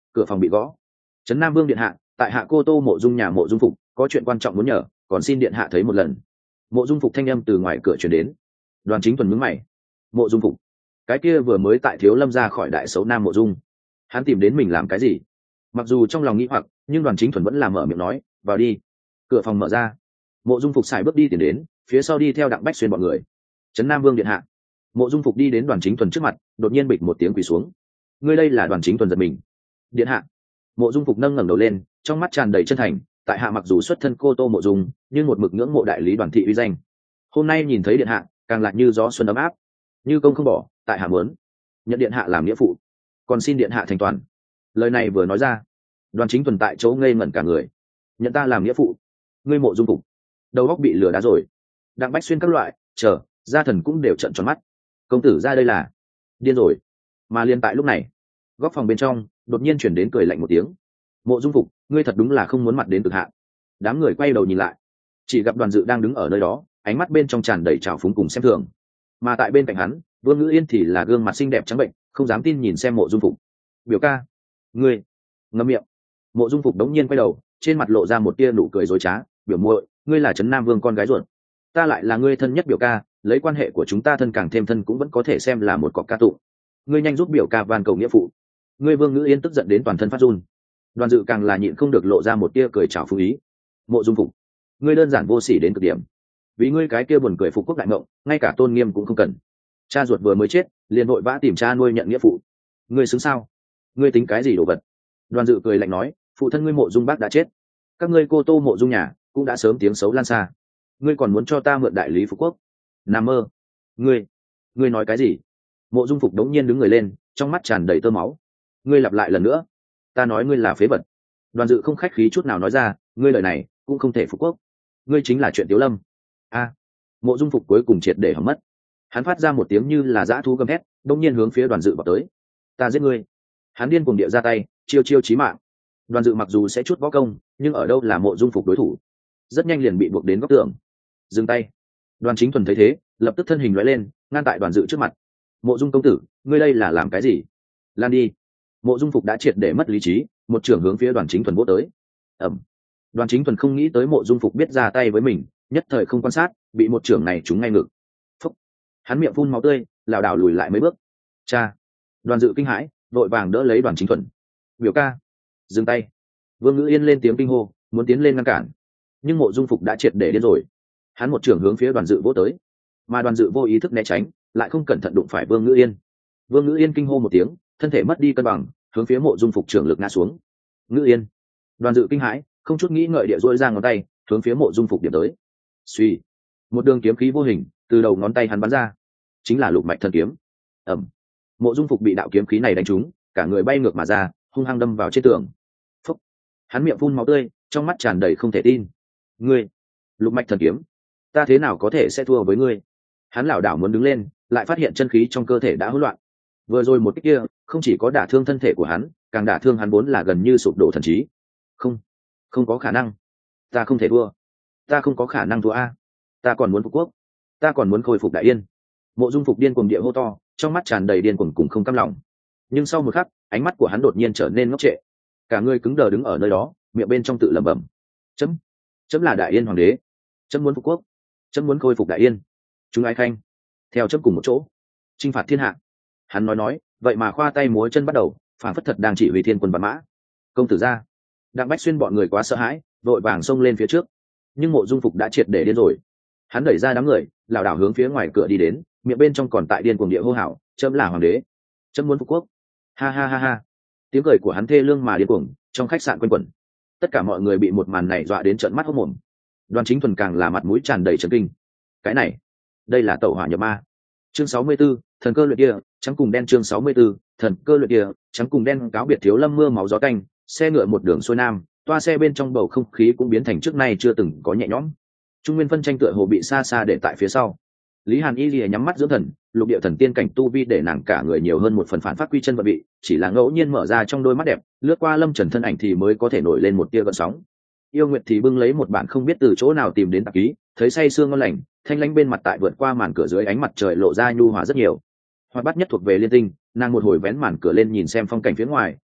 cửa phòng bị gõ. Trấn Nam Vương điện hạ, tại hạ cô Tô Mộ Dung nhà Mộ Dung Phục có chuyện quan trọng muốn nhờ, còn xin điện hạ thấy một lần. Mộ Dung Phục thanh âm từ ngoài cửa truyền đến. Đoàn Chính Thuần nhướng mày. Mộ Dung Phục, cái kia vừa mới tại Thiếu Lâm ra khỏi đại xấu Nam Mộ Dung, hắn tìm đến mình làm cái gì? Mặc dù trong lòng nghĩ hoặc, nhưng Đoàn Chính Thuần vẫn làm mở miệng nói, vào đi. Cửa phòng mở ra, Mộ Dung Phục xài bước đi tiến đến, phía sau đi theo Đặng Bách Xuyên bọn người. Trấn Nam Vương điện hạ. Mộ Dung Phục đi đến Đoàn Chính Thuần trước mặt, đột nhiên bịch một tiếng quỳ xuống. Ngươi đây là Đoàn Chính Thuần giật mình. Điện hạ. Mộ Dung Phục nâng ngẩng đầu lên, trong mắt tràn đầy chân thành, tại hạ mặc dù xuất thân cô Tô Mộ Dung, nhưng một mực ngưỡng mộ đại lý Đoàn thị uy danh. Hôm nay nhìn thấy điện hạ, càng lại như gió xuân ấm áp, như công không bỏ, tại hạ muốn nhận điện hạ làm nghĩa phụ, còn xin điện hạ thành toàn. Lời này vừa nói ra, Đoàn Chính Thuần tại chỗ ngây ngẩn cả người. Nhận ta làm nghĩa phụ? Ngươi Mộ Dung Phục, đầu óc bị lừa đá rồi. Đặng Bách Xuyên các loại, chờ, gia thần cũng đều trợn tròn mắt. Công tử ra đây là điên rồi. Mà liên tại lúc này, góc phòng bên trong đột nhiên chuyển đến cười lạnh một tiếng. Mộ Dung Phục, ngươi thật đúng là không muốn mặt đến cực hạn. Đám người quay đầu nhìn lại, chỉ gặp Đoàn Dự đang đứng ở nơi đó, ánh mắt bên trong tràn đầy trào phúng cùng xem thường. Mà tại bên cạnh hắn, Vương Ngữ Yên thì là gương mặt xinh đẹp trắng bệnh, không dám tin nhìn xem Mộ Dung Phục. Biểu ca, ngươi ngậm miệng. Mộ Dung Phục đống nhiên quay đầu, trên mặt lộ ra một tia nụ cười dối trá. Biểu muội, ngươi là Trấn Nam Vương con gái ruột, ta lại là ngươi thân nhất biểu ca, lấy quan hệ của chúng ta thân càng thêm thân cũng vẫn có thể xem là một cọc ca tụng. Ngươi nhanh giúp biểu ca van cầu nghĩa phụ. Ngươi Vương Ngữ Yên tức giận đến toàn thân phát run. Đoàn Dự càng là nhịn không được lộ ra một tia cười chào phú ý. Mộ Dung Phục, ngươi đơn giản vô sỉ đến cực điểm. Vì ngươi cái kia buồn cười phục quốc đại mộng, ngay cả tôn nghiêm cũng không cần. Cha ruột vừa mới chết, liền vội vã tìm cha nuôi nhận nghĩa phụ. Ngươi xứng sao? Ngươi tính cái gì đồ vật? Đoàn Dự cười lạnh nói, phụ thân ngươi Mộ Dung Bác đã chết, các ngươi cô Tô Mộ Dung nhà cũng đã sớm tiếng xấu lan xa. Ngươi còn muốn cho ta mượn đại lý phục quốc? Nằm mơ. Ngươi nói cái gì? Mộ Dung Phục đống nhiên đứng người lên, trong mắt tràn đầy tơ máu. Ngươi lặp lại lần nữa, ta nói ngươi là phế vật. Đoàn Dự không khách khí chút nào nói ra, ngươi lời này cũng không thể phục quốc. Ngươi chính là chuyện Tiếu Lâm. Mộ Dung Phục cuối cùng triệt để hỏng mất. Hắn phát ra một tiếng như là dã thú gầm hét, đống nhiên hướng phía Đoàn Dự vào tới. Ta giết ngươi. Hắn điên cuồng địa ra tay, chiêu chiêu chí mạng. Đoàn Dự mặc dù sẽ chút võ công, nhưng ở đâu là Mộ Dung Phục đối thủ. Rất nhanh liền bị buộc đến góc tường. Dừng tay. Đoàn Chính Thuần thấy thế, lập tức thân hình lóe lên, ngăn tại Đoàn Dự trước mặt. Mộ Dung công tử, ngươi đây là làm cái gì? Lan đi. Mộ Dung Phục đã triệt để mất lý trí, một trường hướng phía Đoàn Chính Thuần vỗ tới. Ầm. Đoàn Chính Thuần không nghĩ tới Mộ Dung Phục biết ra tay với mình, nhất thời không quan sát, bị một trường này trúng ngay ngực. Phúc. Hắn miệng phun máu tươi, lảo đảo lùi lại mấy bước. Cha. Đoàn Dự kinh hãi, vội vàng đỡ lấy Đoàn Chính Thuần. Biểu ca, dừng tay. Vương Ngữ Yên lên tiếng kinh hô, muốn tiến lên ngăn cản, nhưng Mộ Dung Phục đã triệt để điên rồi. Hắn một trường hướng phía Đoàn Dự vỗ tới, mà Đoàn Dự vô ý thức né tránh, lại không cẩn thận đụng phải Vương Ngữ Yên. Vương Ngữ Yên kinh hô một tiếng, thân thể mất đi cân bằng, hướng phía Mộ Dung Phục trường lực ngã xuống. Ngữ Yên. Đoàn Dự kinh hãi, không chút nghĩ ngợi địa duỗi ra ngón tay, hướng phía Mộ Dung Phục điểm tới. Suy, một đường kiếm khí vô hình từ đầu ngón tay hắn bắn ra, chính là Lục Mạch Thần Kiếm. Ầm. Mộ Dung Phục bị đạo kiếm khí này đánh trúng, cả người bay ngược mà ra, hung hăng đâm vào trên tường. Phúc. Hắn miệng phun máu tươi, trong mắt tràn đầy không thể tin. Ngươi, Lục Mạch Thần Kiếm, ta thế nào có thể sẽ thua với ngươi? Hắn lảo đảo muốn đứng lên, lại phát hiện chân khí trong cơ thể đã hỗn loạn. Vừa rồi một kích kia, không chỉ có đả thương thân thể của hắn, càng đả thương hắn vốn là gần như sụp đổ thần trí. Không có khả năng, ta không thể thua, ta không có khả năng thua a, ta còn muốn phục quốc, ta còn muốn khôi phục đại yên. Mộ Dung Phục điên cuồng địa hô to, trong mắt tràn đầy điên cuồng cùng không cam lòng. Nhưng sau một khắc, ánh mắt của hắn đột nhiên trở nên ngốc trệ, cả người cứng đờ đứng ở nơi đó, miệng bên trong tự lẩm bẩm: chấm là đại yên hoàng đế, chấm muốn phục quốc, chấm muốn khôi phục đại yên, chúng ái khanh theo chấm cùng một chỗ chinh phạt thiên hạ. Hắn nói vậy mà khoa tay múa chân bắt đầu, phản phất thật đang chỉ huy thiên quân vạn mã. Công tử ra. Đặng Bách Xuyên bọn người quá sợ hãi, vội vàng xông lên phía trước, nhưng Mộ Dung Phục đã triệt để điên rồi. Hắn đẩy ra đám người, lảo đảo hướng phía ngoài cửa đi đến, miệng bên trong còn tại điên cuồng địa hô hào: chấm là hoàng đế, chấm muốn phục quốc. Ha ha ha ha. Tiếng cười của hắn thê lương mà điên cuồng trong khách sạn quanh quẩn. Tất cả mọi người bị một màn này dọa đến trợn mắt hốt mồm. Đoàn Chính Thuần càng là mặt mũi tràn đầy chấn kinh. Cái này, đây là tẩu hỏa nhập ma. Chương 64, thần cơ luyện kia, trắng cùng đen. Chương 64, thần cơ luyện kia, trắng cùng đen. Cáo biệt Thiếu Lâm mưa máu gió canh, xe ngựa một đường xuôi nam, toa xe bên trong bầu không khí cũng biến thành trước nay chưa từng có nhẹ nhõm. Trung nguyên phân tranh tựa hồ bị xa xa để tại phía sau. Lý Hàn Y lìa nhắm mắt dưỡng thần, lục địa thần tiên cảnh tu vi để nàng cả người nhiều hơn một phần phản phát quy chân vận bị, chỉ là ngẫu nhiên mở ra trong đôi mắt đẹp, lướt qua Lâm Trần thân ảnh thì mới có thể nổi lên một tia gợn sóng. Yêu Nguyệt thì bưng lấy một bản không biết từ chỗ nào tìm đến tạp ký, thấy say sương ngon lành, thanh lãnh bên mặt tại vượt qua màn cửa dưới ánh mặt trời lộ ra nhu hòa rất nhiều. Hoạt bát nhất thuộc về Liên Tinh, nàng một hồi vén màn cửa lên nhìn xem phong cảnh phía ngoài,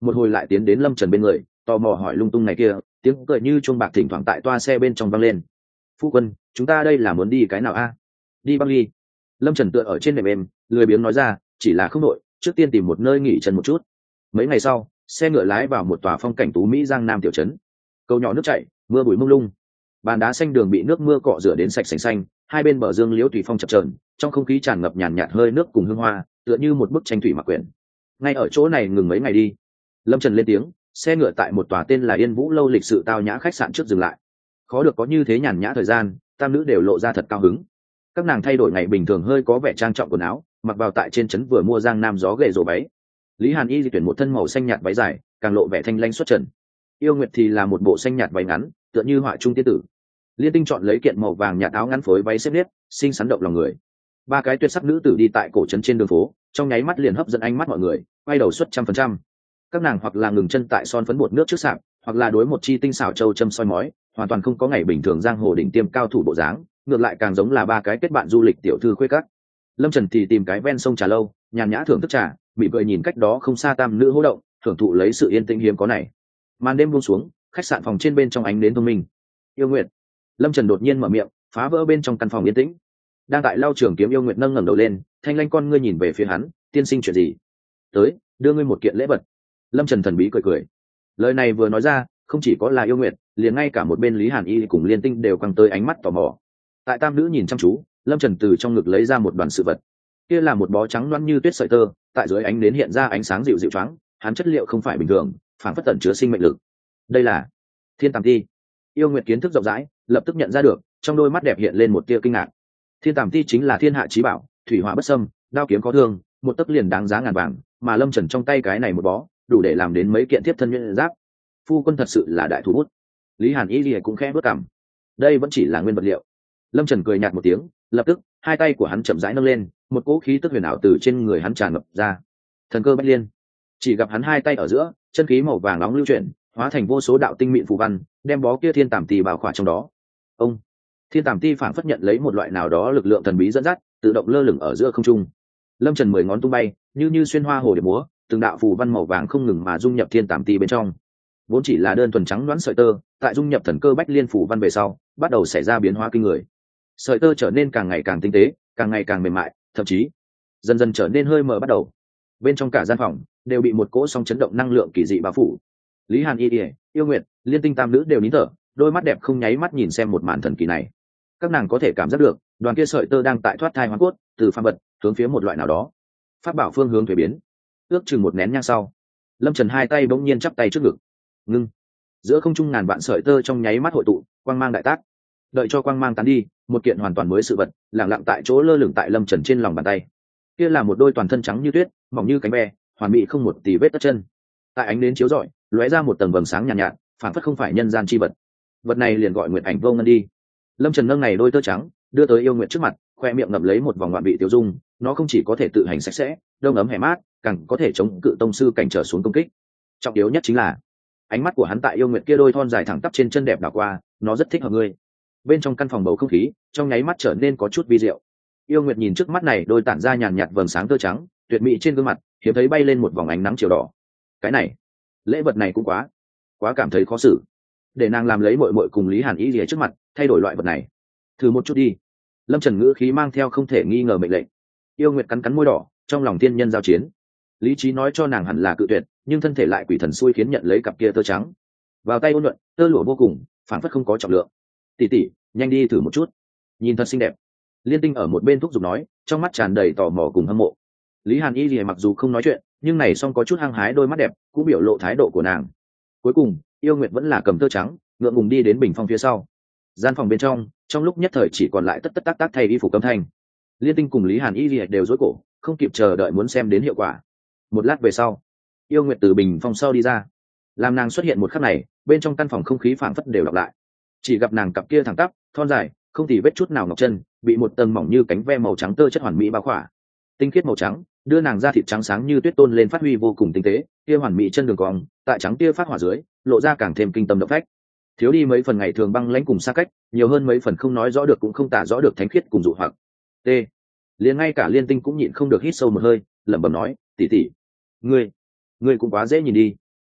một hồi lại tiến đến lâm trần bên người, tò mò hỏi lung tung này kia, tiếng cười như chuông bạc thỉnh thoảng tại toa xe bên trong vang lên. Phu quân, chúng ta đây là muốn đi cái nào a? Đi Bắc Ly. Lâm Trần tựa ở trên nệm êm, lười biếng nói ra, chỉ là không đội, trước tiên tìm một nơi nghỉ chân một chút. Mấy ngày sau, xe ngựa lái vào một tòa phong cảnh tú mỹ giang nam tiểu trấn. Cầu nhỏ nước chảy, mưa bụi mông lung, bàn đá xanh đường bị nước mưa cọ rửa đến sạch sành xanh, hai bên bờ dương liễu tùy phong chập chờn, trong không khí tràn ngập nhàn nhạt hơi nước cùng hương hoa, tựa như một bức tranh thủy mặc quyển. Ngay ở chỗ này ngừng mấy ngày đi. Lâm Trần lên tiếng, xe ngựa tại một tòa tên là Yên Vũ lâu lịch sự tao nhã khách sạn trước dừng lại. Khó được có như thế nhàn nhã thời gian, tam nữ đều lộ ra thật cao hứng. Các nàng thay đổi ngày bình thường hơi có vẻ trang trọng quần áo, mặc vào tại trên trấn vừa mua giang nam gió ghề rổ váy. Lý Hàn Y di tuyển một thân màu xanh nhạt váy dài, càng lộ vẻ thanh lãnh xuất trần. Yêu Nguyệt thì là một bộ xanh nhạt váy ngắn, tựa như họa trung tiên tử. Liên Tinh chọn lấy kiện màu vàng nhạt áo ngắn phối váy xếp nếp, xinh xắn động lòng người. Ba cái tuyệt sắc nữ tử đi tại cổ trấn trên đường phố, trong nháy mắt liền hấp dẫn ánh mắt mọi người, quay đầu suất 100%. Các nàng hoặc là ngừng chân tại son phấn bột nước trước sạp, hoặc là đối một chi tinh xảo châu châm soi mói, hoàn toàn không có ngày bình thường giang hồ đỉnh tiêm cao thủ bộ dáng, ngược lại càng giống là ba cái kết bạn du lịch tiểu thư khuê các. Lâm Trần thì tìm cái ven sông trà lâu, nhàn nhã thưởng thức trà, mỉm cười nhìn cách đó không xa tam nữ hô động, thưởng thụ lấy sự yên tĩnh hiếm có này. Màn đêm buông xuống, khách sạn phòng trên bên trong ánh đến thông minh. Yêu Nguyệt. Lâm Trần đột nhiên mở miệng, phá vỡ bên trong căn phòng yên tĩnh. Đang tại lau trường kiếm Yêu Nguyệt nâng ngẩng đầu lên, thanh lanh con ngươi nhìn về phía hắn, tiên sinh chuyện gì? Tới, đưa ngươi một kiện lễ vật. Lâm Trần thần bí cười cười. Lời này vừa nói ra, không chỉ có là Yêu Nguyệt, liền ngay cả một bên Lý Hàn Y cùng Liên Tinh đều quăng tới ánh mắt tò mò. Tại tam nữ nhìn chăm chú, Lâm Trần từ trong ngực lấy ra một đoàn sự vật. Kia là một bó trắng loáng như tuyết sợi tơ, tại dưới ánh nến hiện ra ánh sáng dịu dịu choáng, hắn chất liệu không phải bình thường, phản phất tẩn chứa sinh mệnh lực. Đây là Thiên Tàm Ti. Yêu Nguyệt kiến thức rộng rãi, lập tức nhận ra được, trong đôi mắt đẹp hiện lên một tia kinh ngạc. Thiên Tàm Ti chính là thiên hạ chí bảo, thủy hỏa bất xâm, đao kiếm có thương, một tấc liền đáng giá ngàn vàng, mà Lâm Trần trong tay cái này một bó, đủ để làm đến mấy kiện tiếp thân nguyên giáp. Phu quân thật sự là đại thủ bút. Lý Hàn Y cũng khẽ bước cằm. Đây vẫn chỉ là nguyên vật liệu. Lâm Trần cười nhạt một tiếng, lập tức hai tay của hắn chậm rãi nâng lên, một cỗ khí tức huyền ảo từ trên người hắn tràn ngập ra. Thần cơ bách liên. Chỉ gặp hắn hai tay ở giữa, chân khí màu vàng nóng lưu chuyển, hóa thành vô số đạo tinh mịn phù văn, đem bó kia thiên tàm ti bao khỏa trong đó. Ông thiên tàm ti phản phất nhận lấy một loại nào đó lực lượng thần bí dẫn dắt, tự động lơ lửng ở giữa không trung. Lâm Trần 10 ngón tung bay, như xuyên hoa hồ điệp múa, từng đạo phù văn màu vàng không ngừng mà dung nhập thiên tàm ti bên trong. Vốn chỉ là đơn thuần trắng đoán sợi tơ, tại dung nhập thần cơ bách liên phù văn về sau, bắt đầu xảy ra biến hóa kinh người. Sợi tơ trở nên càng ngày càng tinh tế, càng ngày càng mềm mại, thậm chí dần dần trở nên hơi mờ bắt đầu. Bên trong cả gian phòng đều bị một cỗ sóng chấn động năng lượng kỳ dị bao phủ. Lý Hàn Y, Yêu Nguyệt, Liên Tinh tam nữ đều nín thở, đôi mắt đẹp không nháy mắt nhìn xem một màn thần kỳ này. Các nàng có thể cảm giác được, đoàn kia sợi tơ đang tại thoát thai hóa cốt, từ phàm vật hướng phía một loại nào đó. Pháp bảo phương hướng thủy biến. Ước chừng một nén nhang sau, Lâm Trần hai tay bỗng nhiên chắp tay trước ngực. Ngưng. Giữa không trung ngàn vạn sợi tơ trong nháy mắt hội tụ, quang mang đại tác. Đợi cho quang mang tán đi, một kiện hoàn toàn mới sự vật lẳng lặng tại chỗ lơ lửng tại Lâm Trần trên lòng bàn tay. Kia là một đôi toàn thân trắng như tuyết, mỏng như cánh ve, hoàn mỹ không một tì vết tất chân. Tại ánh nến chiếu rọi, lóe ra một tầng vầng sáng nhàn nhạt, phản phất không phải nhân gian chi vật. Vật này liền gọi Nguyệt Ảnh Vô Ngân đi. Lâm Trần nâng này đôi tơ trắng, đưa tới Yêu Nguyệt trước mặt, khoe miệng ngậm lấy một vòng ngoạn vị tiêu dung. Nó không chỉ có thể tự hành sạch sẽ, đông ấm hẻ mát, càng có thể chống cự tông sư cảnh trở xuống công kích. Trọng yếu nhất chính là ánh mắt của hắn tại Yêu Nguyệt kia đôi thon dài thẳng tắp trên chân đẹp đảo qua, nó rất thích hợp ngươi. Bên trong căn phòng bầu không khí trong nháy mắt trở nên có chút vi diệu. Yêu Nguyệt nhìn trước mắt này đôi tản ra nhàn nhạt vầng sáng tơ trắng, tuyệt mỹ trên gương mặt hiếm thấy bay lên một vòng ánh nắng chiều đỏ. Cái này, lễ vật này cũng quá cảm thấy khó xử. Để nàng làm lấy muội muội cùng Lý Hàn Y rìa trước mặt, thay đổi loại vật này. Thử một chút đi. Lâm Trần ngữ khí mang theo không thể nghi ngờ mệnh lệnh. Yêu Nguyệt cắn cắn môi đỏ, trong lòng thiên nhân giao chiến. Lý trí nói cho nàng hẳn là cự tuyệt, nhưng thân thể lại quỷ thần xui khiến nhận lấy cặp kia tơ trắng. Vào tay ôn nhuận, tơ lụa vô cùng, phản phất không có trọng lượng. Tỷ tỷ, nhanh đi thử một chút. Nhìn thật xinh đẹp. Liên Tinh ở một bên thúc giục nói, trong mắt tràn đầy tò mò cùng hâm mộ. Lý Hàn Y thì mặc dù không nói chuyện, nhưng này song có chút hăng hái đôi mắt đẹp cũng biểu lộ thái độ của nàng. Cuối cùng, Yêu Nguyệt vẫn là cầm tơ trắng, ngượng ngùng đi đến bình phong phía sau. Gian phòng bên trong lúc nhất thời chỉ còn lại tất tất tác tác thay y phục âm thanh. Liên Tinh cùng Lý Hàn Y đều rối cổ, không kịp chờ đợi muốn xem đến hiệu quả. Một lát về sau, Yêu Nguyệt từ bình phong sau đi ra. Làm nàng xuất hiện một khắc này, bên trong căn phòng không khí phảng phất đều đọc lại. Chỉ gặp nàng cặp kia thẳng tắp, thon dài, không tì vết chút nào ngọc chân, bị một tầng mỏng như cánh ve màu trắng tơ chất hoàn mỹ bao khỏa. Tinh khiết màu trắng, đưa nàng ra thịt trắng sáng như tuyết tôn lên phát huy vô cùng tinh tế, kia hoàn mỹ chân đường cong, tại trắng tia phát hỏa dưới, lộ ra càng thêm kinh tâm động phách. Thiếu đi mấy phần ngày thường băng lãnh cùng xa cách, nhiều hơn mấy phần không nói rõ được cũng không tả rõ được thánh khiết cùng dụ hoặc. T. Liền ngay cả Liên Tinh cũng nhịn không được hít sâu một hơi, lẩm bẩm nói, tỷ tỷ, ngươi cũng quá dễ nhìn đi.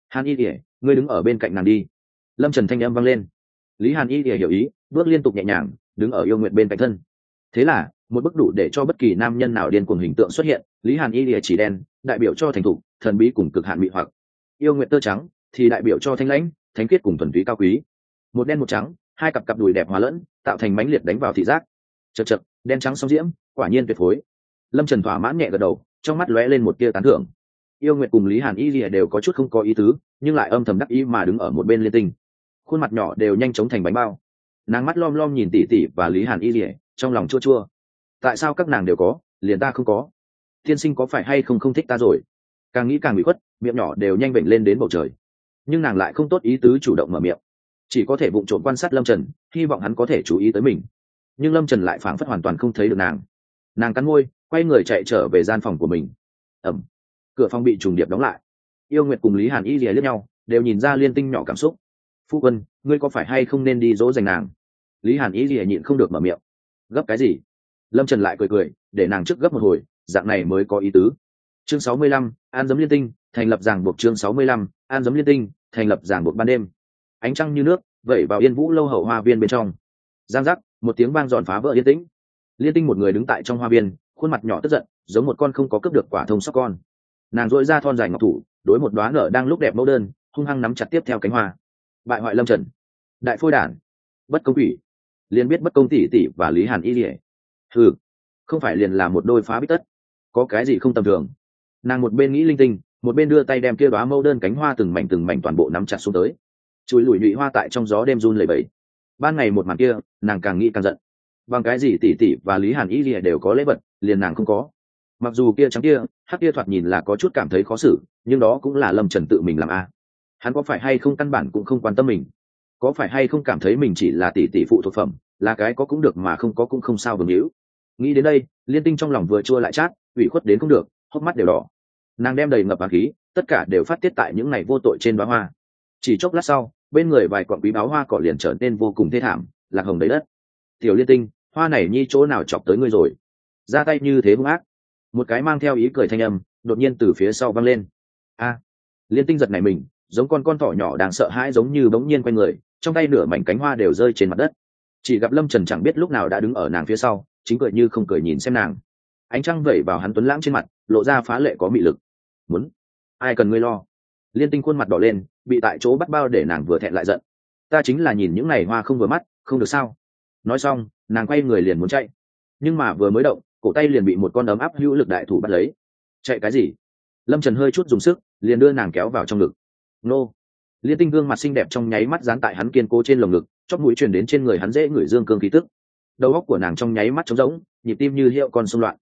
Hàn Y ỉa, ngươi đứng ở bên cạnh nàng đi. Lâm Trần thanh âm vang lên. Lý Hàn Y ỉa hiểu ý, bước liên tục nhẹ nhàng đứng ở Yêu Nguyệt bên cạnh thân. Thế là một bức đủ để cho bất kỳ nam nhân nào điên cuồng hình tượng xuất hiện. Lý Hàn Y ỉa chỉ đen, đại biểu cho thành thục thần bí cùng cực hạn mị hoặc. Yêu Nguyệt tơ trắng thì đại biểu cho thanh lãnh thánh khiết cùng thuần túy cao quý. Một đen một trắng, hai cặp cặp đùi đẹp hòa lẫn, tạo thành mãnh liệt đánh vào thị giác. Chậc chậc, đen trắng song diễm, quả nhiên tuyệt phối. Lâm Trần thỏa mãn nhẹ gật đầu, trong mắt lóe lên một tia tán thưởng. Yêu Nguyệt cùng Lý Hàn Y lìa đều có chút không có ý tứ, nhưng lại âm thầm đắc ý mà đứng ở một bên Liên Tinh. Khuôn mặt nhỏ đều nhanh chóng thành bánh bao. Nàng mắt lom lom nhìn tỷ tỷ và Lý Hàn Y lìa, trong lòng chua chua. Tại sao các nàng đều có, liền ta không có? Tiên sinh có phải hay không thích ta rồi? Càng nghĩ càng bị khuất, miệng nhỏ đều nhanh bệnh lên đến bầu trời. Nhưng nàng lại không tốt ý tứ chủ động mở miệng, chỉ có thể vụng trộm quan sát Lâm Trần, hy vọng hắn có thể chú ý tới mình. Nhưng Lâm Trần lại phảng phất hoàn toàn không thấy được nàng. Nàng cắn môi, quay người chạy trở về gian phòng của mình. Ẩm, cửa phòng bị trùng điệp đóng lại. Yêu Nguyệt cùng Lý Hàn Y lìa liếc nhau, đều nhìn ra Liên Tinh nhỏ cảm xúc. Phu quân, ngươi có phải hay không nên đi dỗ dành nàng? Lý Hàn Y lìa nhịn không được mở miệng. Gấp cái gì? Lâm Trần lại cười cười, để nàng trước gấp một hồi, dạng này mới có ý tứ. Chương 65, An giấm Liên Tinh, thành lập ràng buộc. Chương 65, An giấm Liên Tinh, thành lập ràng buộc. Ban đêm, ánh trăng như nước vẩy vào Yên Vũ lâu hậu hoa viên bên trong. Giang giác, một tiếng vang dọn phá vỡ yên tĩnh. Liên Tinh một người đứng tại trong hoa viên, khuôn mặt nhỏ tức giận, giống một con không có cướp được quả thông sóc con. Nàng dội ra thon dài ngọc thủ, đối một đóa nở đang lúc đẹp mẫu đơn, hung hăng nắm chặt tiếp theo cánh hoa. Bại hoại Lâm Trần, đại phôi đản, bất công quỷ, liền biết bất công tỷ tỷ và Lý Hàn Y lìa. Ừ, không phải liền là một đôi phá bít tất, có cái gì không tầm thường? Nàng một bên nghĩ linh tinh, một bên đưa tay đem kia đóa mẫu đơn cánh hoa từng mảnh toàn bộ nắm chặt xuống tới. Chùi lủi nhụy hoa tại trong gió đêm run lẩy bẩy. Ban ngày một màn kia, nàng càng nghĩ càng giận. Bằng cái gì tỷ tỷ và Lý Hàn Y lìa đều có lễ vật, liền nàng không có? Mặc dù kia trắng kia hắc kia thoạt nhìn là có chút cảm thấy khó xử, nhưng đó cũng là Lâm Trần tự mình làm a. Hắn có phải hay không căn bản cũng không quan tâm mình? Có phải hay không cảm thấy mình chỉ là tỷ tỷ phụ thuộc phẩm, là cái có cũng được mà không có cũng không sao vương hữu? Nghĩ đến đây, Liên Tinh trong lòng vừa chua lại chát, ủy khuất đến không được, hốc mắt đều đỏ. Nàng đem đầy ngập hàn khí, tất cả đều phát tiết tại những ngày vô tội trên đóa hoa. Chỉ chốc lát sau, bên người vài quặng quý báu hoa cỏ liền trở nên vô cùng thê thảm, lạc hồng đầy đất. Tiểu Liên Tinh, hoa này nhi chỗ nào chọc tới ngươi rồi? Ra tay như thế hung ác. Một cái mang theo ý cười thanh âm đột nhiên từ phía sau vang lên. A! Liên Tinh giật nảy mình, giống con thỏ nhỏ đang sợ hãi giống như bỗng nhiên quay người, trong tay nửa mảnh cánh hoa đều rơi trên mặt đất. Chỉ gặp Lâm Trần chẳng biết lúc nào đã đứng ở nàng phía sau, chính cười như không cười nhìn xem nàng. Ánh trăng vẩy vào hắn tuấn lãng trên mặt, lộ ra phá lệ có mị lực. Muốn? Ai cần ngươi lo? Liên Tinh khuôn mặt đỏ lên, bị tại chỗ bắt bao để nàng vừa thẹn lại giận. Ta chính là nhìn những này hoa không vừa mắt, không được sao? Nói xong, nàng quay người liền muốn chạy, nhưng mà vừa mới động, cổ tay liền bị một con ấm áp hữu lực đại thủ bắt lấy. Chạy cái gì? Lâm Trần hơi chút dùng sức, liền đưa nàng kéo vào trong ngực. Nô! Liên Tinh gương mặt xinh đẹp trong nháy mắt dán tại hắn kiên cố trên lồng ngực, chóp mũi truyền đến trên người hắn dễ ngửi dương cương khí tức. Đầu óc của nàng trong nháy mắt trống rỗng, nhịp tim như hiệu con xung loạn.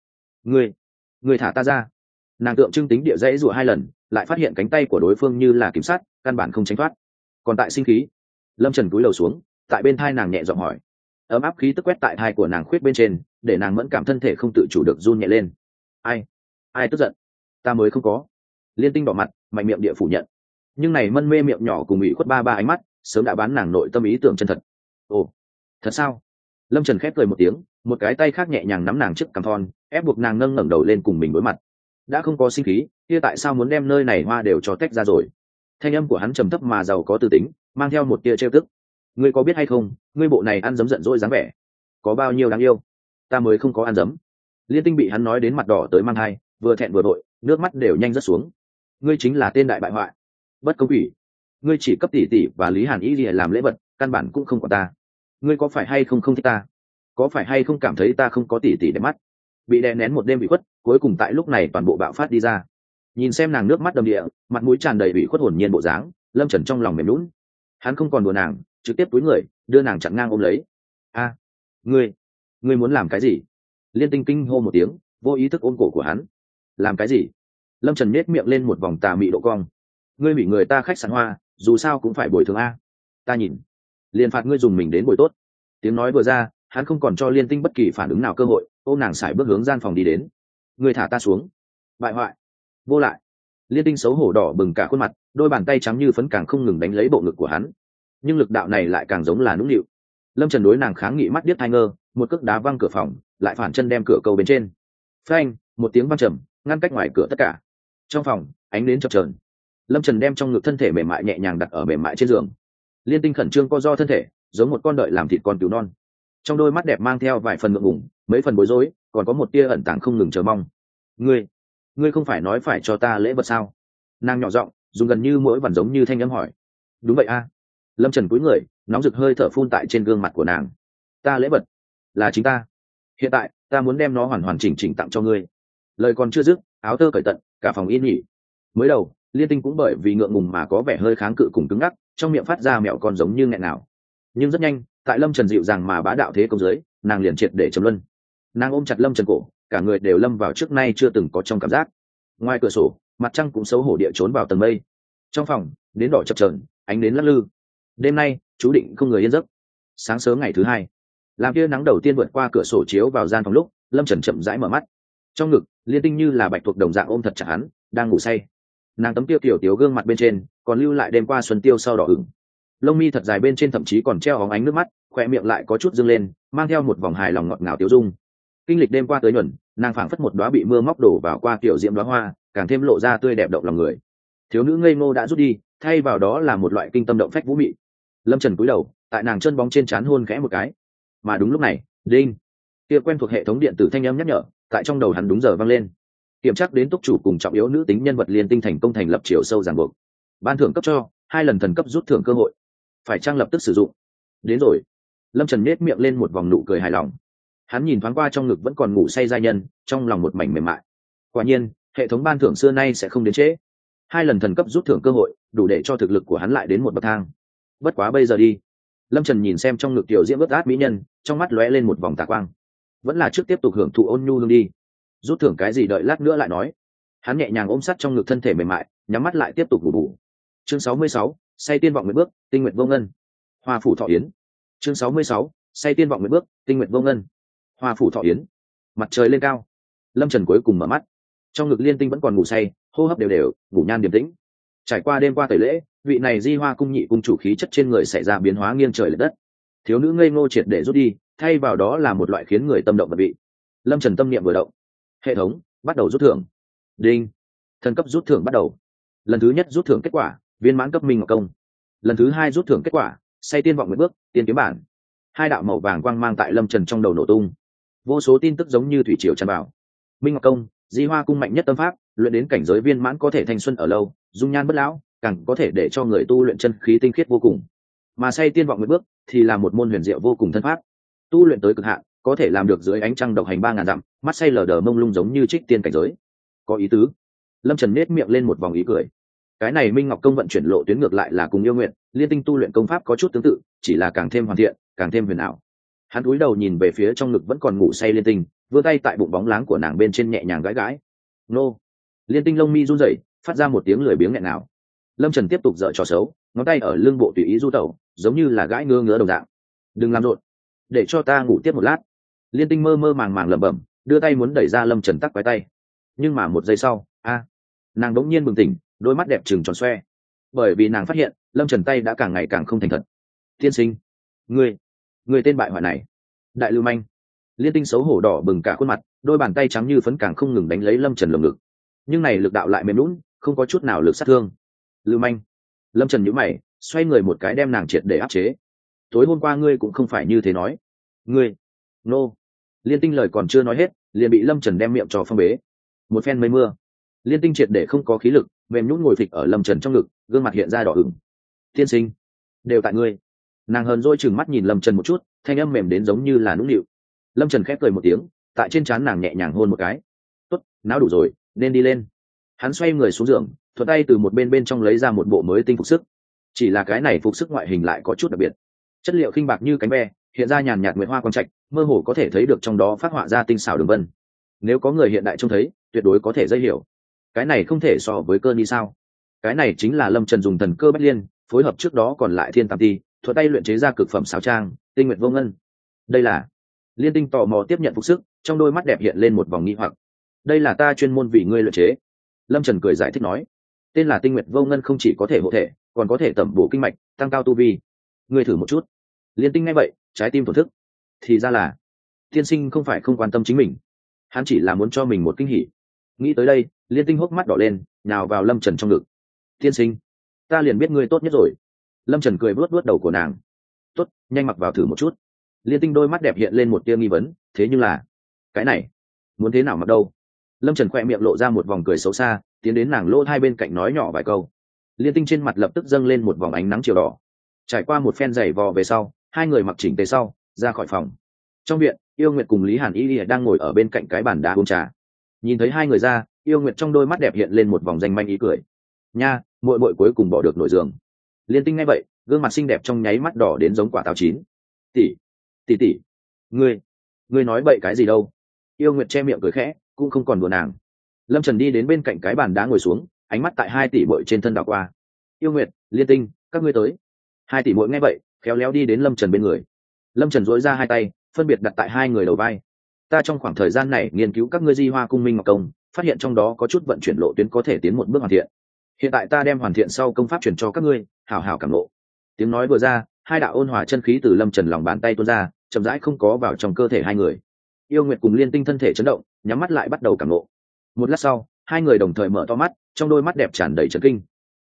Ngươi thả ta ra! Nàng tượng trưng tính địa dãy rủa hai lần, lại phát hiện cánh tay của đối phương như là kiểm sát, căn bản không tránh thoát. Còn tại sinh khí, Lâm Trần cúi đầu xuống, tại bên thai nàng nhẹ giọng hỏi. Ấm áp khí tức quét tại thai của nàng khuyết bên trên, để nàng mẫn cảm thân thể không tự chủ được run nhẹ lên. Ai tức giận? Ta mới không có. Liên Tinh đỏ mặt, mạnh miệng địa phủ nhận. Nhưng này mân mê miệng nhỏ cùng ủy khuất ba ánh mắt, sớm đã bán nàng nội tâm ý tưởng chân thật. Ồ, thật sao? Lâm Trần khép cười một tiếng, một cái tay khác nhẹ nhàng nắm nàng trước cằm thon, ép buộc nàng nâng ngẩng đầu lên cùng mình đối mặt. Đã không có sinh khí, kia tại sao muốn đem nơi này hoa đều cho tách ra rồi? Thanh âm của hắn trầm thấp mà giàu có tư tính, mang theo một tia trêu tức. Ngươi có biết hay không, ngươi bộ này ăn dấm giận dỗi dáng vẻ, có bao nhiêu đáng yêu? Ta mới không có ăn dấm. Liên Tinh bị hắn nói đến mặt đỏ tới mang hai, vừa thẹn vừa vội, nước mắt đều nhanh rớt xuống. Ngươi chính là tên đại bại hoại, bất công quỷ. Ngươi chỉ cấp tỷ tỷ và Lý Hàn Y lìa làm lễ vật, căn bản cũng không có ta. Ngươi có phải hay không không thích ta? Có phải hay không cảm thấy ta không có tỷ tỷ đẹp mắt? Bị đè nén một đêm bị khuất, cuối cùng tại lúc này toàn bộ bạo phát đi ra. Nhìn xem nàng nước mắt đầm địa, mặt mũi tràn đầy bị khuất hồn nhiên bộ dáng, Lâm Trần trong lòng mềm nhũn. Hắn không còn đùa nàng, trực tiếp túi người đưa nàng chặn ngang ôm lấy. A, ngươi muốn làm cái gì? Liên Tinh kinh hô một tiếng, vô ý thức ôm cổ của hắn. Làm cái gì? Lâm Trần nhếch miệng lên một vòng tà mị độ cong. Ngươi bị người ta khách sạn hoa, dù sao cũng phải bồi thường a. Ta nhìn, liền phạt ngươi dùng mình đến bồi tốt. Tiếng nói vừa ra, hắn không còn cho Liên Tinh bất kỳ phản ứng nào cơ hội, ôm nàng sải bước hướng gian phòng đi đến. Ngươi thả ta xuống. Bại hoại, vô lại. Liên Tinh xấu hổ đỏ bừng cả khuôn mặt, đôi bàn tay trắng như phấn càng không ngừng đánh lấy bộ ngực của hắn, nhưng lực đạo này lại càng giống là nũng nịu. Lâm Trần đối nàng kháng nghị mắt điếc hai ngơ, một cước đá văng cửa phòng, lại phản chân đem cửa cầu bên trên. Phanh, một tiếng vang trầm, ngăn cách ngoài cửa tất cả. Trong phòng, ánh nến chập chờn. Lâm Trần đem trong ngực thân thể mềm mại nhẹ nhàng đặt ở mềm mại trên giường. Liên Tinh khẩn trương co do thân thể, giống một con đợi làm thịt con cừu non. Trong đôi mắt đẹp mang theo vài phần ngượng ngùng, mấy phần bối rối, còn có một tia ẩn tàng không ngừng chờ mong. Ngươi không phải nói phải cho ta lễ vật sao? Nàng nhỏ giọng, dùng gần như mỗi vần giống như thanh âm hỏi. Đúng vậy a. Lâm Trần cúi người, nóng rực hơi thở phun tại trên gương mặt của nàng. Ta lễ vật là chính ta. Hiện tại ta muốn đem nó hoàn hoàn chỉnh chỉnh tặng cho ngươi. Lời còn chưa dứt, áo tơ cởi tận, cả phòng yên nghỉ. Mới đầu Liên Tinh cũng bởi vì ngượng ngùng mà có vẻ hơi kháng cự cùng cứng ngắc, trong miệng phát ra mẹo con giống như nghẹn nào. Nhưng rất nhanh, tại Lâm Trần dịu dàng mà bá đạo thế công dưới, nàng liền triệt để trầm luân. Nàng ôm chặt Lâm Trần cổ, cả người đều lâm vào trước nay chưa từng có trong cảm giác. Ngoài cửa sổ, mặt trăng cũng xấu hổ địa trốn vào tầng mây. Trong phòng, nến đỏ chập chờn, ánh nến lắc lư. Đêm nay chú định không người yên giấc. Sáng sớm ngày thứ hai, làm tia nắng đầu tiên vượt qua cửa sổ chiếu vào gian phòng lúc, Lâm Trần chậm rãi mở mắt. Trong ngực, Liên Tinh như là bạch tuộc đồng dạng ôm thật chặt hắn, đang ngủ say. Nàng tấm tiêu tiểu tiểu gương mặt bên trên còn lưu lại đêm qua xuân tiêu sau đỏ ửng, lông mi thật dài bên trên thậm chí còn treo óng ánh nước mắt, khỏe miệng lại có chút dâng lên, mang theo một vòng hài lòng ngọt ngào tiêu dung. Kinh lịch đêm qua tới nhuần, nàng phảng phất một đóa bị mưa móc đổ vào qua kiểu diễm đóa hoa, càng thêm lộ ra tươi đẹp động lòng người. Thiếu nữ ngây ngô đã rút đi, thay vào đó là một loại kinh tâm động phách vũ mị. Lâm Trần cúi đầu, tại nàng chân bóng trên trán hôn khẽ một cái. Mà đúng lúc này, đinh, kia quen thuộc hệ thống điện tử thanh âm nhắc nhở, tại trong đầu hắn đúng giờ vang lên. Kiểm tra đến túc chủ cùng trọng yếu nữ tính nhân vật Liên Tinh thành công thành lập chiều sâu ràng buộc. Ban thưởng cấp cho 2 lần thần cấp rút thưởng cơ hội. Phải trang lập tức sử dụng. Đến rồi. Lâm Trần nét miệng lên một vòng nụ cười hài lòng. Hắn nhìn thoáng qua trong ngực vẫn còn ngủ say giai nhân, trong lòng một mảnh mềm mại. Quả nhiên, hệ thống ban thưởng xưa nay sẽ không đến trễ. 2 lần thần cấp rút thưởng cơ hội, đủ để cho thực lực của hắn lại đến một bậc thang. Bất quá bây giờ đi. Lâm Trần nhìn xem trong ngực tiểu diễm ướt át mỹ nhân, trong mắt lóe lên một vòng tà quang. Vẫn là trước tiếp tục hưởng thụ ôn nhu hương đi. Rút thưởng cái gì đợi lát nữa lại nói. Hắn nhẹ nhàng ôm sát trong ngực thân thể mềm mại, nhắm mắt lại tiếp tục ngủ bù. Chương 66, say tiên vọng nguyện bước, tinh nguyện vô ngân. Hoa phủ thọ yến. Chương 66, say tiên vọng nguyện bước, tinh nguyện vô ngân. Hoa phủ thọ yến. Mặt trời lên cao, Lâm Trần cuối cùng mở mắt. Trong ngực Liên Tinh vẫn còn ngủ say, hô hấp đều đều, ngủ nhan điềm tĩnh. Trải qua đêm qua tẩy lễ, vị này Di Hoa cung nhị cung chủ khí chất trên người xảy ra biến hóa nghiêng trời lệch đất. Thiếu nữ ngây ngô triệt để rút đi, thay vào đó là một loại khiến người tâm động vật vị. Lâm Trần tâm niệm vừa động, hệ thống bắt đầu rút thưởng. Đinh, thần cấp rút thưởng bắt đầu. Lần thứ nhất rút thưởng kết quả, viên mãn cấp minh ngọc công. Lần thứ hai rút thưởng kết quả, say tiên vọng nguyện bước, tiên kiếm bản. 2 đạo màu vàng quang mang tại Lâm Trần trong đầu nổ tung. Vô số tin tức giống như thủy triều tràn vào. Minh ngọc công, Di Hoa cung mạnh nhất tâm pháp, luyện đến cảnh giới viên mãn có thể thanh xuân ở lâu, dung nhan bất lão, càng có thể để cho người tu luyện chân khí tinh khiết vô cùng. Mà say tiên vọng nguyện bước thì là một môn huyền diệu vô cùng thân pháp, tu luyện tới cực hạn, có thể làm được dưới ánh trăng độc hành 3000 dặm, mắt say lờ đờ mông lung giống như trích tiên cảnh giới. Có ý tứ. Lâm Trần nét miệng lên một vòng ý cười. Cái này Minh Ngọc công vận chuyển lộ tuyến ngược lại là cùng yêu nguyện, Liên Tinh tu luyện công pháp có chút tương tự, chỉ là càng thêm hoàn thiện, càng thêm huyền ảo. Hắn cúi đầu nhìn về phía trong ngực vẫn còn ngủ say Liên Tinh, vươn tay tại bụng bóng láng của nàng bên trên nhẹ nhàng gãi gãi. Nô. Liên Tinh lông mi run rẩy, phát ra một tiếng lười biếng nghẹn nào. Lâm Trần tiếp tục giở trò xấu, ngón tay ở lưng bộ tùy ý du tẩu, giống như là gãi ngứa ngứa đồng dạng. Đừng làm rộn, để cho ta ngủ tiếp một lát. Liên Tinh mơ mơ màng màng lẩm bẩm, đưa tay muốn đẩy ra Lâm Trần tắc quái tay. Nhưng mà một giây sau, nàng đống nhiên bừng tỉnh, đôi mắt đẹp trừng tròn xoe, bởi vì nàng phát hiện Lâm Trần tay đã càng ngày càng không thành thật. Tiên sinh, người tên bại hoại này, đại lưu manh. Liên Tinh xấu hổ đỏ bừng cả khuôn mặt, đôi bàn tay trắng như phấn càng không ngừng đánh lấy Lâm Trần lồng ngực, nhưng này lực đạo lại mềm lún, không có chút nào lực sát thương. Lưu manh. Lâm Trần nhíu mày, xoay người một cái đem nàng triệt để áp chế. Tối hôm qua ngươi cũng không phải như thế nói. Nô. Liên Tinh lời còn chưa nói hết, liền bị Lâm Trần đem miệng cho phong bế. Một phen mây mưa, Liên Tinh triệt để không có khí lực, mềm nhũn ngồi phịch ở Lâm Trần trong ngực, gương mặt hiện ra đỏ ửng. Tiên sinh, đều tại ngươi. Nàng hờn dỗi chừng mắt nhìn Lâm Trần một chút, thanh âm mềm đến giống như là nũng nịu. Lâm Trần khép cười một tiếng, tại trên trán nàng nhẹ nhàng hôn một cái. Tốt, não đủ rồi, nên đi lên. Hắn xoay người xuống giường, thuận tay từ một bên trong lấy ra một bộ mới tinh phục sức. Chỉ là cái này phục sức ngoại hình lại có chút đặc biệt, chất liệu khinh bạc như cánh ve, hiện ra nhàn nhạt nguyệt hoa quang trạch, mơ hồ có thể thấy được trong đó phát họa ra tinh xảo đường vân. Nếu có người hiện đại trông thấy, tuyệt đối có thể dễ hiểu. Cái này không thể so với cơ ni sao? Cái này chính là Lâm Trần dùng thần cơ bách liên phối hợp trước đó còn lại thiên tam ti, thuận tay luyện chế ra cực phẩm sáo trang, tinh nguyệt vô ngân. Đây là. Liên Tinh tò mò tiếp nhận phục sức, trong đôi mắt đẹp hiện lên một vòng nghi hoặc. Đây là ta chuyên môn vì ngươi luyện chế. Lâm Trần cười giải thích nói, tên là tinh nguyệt vô ngân không chỉ có thể hộ thể, còn có thể tẩm bổ kinh mạch, tăng cao tu vi. Ngươi thử một chút. Liên Tinh nghe vậy, trái tim thổn thức. Thì ra là, tiên sinh không phải không quan tâm chính mình, hắn chỉ là muốn cho mình một kinh hỉ. Nghĩ tới đây, Liên Tinh hốc mắt đỏ lên, nào vào Lâm Trần trong ngực. tiên sinh, ta liền biết ngươi tốt nhất rồi. Lâm Trần cười vuốt vuốt đầu của nàng. Tốt, nhanh mặc vào thử một chút. Liên Tinh đôi mắt đẹp hiện lên một tia nghi vấn, thế nhưng là cái này muốn thế nào mặc đâu? Lâm Trần khoe miệng lộ ra một vòng cười xấu xa, tiến đến nàng lỗ hai bên cạnh nói nhỏ vài câu. Liên Tinh trên mặt lập tức dâng lên một vòng ánh nắng chiều đỏ. Trải qua một phen giày vò về sau, hai người mặc chỉnh tề sau ra khỏi phòng. Trong viện, Yêu Nguyệt cùng Lý Hàn Y đang ngồi ở bên cạnh cái bàn đá uống trà. Nhìn thấy hai người ra, Yêu Nguyệt trong đôi mắt đẹp hiện lên một vòng danh manh ý cười. Nha, muội muội cuối cùng bỏ được nội giường. Liên Tinh nghe vậy, gương mặt xinh đẹp trong nháy mắt đỏ đến giống quả táo chín. Tỷ, ngươi nói bậy cái gì đâu? Yêu Nguyệt che miệng cười khẽ, cũng không còn đùa nàng. Lâm Trần đi đến bên cạnh cái bàn đá ngồi xuống, ánh mắt tại hai tỷ muội trên thân đảo qua. Yêu Nguyệt, Liên Tinh, các ngươi tới. Hai tỷ muội nghe vậy, khéo léo đi đến Lâm Trần bên người. Lâm Trần duỗi ra hai tay, phân biệt đặt tại hai người đầu vai. Ta trong khoảng thời gian này nghiên cứu các ngươi Di Hoa Cung Minh Ngọc Công, phát hiện trong đó có chút vận chuyển lộ tuyến có thể tiến một bước hoàn thiện. Hiện tại ta đem hoàn thiện sau công pháp truyền cho các ngươi, hảo hảo cảm ngộ. Tiếng nói vừa ra, hai đạo ôn hòa chân khí từ Lâm Trần lòng bàn tay tuôn ra, chậm rãi không có vào trong cơ thể hai người. Yêu Nguyệt cùng Liên Tinh thân thể chấn động, nhắm mắt lại bắt đầu cảm ngộ. Một lát sau, hai người đồng thời mở to mắt, trong đôi mắt đẹp tràn đầy chấn kinh.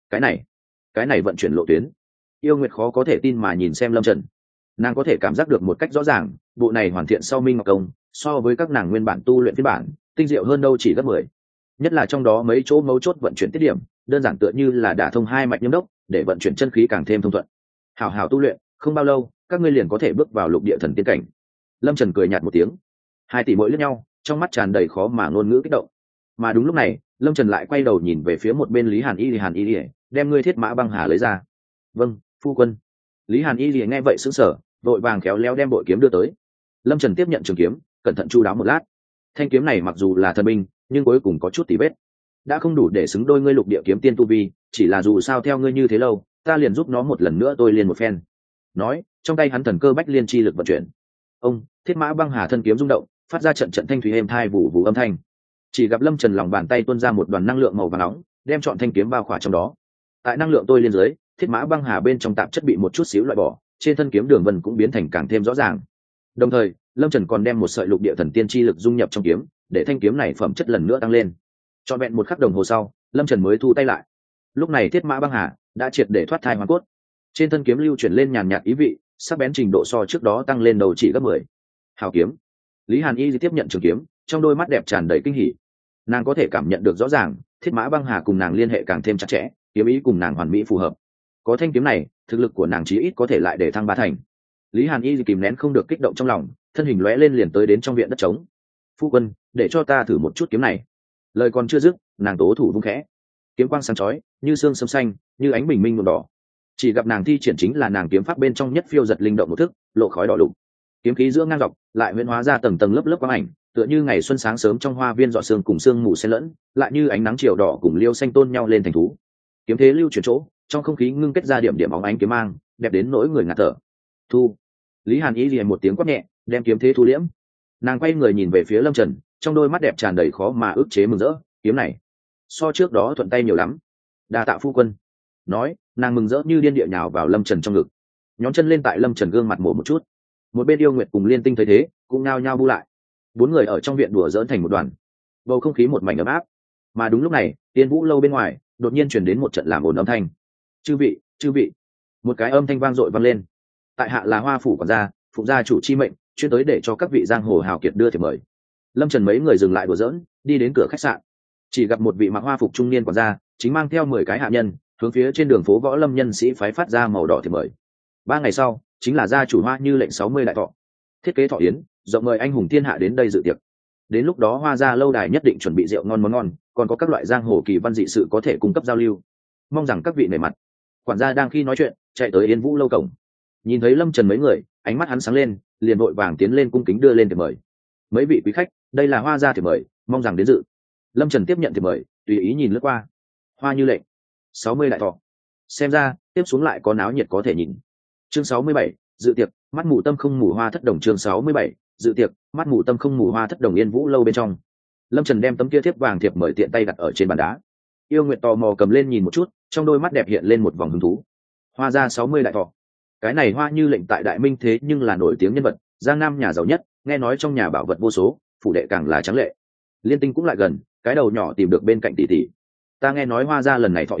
Cái này vận chuyển lộ tuyến. Yêu Nguyệt khó có thể tin mà nhìn xem Lâm Trần. Nàng có thể cảm giác được một cách rõ ràng, bộ này hoàn thiện sau Minh Ngọc Công, so với các nàng nguyên bản tu luyện phiên bản, tinh diệu hơn đâu chỉ gấp 10. Nhất là trong đó mấy chỗ mấu chốt vận chuyển tiết điểm, đơn giản tựa như là đả thông hai mạch nhâm đốc, để vận chuyển chân khí càng thêm thông thuận. Hảo hảo tu luyện, không bao lâu, các ngươi liền có thể bước vào lục địa thần tiên cảnh. Lâm Trần cười nhạt một tiếng. Hai tỷ muội liếc nhau, trong mắt tràn đầy khó mà ngôn ngữ kích động. Mà đúng lúc này, Lâm Trần lại quay đầu nhìn về phía một bên Lý Hàn Y, đem ngươi Thiết Mã Băng Hà lấy ra. Vâng, phu quân. Lý Hàn Y nghe vậy sững sờ, vội vàng khéo léo đem bội kiếm đưa tới. Lâm Trần tiếp nhận trường kiếm, cẩn thận chu đáo một lát. Thanh kiếm này mặc dù là thần binh, nhưng cuối cùng có chút tỉ vết, đã không đủ để xứng đôi ngươi lục địa kiếm tiên tu vi, chỉ là dù sao theo ngươi như thế lâu, ta liền giúp nó một lần nữa tôi liền một phen. Nói, trong tay hắn thần cơ bách liên chi lực vận chuyển. Ông, Thiết Mã Băng Hà thân kiếm rung động, phát ra trận trận thanh thủy êm thai vụ vụ âm thanh. Chỉ gặp Lâm Trần lòng bàn tay tuôn ra một đoàn năng lượng màu vàng nóng, đem trọn thanh kiếm bao khỏa trong đó. Tại năng lượng tôi liên dưới, Thiết Mã Băng Hà bên trong tạp chất bị một chút xíu loại bỏ, trên thân kiếm đường vân cũng biến thành càng thêm rõ ràng. Đồng thời, Lâm Trần còn đem một sợi lục địa thần tiên chi lực dung nhập trong kiếm, để thanh kiếm này phẩm chất lần nữa tăng lên. Trọn vẹn một khắc đồng hồ sau, Lâm Trần mới thu tay lại. Lúc này Thiết Mã Băng Hà đã triệt để thoát thai hoàn cốt, trên thân kiếm lưu chuyển lên nhàn nhạt ý vị, sắc bén trình độ so trước đó tăng lên đầu chỉ gấp 10. Hào kiếm. Lý Hàn Y tiếp nhận trường kiếm, trong đôi mắt đẹp tràn đầy kinh hỉ. Nàng có thể cảm nhận được rõ ràng, Thiết Mã Băng Hà cùng nàng liên hệ càng thêm chặt chẽ, kiếm ý cùng nàng hoàn mỹ phù hợp. Có thanh kiếm này, thực lực của nàng chí ít có thể lại để thăng 3 thành. Lý Hàn Y kìm nén không được kích động trong lòng, thân hình lóe lên liền tới đến trong viện đất trống. Phu quân, để cho ta thử một chút kiếm này. Lời còn chưa dứt, nàng tố thủ vung khẽ, kiếm quang sáng chói, như xương sấm xanh, như ánh bình minh nhuộm đỏ. Chỉ gặp nàng thi triển chính là nàng kiếm pháp bên trong nhất phiêu giật linh động một thức, lộ khói đỏ lục. Kiếm khí giữa ngang dọc, lại huyễn hóa ra tầng tầng lớp lớp quang ảnh, tựa như ngày xuân sáng sớm trong hoa viên giọt sương cùng sương mù xen lẫn, lại như ánh nắng chiều đỏ cùng liêu xanh tôn nhau lên thành thú. Kiếm thế lưu chuyển chỗ, trong không khí ngưng kết ra điểm điểm óng ánh kiếm mang, đẹp đến nỗi người ngạt thở. Thu. Lý Hàn Y liền một tiếng quát nhẹ, đem kiếm thế thu liễm. Nàng quay người nhìn về phía Lâm Trần, trong đôi mắt đẹp tràn đầy khó mà ức chế mừng rỡ. Kiếm này so trước đó thuận tay nhiều lắm, đa tạ phu quân. Nói, nàng mừng rỡ như điên địa nhào vào Lâm Trần trong ngực, nhón chân lên tại Lâm Trần gương mặt mổ một chút. Một bên Yêu Nguyệt cùng Liên Tinh thấy thế, cũng nao nhao bu lại. 4 người ở trong viện đùa giỡn thành một đoàn, bầu không khí một mảnh ấm áp. Mà đúng lúc này, Tiên Vũ lâu bên ngoài đột nhiên truyền đến một trận làm ồn âm thanh. Chư vị, một cái âm thanh vang dội vang lên. Tại hạ là Hoa phủ quản gia, phụng gia chủ chi mệnh, chuyên tới để cho các vị giang hồ hào kiệt đưa thiệp mời. Lâm Trần mấy người dừng lại đùa giỡn, đi đến cửa khách sạn. Chỉ gặp một vị mặc hoa phục trung niên quản gia, chính mang theo 10 cái hạ nhân, hướng phía trên đường phố Võ Lâm nhân sĩ phái phát ra màu đỏ thiệp mời. 3 ngày sau, chính là gia chủ Hoa Như lệnh 60 đại thọ, thiết kế thọ yến, rộng mời anh hùng thiên hạ đến đây dự tiệc. Đến lúc đó Hoa gia lâu đài nhất định chuẩn bị rượu ngon món ngon, còn có các loại giang hồ kỳ văn dị sự có thể cung cấp giao lưu. Mong rằng các vị nể mặt. Quản gia đang khi nói chuyện, chạy tới Yên Vũ lâu cổng. Nhìn thấy Lâm Trần mấy người, ánh mắt hắn sáng lên, liền vội vàng tiến lên cung kính đưa lên thiệp mời. Mấy vị quý khách, đây là Hoa gia thiệp mời, mong rằng đến dự. Lâm Trần tiếp nhận thiệp mời, tùy ý nhìn lướt qua. Hoa Như lệnh 60 đại thọ, xem ra tiếp xuống lại có náo nhiệt có thể nhìn. Chương 67, dự tiệc, mắt mù tâm không mù hoa thất đồng. Chương 67, dự tiệc, mắt mù tâm không mù hoa thất đồng. Yên Vũ lâu bên trong, Lâm Trần đem tấm kia thiếp vàng thiệp mời tiện tay đặt ở trên bàn đá. Yêu Nguyệt tò mò cầm lên nhìn một chút, trong đôi mắt đẹp hiện lên một vòng hứng thú. Hoa gia 60 đại thọ, cái này Hoa Như lệnh tại Đại Minh thế nhưng là nổi tiếng nhân vật, giang nam nhà giàu nhất, nghe nói trong nhà bảo vật vô số, phủ đệ càng là tráng lệ. Liên Tinh cũng lại gần, cái đầu nhỏ tìm được bên cạnh tỷ tỷ. Ta nghe nói Hoa gia lần này thọ yến,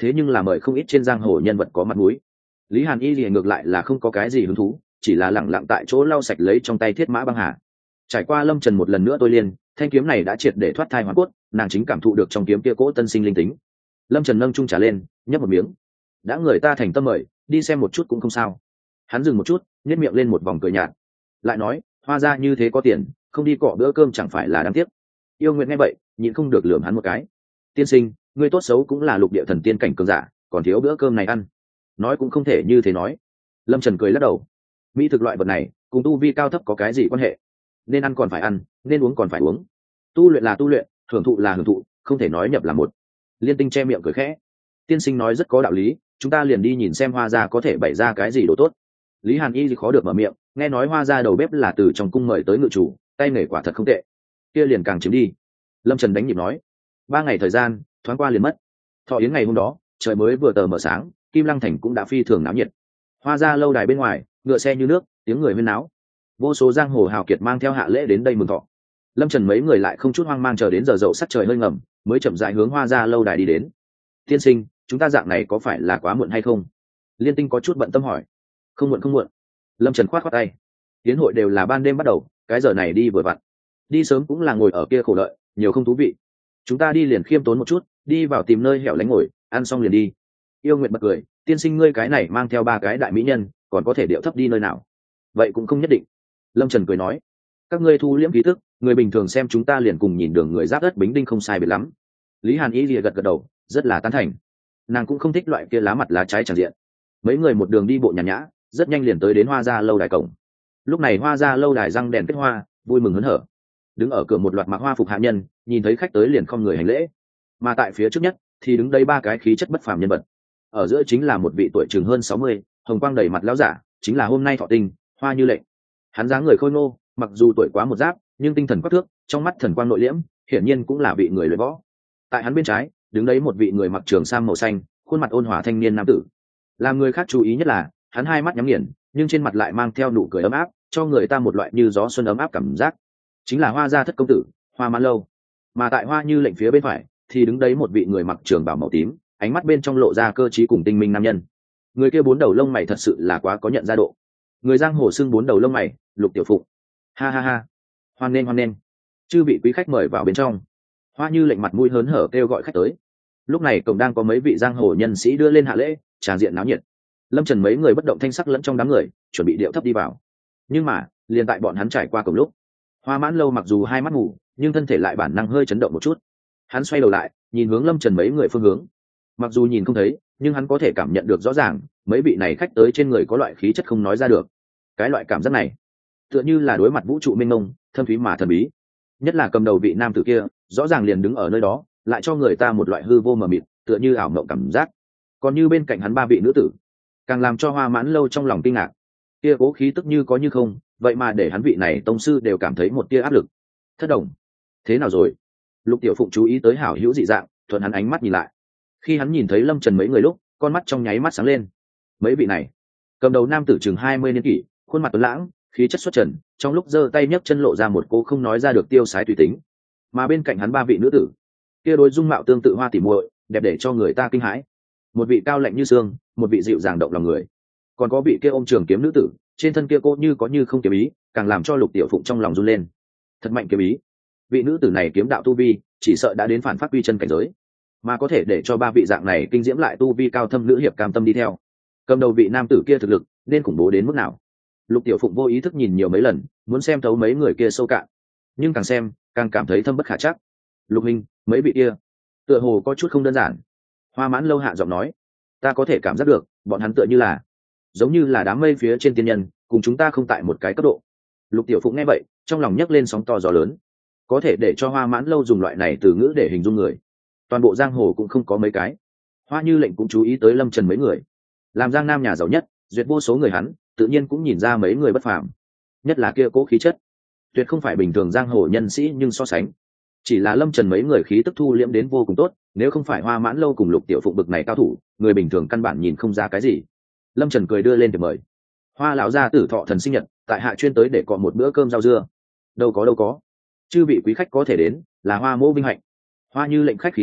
thế nhưng là mời không ít trên giang hồ nhân vật có mặt mũi. Lý Hàn Y thì ngược lại là không có cái gì hứng thú, chỉ là lẳng lặng tại chỗ lau sạch lấy trong tay thiết mã băng hà. Trải qua lâm trần một lần nữa tôi liền, thanh kiếm này đã triệt để thoát thai hoàn cốt, nàng chính cảm thụ được trong kiếm kia cỗ tân sinh linh tính. Lâm trần nâng chung trà lên, nhấp một miếng. Đã người ta thành tâm mời, đi xem một chút cũng không sao. Hắn dừng một chút, nhếch miệng lên một vòng cười nhạt, lại nói, Hoa gia như thế có tiền, không đi cọ bữa cơm chẳng phải là đáng tiếc. Yêu Nguyệt nghe vậy, nhịn không được lườm hắn một cái. Tiên sinh, ngươi tốt xấu cũng là lục địa thần tiên cảnh cường giả, còn thiếu bữa cơm này ăn. Nói cũng không thể như thế nói. Lâm Trần cười lắc đầu. Mỹ thực loại vật này, cùng tu vi cao thấp có cái gì quan hệ? Nên ăn còn phải ăn, nên uống còn phải uống. Tu luyện là tu luyện, hưởng thụ là hưởng thụ, không thể nói nhập là một. Liên Tinh che miệng cười khẽ. Tiên sinh nói rất có đạo lý, chúng ta liền đi nhìn xem Hoa gia có thể bày ra cái gì đồ tốt. Lý Hàn Y khó được mở miệng, nghe nói Hoa gia đầu bếp là từ trong cung mời tới ngự chủ, tay nghề quả thật không tệ. Kia liền càng chiếm đi. Lâm Trần đánh nhịp nói. 3 ngày thời gian thoáng qua liền mất. Thọ yến ngày hôm đó, trời mới vừa tờ mở sáng, Kim Lăng thành cũng đã phi thường náo nhiệt. Hoa gia lâu đài bên ngoài, ngựa xe như nước, tiếng người huyên náo. Vô số giang hồ hào kiệt mang theo hạ lễ đến đây mừng thọ. Lâm Trần mấy người lại không chút hoang mang chờ đến giờ dậu sắt trời hơi ngầm, mới chậm rãi hướng Hoa gia lâu đài đi đến. Tiên sinh, chúng ta dạng này có phải là quá muộn hay không? Liên Tinh có chút bận tâm hỏi. Không muộn không muộn. Lâm Trần khoát khoát tay. Tiến hội đều là ban đêm bắt đầu, cái giờ này đi vừa vặn. Đi sớm cũng là ngồi ở kia khổ đợi, nhiều không thú vị. Chúng ta đi liền khiêm tốn một chút, đi vào tìm nơi hẻo lánh ngồi, ăn xong liền đi. Yêu Nguyệt bật cười, tiên sinh ngươi cái này mang theo 3 cái đại mỹ nhân, còn có thể điệu thấp đi nơi nào? Vậy cũng không nhất định. Lâm Trần cười nói, các ngươi thu liễm ký thức, người bình thường xem chúng ta liền cùng nhìn đường người giáp đất bính đinh không sai biệt lắm. Lý Hàn Y lìa gật gật đầu, rất là tán thành. Nàng cũng không thích loại kia lá mặt lá trái tràn diện. Mấy người một đường đi bộ nhàn nhã, rất nhanh liền tới đến Hoa gia lâu đài cổng. Lúc này Hoa gia lâu đài răng đèn kết hoa, vui mừng hớn hở. Đứng ở cửa một loạt mặc hoa phục hạ nhân, nhìn thấy khách tới liền không người hành lễ. Mà tại phía trước nhất thì đứng đây 3 cái khí chất bất phàm nhân vật. Ở giữa chính là một vị tuổi chừng hơn 60, hồng quang đầy mặt lão giả, chính là hôm nay thọ tinh, Hoa Như Lệnh. Hắn dáng người khôi ngô, mặc dù tuổi quá một giáp, nhưng tinh thần quắc thước, trong mắt thần quang nội liễm, hiển nhiên cũng là vị người luyện võ. Tại hắn bên trái, đứng đấy một vị người mặc trường sam màu xanh, khuôn mặt ôn hòa thanh niên nam tử. Làm người khác chú ý nhất là, hắn 2 mắt nhắm nghiền, nhưng trên mặt lại mang theo nụ cười ấm áp, cho người ta một loại như gió xuân ấm áp cảm giác. Chính là Hoa gia thất công tử, Hoa Mãn Lâu. Mà tại Hoa Như Lệnh phía bên phải thì đứng đấy một vị người mặc trường bào màu tím, ánh mắt bên trong lộ ra cơ trí cùng tinh minh nam nhân. Người kia 4 đầu lông mày thật sự là quá có nhận ra độ. Người giang hồ xưng 4 đầu lông mày, Lục Tiểu Phụng. Ha ha ha, hoan nghênh, chư vị quý khách mời vào bên trong. Hoa Như Lệnh mặt mũi hớn hở kêu gọi khách tới. Lúc này cổng đang có mấy vị giang hồ nhân sĩ đưa lên hạ lễ, tràng diện náo nhiệt. Lâm Trần mấy người bất động thanh sắc lẫn trong đám người, chuẩn bị điệu thấp đi vào. Nhưng mà, liền tại bọn hắn trải qua cổng lúc, Hoa Mãn Lâu mặc dù 2 mắt ngủ, nhưng thân thể lại bản năng hơi chấn động một chút. Hắn xoay đầu lại, nhìn hướng Lâm Trần mấy người phương hướng. Mặc dù nhìn không thấy, nhưng hắn có thể cảm nhận được rõ ràng, mấy vị này khách tới trên người có loại khí chất không nói ra được. Cái loại cảm giác này, tựa như là đối mặt vũ trụ mênh mông, thâm thúy mà thần bí. Nhất là cầm đầu vị nam tử kia, rõ ràng liền đứng ở nơi đó, lại cho người ta một loại hư vô mờ mịt, tựa như ảo mộng cảm giác. Còn như bên cạnh hắn 3 vị nữ tử, càng làm cho Hoa Mãn Lâu trong lòng kinh ngạc. Kia cố khí tức như có như không, vậy mà để hắn vị này tông sư đều cảm thấy một tia áp lực. Thất Đồng, thế nào rồi? Lục Tiểu Phụng chú ý tới hảo hữu dị dạng, thuận hắn ánh mắt nhìn lại. Khi hắn nhìn thấy Lâm Trần mấy người lúc, con mắt trong nháy mắt sáng lên. Mấy vị này, cầm đầu nam tử chừng 20 niên kỷ, khuôn mặt tuấn lãng, khí chất xuất trần, trong lúc giơ tay nhấc chân lộ ra một cô không nói ra được tiêu sái tùy tính. Mà bên cạnh hắn 3 vị nữ tử, kia đối dung mạo tương tự hoa tỉ muội, đẹp để cho người ta kinh hãi. Một vị cao lạnh như xương, một vị dịu dàng động lòng người. Còn có vị kia ôm trường kiếm nữ tử, trên thân kia cô như có như không kiếm ý, càng làm cho Lục Tiểu Phụng trong lòng run lên. Thật mạnh kiếm ý. Vị nữ tử này kiếm đạo tu vi, chỉ sợ đã đến phản phát quy chân cảnh giới, mà có thể để cho 3 vị dạng này kinh diễm lại tu vi cao thâm nữ hiệp cam tâm đi theo. Cầm đầu vị nam tử kia thực lực nên khủng bố đến mức nào? Lục Tiểu Phụng vô ý thức nhìn nhiều mấy lần, muốn xem thấu mấy người kia sâu cạn, nhưng càng xem càng cảm thấy thâm bất khả trắc. Lục Minh, mấy vị kia tựa hồ có chút không đơn giản. Hoa Mãn Lâu hạ giọng nói, ta có thể cảm giác được, bọn hắn tựa như là giống như là đám mây phía trên tiên nhân, cùng chúng ta không tại một cái cấp độ. Lục Tiểu Phụng nghe vậy, trong lòng nhấc lên sóng to gió lớn. Có thể để cho Hoa Mãn Lâu dùng loại này từ ngữ để hình dung người, toàn bộ giang hồ cũng không có mấy cái. Hoa Như Lệnh cũng chú ý tới Lâm Trần mấy người, làm giang nam nhà giàu nhất, duyệt vô số người hắn, tự nhiên cũng nhìn ra mấy người bất phàm. Nhất là kia cố khí chất, tuyệt không phải bình thường giang hồ nhân sĩ, nhưng so sánh, chỉ là Lâm Trần mấy người khí tức thu liễm đến vô cùng tốt, nếu không phải Hoa Mãn Lâu cùng Lục Tiểu Phụng bực này cao thủ, người bình thường căn bản nhìn không ra cái gì. Lâm Trần cười đưa lên để mời. Hoa lão gia tử thọ thần sinh nhật, tại hạ chuyên tới để cọ một bữa cơm rau dưa. Đâu có, chư vị quý khách có thể đến, là Hoa mỗ vinh hạnh. Hoa Như Lệnh khách khí nói,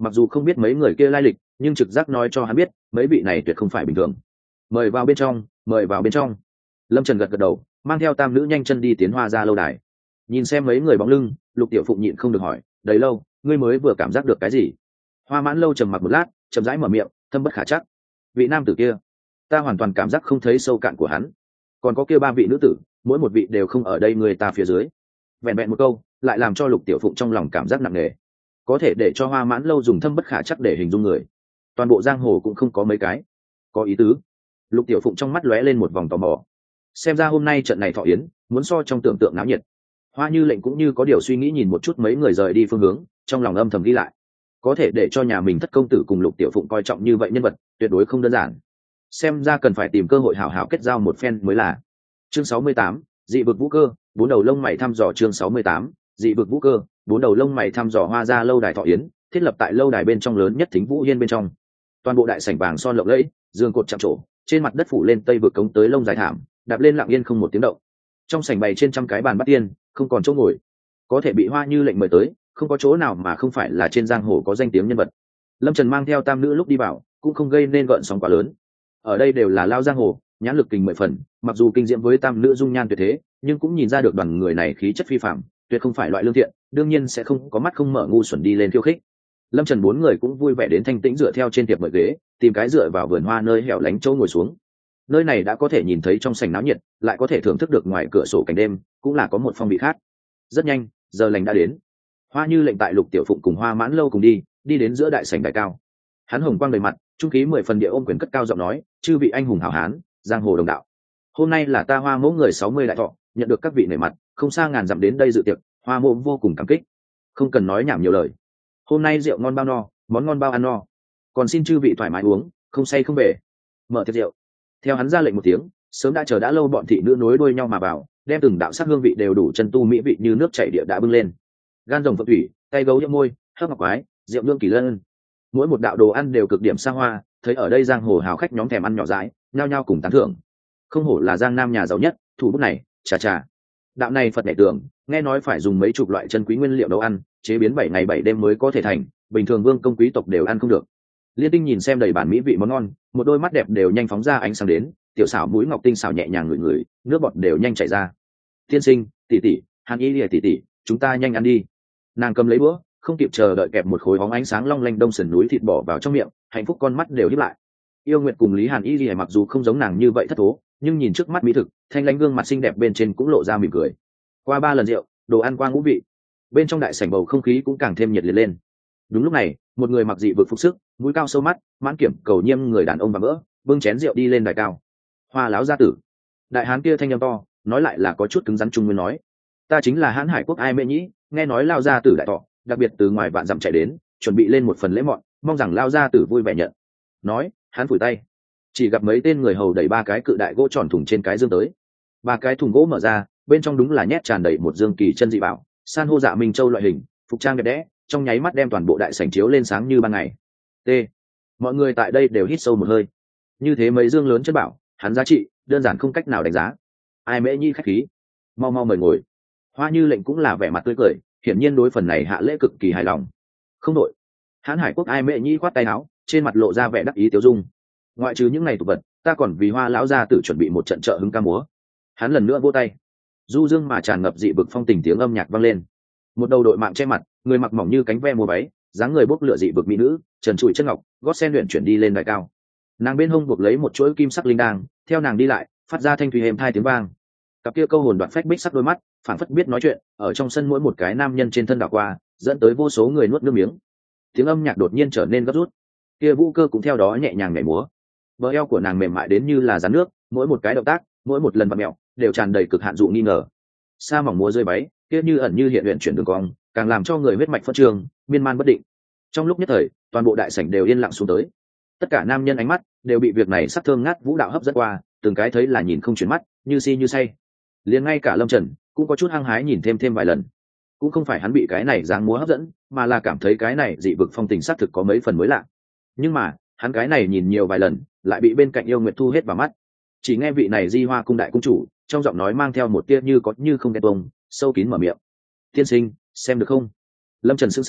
mặc dù không biết mấy người kia lai lịch nhưng trực giác nói cho hắn biết mấy vị này tuyệt không phải bình thường. Mời vào bên trong, mời vào bên trong. Lâm Trần gật gật đầu, mang theo tam nữ nhanh chân đi tiến Hoa ra lâu đài. Nhìn xem mấy người bóng lưng, Lục Tiểu Phụng nhịn không được hỏi, đầy lâu ngươi mới vừa cảm giác được cái gì? Hoa Mãn Lâu trầm mặc một lát, chậm rãi mở miệng, thâm bất khả chắc. Vị nam tử kia, ta hoàn toàn cảm giác không thấy sâu cạn của hắn. Còn có kia ba vị nữ tử, mỗi một vị đều không ở đây người ta phía dưới. Vẹn vẹn một câu lại làm cho Lục Tiểu Phụng trong lòng cảm giác nặng nề. Có thể để cho Hoa Mãn Lâu dùng thâm bất khả chắc để hình dung người, toàn bộ giang hồ cũng không có mấy cái. Có ý tứ. Lục Tiểu Phụng trong mắt lóe lên một vòng tò mò. Xem ra hôm nay trận này thọ yến muốn so trong tưởng tượng náo nhiệt. Hoa Như Lệnh cũng như có điều suy nghĩ nhìn một chút mấy người rời đi phương hướng, trong lòng âm thầm ghi lại. Có thể để cho nhà mình thất công tử cùng Lục Tiểu Phụng coi trọng như vậy nhân vật, tuyệt đối không đơn giản. Xem ra cần phải tìm cơ hội hảo hảo kết giao một phen mới là. Chương 68, dị vực vũ cơ, bốn đầu lông mày thăm dò. Chương 68, dị vực vũ cơ, bốn đầu lông mày thăm dò. Hoa ra lâu đài thọ yến, thiết lập tại lâu đài bên trong lớn nhất Thính Vũ Hiên bên trong. Toàn bộ đại sảnh vàng son lộng lẫy, giường cột chạm trổ, trên mặt đất phủ lên tây vực cống tới lông dài thảm, đạp lên lặng yên không một tiếng động. Trong sảnh bày trên trăm cái bàn bát tiên, không còn chỗ ngồi. Có thể bị Hoa Như Lệnh mời tới, không có chỗ nào mà không phải là trên giang hồ có danh tiếng nhân vật. Lâm Trần mang theo tam nữ lúc đi vào, cũng không gây nên gợn sóng quá lớn. Ở đây đều là lao giang hồ, nhãn lực kình 10 phần, mặc dù kinh diễm với tam nữ dung nhan tuyệt thế, nhưng cũng nhìn ra được đoàn người này khí chất phi phàm, tuyệt không phải loại lương thiện, đương nhiên sẽ không có mắt không mở ngu xuẩn đi lên khiêu khích. Lâm Trần bốn người cũng vui vẻ đến thanh tĩnh dựa theo trên tiệp mời ghế, tìm cái dựa vào vườn hoa nơi hẻo lánh chỗ ngồi xuống. Nơi này đã có thể nhìn thấy trong sảnh náo nhiệt, lại có thể thưởng thức được ngoài cửa sổ cảnh đêm, cũng là có một phong vị khác. Rất nhanh, giờ lành đã đến. Hoa Như Lệnh tại Lục Tiểu Phụng cùng Hoa Mãn Lâu cùng đi đến giữa đại sảnh đại cao. Hắn hồng quang đầy mặt, trung khí 10 phần địa ôm quyền cất cao giọng nói, chư vị anh hùng hảo hán, giang hồ đồng đạo. Hôm nay là ta Hoa Mỗ người 60 đại thọ, nhận được các vị nể mặt, không xa ngàn dặm đến đây dự tiệc, Hoa Mỗ vô cùng cảm kích. Không cần nói nhảm nhiều lời. Hôm nay rượu ngon bao no, món ngon bao ăn no. Còn xin chư vị thoải mái uống, không say không về. Mở tiệc rượu. Theo hắn ra lệnh một tiếng, sớm đã chờ đã lâu bọn thị nữ nối đuôi nhau mà vào, đem từng đạo sắc hương vị đều đủ chân tu mỹ vị như nước chảy địa đã bưng lên. Gan rồng phượng thủy, tay gấu nhâm môi, hấp ngọc quái, rượu nương kỳ lân. Mỗi một đạo đồ ăn đều cực điểm xa hoa, thấy ở đây giang hồ hào khách nhóm thèm ăn nhỏ dãi, nhao nhao cùng tán thưởng. Không hổ là giang nam nhà giàu nhất, thủ bút này, chà chà. Đạo này Phật nhẹ tưởng, nghe nói phải dùng mấy chục loại chân quý nguyên liệu nấu ăn, chế biến 7 ngày 7 đêm mới có thể thành, bình thường vương công quý tộc đều ăn không được. Liên Tinh nhìn xem đầy bản mỹ vị món ngon, một đôi mắt đẹp đều nhanh phóng ra ánh sáng đến, tiểu xảo mũi ngọc tinh xảo nhẹ nhàng ngửi ngửi, nước bọt đều nhanh chảy ra. Tiên sinh, tỷ tỷ, Hàn Y Lìa tỷ tỷ, chúng ta nhanh ăn đi. Nàng cầm lấy búa, không kịp chờ đợi kẹp một khối bóng ánh sáng long lanh đông sườn núi thịt bỏ vào trong miệng, hạnh phúc con mắt đều híp lại. Yêu Nguyệt cùng Lý Hàn Y Lìa mặc dù không giống nàng như vậy thất thố, nhưng nhìn trước mắt mỹ thực, thanh lãnh gương mặt xinh đẹp bên trên cũng lộ ra mỉm cười. Qua 3 lần rượu, đồ ăn qua ngũ vị, bên trong đại sảnh bầu không khí cũng càng thêm nhiệt liệt lên. Đúng lúc này, một người mặc dị vực phục sức, mũi cao sâu mắt, mãn kiểm cầu nhiêm người đàn ông và mỡ, bưng chén rượu đi lên đài cao. Hoa láo gia tử. Đại hán kia thanh âm to, nói lại là có chút cứng rắn trung nguyên nói, ta chính là Hán Hải Quốc Ai Mễ Nhĩ, nghe nói lao gia tử đại thọ, đặc biệt từ ngoài vạn dặm chạy đến, chuẩn bị lên một phần lễ mọn, mong rằng lao gia tử vui vẻ nhận. Nói, hắn phủi tay, chỉ gặp mấy tên người hầu đẩy 3 cái cự đại gỗ tròn thùng trên cái dương tới. 3 cái thùng gỗ mở ra, bên trong đúng là nhét tràn đầy một dương kỳ chân dị bảo, san hô dạ minh châu loại hình, phục trang đẹp đẽ, trong nháy mắt đem toàn bộ đại sảnh chiếu lên sáng như ban ngày. T. Mọi người tại đây đều hít sâu một hơi. Như thế mấy dương lớn chân bảo, hắn giá trị đơn giản không cách nào đánh giá. Ai Mễ Nhĩ khách khí, mau mau mời ngồi. Hoa Như Lệnh cũng là vẻ mặt tươi cười, hiển nhiên đối phần này hạ lễ cực kỳ hài lòng. Không đội. Hán Hải Quốc Ai Mễ Nhĩ khoát tay áo, trên mặt lộ ra vẻ đắc ý tiêu dung. Ngoại trừ những ngày tục vật, ta còn vì Hoa lão gia tử chuẩn bị một trận trợ hứng ca múa. Hắn lần nữa vỗ tay, du dương mà tràn ngập dị vực phong tình tiếng âm nhạc vang lên. Một đầu đội mạng che mặt, người mặc mỏng như cánh ve mua váy, dáng người bốc lửa dị vực mỹ nữ, trần trụi chân ngọc, gót sen luyện chuyển đi lên đài cao. Nàng bên hông buộc lấy một chuỗi kim sắc linh đang, theo nàng đi lại, phát ra thanh thủy êm thai tiếng vang. Cặp kia câu hồn đoạn phách bích sắc đôi mắt, phảng phất biết nói chuyện, ở trong sân mỗi một cái nam nhân trên thân đảo qua, dẫn tới vô số người nuốt nước miếng. Tiếng âm nhạc đột nhiên trở nên gấp rút, kia vũ cơ cũng theo đó nhẹ nhàng nhảy múa. Bờ eo của nàng mềm mại đến như là rắn nước, mỗi một cái động tác, mỗi một lần vặn mèo, đều tràn đầy cực hạn dụ nghi ngờ. Sa mỏng múa rơi váy, kia như ẩn như hiện luyện chuyển đường cong, càng làm cho người huyết mạch phân trường, miên man bất định. Trong lúc nhất thời, toàn bộ đại sảnh đều yên lặng xuống tới. Tất cả nam nhân ánh mắt đều bị việc này sắc thơm ngát vũ đạo hấp dẫn qua, từng cái thấy là nhìn không chuyển mắt, như si như say. Liền ngay cả Lâm Trần cũng có chút hăng hái nhìn thêm vài lần. Cũng không phải hắn bị cái này dáng múa hấp dẫn, mà là cảm thấy cái này dị vực phong tình sắc thực có mấy phần mới lạ. Nhưng mà, hắn cái này nhìn nhiều vài lần, lại bị bên cạnh Yêu Nguyệt thu hết vào mắt. Chỉ nghe vị này Di Hoa cung đại cung chủ, trong giọng nói mang theo một tia như có như không ghen tuông, sâu kín mở miệng. Tiên sinh, xem được không? Lâm Trần sững sờ,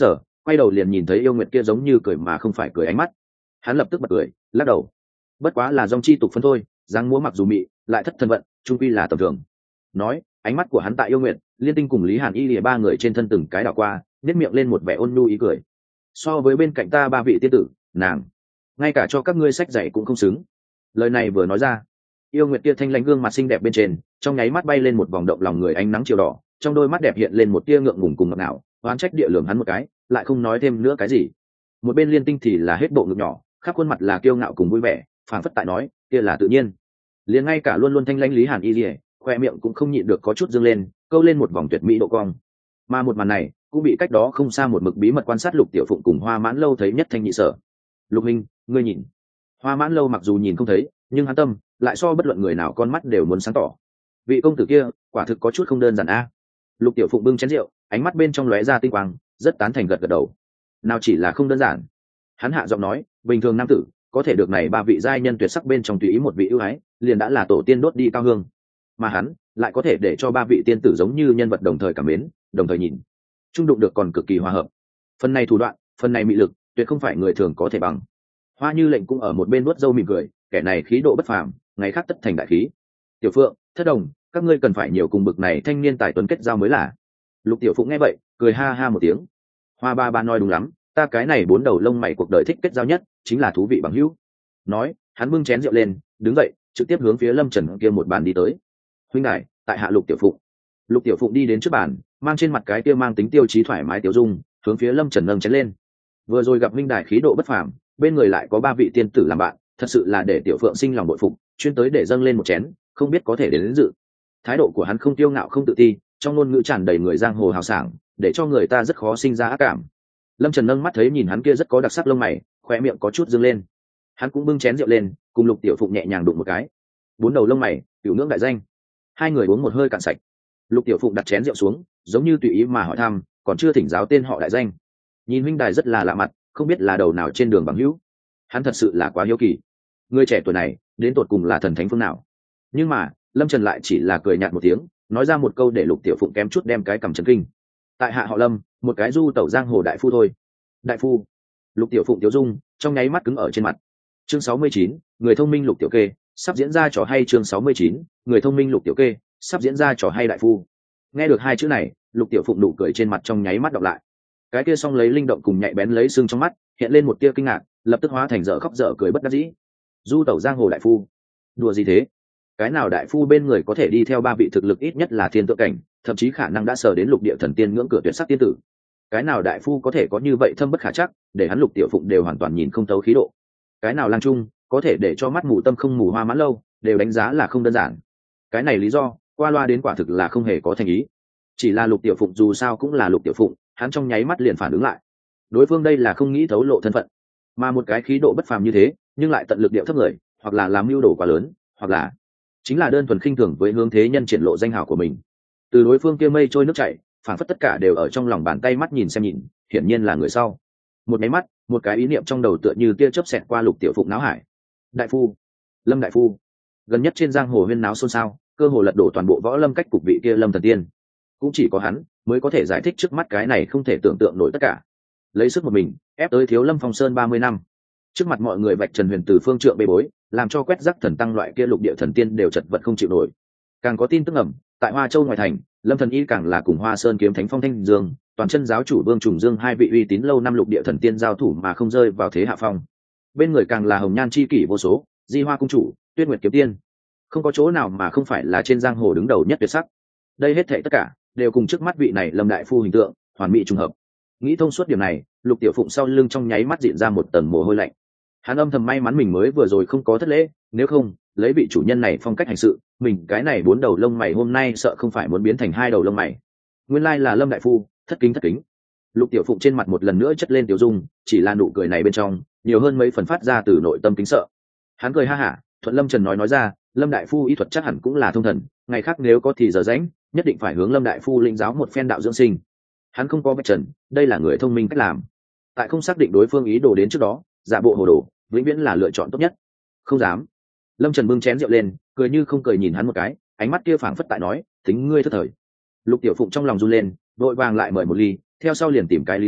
quay đầu liền nhìn thấy yêu nguyệt kia giống như cười mà không phải cười ánh mắt. Hắn lập tức bật cười, lắc đầu. Bất quá là dòng chi tục phân thôi, dáng múa mặc dù mị lại thất thân vận, trung quy là tầm thường. Nói, ánh mắt của hắn tại yêu nguyệt, Liên Tinh cùng Lý Hàn Y lìa ba người trên thân từng cái đảo qua, nếp miệng lên một vẻ ôn nhu ý cười. So với bên cạnh ta ba vị tiên tử, nàng ngay cả cho các ngươi sách dạy cũng không xứng. Lời này vừa nói ra, yêu nguyệt kia thanh lãnh gương mặt xinh đẹp bên trên trong nháy mắt bay lên một vòng động lòng người ánh nắng chiều đỏ, trong đôi mắt đẹp hiện lên một tia ngượng ngùng cùng ngọt ngào, oán trách địa lường hắn một cái, lại không nói thêm nữa cái gì. Một bên Liên Tinh thì là hết bộ ngực nhỏ, khắp khuôn mặt là kiêu ngạo cùng vui vẻ, phảng phất tại nói, kia là tự nhiên. Liền ngay cả luôn luôn thanh lãnh Lý Hàn Y lìa, khoe miệng cũng không nhịn được có chút dương lên, câu lên một vòng tuyệt mỹ độ cong. Mà một màn này cũng bị cách đó không xa một mực bí mật quan sát Lục Tiểu Phụng cùng Hoa Mãn Lâu thấy nhất thanh nhị sở. Lục minh, ngươi nhìn. Hoa Mãn Lâu mặc dù nhìn không thấy, nhưng hắn tâm lại so bất luận người nào con mắt đều muốn sáng tỏ. Vị công tử kia quả thực có chút không đơn giản a. Lục Tiểu Phụng bưng chén rượu, ánh mắt bên trong lóe ra tinh quang, rất tán thành gật gật đầu. Nào chỉ là không đơn giản. Hắn hạ giọng nói, bình thường nam tử có thể được này ba vị giai nhân tuyệt sắc bên trong tùy ý một vị ưu ái, liền đã là tổ tiên đốt đi cao hương. Mà hắn lại có thể để cho ba vị tiên tử giống như nhân vật đồng thời cảm mến, đồng thời nhìn trung đụng được còn cực kỳ hòa hợp. Phần này thủ đoạn, phần này mị lực, tuyệt không phải người thường có thể bằng. Hoa Như Lệnh cũng ở một bên nuốt râu mỉm cười, kẻ này khí độ bất phàm, ngày khác tất thành đại khí. Tiểu Phượng, Thất Đồng, các ngươi cần phải nhiều cùng bực này thanh niên tài tuấn kết giao mới là. Lục Tiểu Phụng nghe vậy, cười ha ha một tiếng. Hoa ba nói đúng lắm, ta cái này bốn đầu lông mày cuộc đời thích kết giao nhất, chính là thú vị bằng hữu. Nói, hắn bưng chén rượu lên, đứng dậy, trực tiếp hướng phía Lâm Trần kia một bàn đi tới. Huynh đài, tại hạ Lục Tiểu Phụng. Lục Tiểu Phụng đi đến trước bàn, mang trên mặt cái kia mang tính tiêu chí thoải mái tiêu dung, hướng phía Lâm Trần nâng chén lên. Vừa rồi gặp huynh đài khí độ bất phàm, bên người lại có ba vị tiên tử làm bạn, thật sự là để Tiểu Phượng sinh lòng bội phục, chuyên tới để dâng lên một chén, không biết có thể đến dự. Thái độ của hắn không tiêu ngạo không tự ti, trong ngôn ngữ tràn đầy người giang hồ hào sảng, để cho người ta rất khó sinh ra ác cảm. Lâm Trần nâng mắt thấy nhìn hắn kia rất có đặc sắc lông mày, khóe miệng có chút dương lên. Hắn cũng bưng chén rượu lên, cùng Lục Tiểu Phụng nhẹ nhàng đụng một cái. Bốn đầu lông mày, cửu ngưỡng đại danh. Hai người uống một hơi cạn sạch. Lục Tiểu Phụng đặt chén rượu xuống, giống như tùy ý mà hỏi thăm, còn chưa thỉnh giáo tên họ đại danh. Nhìn huynh đài rất là lạ mặt, không biết là đầu nào trên đường bằng hữu. Hắn thật sự là quá hiếu kỳ, người trẻ tuổi này đến tột cùng là thần thánh phương nào. Nhưng mà Lâm Trần lại chỉ là cười nhạt một tiếng, nói ra một câu để Lục Tiểu Phụng kém chút đem cái cầm chấn kinh. Tại hạ họ Lâm, một cái du tẩu giang hồ đại phu thôi. Đại phu? Lục Tiểu Phụng tiêu dung trong nháy mắt cứng ở trên mặt. Chương 69, người thông minh Lục Tiểu Kê, sắp diễn ra trò hay. Chương 69, người thông minh Lục Tiểu Kê, sắp diễn ra trò hay. Đại phu? Nghe được hai chữ này, Lục Tiểu Phụng nụ cười trên mặt trong nháy mắt đọc lại. Cái kia song lấy linh động cùng nhạy bén lấy xương trong mắt hiện lên một tia kinh ngạc, lập tức hóa thành dở khóc dở cười bất đắc dĩ. Du tẩu giang hồ đại phu? Đùa gì thế? Cái nào đại phu bên người có thể đi theo ba vị thực lực ít nhất là thiên tượng cảnh, thậm chí khả năng đã sờ đến lục địa thần tiên ngưỡng cửa tuyệt sắc tiên tử? Cái nào đại phu có thể có như vậy thâm bất khả chắc, để hắn Lục Tiểu Phụng đều hoàn toàn nhìn không thấu khí độ? Cái nào lang trung có thể để cho mắt mù tâm không mù Hoa Mãn Lâu đều đánh giá là không đơn giản? Cái này lý do qua loa đến quả thực là không hề có thành ý. Chỉ là Lục Tiểu Phụng dù sao cũng là Lục Tiểu Phụng, hắn trong nháy mắt liền phản ứng lại, đối phương đây là không nghĩ thấu lộ thân phận, mà một cái khí độ bất phàm như thế nhưng lại tận lực điệu thấp người, hoặc là làm mưu đồ quá lớn, hoặc là chính là đơn thuần khinh thường với hướng thế nhân triển lộ danh hào của mình. Từ đối phương kia mây trôi nước chảy, phản phất tất cả đều ở trong lòng bàn tay mắt nhìn xem nhìn, hiển nhiên là người sau. Một máy mắt, một cái ý niệm trong đầu tựa như tia chớp xẹt qua Lục Tiểu Phụng não hải. Đại phu, Lâm đại phu. Gần nhất trên giang hồ huyên náo xôn xao, cơ hồ lật đổ toàn bộ võ lâm cách cục vị kia Lâm thần tiên. Cũng chỉ có hắn mới có thể giải thích trước mắt cái này không thể tưởng tượng nổi tất cả. Lấy sức một mình ép tới thiếu Lâm Phong Sơn 30 năm, trước mặt mọi người vạch trần huyền từ phương trượng bê bối, làm cho quét rắc thần tăng loại kia lục địa thần tiên đều chật vật không chịu nổi. Càng có tin tức ẩm, tại Hoa Châu ngoài thành, Lâm thần y càng là cùng Hoa Sơn kiếm thánh Phong Thanh Dương, toàn chân giáo chủ Vương Trùng Dương hai vị uy tín lâu năm lục địa thần tiên giao thủ mà không rơi vào thế hạ phong. Bên người càng là hồng nhan chi kỷ vô số, Di Hoa cung chủ, Tuyết Nguyệt kiếm tiên, không có chỗ nào mà không phải là trên giang hồ đứng đầu nhất tuyệt sắc. Đây hết thảy tất cả đều cùng trước mắt vị này Lâm đại phu hình tượng hoàn mỹ trùng hợp. Nghĩ thông suốt điểm này, Lục Tiểu Phụng sau lưng trong nháy mắt diễn ra một tầng mồ hôi lạnh. Hắn âm thầm may mắn mình mới vừa rồi không có thất lễ, nếu không lấy vị chủ nhân này phong cách hành sự, mình cái này 4 đầu lông mày hôm nay sợ không phải muốn biến thành 2 đầu lông mày. Nguyên lai là Lâm đại phu, thất kính. Lục Tiểu Phụng trên mặt một lần nữa chất lên tiểu dung, chỉ là nụ cười này bên trong nhiều hơn mấy phần phát ra từ nội tâm kính sợ. Hắn cười ha hả, thuận Lâm Trần nói ra, Lâm đại phu y thuật chắc hẳn cũng là thông thần, ngày khác nếu có thì giờ rảnh, nhất định phải hướng Lâm đại phu lĩnh giáo một phen đạo dưỡng sinh. Hắn không có vạch trần, đây là người thông minh cách làm. Tại không xác định đối phương ý đồ đến trước đó, giả bộ hồ đồ vĩnh viễn là lựa chọn tốt nhất. Không dám. Lâm Trần bưng chén rượu lên, cười như không cười nhìn hắn một cái, ánh mắt kia phảng phất tại nói, tính ngươi thất thời. Lục Tiểu Phụng trong lòng run lên, vội vàng lại mời một ly, theo sau liền tìm cái lý do,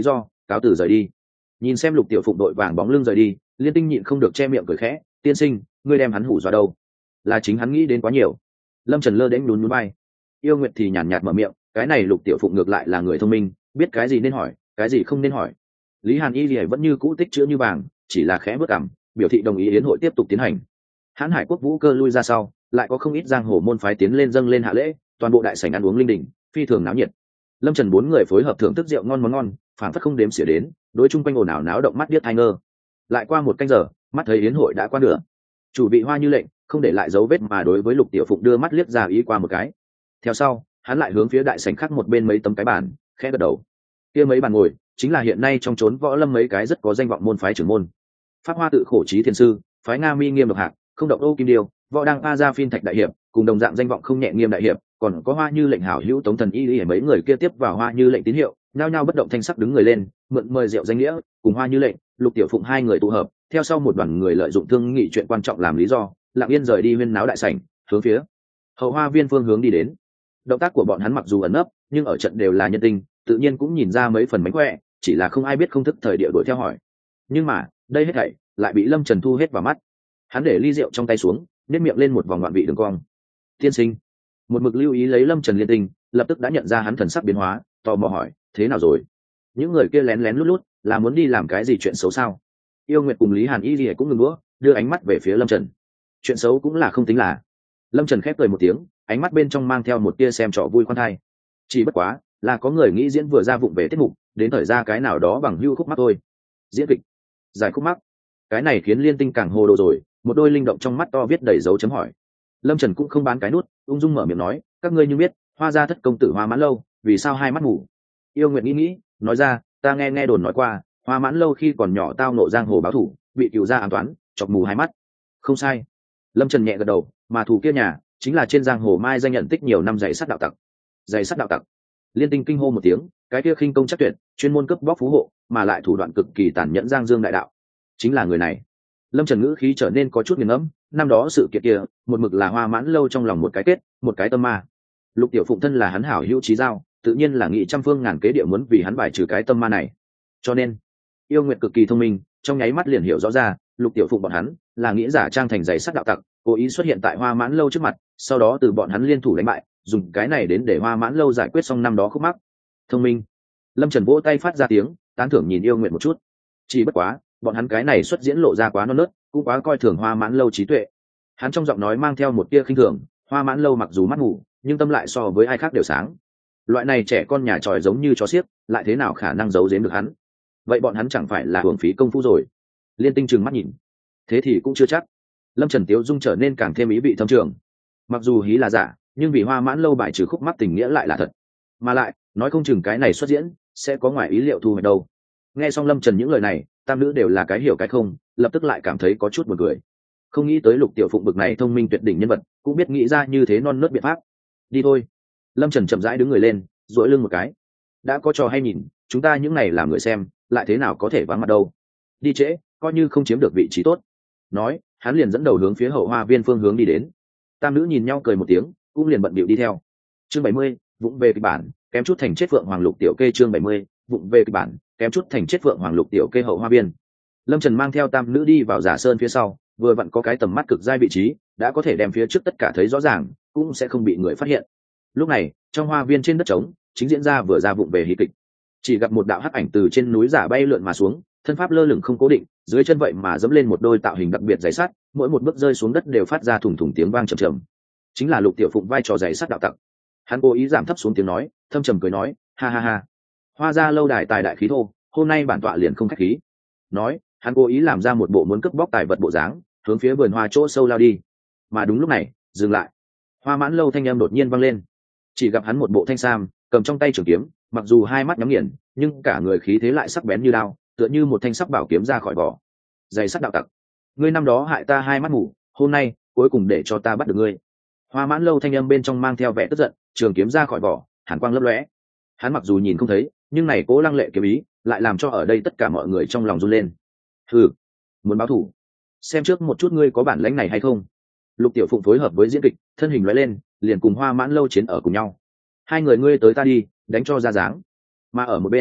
cáo từ rời đi. Nhìn xem Lục Tiểu Phụng đội vàng bóng lưng rời đi, Liên Tinh nhịn không được che miệng cười khẽ, tiên sinh, ngươi đem hắn hủ dọa đâu? Là chính hắn nghĩ đến quá nhiều. Lâm Trần lơ đễnh nhún nhún vai. Yêu Nguyệt thì nhàn nhạt mở miệng, cái này Lục Tiểu Phụng ngược lại là người thông minh, biết cái gì nên hỏi, cái gì không nên hỏi. Lý Hàn Y thì vẫn như cũ tích chữ như vàng, chỉ là khẽ bước cằm, biểu thị đồng ý yến hội tiếp tục tiến hành. Hán Hải quốc vũ cơ lui ra sau, lại có không ít giang hồ môn phái tiến lên dâng lên hạ lễ, toàn bộ đại sảnh ăn uống linh đình, phi thường náo nhiệt. Lâm Trần bốn người phối hợp thưởng thức rượu ngon món ngon, phảng phất không đếm xỉa đến, đối chung quanh ồn ào náo động mắt điếc tai ngơ. Lại qua một canh giờ, mắt thấy yến hội đã qua nửa, chủ vị Hoa Như lệnh không để lại dấu vết mà đối với Lục Tiểu Phụng đưa mắt liếc ra ý qua một cái. Theo sau, hắn lại hướng phía đại sảnh khác một bên mấy tấm cái bàn, khẽ gật đầu. Kia mấy bàn ngồi, chính là hiện nay trong chốn võ lâm mấy cái rất có danh vọng môn phái trưởng môn. Pháp Hoa Tự Khổ Chí Thiên sư, phái Nga Mi Nghiêm Độc Hạc, không động Âu Kim Điêu, võ đăng A Gia Phiên Thạch đại hiệp, cùng đồng dạng danh vọng không nhẹ Nghiêm đại hiệp, còn có Hoa Như lệnh hảo hữu Tống Thần Y Y mấy người kia tiếp vào Hoa Như lệnh tín hiệu, nhao nhao bất động thanh sắc đứng người lên, mượn mời rượu danh nghĩa, cùng Hoa Như lệnh, Lục Tiểu Phụng hai người tụ hợp, theo sau một đoàn người lợi dụng thương nghị chuyện quan trọng làm lý do, lặng yên rời đi huyên náo đại sảnh, hướng phía Hậu Hoa Viên phương hướng đi đến. Động tác của bọn hắn mặc dù ẩn nấp, nhưng ở trận đều là nhân tình, tự nhiên cũng nhìn ra mấy phần mánh khỏe, chỉ là không ai biết không thức thời địa đuổi theo hỏi. Nhưng mà, đây hết thảy lại bị Lâm Trần thu hết vào mắt. Hắn để ly rượu trong tay xuống, nhếch miệng lên một vòng ngoạn vị đường cong. Tiên sinh, một mực lưu ý lấy Lâm Trần liên tình, lập tức đã nhận ra hắn thần sắc biến hóa, tò mò hỏi, thế nào rồi? Những người kia lén lén lút lút, là muốn đi làm cái gì chuyện xấu sao? Yêu Nguyệt cùng Lý Hàn Y Lìa cũng ngừng đũa, đưa ánh mắt về phía Lâm Trần. Chuyện xấu cũng là không tính là. Lâm Trần khép cười một tiếng, ánh mắt bên trong mang theo một tia xem trò vui khoan thai. Chỉ bất quá là có người nghĩ diễn vừa ra vụng về tiết mục, đến thời ra cái nào đó bằng hưu khúc mắc thôi. Diễn kịch, giải khúc mắc, cái này khiến Liên Tinh càng hồ đồ rồi, một đôi linh động trong mắt to viết đầy dấu chấm hỏi. Lâm Trần cũng không bán cái nút, ung dung mở miệng nói, các ngươi như biết, Hoa gia thất công tử Hoa Mãn Lâu, vì sao hai mắt ngủ? Yêu Nguyệt nghĩ, nói ra, ta nghe đồn nói qua, Hoa Mãn Lâu khi còn nhỏ tao nộ giang hồ báo thủ, bị cựu gia ám toán, chọc mù hai mắt. Không sai. Lâm Trần nhẹ gật đầu, mà thủ kia nhà chính là trên giang hồ mai danh nhận tích nhiều năm giày sắt đạo tặc. Giày sắt đạo tặc. Liên Tinh kinh hô một tiếng, cái kia khinh công chắc tuyệt, chuyên môn cướp bóc phú hộ, mà lại thủ đoạn cực kỳ tàn nhẫn giang dương đại đạo. Chính là người này. Lâm Trần ngữ khí trở nên có chút nghiền ngẫm, năm đó sự kiện kia, một mực là Hoa Mãn Lâu trong lòng một cái kết, một cái tâm ma. Lục Tiểu Phụng thân là hắn hảo hữu chí giao, tự nhiên là nghị trăm phương ngàn kế địa muốn vì hắn bài trừ cái tâm ma này. Cho nên, Yêu Nguyệt cực kỳ thông minh, trong nháy mắt liền hiểu rõ ra, Lục Tiểu Phụng bọn hắn là nghĩ giả trang thành giày sắt đạo tặc, cố ý xuất hiện tại Hoa Mãn Lâu trước mặt, sau đó từ bọn hắn liên thủ đánh bại, dùng cái này đến để Hoa Mãn Lâu giải quyết xong năm đó khúc mắc. Thông minh. Lâm Trần vỗ tay phát ra tiếng, tán thưởng nhìn Yêu Nguyệt một chút. Chỉ bất quá, bọn hắn cái này xuất diễn lộ ra quá non nớt, cũng quá coi thường Hoa Mãn Lâu trí tuệ. Hắn trong giọng nói mang theo một tia khinh thường, Hoa Mãn Lâu mặc dù mắt ngủ, nhưng tâm lại so với ai khác đều sáng. Loại này trẻ con nhà tròi giống như chó xiếc, lại thế nào khả năng giấu giếm được hắn? Vậy bọn hắn chẳng phải là hưởng phí công phu rồi? Liên Tinh trừng mắt nhìn. Thế thì cũng chưa chắc. Lâm Trần tiếu dung trở nên càng thêm ý vị thâm trường. Mặc dù hí là giả, nhưng vì Hoa Mãn Lâu bài trừ khúc mắc tình nghĩa lại là thật. Mà lại, nói không chừng cái này xuất diễn sẽ có ngoài ý liệu thu hoạch đâu. Nghe xong Lâm Trần những lời này, tam nữ đều là cái hiểu cái không, lập tức lại cảm thấy có chút buồn cười. Không nghĩ tới Lục Tiểu Phụng bực này thông minh tuyệt đỉnh nhân vật, cũng biết nghĩ ra như thế non nớt biện pháp. Đi thôi. Lâm Trần chậm rãi đứng người lên, duỗi lưng một cái. Đã có trò hay nhìn, chúng ta những này làm người xem, lại thế nào có thể vắng mặt đâu. Đi trễ, coi như không chiếm được vị trí tốt. Nói, hắn liền dẫn đầu hướng phía Hậu Hoa Viên phương hướng đi đến. Tam nữ nhìn nhau cười một tiếng, cũng liền bận bịu đi theo. Chương 70, vụng về kịch bản, kém chút thành chết Phượng Hoàng Lục Tiểu Kê. Chương 70, vụng về kịch bản, kém chút thành chết Phượng Hoàng Lục Tiểu Kê. Hậu Hoa Viên. Lâm Trần mang theo tam nữ đi vào Giả Sơn phía sau, vừa vặn có cái tầm mắt cực giai vị trí, đã có thể đem phía trước tất cả thấy rõ ràng, cũng sẽ không bị người phát hiện. Lúc này, trong hoa viên trên đất trống, chính diễn ra vừa ra vụng về hí kịch. Chỉ gặp một đạo hắc ảnh từ trên núi giả bay lượn mà xuống, thân pháp lơ lửng không cố định, dưới chân vậy mà dẫm lên một đôi tạo hình đặc biệt giày sắt, mỗi một bước rơi xuống đất đều phát ra thủng thủng tiếng vang trầm trầm. Chính là Lục Tiểu Phụng vai trò giày sắt đạo tặc. Hắn cố ý giảm thấp xuống tiếng nói, thâm trầm cười nói, ha ha ha, Hoa gia lâu đài tài đại khí thô, hôm nay bản tọa liền không khách khí. Nói, hắn cố ý làm ra một bộ muốn cướp bóc tài vật bộ dáng, hướng phía vườn hoa chỗ sâu lao đi. Mà đúng lúc này, dừng lại. Hoa Mãn Lâu thanh âm đột nhiên vang lên. Chỉ gặp hắn một bộ thanh sam, cầm trong tay trường kiếm, mặc dù hai mắt nhắm nghiền, nhưng cả người khí thế lại sắc bén như đao, tựa như một thanh sắc bảo kiếm ra khỏi vỏ. Giày sắt đạo tặc, ngươi năm đó hại ta hai mắt ngủ, hôm nay cuối cùng để cho ta bắt được ngươi. Hoa Mãn Lâu thanh âm bên trong mang theo vẻ tức giận, trường kiếm ra khỏi vỏ, hàn quang lấp lóe. Hắn mặc dù nhìn không thấy, nhưng này cố lăng lệ kiếm ý, lại làm cho ở đây tất cả mọi người trong lòng run lên. Hừ, muốn báo thù? Xem trước một chút ngươi có bản lĩnh này hay không. Lục Tiểu Phụng phối hợp với diễn kịch, thân hình lóe lên, liền cùng Hoa Mãn Lâu chiến ở cùng nhau. Hai người ngươi tới ta đi, đánh cho ra dáng. Mà ở một bên,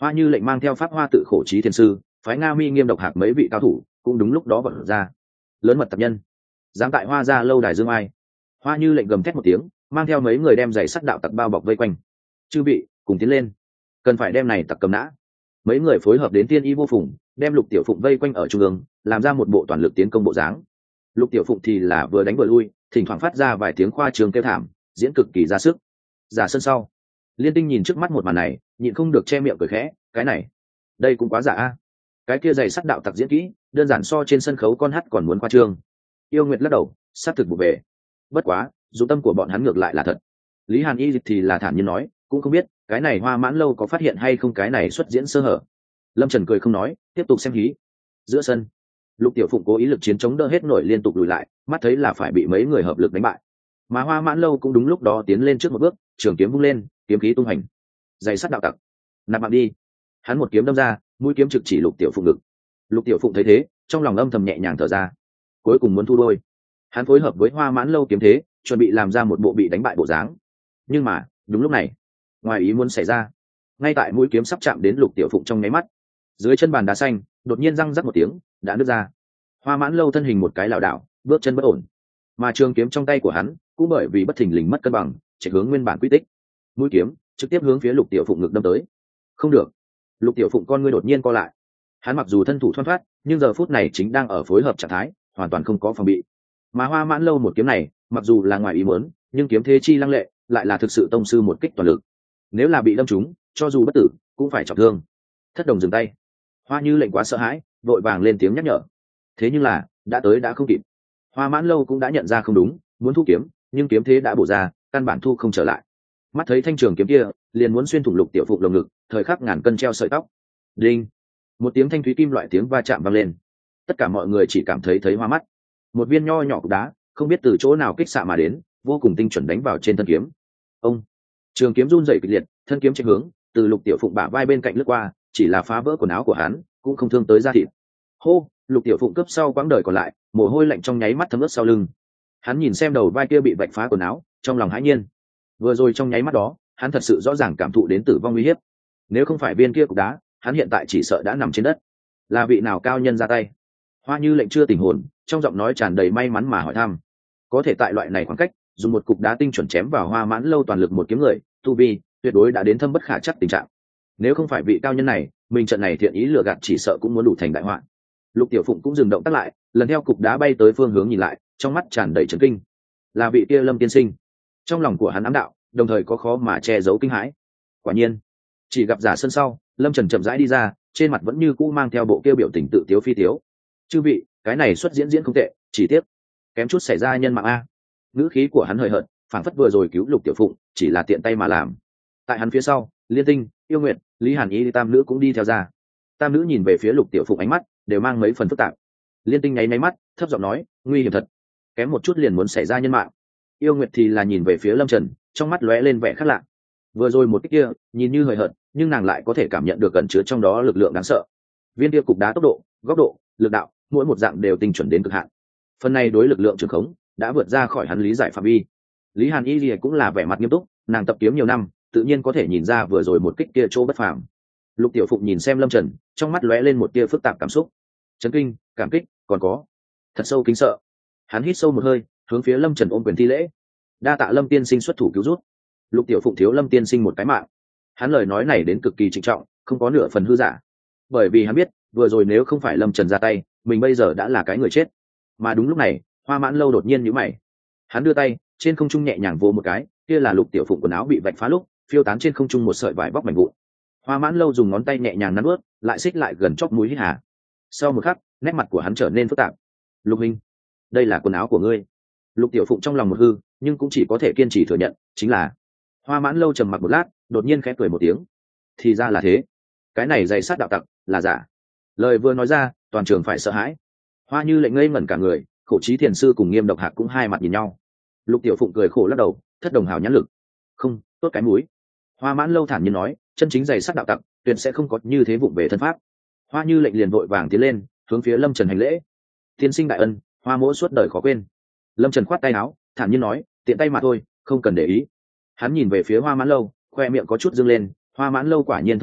Hoa Như Lệnh mang theo pháp hoa tự khổ trí thiền sư, phái Nga Mi Nghiêm Độc Hạc mấy vị cao thủ cũng đúng lúc đó vọt ra. Lớn mật tập nhân, dám tại Hoa gia lâu đài dương ai. Hoa Như Lệnh gầm thét một tiếng, mang theo mấy người đem giày sắt đạo tặc bao bọc vây quanh. Chư vị cùng tiến lên, cần phải đem này tặc cầm nã. Mấy người phối hợp đến tiên y vô phùng, đem Lục Tiểu Phụng vây quanh ở trung ương, làm ra một bộ toàn lực tiến công bộ dáng. Lục Tiểu Phụng thì là vừa đánh vừa lui, thỉnh thoảng phát ra vài tiếng khoa trương kêu thảm, diễn cực kỳ ra sức. Giả sân sau, Liên Tinh nhìn trước mắt một màn này, nhịn không được che miệng cười khẽ, cái này, đây cũng quá giả a. Cái kia giày sắt đạo tặc diễn kỹ, đơn giản so trên sân khấu con hát còn muốn khoa trương. Yêu Nguyệt lắc đầu, sát thực vụ về. Bất quá, dù tâm của bọn hắn ngược lại là thật. Lý Hàn Y thì là thản nhiên nói, cũng không biết cái này Hoa Mãn lâu có phát hiện hay không cái này xuất diễn sơ hở. Lâm Trần cười không nói, tiếp tục xem hí. Giữa sân, Lục Tiểu Phụng cố ý lực chiến chống đỡ hết nổi liên tục lùi lại, mắt thấy là phải bị mấy người hợp lực đánh bại. Mà Hoa Mãn lâu cũng đúng lúc đó tiến lên trước một bước, trường kiếm vung lên, kiếm khí tung hành. Giày sắt đạo tặc, nạp mạng đi. Hắn một kiếm đâm ra, mũi kiếm trực chỉ Lục Tiểu Phụng ngực. Lục Tiểu Phụng thấy thế, trong lòng âm thầm nhẹ nhàng thở ra. Cuối cùng muốn thu đôi. Hắn phối hợp với Hoa Mãn lâu kiếm thế, chuẩn bị làm ra một bộ bị đánh bại bộ dáng. Nhưng mà, đúng lúc này, ngoài ý muốn xảy ra. Ngay tại mũi kiếm sắp chạm đến Lục Tiểu Phụng trong nháy mắt, dưới chân bàn đá xanh đột nhiên răng rắc một tiếng, đã nứt ra. Hoa Mãn lâu thân hình một cái lảo đảo, bước chân bất ổn. Mà trường kiếm trong tay của hắn cũng bởi vì bất thình lình mất cân bằng, chạy hướng nguyên bản quy tích. Mũi kiếm trực tiếp hướng phía Lục Tiểu Phụng ngực đâm tới. Không được. Lục Tiểu Phụng con ngươi đột nhiên co lại. Hắn mặc dù thân thủ thoăn thoắt, nhưng giờ phút này chính đang ở phối hợp trạng thái, hoàn toàn không có phòng bị. Mà Hoa Mãn lâu một kiếm này, mặc dù là ngoài ý muốn, nhưng kiếm thế chi lăng lệ, lại là thực sự tông sư một kích toàn lực. Nếu là bị đâm trúng, cho dù bất tử, cũng phải trọng thương. Thất đồng dừng tay. Hoa Như Lệnh quá sợ hãi, vội vàng lên tiếng nhắc nhở. Thế nhưng là, đã tới đã không kịp. Hoa Mãn lâu cũng đã nhận ra không đúng, muốn thu kiếm, nhưng kiếm thế đã bổ ra, căn bản thu không trở lại. Mắt thấy thanh trường kiếm kia, liền muốn xuyên thủng Lục Tiểu Phụng lồng ngực, thời khắc ngàn cân treo sợi tóc. Đinh! Một tiếng thanh thúy kim loại tiếng va chạm vang lên. Tất cả mọi người chỉ cảm thấy hoa mắt. Một viên nho nhỏ cục đá, không biết từ chỗ nào kích xạ mà đến, vô cùng tinh chuẩn đánh vào trên thân kiếm. Ông! Trường kiếm run rẩy kịch liệt, thân kiếm chạy hướng, từ Lục Tiểu Phụng bả vai bên cạnh lướt qua, chỉ là phá vỡ quần áo của hắn, cũng không thương tới da thịt. Hô! Lục Tiểu Phụng cấp sau quãng đời còn lại, mồ hôi lạnh trong nháy mắt thấm ướt sau lưng. Hắn nhìn xem đầu vai kia bị vạch phá quần áo, trong lòng hãi nhiên. Vừa rồi trong nháy mắt đó, hắn thật sự rõ ràng cảm thụ đến tử vong nguy hiểm. Nếu không phải viên kia cục đá, hắn hiện tại chỉ sợ đã nằm trên đất. Là vị nào cao nhân ra tay? Hoa Như Lệnh chưa tỉnh hồn, trong giọng nói tràn đầy may mắn mà hỏi thăm. Có thể tại loại này khoảng cách, dùng một cục đá tinh chuẩn chém vào Hoa Mãn lâu toàn lực một kiếm người, tu vi tuyệt đối đã đến thâm bất khả trắc tình trạng. Nếu không phải vị cao nhân này, mình trận này thiện ý lừa gạt chỉ sợ cũng muốn đủ thành đại họa. Lục Tiểu Phụng cũng dừng động tác lại, lần theo cục đá bay tới phương hướng nhìn lại, trong mắt tràn đầy chấn kinh. Là vị kia Lâm tiên sinh. Trong lòng của hắn ám đạo, đồng thời có khó mà che giấu kinh hãi. Quả nhiên, chỉ gặp giả sân sau, Lâm Trần chậm rãi đi ra, trên mặt vẫn như cũ mang theo bộ kia biểu tình tự tiếu phi tiếu. Chư vị, cái này xuất diễn không tệ, chỉ tiếc kém chút xảy ra nhân mạng a. Ngữ khí của hắn hời hợt, phảng phất vừa rồi cứu Lục Tiểu Phụng, chỉ là tiện tay mà làm. Tại hắn phía sau, Liên Tinh, Yêu Nguyệt, Lý Hàn Y tam nữ cũng đi theo ra. Tam nữ nhìn về phía Lục Tiểu Phụng ánh mắt đều mang mấy phần phức tạp. Liên Tinh nháy mắt, thấp giọng nói, nguy hiểm thật, kém một chút liền muốn xảy ra nhân mạng. Yêu Nguyệt thì là nhìn về phía Lâm Trần, trong mắt lóe lên vẻ khác lạ. Vừa rồi một cái kia, nhìn như hời hợt, nhưng nàng lại có thể cảm nhận được ẩn chứa trong đó lực lượng đáng sợ. Viên kia cục đá tốc độ, góc độ, lực đạo, mỗi một dạng đều tinh chuẩn đến cực hạn. Phần này đối lực lượng trường khống đã vượt ra khỏi hắn lý giải phạm vi. Lý Hàn Y Lìa cũng là vẻ mặt nghiêm túc, nàng tập kiếm nhiều năm, tự nhiên có thể nhìn ra vừa rồi một kích kia chỗ bất phàm. Lục Tiểu Phụng nhìn xem Lâm Trần, trong mắt lóe lên một tia phức tạp cảm xúc, chấn kinh, cảm kích, còn có thật sâu kính sợ. Hắn hít sâu một hơi, hướng phía Lâm Trần ôm quyền thi lễ. Đa tạ Lâm tiên sinh xuất thủ cứu rút. Lục Tiểu Phụng thiếu Lâm tiên sinh một cái mạng. Hắn lời nói này đến cực kỳ trịnh trọng, không có nửa phần hư giả. Bởi vì hắn biết, vừa rồi nếu không phải Lâm Trần ra tay, mình bây giờ đã là cái người chết. Mà đúng lúc này, Hoa Mãn lâu đột nhiên nhíu mày. Hắn đưa tay, trên không trung nhẹ nhàng vồ một cái, kia là Lục Tiểu Phụng quần áo bị vạch phá lúc, phiêu tán trên không trung một sợi vải bóc mảnh vụn. Hoa Mãn lâu dùng ngón tay nhẹ nhàng nắn ướt, lại xích lại gần chóp mũi hít hà. Sau một khắc, nét mặt của hắn trở nên phức tạp. Lục Minh, đây là quần áo của ngươi. Lục Tiểu Phụng trong lòng một hư, nhưng cũng chỉ có thể kiên trì thừa nhận, chính là. Hoa Mãn lâu trầm mặc một lát, đột nhiên khẽ cười một tiếng. Thì ra là thế, cái này giày sát đạo tặc là giả. Lời vừa nói ra, toàn trường phải sợ hãi. Hoa Như Lệnh ngây ngẩn cả người, Khổ Trí thiền sư cùng Nghiêm Độc Hạc cũng hai mặt nhìn nhau. Lục Tiểu Phụng cười khổ lắc đầu, thất đồng hào nhãn lực. Không, tốt cái mũi. Hoa Mãn lâu thản nhiên nói, chân chính giày sát đạo tặc, tuyệt sẽ không có như thế vụng về thân pháp. Hoa Như Lệnh liền vội vàng tiến lên, hướng phía Lâm Trần hành lễ. Tiên sinh đại ân, Hoa mỗ suốt đời khó quên. Lâm Trần khoát tay áo, thản nhiên nói, tiện tay mà thôi, không cần để ý. Hắn nhìn về phía Hoa Mãn lâu, khoe miệng có chút dương lên. Hoa Mãn lâu quả nhiên thông minh,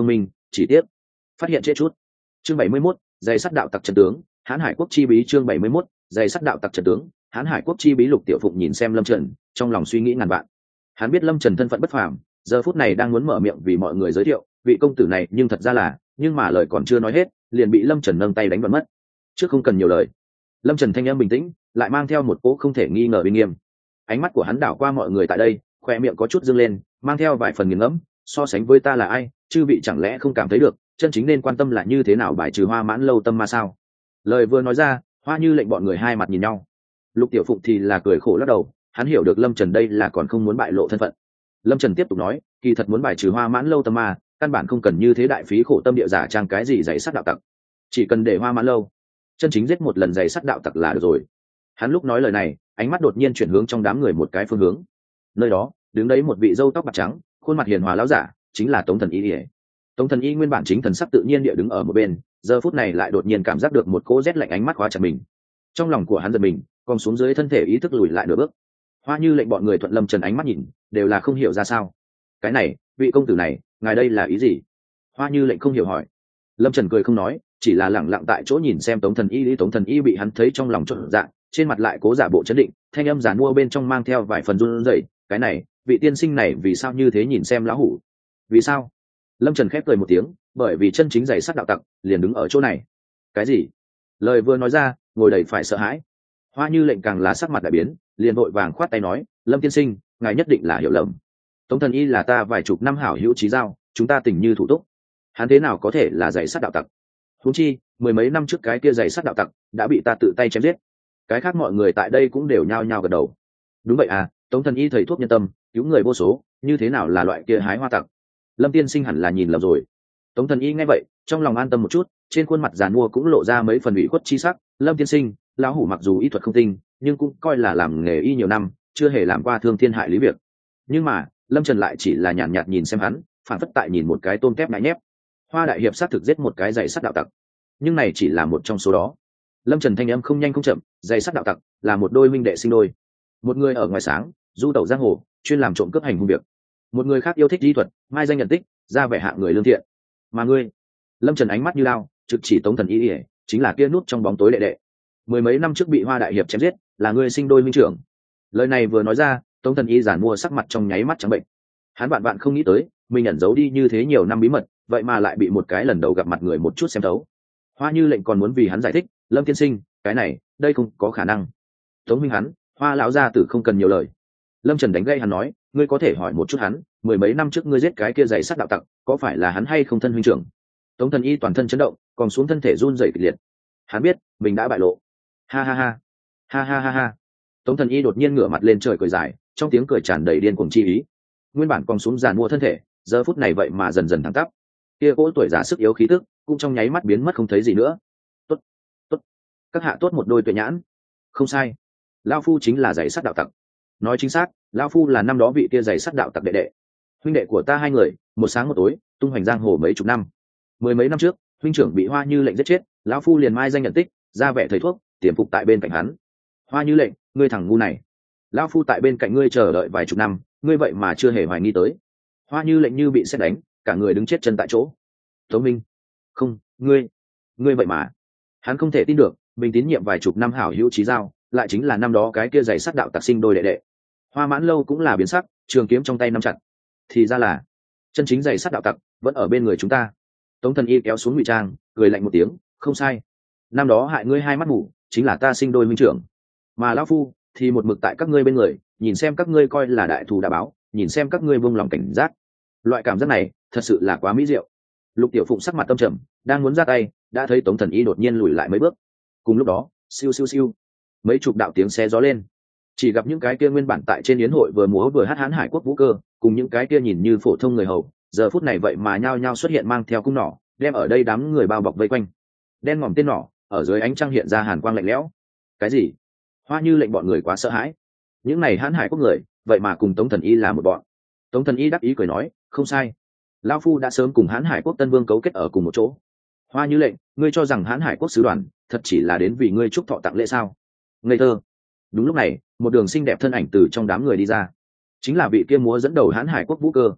chỉ tiếc phát hiện trễ chút. Chương 71, giày sắt đạo tặc trận tướng, Hán Hải quốc chi bí. Chương 71, giày sắt đạo tặc trận tướng, Hán Hải quốc chi bí. Lục Tiểu Phụng nhìn xem Lâm Trần, trong lòng suy nghĩ ngàn vạn. Hắn biết Lâm Trần thân phận bất phàm, giờ phút này đang muốn mở miệng vì mọi người giới thiệu vị công tử này, nhưng thật ra là, nhưng mà lời còn chưa nói hết, liền bị Lâm Trần nâng tay đánh bật mất. Trước không cần nhiều lời. Lâm Trần thanh âm bình tĩnh, lại mang theo một cỗ không thể nghi ngờ uy nghiêm. Ánh mắt của hắn đảo qua mọi người tại đây, khoe miệng có chút dương lên, mang theo vài phần nghiền ngẫm. So sánh với ta là ai, chư vị chẳng lẽ không cảm thấy được, chân chính nên quan tâm là như thế nào bài trừ Hoa Mãn Lâu tâm ma sao? Lời vừa nói ra, Hoa Như Lệnh bọn người hai mặt nhìn nhau. Lục Tiểu Phụng thì là cười khổ lắc đầu, hắn hiểu được Lâm Trần đây là còn không muốn bại lộ thân phận. Lâm Trần tiếp tục nói, kỳ thật muốn bài trừ Hoa Mãn Lâu tâm ma, căn bản không cần như thế đại phí khổ tâm địa giả trang cái gì giày sắt đạo tặc, chỉ cần để Hoa Mãn Lâu chân chính giết một lần giày sắt đạo tặc là được rồi. Hắn lúc nói lời này, ánh mắt đột nhiên chuyển hướng trong đám người một cái phương hướng. Nơi đó đứng đấy một vị râu tóc bạc trắng, khuôn mặt hiền hòa lão giả, chính là Tống Thần Y. Tống Thần Y nguyên bản chính thần sắc tự nhiên địa đứng ở một bên, giờ phút này lại đột nhiên cảm giác được một cỗ rét lạnh ánh mắt khóa chặt mình. Trong lòng của hắn giật mình, còn xuống dưới thân thể ý thức lùi lại nửa bước. Hoa Như Lệnh bọn người thuận Lâm Trần ánh mắt nhìn, đều là không hiểu ra sao. Cái này, vị công tử này, ngài đây là ý gì? Hoa Như Lệnh không hiểu hỏi. Lâm Trần cười không nói, chỉ là lẳng lặng tại chỗ nhìn xem Tống Thần Y. Tống Thần Y bị hắn thấy trong lòng chột dạ, trên mặt lại cố giả bộ chấn định, thanh âm giản mua bên trong mang theo vài phần run rẩy. Cái này, vị tiên sinh này vì sao như thế nhìn xem lão hủ? Vì sao? Lâm Trần khép cười một tiếng, bởi vì chân chính giày sắt đạo tặc liền đứng ở chỗ này. Cái gì? Lời vừa nói ra, ngồi đầy phải sợ hãi. Hoa Như Lệnh càng là sắc mặt đại biến, liền vội vàng khoát tay nói, Lâm tiên sinh, ngài nhất định là hiểu lầm. Tống Thần Y là ta vài chục năm hảo hữu chí giao, chúng ta tình như thủ túc, hắn thế nào có thể là giày sắt đạo tặc? Huống chi mười mấy năm trước cái kia giày sắt đạo tặc đã bị ta tự tay chém giết. Cái khác mọi người tại đây cũng đều nhao nhao gật đầu. Đúng vậy à, Tống Thần Y thầy thuốc nhân tâm, cứu người vô số, như thế nào là loại kia hái hoa tặc? Lâm tiên sinh hẳn là nhìn lầm rồi. Tống Thần Y nghe vậy, trong lòng an tâm một chút, trên khuôn mặt giàn mua cũng lộ ra mấy phần ủy khuất chi sắc. Lâm tiên sinh, lão hủ mặc dù y thuật không tinh, nhưng cũng coi là làm nghề y nhiều năm, chưa hề làm qua thương thiên hại lý việc. Nhưng mà Lâm Trần lại chỉ là nhàn nhạt nhìn xem hắn, phản phất tại nhìn một cái tôm tép ngại nhép. Hoa đại hiệp sát thực giết một cái giày sắt đạo tặc, nhưng này chỉ là một trong số đó. Lâm Trần thanh âm không nhanh không chậm, giày sắt đạo tặc là một đôi minh đệ sinh đôi. Một người ở ngoài sáng du tẩu giang hồ, chuyên làm trộm cướp hành hung việc. Một người khác yêu thích lý thuật, mai danh nhận tích, ra vẻ hạng người lương thiện. Mà ngươi, Lâm Trần ánh mắt như lao, trực chỉ Tống Thần Y, chính là kia nút trong bóng tối đệ đệ. Mười mấy năm trước bị Hoa đại hiệp chém giết, là ngươi sinh đôi minh trưởng. Lời này vừa nói ra, Tống Thần Y giản mua sắc mặt trong nháy mắt trắng bệnh. Hắn bạn không nghĩ tới, mình ẩn giấu đi như thế nhiều năm bí mật, vậy mà lại bị một cái lần đầu gặp mặt người một chút xem thấu. Hoa Như Lệnh còn muốn vì hắn giải thích, Lâm tiên sinh, cái này, đây không có khả năng. Tống minh hắn, Hoa lão gia tử không cần nhiều lời. Lâm Trần đánh gây hắn nói, ngươi có thể hỏi một chút hắn, mười mấy năm trước ngươi giết cái kia giày sắt đạo tặc, có phải là hắn hay không thân huynh trưởng? Tống Thần Y toàn thân chấn động, còn xuống thân thể run rẩy kịch liệt. Hắn biết, mình đã bại lộ. Ha ha ha, ha ha ha ha. Tống Thần Y đột nhiên ngửa mặt lên trời cười dài, trong tiếng cười tràn đầy điên cuồng chi ý. Nguyên bản còn xuống giàn mua thân thể, giờ phút này vậy mà dần dần thẳng tắp. Kia cỗ tuổi già sức yếu khí tức, cũng trong nháy mắt biến mất không thấy gì nữa. Tốt, tốt, các hạ tốt một đôi tuệ nhãn. Không sai, lão phu chính là giày sắt đạo tặc. Nói chính xác, lão phu là năm đó vị kia giày sắt đạo tặc đệ đệ. Huynh đệ của ta hai người, một sáng một tối, tung hoành giang hồ mấy chục năm. Mười mấy năm trước, huynh trưởng bị Hoa Như Lệnh giết chết, lão phu liền mai danh nhận tích, ra vẻ thầy thuốc, tiềm phục tại bên cạnh hắn. Hoa Như Lệnh, ngươi thằng ngu này, lão phu tại bên cạnh ngươi chờ đợi vài chục năm, ngươi vậy mà chưa hề hoài nghi tới. Hoa Như Lệnh như bị sét đánh, cả người đứng chết chân tại chỗ. Tống Minh, không, ngươi vậy mà. Hắn không thể tin được, mình tín nhiệm vài chục năm hảo hữu chí giao, lại chính là năm đó cái kia giày sắt đạo tặc sinh đôi đệ đệ. Hoa Mãn Lâu cũng là biến sắc, trường kiếm trong tay nắm chặt. Thì ra là chân chính giày sắt đạo tặc vẫn ở bên người chúng ta. Tống Thần Y kéo xuống ngụy trang, cười lạnh một tiếng, không sai, năm đó hại ngươi hai mắt mù, chính là ta sinh đôi minh trưởng, mà lão phu thì một mực tại các ngươi bên người, nhìn xem các ngươi coi là đại thù đã báo, nhìn xem các ngươi buông lòng cảnh giác. Loại cảm giác này thật sự là quá mỹ diệu. Lục Tiểu Phụng sắc mặt tâm trầm, đang muốn ra tay, đã thấy Tống Thần Y đột nhiên lùi lại mấy bước. Cùng lúc đó, siêu siêu siêu, mấy chục đạo tiếng xe gió lên. Chỉ gặp những cái kia nguyên bản tại trên yến hội vừa múa vừa hát Hán Hải quốc vũ cơ, cùng những cái kia nhìn như phổ thông người hầu, giờ phút này vậy mà nhao nhao xuất hiện mang theo cung nỏ, đem ở đây đám người bao bọc vây quanh. Đen ngòm tên nỏ, ở dưới ánh trăng hiện ra hàn quang lạnh lẽo. Cái gì? Hoa Như Lệnh bọn người quá sợ hãi. Những này Hán Hải quốc người, vậy mà cùng Tống Thần Y là một bọn. Tống Thần Y đắc ý cười nói, không sai, lão phu đã sớm cùng Hán Hải quốc Tân Vương cấu kết ở cùng một chỗ. Hoa Như Lệnh, ngươi cho rằng Hán Hải quốc sứ đoàn thật chỉ là đến vì ngươi chúc thọ tặng lễ sao? Ngây thơ. Đúng lúc này, một đường xinh đẹp thân ảnh từ trong đám người đi ra, chính là vị kia múa dẫn đầu Hán Hải quốc vũ cơ.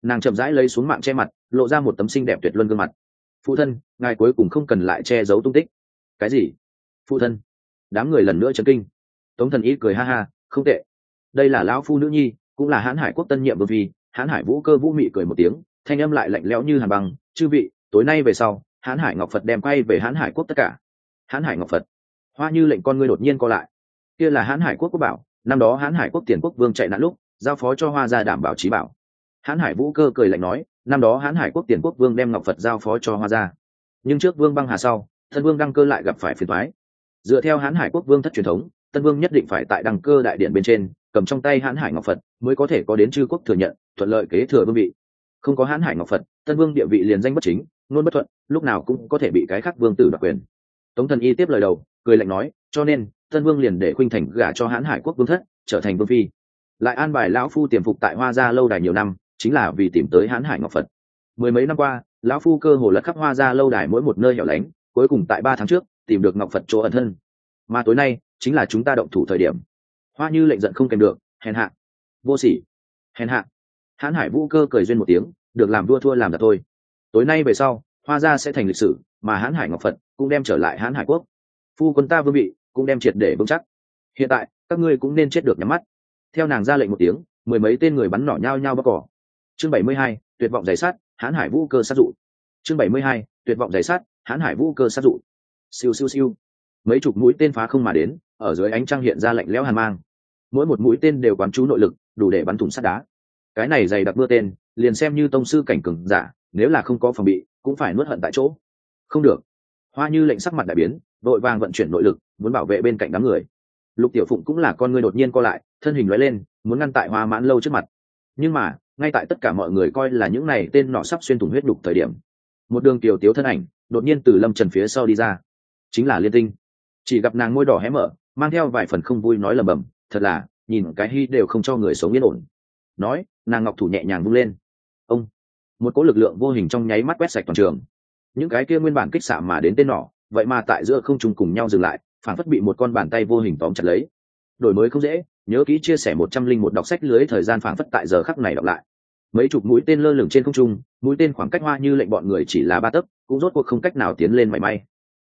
Nàng chậm rãi lấy xuống mạng che mặt, lộ ra một tấm xinh đẹp tuyệt luân gương mặt. Phụ thân, ngài cuối cùng không cần lại che giấu tung tích. Cái gì? Phụ thân? Đám người lần nữa chấn kinh. Tống Thần Y cười ha ha, không tệ, đây là lão phu nữ nhi, cũng là Hán Hải quốc tân nhiệm vương phi. Hán Hải Vũ Cơ vũ mị cười một tiếng, thanh âm lại lạnh lẽo như hàn băng. Chư vị, tối nay về sau, Hán Hải Ngọc Phật đem quay về Hán Hải quốc tất cả. Hán Hải Ngọc Phật? Hoa Như Lệnh con ngươi đột nhiên co lại. Kia là Hán Hải quốc quốc bảo, năm đó Hán Hải quốc tiền quốc vương chạy nạn lúc giao phó cho Hoa gia đảm bảo trí bảo. Hán Hải Vũ Cơ cười lạnh nói, năm đó Hán Hải quốc tiền quốc vương đem Ngọc Phật giao phó cho Hoa gia, nhưng trước vương băng hà sau, thân vương đăng cơ lại gặp phải phiền toái. Dựa theo Hán Hải quốc vương thất truyền thống, tân vương nhất định phải tại đăng cơ đại điện bên trên cầm trong tay Hán Hải Ngọc Phật mới có thể có đến chư quốc thừa nhận, thuận lợi kế thừa vương vị. Không có Hán Hải Ngọc Phật, tân vương địa vị liền danh bất chính, ngôn bất thuận, lúc nào cũng có thể bị cái khác vương tử đoạt quyền. Tống Thần Y tiếp lời đầu, cười lạnh nói, cho nên tân vương liền để Khuynh Thành gả cho Hán Hải quốc vương thất, trở thành vương phi, lại an bài lão phu tiềm phục tại Hoa gia lâu đài nhiều năm, chính là vì tìm tới Hán Hải Ngọc Phật. Mười mấy năm qua, lão phu cơ hồ lật khắp Hoa gia lâu đài mỗi một nơi hẻo lánh, cuối cùng tại 3 tháng trước tìm được Ngọc Phật chỗ ẩn thân. Mà tối nay chính là chúng ta động thủ thời điểm. Hoa Như Lệnh giận không kèm được, hèn hạ, vô sỉ, hèn hạ. Hán Hải Vũ Cơ cười duyên một tiếng, được làm vua thua làm giặc thôi. Tối nay về sau, Hoa gia sẽ thành lịch sử, mà Hán Hải Ngọc Phật cũng đem trở lại Hán Hải quốc. Phu quân ta vương vị cũng đem triệt để vững chắc. Hiện tại các ngươi cũng nên chết được nhắm mắt. Theo nàng ra lệnh một tiếng, mười mấy tên người bắn nỏ nhao nhao bóc cỏ. Chương 72, tuyệt vọng giày sát, Hán Hải Vũ Cơ sát dụ. Chương 72, tuyệt vọng giày sát, Hán Hải Vũ Cơ sát dụ. Siêu siêu siêu. Mấy chục mũi tên phá không mà đến, ở dưới ánh trăng hiện ra lạnh lẽo hàn mang. Mỗi một mũi tên đều quán trú nội lực, đủ để bắn thủng sắt đá. Cái này dày đặc mưa tên, liền xem như tông sư cảnh cường giả, nếu là không có phòng bị, cũng phải nuốt hận tại chỗ. Không được. Hoa Như Lệnh sắc mặt đại biến, đội vàng vận chuyển nội lực, muốn bảo vệ bên cạnh đám người. Lục Tiểu Phụng cũng là con ngươi đột nhiên co lại, thân hình lóe lên, muốn ngăn tại Hoa Mãn Lâu trước mặt. Nhưng mà, ngay tại tất cả mọi người coi là những này tên nọ sắp xuyên thủng huyết đục thời điểm, một đường tiểu tiếu thân ảnh đột nhiên từ Lâm Trần phía sau đi ra, chính là Liên Tinh. Chỉ gặp nàng môi đỏ hé mở, mang theo vài phần không vui nói lẩm bẩm, thật là nhìn cái hy đều không cho người sống yên ổn. Nói, nàng ngọc thủ nhẹ nhàng vung lên. Ông, một cỗ lực lượng vô hình trong nháy mắt quét sạch toàn trường. Những cái kia nguyên bản kích xạ mà đến tên nỏ, vậy mà tại giữa không trung cùng nhau dừng lại, phản phất bị một con bàn tay vô hình tóm chặt lấy. Đổi mới không dễ, nhớ kỹ chia sẻ 101 đọc sách lưới thời gian phản phất tại giờ khắc này đọc lại. Mấy chục mũi tên lơ lửng trên không trung, mũi tên khoảng cách Hoa Như Lệnh bọn người chỉ là 3 tấc, cũng rốt cuộc không cách nào tiến lên mảy may.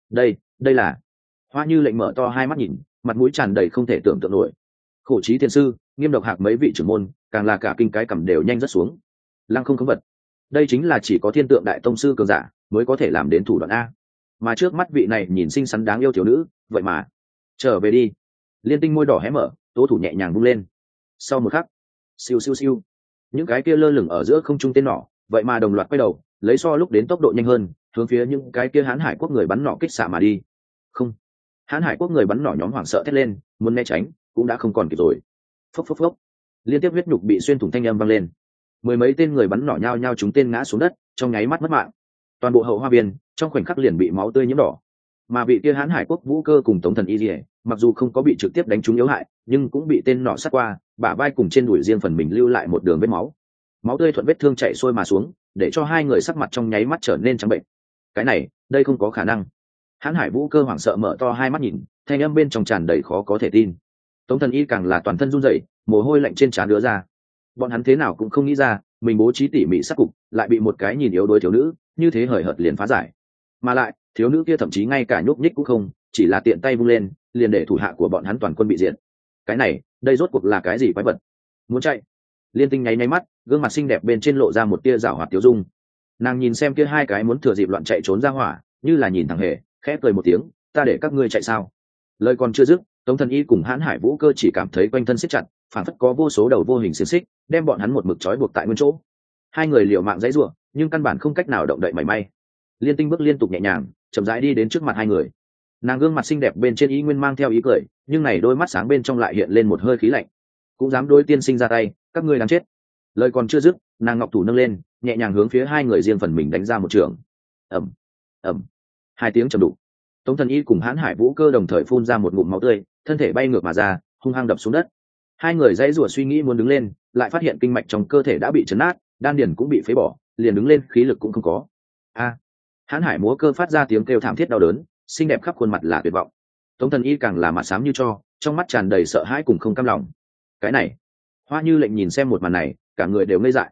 Đây là. Hoa Như Lệnh mở to hai mắt nhìn, mặt mũi tràn đầy không thể tưởng tượng nổi. Khổ trí thiên sư, Nghiêm Độc Hạc mấy vị trưởng môn, càng là cả kinh cái cầm đều nhanh rất xuống. Lăng không khống vật, đây chính là chỉ có thiên tượng đại tông sư cường giả mới có thể làm đến thủ đoạn a. Mà trước mắt vị này nhìn xinh xắn đáng yêu thiếu nữ, vậy mà trở về đi. Liên Tinh môi đỏ hé mở, tố thủ nhẹ nhàng vung lên. Sau một khắc, siêu siêu siêu, những cái kia lơ lửng ở giữa không trung tên nỏ, vậy mà đồng loạt quay đầu, lấy so lúc đến tốc độ nhanh hơn, hướng phía những cái kia Hán Hải quốc người bắn nỏ kích xạ mà đi. Không, Hán Hải quốc người bắn nỏ nhóm hoảng sợ thét lên, muốn né tránh, cũng đã không còn kịp rồi. Phốc phốc phốc, liên tiếp huyết nhục bị xuyên thủng thanh âm vang lên. Mười mấy tên người bắn nỏ nhao nhao chúng tên ngã xuống đất, trong nháy mắt mất mạng. Toàn bộ hậu hoa viên trong khoảnh khắc liền bị máu tươi nhiễm đỏ. Mà vị kia Hán Hải quốc Vũ Cơ cùng Tống Thần Y Liễu, mặc dù không có bị trực tiếp đánh trúng yếu hại, nhưng cũng bị tên nỏ sát qua, bả vai cùng trên đùi riêng phần mình lưu lại một đường vết máu. Máu tươi thuận vết thương chảy xuôi mà xuống, để cho hai người sắc mặt trong nháy mắt trở nên trắng bệnh. Cái này, đây không có khả năng. Hán Hải Vũ Cơ hoảng sợ mở to hai mắt nhìn, thanh âm bên trong tràn đầy khó có thể tin. Tống Thần Y càng là toàn thân run rẩy, mồ hôi lạnh trên trán đứa ra. Bọn hắn thế nào cũng không nghĩ ra, mình bố trí tỉ mỉ sát cục, lại bị một cái nhìn yếu đuối thiếu nữ như thế hời hợt liền phá giải. Mà lại, thiếu nữ kia thậm chí ngay cả nhúc nhích cũng không, chỉ là tiện tay vung lên, liền để thủ hạ của bọn hắn toàn quân bị diệt. Cái này, đây rốt cuộc là cái gì quái vật? Muốn chạy? Liên Tinh nháy nháy mắt, gương mặt xinh đẹp bên trên lộ ra một tia giảo hoạt tiêu dung. Nàng nhìn xem kia hai cái muốn thừa dịp loạn chạy trốn ra hỏa, như là nhìn thẳng hề, khẽ cười một tiếng, ta để các ngươi chạy sao? Lời còn chưa dứt, Tống Thần Y cùng Hán Hải Vũ Cơ chỉ cảm thấy quanh thân siết chặt, phản phất có vô số đầu vô hình xiềng xích, đem bọn hắn một mực trói buộc tại nguyên chỗ. Hai người liều mạng giãy giụa, nhưng căn bản không cách nào động đậy mảy may. Liên Tinh bước liên tục nhẹ nhàng, chậm rãi đi đến trước mặt hai người. Nàng gương mặt xinh đẹp bên trên ý nguyên mang theo ý cười, nhưng này đôi mắt sáng bên trong lại hiện lên một hơi khí lạnh. Cũng dám đối tiên sinh ra tay, các ngươi đáng chết. Lời còn chưa dứt, nàng ngọc thủ nâng lên, nhẹ nhàng hướng phía hai người riêng phần mình đánh ra một trường. Ầm, ầm, hai tiếng trầm đục. Tống Thần Y cùng Hán Hải Vũ Cơ đồng thời phun ra một ngụm máu tươi, thân thể bay ngược mà ra, hung hăng đập xuống đất. Hai người dãy rủa suy nghĩ muốn đứng lên, lại phát hiện kinh mạch trong cơ thể đã bị chấn nát, đan điền cũng bị phế bỏ, liền đứng lên khí lực cũng không có. A! Hán Hải Múa Cơ phát ra tiếng kêu thảm thiết đau đớn, xinh đẹp khắp khuôn mặt là tuyệt vọng. Tống Thần Y càng là mặt xám như tro, trong mắt tràn đầy sợ hãi cùng không cam lòng. Cái này, Hoa Như Lệnh nhìn xem một màn này, cả người đều ngây dại.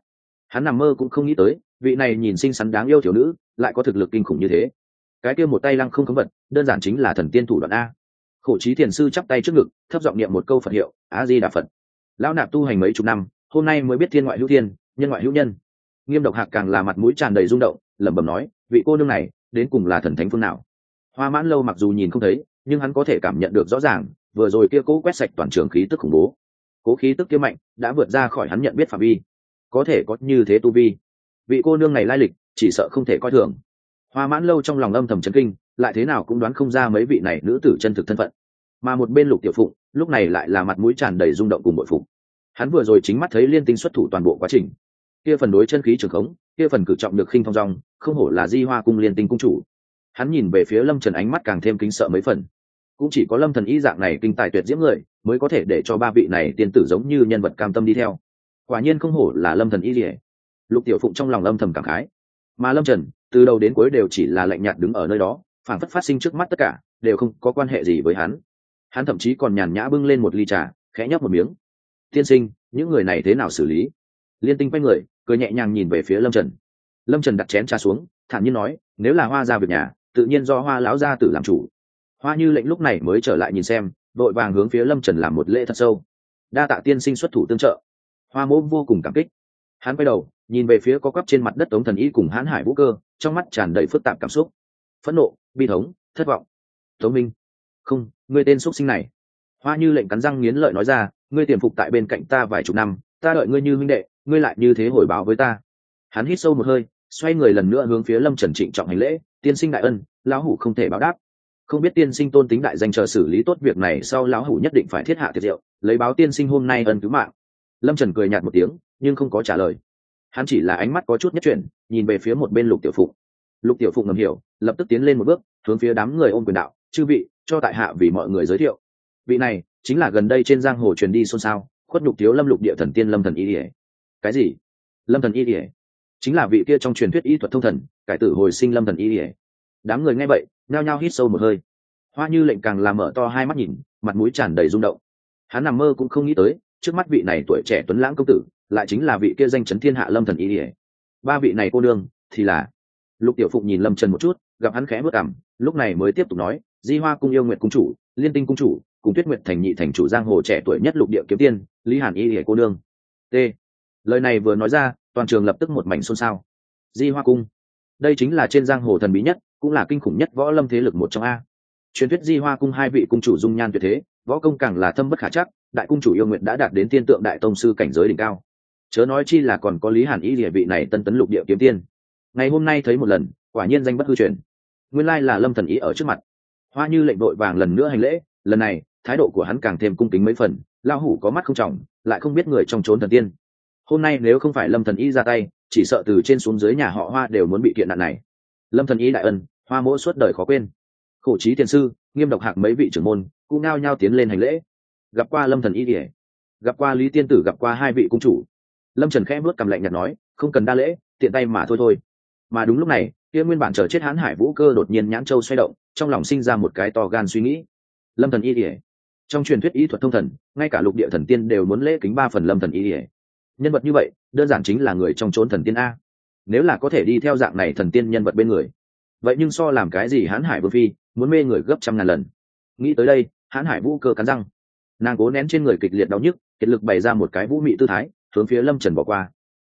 Hắn nằm mơ cũng không nghĩ tới vị này nhìn xinh xắn đáng yêu thiếu nữ lại có thực lực kinh khủng như thế. Cái kia một tay lăng không cấm vật đơn giản chính là thần tiên thủ đoạn a. Khổ trí thiền sư chắp tay trước ngực thấp giọng niệm một câu Phật hiệu A Di Đà Phật. Lão nạp tu hành mấy chục năm, hôm nay mới biết thiên ngoại hữu thiên, nhân ngoại hữu nhân. Nghiêm Độc Hạc càng là mặt mũi tràn đầy rung động, lẩm bẩm nói, vị cô nương này đến cùng là thần thánh phương nào? Hoa Mãn Lâu mặc dù nhìn không thấy, nhưng hắn có thể cảm nhận được rõ ràng, vừa rồi kia cố quét sạch toàn trường khí tức khủng bố. Cố khí tức kia mạnh, đã vượt ra khỏi hắn nhận biết phạm vi. Có thể có như thế tu vi, vị cô nương này lai lịch, chỉ sợ không thể coi thường. Hoa Mãn Lâu trong lòng âm thầm chấn kinh, lại thế nào cũng đoán không ra mấy vị này nữ tử chân thực thân phận. Mà một bên Lục Tiểu Phụng, lúc này lại là mặt mũi tràn đầy rung động cùng bội phục. Hắn vừa rồi chính mắt thấy Liên Tinh xuất thủ toàn bộ quá trình, kia phần đối chân khí trường khống, kia phần cử trọng được khinh phong dong, không hổ là Di Hoa cung Liên Tinh cung chủ. Hắn nhìn về phía Lâm Trần ánh mắt càng thêm kính sợ mấy phần. Cũng chỉ có Lâm Thần Y dạng này kinh tài tuyệt diễm người, mới có thể để cho ba vị này tiên tử giống như nhân vật cam tâm đi theo. Quả nhiên không hổ là Lâm Thần Y liễu. Lục Tiểu Phụng trong lòng âm thầm cảm khái. Mà Lâm Trần, từ đầu đến cuối đều chỉ là lạnh nhạt đứng ở nơi đó, phản phất phát sinh trước mắt tất cả, đều không có quan hệ gì với hắn. Hắn thậm chí còn nhàn nhã bưng lên một ly trà, khẽ nhấp một miếng. Tiên sinh, những người này thế nào xử lý? Liên Tinh quay người, cười nhẹ nhàng nhìn về phía Lâm Trần. Lâm Trần đặt chén trà xuống, thản nhiên nói, nếu là Hoa gia việc nhà, tự nhiên do Hoa lão gia tử làm chủ. Hoa Như Lệnh lúc này mới trở lại nhìn xem, đội vàng hướng phía Lâm Trần làm một lễ thật sâu. Đa tạ tiên sinh xuất thủ tương trợ. Hoa Mỗ vô cùng cảm kích. Hắn quay đầu, nhìn về phía có quắp trên mặt đất Tống Thần Y cùng Hán Hải Vũ Cơ, trong mắt tràn đầy phức tạp cảm xúc, phẫn nộ, bi thống, thất vọng. Tống Minh, không, ngươi tên xuất sinh này. Hoa Như Lệnh cắn răng nghiến lợi nói ra, ngươi tiềm phục tại bên cạnh ta vài chục năm, ta đợi ngươi như huynh đệ, ngươi lại như thế hồi báo với ta. Hắn hít sâu một hơi, xoay người lần nữa hướng phía Lâm Trần trịnh trọng hành lễ, tiên sinh đại ân, lão hủ không thể báo đáp. Không biết tiên sinh tôn tính đại danh chờ xử lý tốt việc này sau, lão hủ nhất định phải thiết hạ tiệc rượu, lấy báo tiên sinh hôm nay ân cứu mạng. Lâm Trần cười nhạt một tiếng, nhưng không có trả lời. Hắn chỉ là ánh mắt có chút nhất chuyển, nhìn về phía một bên Lục Tiểu Phụng. Lục Tiểu Phụng ngầm hiểu, lập tức tiến lên một bước, hướng phía đám người ôm quyền đạo, chư vị, cho tại hạ vì mọi người giới thiệu. Vị này chính là gần đây trên giang hồ truyền đi xôn xao, khuất nhục thiếu lâm lục địa thần tiên Lâm Thần Y Điệp. Cái gì? Lâm Thần Y Điệp? Chính là vị kia trong truyền thuyết y thuật thông thần, cải tử hồi sinh Lâm Thần Y Điệp. Đám người nghe vậy, nhao nhao hít sâu một hơi. Hoa Như Lệnh càng làm mở to hai mắt nhìn, mặt mũi tràn đầy rung động. Hắn nằm mơ cũng không nghĩ tới, trước mắt vị này tuổi trẻ tuấn lãng công tử, lại chính là vị kia danh chấn thiên hạ Lâm Thần Y Điệp. Ba vị này cô nương thì là. Lục Tiểu Phụng nhìn Lâm Trần một chút, gặp hắn khẽ bước cằm, lúc này mới tiếp tục nói, Di Hoa cung Yêu Nguyệt cung chủ, Liên Tinh cung chủ, cùng Tuyết Nguyệt thành nhị thành chủ giang hồ trẻ tuổi nhất lục địa kiếm tiên, Lý Hàn Y Điệp cô nương. T. Lời này vừa nói ra, toàn trường lập tức một mảnh xôn xao. Di Hoa cung, đây chính là trên giang hồ thần bí nhất, cũng là kinh khủng nhất võ lâm thế lực một trong a. Truyền thuyết Di Hoa cung hai vị cung chủ dung nhan tuyệt thế, võ công càng là thâm bất khả trắc, đại cung chủ Yêu Nguyệt đã đạt đến tiên tượng đại tông sư cảnh giới đỉnh cao. Chớ nói chi là còn có Lý Hàn Y Điệp vị này tân tấn lục địa kiếm tiên. Ngày hôm nay thấy một lần, quả nhiên danh bất hư truyền. Nguyên lai là Lâm Thần Y ở trước mặt. Hoa Như Lệnh đội vàng lần nữa hành lễ, lần này thái độ của hắn càng thêm cung kính mấy phần, lao hủ có mắt không trọng, lại không biết người trong trốn thần tiên. Hôm nay nếu không phải Lâm Thần Y ra tay, chỉ sợ từ trên xuống dưới nhà họ Hoa đều muốn bị kiện nạn này. Lâm Thần Y đại ân, Hoa Mỗ suốt đời khó quên. Khổ trí tiền sư, Nghiêm Độc Hạc mấy vị trưởng môn cũng nao nhao tiến lên hành lễ. Gặp qua Lâm Thần Y Điệp, gặp qua Lý tiên tử, gặp qua hai vị cung chủ. Lâm Trần khẽ bước cầm lạnh nhạt nói, không cần đa lễ, tiện tay mà thôi thôi. Mà đúng lúc này, kia nguyên bản chờ chết Hán Hải Vũ Cơ đột nhiên nhãn châu xoay động, trong lòng sinh ra một cái to gan suy nghĩ. Lâm Thần Y Điệp, trong truyền thuyết y thuật thông thần, ngay cả lục địa thần tiên đều muốn lễ kính 3 phần Lâm Thần Y Điệp. Nhân vật như vậy, đơn giản chính là người trong chốn thần tiên a. Nếu là có thể đi theo dạng này thần tiên nhân vật bên người, vậy nhưng so làm cái gì Hán Hải Vương phi, muốn mê người gấp trăm ngàn lần. Nghĩ tới đây, Hán Hải Vũ Cơ cắn răng, nàng cố nén trên người kịch liệt đau nhức, kiệt lực bày ra một cái vũ mị tư thái, hướng phía Lâm Trần bỏ qua.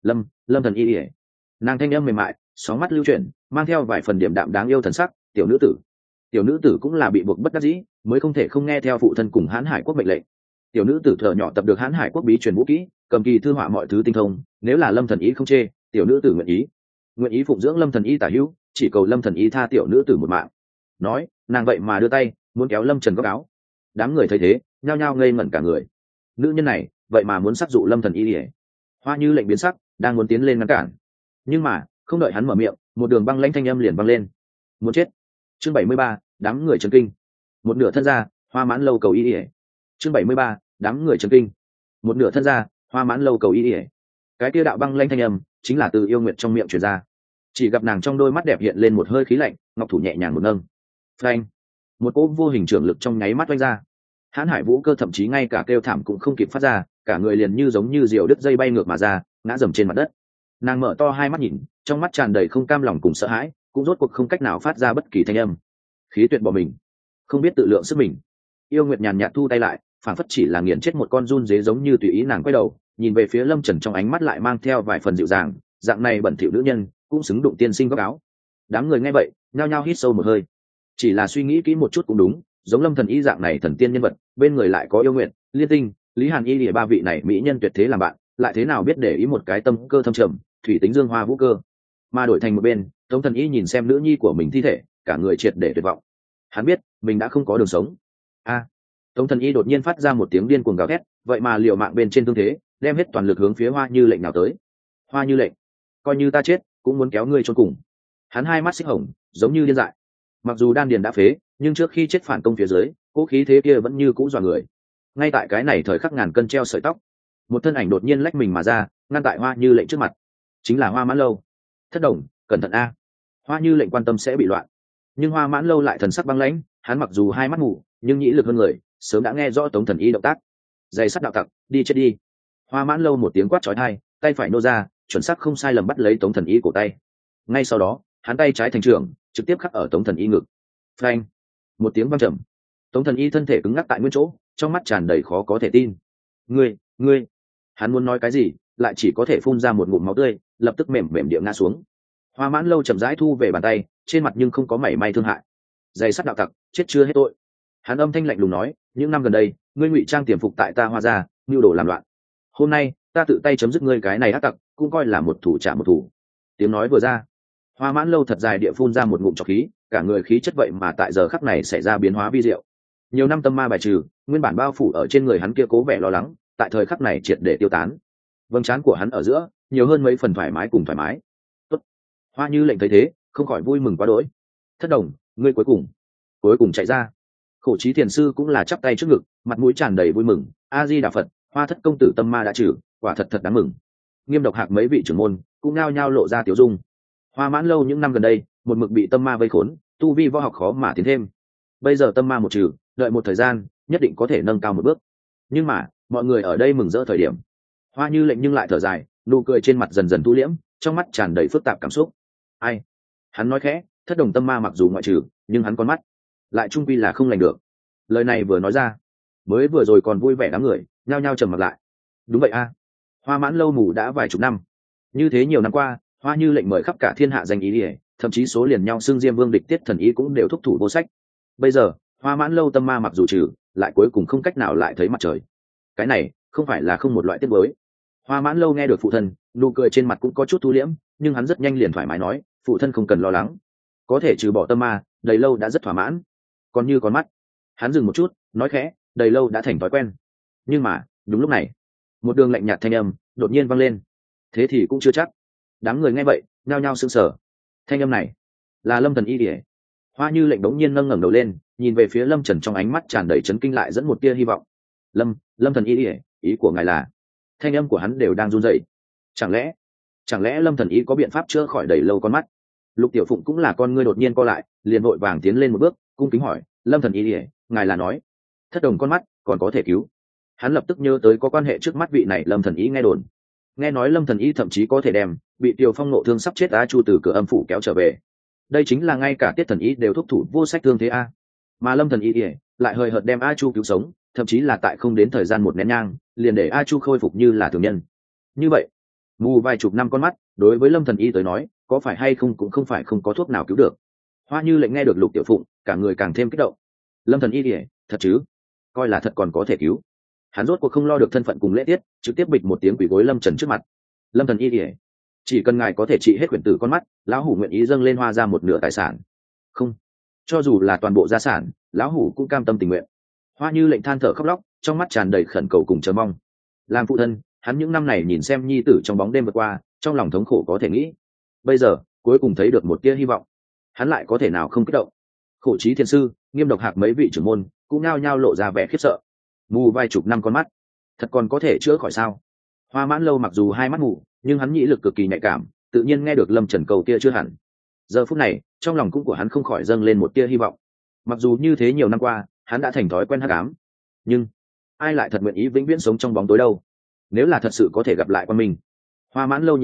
Lâm Thần Y Điệp. Nàng thanh âm mềm mại, sóng mắt lưu chuyển, mang theo vài phần điểm đạm đáng yêu thần sắc, tiểu nữ tử cũng là bị buộc bất đắc dĩ, mới không thể không nghe theo phụ thân cùng Hán Hải quốc mệnh lệnh. Tiểu nữ tử thở nhỏ tập được Hán Hải quốc bí truyền vũ kỹ, cầm kỳ thư họa mọi thứ tinh thông, nếu là Lâm Thần Y không chê, tiểu nữ tử nguyện ý phụng dưỡng Lâm Thần Y tả hữu, chỉ cầu Lâm Thần Y tha tiểu nữ tử một mạng. Nói, nàng vậy mà đưa tay muốn kéo Lâm Trần góc áo. Đám người thấy thế, nhao nhao ngây ngẩn cả người. Nữ nhân này vậy mà muốn sắc dụ Lâm Thần Y Điệp. Hoa Như Lệnh biến sắc, đang muốn tiến lên ngăn cản, nhưng mà không đợi hắn mở miệng, một đường băng lãnh thanh âm liền vang lên. Muốn chết. Chương 73, đám người chấn kinh. Một nửa thân ra, Hoa Mãn lâu cầu y ỉa. Chương 73, đám người chấn kinh. Một nửa thân ra, Hoa Mãn lâu cầu y ỉa. Cái kia đạo băng lãnh thanh âm chính là từ Yêu Nguyệt trong miệng truyền ra. Chỉ gặp nàng trong đôi mắt đẹp hiện lên một hơi khí lạnh, ngọc thủ nhẹ nhàng một nâng. Phanh. Một cỗ vô hình trưởng lực trong nháy mắt vung ra. Hán Hải Vũ Cơ thậm chí ngay cả kêu thảm cũng không kịp phát ra, cả người liền như giống như diều đứt dây bay ngược mà ra, ngã dầm trên mặt đất. Nàng mở to hai mắt nhìn, trong mắt tràn đầy không cam lòng cùng sợ hãi, cũng rốt cuộc không cách nào phát ra bất kỳ thanh âm. Khí tuyệt bỏ mình, không biết tự lượng sức mình. Yêu Nguyệt nhàn nhạt thu tay lại, phản phất chỉ là nghiền chết một con run dế giống như tùy ý. Nàng quay đầu nhìn về phía Lâm Trần, trong ánh mắt lại mang theo vài phần dịu dàng. Dạng này bẩn thỉu nữ nhân cũng xứng đụng tiên sinh góc áo. Đám người nghe vậy nhao nhao hít sâu một hơi. Chỉ là suy nghĩ kỹ một chút cũng đúng, giống Lâm Thần Y dạng này thần tiên nhân vật, bên người lại có Yêu Nguyệt, Liên Tinh, Lý Hàn Y lìa ba vị này mỹ nhân tuyệt thế làm bạn, lại thế nào biết để ý một cái tâm cơ thâm trầm, thủy tính dương hoa vũ cơ. Mà đổi thành một bên, Tống Thần Y nhìn xem nữ nhi của mình thi thể, cả người triệt để tuyệt vọng. Hắn biết mình đã không có đường sống. Tống Thần Y đột nhiên phát ra một tiếng điên cuồng gào thét, vậy mà liều mạng bên trên tương thế, đem hết toàn lực hướng phía Hoa Như Lệnh nào tới. Hoa Như Lệnh, coi như ta chết cũng muốn kéo ngươi chôn cùng. Hắn hai mắt xích hồng, giống như điên dại. Mặc dù đan điền đã phế, nhưng trước khi chết phản công phía dưới, cỗ khí thế kia vẫn như cũ dọa người. Ngay tại cái này thời khắc ngàn cân treo sợi tóc, một thân ảnh đột nhiên lách mình mà ra, ngăn tại Hoa Như Lệnh trước mặt. Chính là Hoa Mãn Lâu. Thất đồng, cẩn thận a. Hoa Như Lệnh quan tâm sẽ bị loạn, nhưng Hoa Mãn Lâu lại thần sắc băng lãnh. Hắn mặc dù hai mắt mù, nhưng nhĩ lực hơn người, sớm đã nghe rõ Tống Thần Y động tác. Giày sắt đạo tặc, đi chết đi. Hoa Mãn Lâu một tiếng quát chói tai, tay phải nô ra, chuẩn xác không sai lầm bắt lấy Tống Thần Y cổ tay. Ngay sau đó, hắn tay trái thành trưởng, trực tiếp khắc ở Tống Thần Y ngực. Phanh! Một tiếng vang trầm. Tống Thần Y thân thể cứng ngắc tại nguyên chỗ, trong mắt tràn đầy khó có thể tin. Ngươi! Hắn muốn nói cái gì, lại chỉ có thể phun ra một ngụm máu tươi, lập tức mềm mềm địa ngã xuống. Hoa Mãn Lâu chậm rãi thu về bàn tay, trên mặt nhưng không có mảy may thương hại. Giày sắt đạo tặc, chết chưa hết tội. Hắn âm thanh lạnh lùng nói, những năm gần đây ngươi ngụy trang tiềm phục tại ta Hoa gia, mưu đồ làm loạn. Hôm nay ta tự tay chấm dứt ngươi cái này ác tặc, cũng coi là một thủ trả một thủ. Tiếng nói vừa ra, Hoa Mãn Lâu thật dài địa phun ra một ngụm trọc khí, cả người khí chất vậy mà tại giờ khắc này xảy ra biến hóa vi diệu. Nhiều năm tâm ma bài trừ, nguyên bản bao phủ ở trên người hắn kia cố vẻ lo lắng, tại thời khắc này triệt để tiêu tán. Vầng trán của hắn ở giữa nhiều hơn mấy phần thoải mái cùng thoải mái. Tốt. Hoa Như Lệnh thấy thế, không khỏi vui mừng quá đỗi. Thất đồng, ngươi cuối cùng chạy ra. Khổ Chí Thiền sư cũng là chắp tay trước ngực, mặt mũi tràn đầy vui mừng. A Di Đà Phật, Hoa thất công tử tâm ma đã trừ, quả thật thật đáng mừng. Nghiêm Độc Hạc mấy vị trưởng môn cũng nao nhao lộ ra tiểu dung. Hoa Mãn Lâu những năm gần đây một mực bị tâm ma vây khốn, tu vi võ học khó mà tiến thêm. Bây giờ tâm ma một trừ, đợi một thời gian nhất định có thể nâng cao một bước. Nhưng mà mọi người ở đây mừng rỡ thời điểm, Hoa Như Lệnh nhưng lại thở dài, nụ cười trên mặt dần dần thu liễm, trong mắt tràn đầy phức tạp cảm xúc. Ai? Hắn nói khẽ, thất đồng tâm ma mặc dù ngoại trừ, nhưng hắn con mắt lại trung quy là không lành được. Lời này vừa nói ra, mới vừa rồi còn vui vẻ đám người nhao nhao trầm mặt lại. Đúng vậy a. Hoa Mãn Lâu mù đã vài chục năm, như thế nhiều năm qua, Hoa Như Lệnh mời khắp cả thiên hạ danh ý ỉa, thậm chí số liền nhau xưng Diêm Vương địch Tiết Thần Y cũng đều thúc thủ vô sách. Bây giờ Hoa Mãn Lâu tâm ma mặc dù trừ, lại cuối cùng không cách nào lại thấy mặt trời. Cái này không phải là không một loại tiếc nuối. Hoa Mãn Lâu nghe được phụ thân, nụ cười trên mặt cũng có chút thu liễm, nhưng hắn rất nhanh liền thoải mái nói, phụ thân không cần lo lắng, có thể trừ bỏ tâm ma, Đầy Lâu đã rất thỏa mãn. Còn như con mắt, hắn dừng một chút, nói khẽ, Đầy Lâu đã thành thói quen. Nhưng mà đúng lúc này, một đường lạnh nhạt thanh âm đột nhiên vang lên. Thế thì cũng chưa chắc. Đám người nghe vậy nhao nhao sững sờ. Thanh âm này là Lâm Thần Y Điệp. Hoa Như Lệnh đống nhiên nâng ngẩng đầu lên, nhìn về phía Lâm Trần, trong ánh mắt tràn đầy chấn kinh lại dẫn một tia hy vọng. Lâm Thần Y Điệp, ý của ngài là? Thanh âm của hắn đều đang run rẩy. Chẳng lẽ Lâm Thần Y có biện pháp chữa khỏi Đầy Lâu con mắt? Lục Tiểu Phụng cũng là con ngươi đột nhiên co lại, liền vội vàng tiến lên một bước, cung kính hỏi, Lâm Thần Y Điệp, ngài là nói thất đồng con mắt còn có thể cứu? Hắn lập tức nhớ tới có quan hệ trước mắt vị này Lâm Thần Y nghe nói Lâm Thần Y thậm chí có thể đem bị Tiều Phong nộ thương sắp chết A Chu từ cửa âm phủ kéo trở về. Đây chính là ngay cả Tiết Thần Y đều thúc thủ vô sách thương thế a. Mà Lâm Thần Y lại hời hợt đem A Chu cứu sống, thậm chí là tại không đến thời gian một nén nhang, liền để A Chu khôi phục như là thường nhân. Như vậy, mù vài chục năm con mắt, đối với Lâm Thần Y tới nói, có phải hay không cũng không phải không có thuốc nào cứu được. Hoa Như Lệnh nghe được Lục Tiểu Phụng, cả người càng thêm kích động. Lâm Thần Y thật chứ? Coi là thật còn có thể cứu. Hắn rốt cuộc không lo được thân phận cùng lễ tiết, trực tiếp bịch một tiếng quỳ gối Lâm Trần trước mặt. Lâm Thần Y chỉ cần ngài có thể trị hết quyển tử con mắt, lão hủ nguyện ý dâng lên Hoa ra một nửa tài sản. Không, cho dù là toàn bộ gia sản, lão hủ cũng cam tâm tình nguyện. Hoa Như Lệnh than thở khóc lóc, trong mắt tràn đầy khẩn cầu cùng chờ mong. Làm phụ thân, hắn những năm này nhìn xem nhi tử trong bóng đêm vượt qua, trong lòng thống khổ có thể nghĩ. Bây giờ cuối cùng thấy được một tia hy vọng, hắn lại có thể nào không kích động? Khổ Chí Thiền sư, Nghiêm Độc Hạc mấy vị trưởng môn cũng nhao nhao lộ ra vẻ khiếp sợ. Mù vài chục năm con mắt, thật còn có thể chữa khỏi sao? Hoa Mãn Lâu mặc dù hai mắt mù, nhưng hắn nhĩ lực cực kỳ nhạy cảm, tự nhiên nghe được Lâm Trần cầu kia chưa hẳn. Giờ phút này, trong lòng cũng của hắn không khỏi dâng lên một tia hy vọng. Mặc dù như thế nhiều năm qua, hắn đã thành thói quen hắc ám, nhưng ai lại thật nguyện ý vĩnh viễn sống trong bóng tối đâu? Nếu là thật sự có thể gặp lại con mình. Hoa Mãn Lâu nhịp tim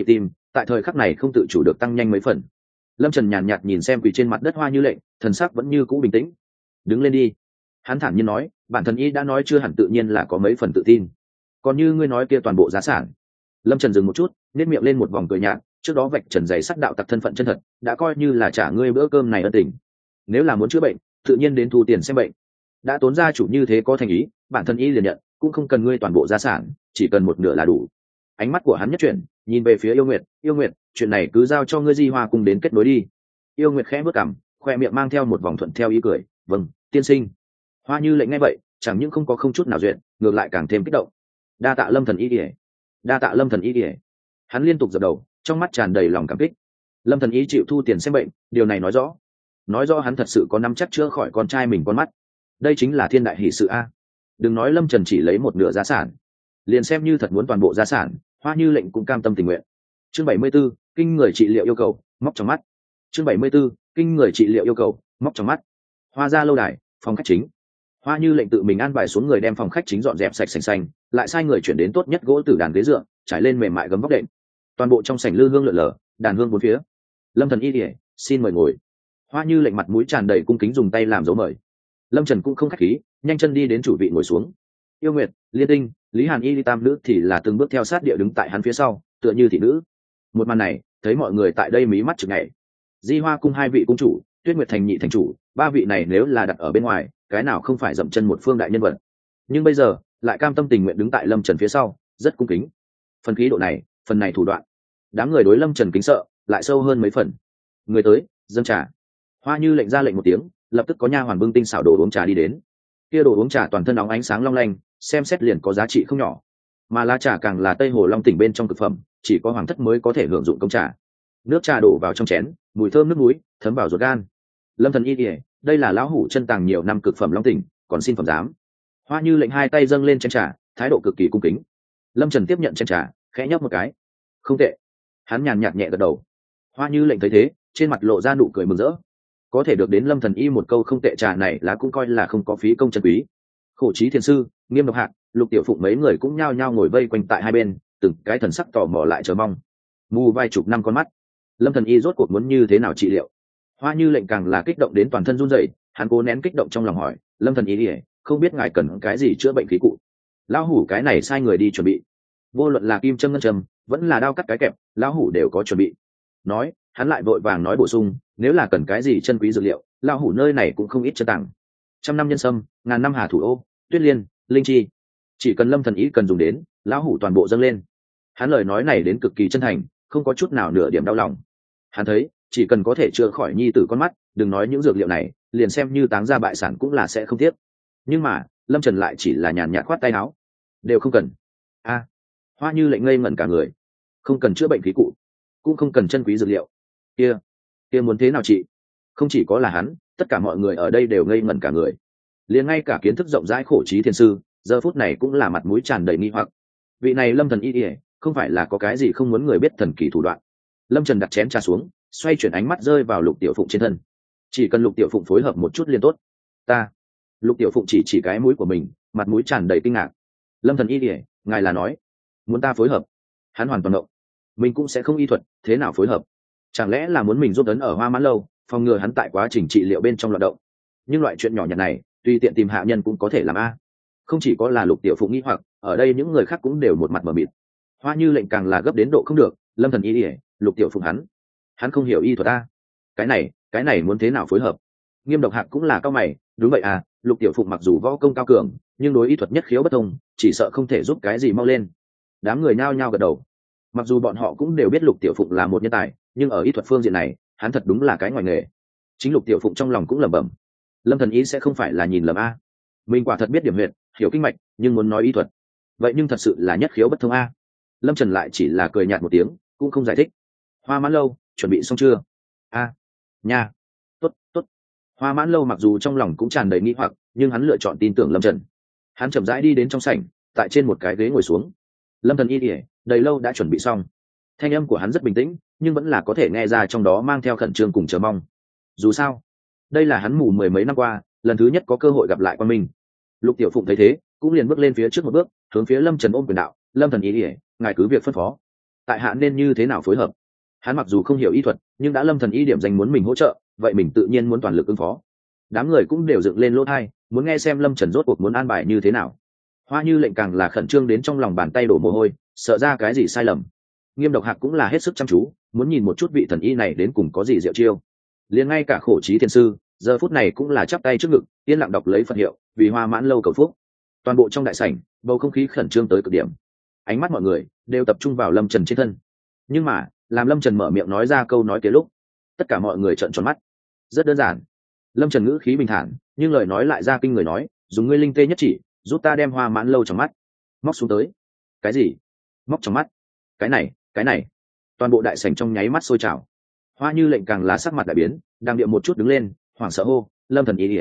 tại thời khắc này không tự chủ được tăng nhanh mấy phần. Lâm Trần nhàn nhạt nhìn xem quỳ trên mặt đất Hoa Như Lệnh, thần sắc vẫn như cũ bình tĩnh. Đứng lên đi. Hắn thản nhiên nói, bản thân y đã nói chưa hẳn tự nhiên là có mấy phần tự tin. Còn như ngươi nói kia toàn bộ giá sản. Lâm Trần dừng một chút, nét miệng lên một vòng cười nhạt, trước đó vạch trần giày sắt đạo tặc thân phận chân thật, đã coi như là trả ngươi bữa cơm này ân tình. Nếu là muốn chữa bệnh, tự nhiên đến thu tiền xem bệnh. Đã tốn gia chủ như thế có thành ý, bản thân y liền nhận, cũng không cần ngươi toàn bộ gia sản, chỉ cần một nửa là đủ. Ánh mắt của hắn nhất chuyển, nhìn về phía Yêu Nguyệt, chuyện này cứ giao cho ngươi Di Hoa cùng đến kết nối đi. Yêu Nguyệt khẽ bước cằm, khoe miệng mang theo một vòng thuận theo ý cười, vâng, tiên sinh. Hoa Như Lệnh nghe vậy, chẳng những không chút nào duyệt, ngược lại càng thêm kích động. Đa tạ Lâm thần y điệp, đa tạ Lâm thần y điệp. Hắn liên tục dập đầu, trong mắt tràn đầy lòng cảm kích. Lâm thần y chịu thu tiền xem bệnh, điều này nói rõ hắn thật sự có nắm chắc chữa khỏi con trai mình con mắt. Đây chính là thiên đại hỷ sự a. Đừng nói Lâm Trần chỉ lấy một nửa gia sản, liền xem như thật muốn toàn bộ gia sản, Hoa Như Lệnh cũng cam tâm tình nguyện. Chương 74, kinh người trị liệu yêu cầu, móc trong mắt. Chương 74, kinh người trị liệu yêu cầu, móc trong mắt. Hoa gia lâu đài, phòng khách chính. Hoa Như Lệnh tự mình an bài xuống người đem phòng khách chính dọn dẹp sạch sành xanh, lại sai người chuyển đến tốt nhất gỗ từ đàn ghế dựa, trải lên mềm mại gấm vóc đệm. Toàn bộ trong sảnh lư hương lượn lờ, đàn hương bốn phía. Lâm thần y điệp, xin mời ngồi. Hoa Như Lệnh mặt mũi tràn đầy cung kính dùng tay làm dấu mời. Lâm Trần cũng không khách khí, nhanh chân đi đến chủ vị ngồi xuống. Yêu Nguyệt, Liên Tinh, Lý Hàn Y tam nữ thì là từng bước theo sát địa đứng tại hắn phía sau, tựa như thị nữ. Một màn này, thấy mọi người tại đây mí mắt chực nhảy. Di Hoa cung hai vị cung chủ, Tuyết Nguyệt thành nhị thành chủ, ba vị này nếu là đặt ở bên ngoài, cái nào không phải dậm chân một phương đại nhân vật. Nhưng bây giờ, lại cam tâm tình nguyện đứng tại Lâm Trần phía sau, rất cung kính. Phần khí độ này, phần này thủ đoạn. Đám người đối Lâm Trần kính sợ, lại sâu hơn mấy phần. Người tới, dâng trà. Hoa Như Lệnh ra lệnh một tiếng, lập tức có nha hoàn bưng tinh xảo đồ uống trà đi đến. Kia đồ uống trà toàn thân óng ánh sáng long lanh, xem xét liền có giá trị không nhỏ. Mà lá trà càng là Tây Hồ Long tỉnh bên trong thực phẩm, chỉ có hoàng thất mới có thể hưởng dụng công trà. Nước trà đổ vào trong chén, mùi thơm nước muối thấm vào ruột gan. Lâm thần y điệp, đây là lão hủ chân tàng nhiều năm cực phẩm Long tỉnh, còn xin phẩm giám. Hoa Như Lệnh hai tay dâng lên chén trà, thái độ cực kỳ cung kính. Lâm Trần tiếp nhận chén trà, khẽ nhấp một cái. Không tệ. Hắn nhàn nhạt nhẹ gật đầu. Hoa Như Lệnh thấy thế, trên mặt lộ ra nụ cười mừng rỡ. Có thể được đến Lâm thần y một câu không tệ trà này là cũng coi là không có phí công chân quý. Khổ Chí Thiền sư, Nghiêm Độc Hạc, Lục Tiểu Phụng mấy người cũng nhao nhao ngồi vây quanh tại hai bên, từng cái thần sắc tò mò lại chờ mong. Mù vài chục năm con mắt, Lâm thần y rốt cuộc muốn như thế nào trị liệu? Hoa Như Lệnh càng là kích động đến toàn thân run rẩy, hắn cố nén kích động trong lòng hỏi, Lâm thần y, không biết ngài cần cái gì chữa bệnh khí cụ? Lão hủ cái này sai người đi chuẩn bị. Vô luận là kim châm ngân châm, vẫn là đao cắt cái kẹp, lão hủ đều có chuẩn bị. Nói, hắn lại vội vàng nói bổ sung, nếu là cần cái gì chân quý dược liệu, lão hủ nơi này cũng không ít chân tặng. Trăm năm nhân sâm, ngàn năm hà thủ ô, tuyết liên, linh chi, chỉ cần Lâm thần ý cần dùng đến, lão hủ toàn bộ dâng lên. Hắn lời nói này đến cực kỳ chân thành, không có chút nào nửa điểm đau lòng. Hắn thấy, chỉ cần có thể chữa khỏi nhi tử con mắt, đừng nói những dược liệu này, liền xem như táng ra bại sản cũng là sẽ không tiếc. Nhưng mà, Lâm Trần lại chỉ là nhàn nhạt khoát tay áo, đều không cần. A, Hoa Như Lệnh ngây ngẩn cả người, không cần chữa bệnh khí cụ, cũng không cần chân quý dược liệu. Kia muốn thế nào chị? Không chỉ có là hắn, tất cả mọi người ở đây đều ngây ngẩn cả người. Liền ngay cả kiến thức rộng rãi Khổ Chí Thiền sư, giờ phút này cũng là mặt mũi tràn đầy nghi hoặc. Vị này Lâm thần y ỉa, không phải là có cái gì không muốn người biết thần kỳ thủ đoạn? Lâm Trần đặt chén trà xuống, xoay chuyển ánh mắt rơi vào Lục Tiểu Phụng trên thân. Chỉ cần Lục Tiểu Phụng phối hợp một chút liền tốt. Ta. Lục Tiểu Phụng chỉ cái mũi của mình, mặt mũi tràn đầy kinh ngạc. Lâm thần y ỉa, ngài là nói muốn ta phối hợp? Hắn hoàn toàn ngộng. Mình cũng sẽ không y thuật, thế nào phối hợp? Chẳng lẽ là muốn mình giúp ấn ở Hoa Mãn lâu, phòng ngừa hắn tại quá trình trị liệu bên trong loạn động? Nhưng loại chuyện nhỏ nhặt này, tùy tiện tìm hạ nhân cũng có thể làm a. Không chỉ có là Lục Tiểu Phụng nghi hoặc, ở đây những người khác cũng đều một mặt mờ mịt. Hoa Như Lệnh càng là gấp đến độ không được, Lâm thần y ỉa, Lục Tiểu Phụng hắn không hiểu y thuật a. Cái này muốn thế nào phối hợp? Nghiêm Độc Hạc cũng là cao mày, đúng vậy à, Lục Tiểu Phụng mặc dù võ công cao cường, nhưng đối y thuật nhất khiếu bất thông, chỉ sợ không thể giúp cái gì mau lên. Đám người nhao nhao gật đầu. Mặc dù bọn họ cũng đều biết Lục Tiểu Phụng là một nhân tài, nhưng ở y thuật phương diện này, hắn thật đúng là cái ngoài nghề. Chính Lục Tiểu Phụng trong lòng cũng lẩm bẩm, Lâm thần y sẽ không phải là nhìn lầm a. Mình quả thật biết điểm huyệt, hiểu kinh mạch, nhưng muốn nói y thuật, vậy nhưng thật sự là nhất khiếu bất thông a. Lâm Trần lại chỉ là cười nhạt một tiếng, cũng không giải thích. Hoa Mãn lâu, chuẩn bị xong chưa? A, nha, tốt. Hoa Mãn lâu mặc dù trong lòng cũng tràn đầy nghi hoặc, nhưng hắn lựa chọn tin tưởng Lâm Trần. Hắn chậm rãi đi đến trong sảnh, tại trên một cái ghế ngồi xuống. Lâm thần y ỉa, đầy lâu đã chuẩn bị xong. Thanh âm của hắn rất bình tĩnh, nhưng vẫn là có thể nghe ra trong đó mang theo khẩn trương cùng chờ mong. Dù sao, đây là hắn mù mười mấy năm qua lần thứ nhất có cơ hội gặp lại quan minh. Lục Tiểu Phụng thấy thế, cũng liền bước lên phía trước một bước, hướng phía Lâm Trần ôm quyền đạo, Lâm thần y ỉa, ngài cứ việc phân phó. tại hạ nên như thế nào phối hợp? Hắn mặc dù không hiểu y thuật, nhưng đã lâm thần y điểm danh muốn mình hỗ trợ, vậy mình tự nhiên muốn toàn lực ứng phó. Đám người cũng đều dựng lên lỗ tai, muốn nghe xem Lâm Trần rốt cuộc muốn an bài như thế nào. Hoa Như Lệnh càng là khẩn trương đến trong lòng bàn tay đổ mồ hôi, sợ ra cái gì sai lầm. Nghiêm Độc Hạc cũng là hết sức chăm chú, muốn nhìn một chút vị thần y này đến cùng có gì diệu chiêu. Liền ngay cả Khổ Chí Thiên sư, giờ phút này cũng là chắp tay trước ngực, yên lặng đọc lấy Phật hiệu, vì Hoa Mãn Lâu cầu phúc. Toàn bộ trong đại sảnh, bầu không khí khẩn trương tới cực điểm. Ánh mắt mọi người đều tập trung vào Lâm Trần trên thân. Nhưng mà, làm Lâm Trần mở miệng nói ra câu nói kia lúc, tất cả mọi người trợn tròn mắt. Rất đơn giản. Lâm Trần ngữ khí bình thản, nhưng lời nói lại ra kinh người nói, dùng ngươi linh tê nhất chỉ, giúp ta đem Hoa Mãn Lâu trong mắt móc xuống tới. Cái gì? Móc trong mắt? Cái này. Toàn bộ đại sảnh trong nháy mắt sôi trào. Hoa Như Lệnh càng là sắc mặt đại biến, đang điệu một chút đứng lên, hoảng sợ hô, Lâm thần y ỉa.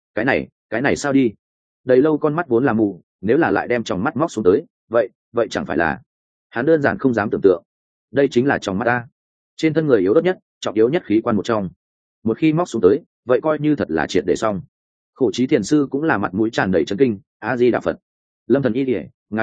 Cái này sao đi? Đầy lâu con mắt vốn là mù, nếu là lại đem trong mắt móc xuống tới, vậy chẳng phải là? Hắn đơn giản không dám tưởng tượng. Đây chính là trong mắt ta. Trên thân người yếu đất nhất, trọng yếu nhất khí quan một trong. Một khi móc xuống tới, vậy coi như thật là triệt để xong. Khổ Chí Thiền sư cũng là mặt mũi tràn đầy chấn kinh, A Di Đà Phật. Lâm thần y ỉa, ngài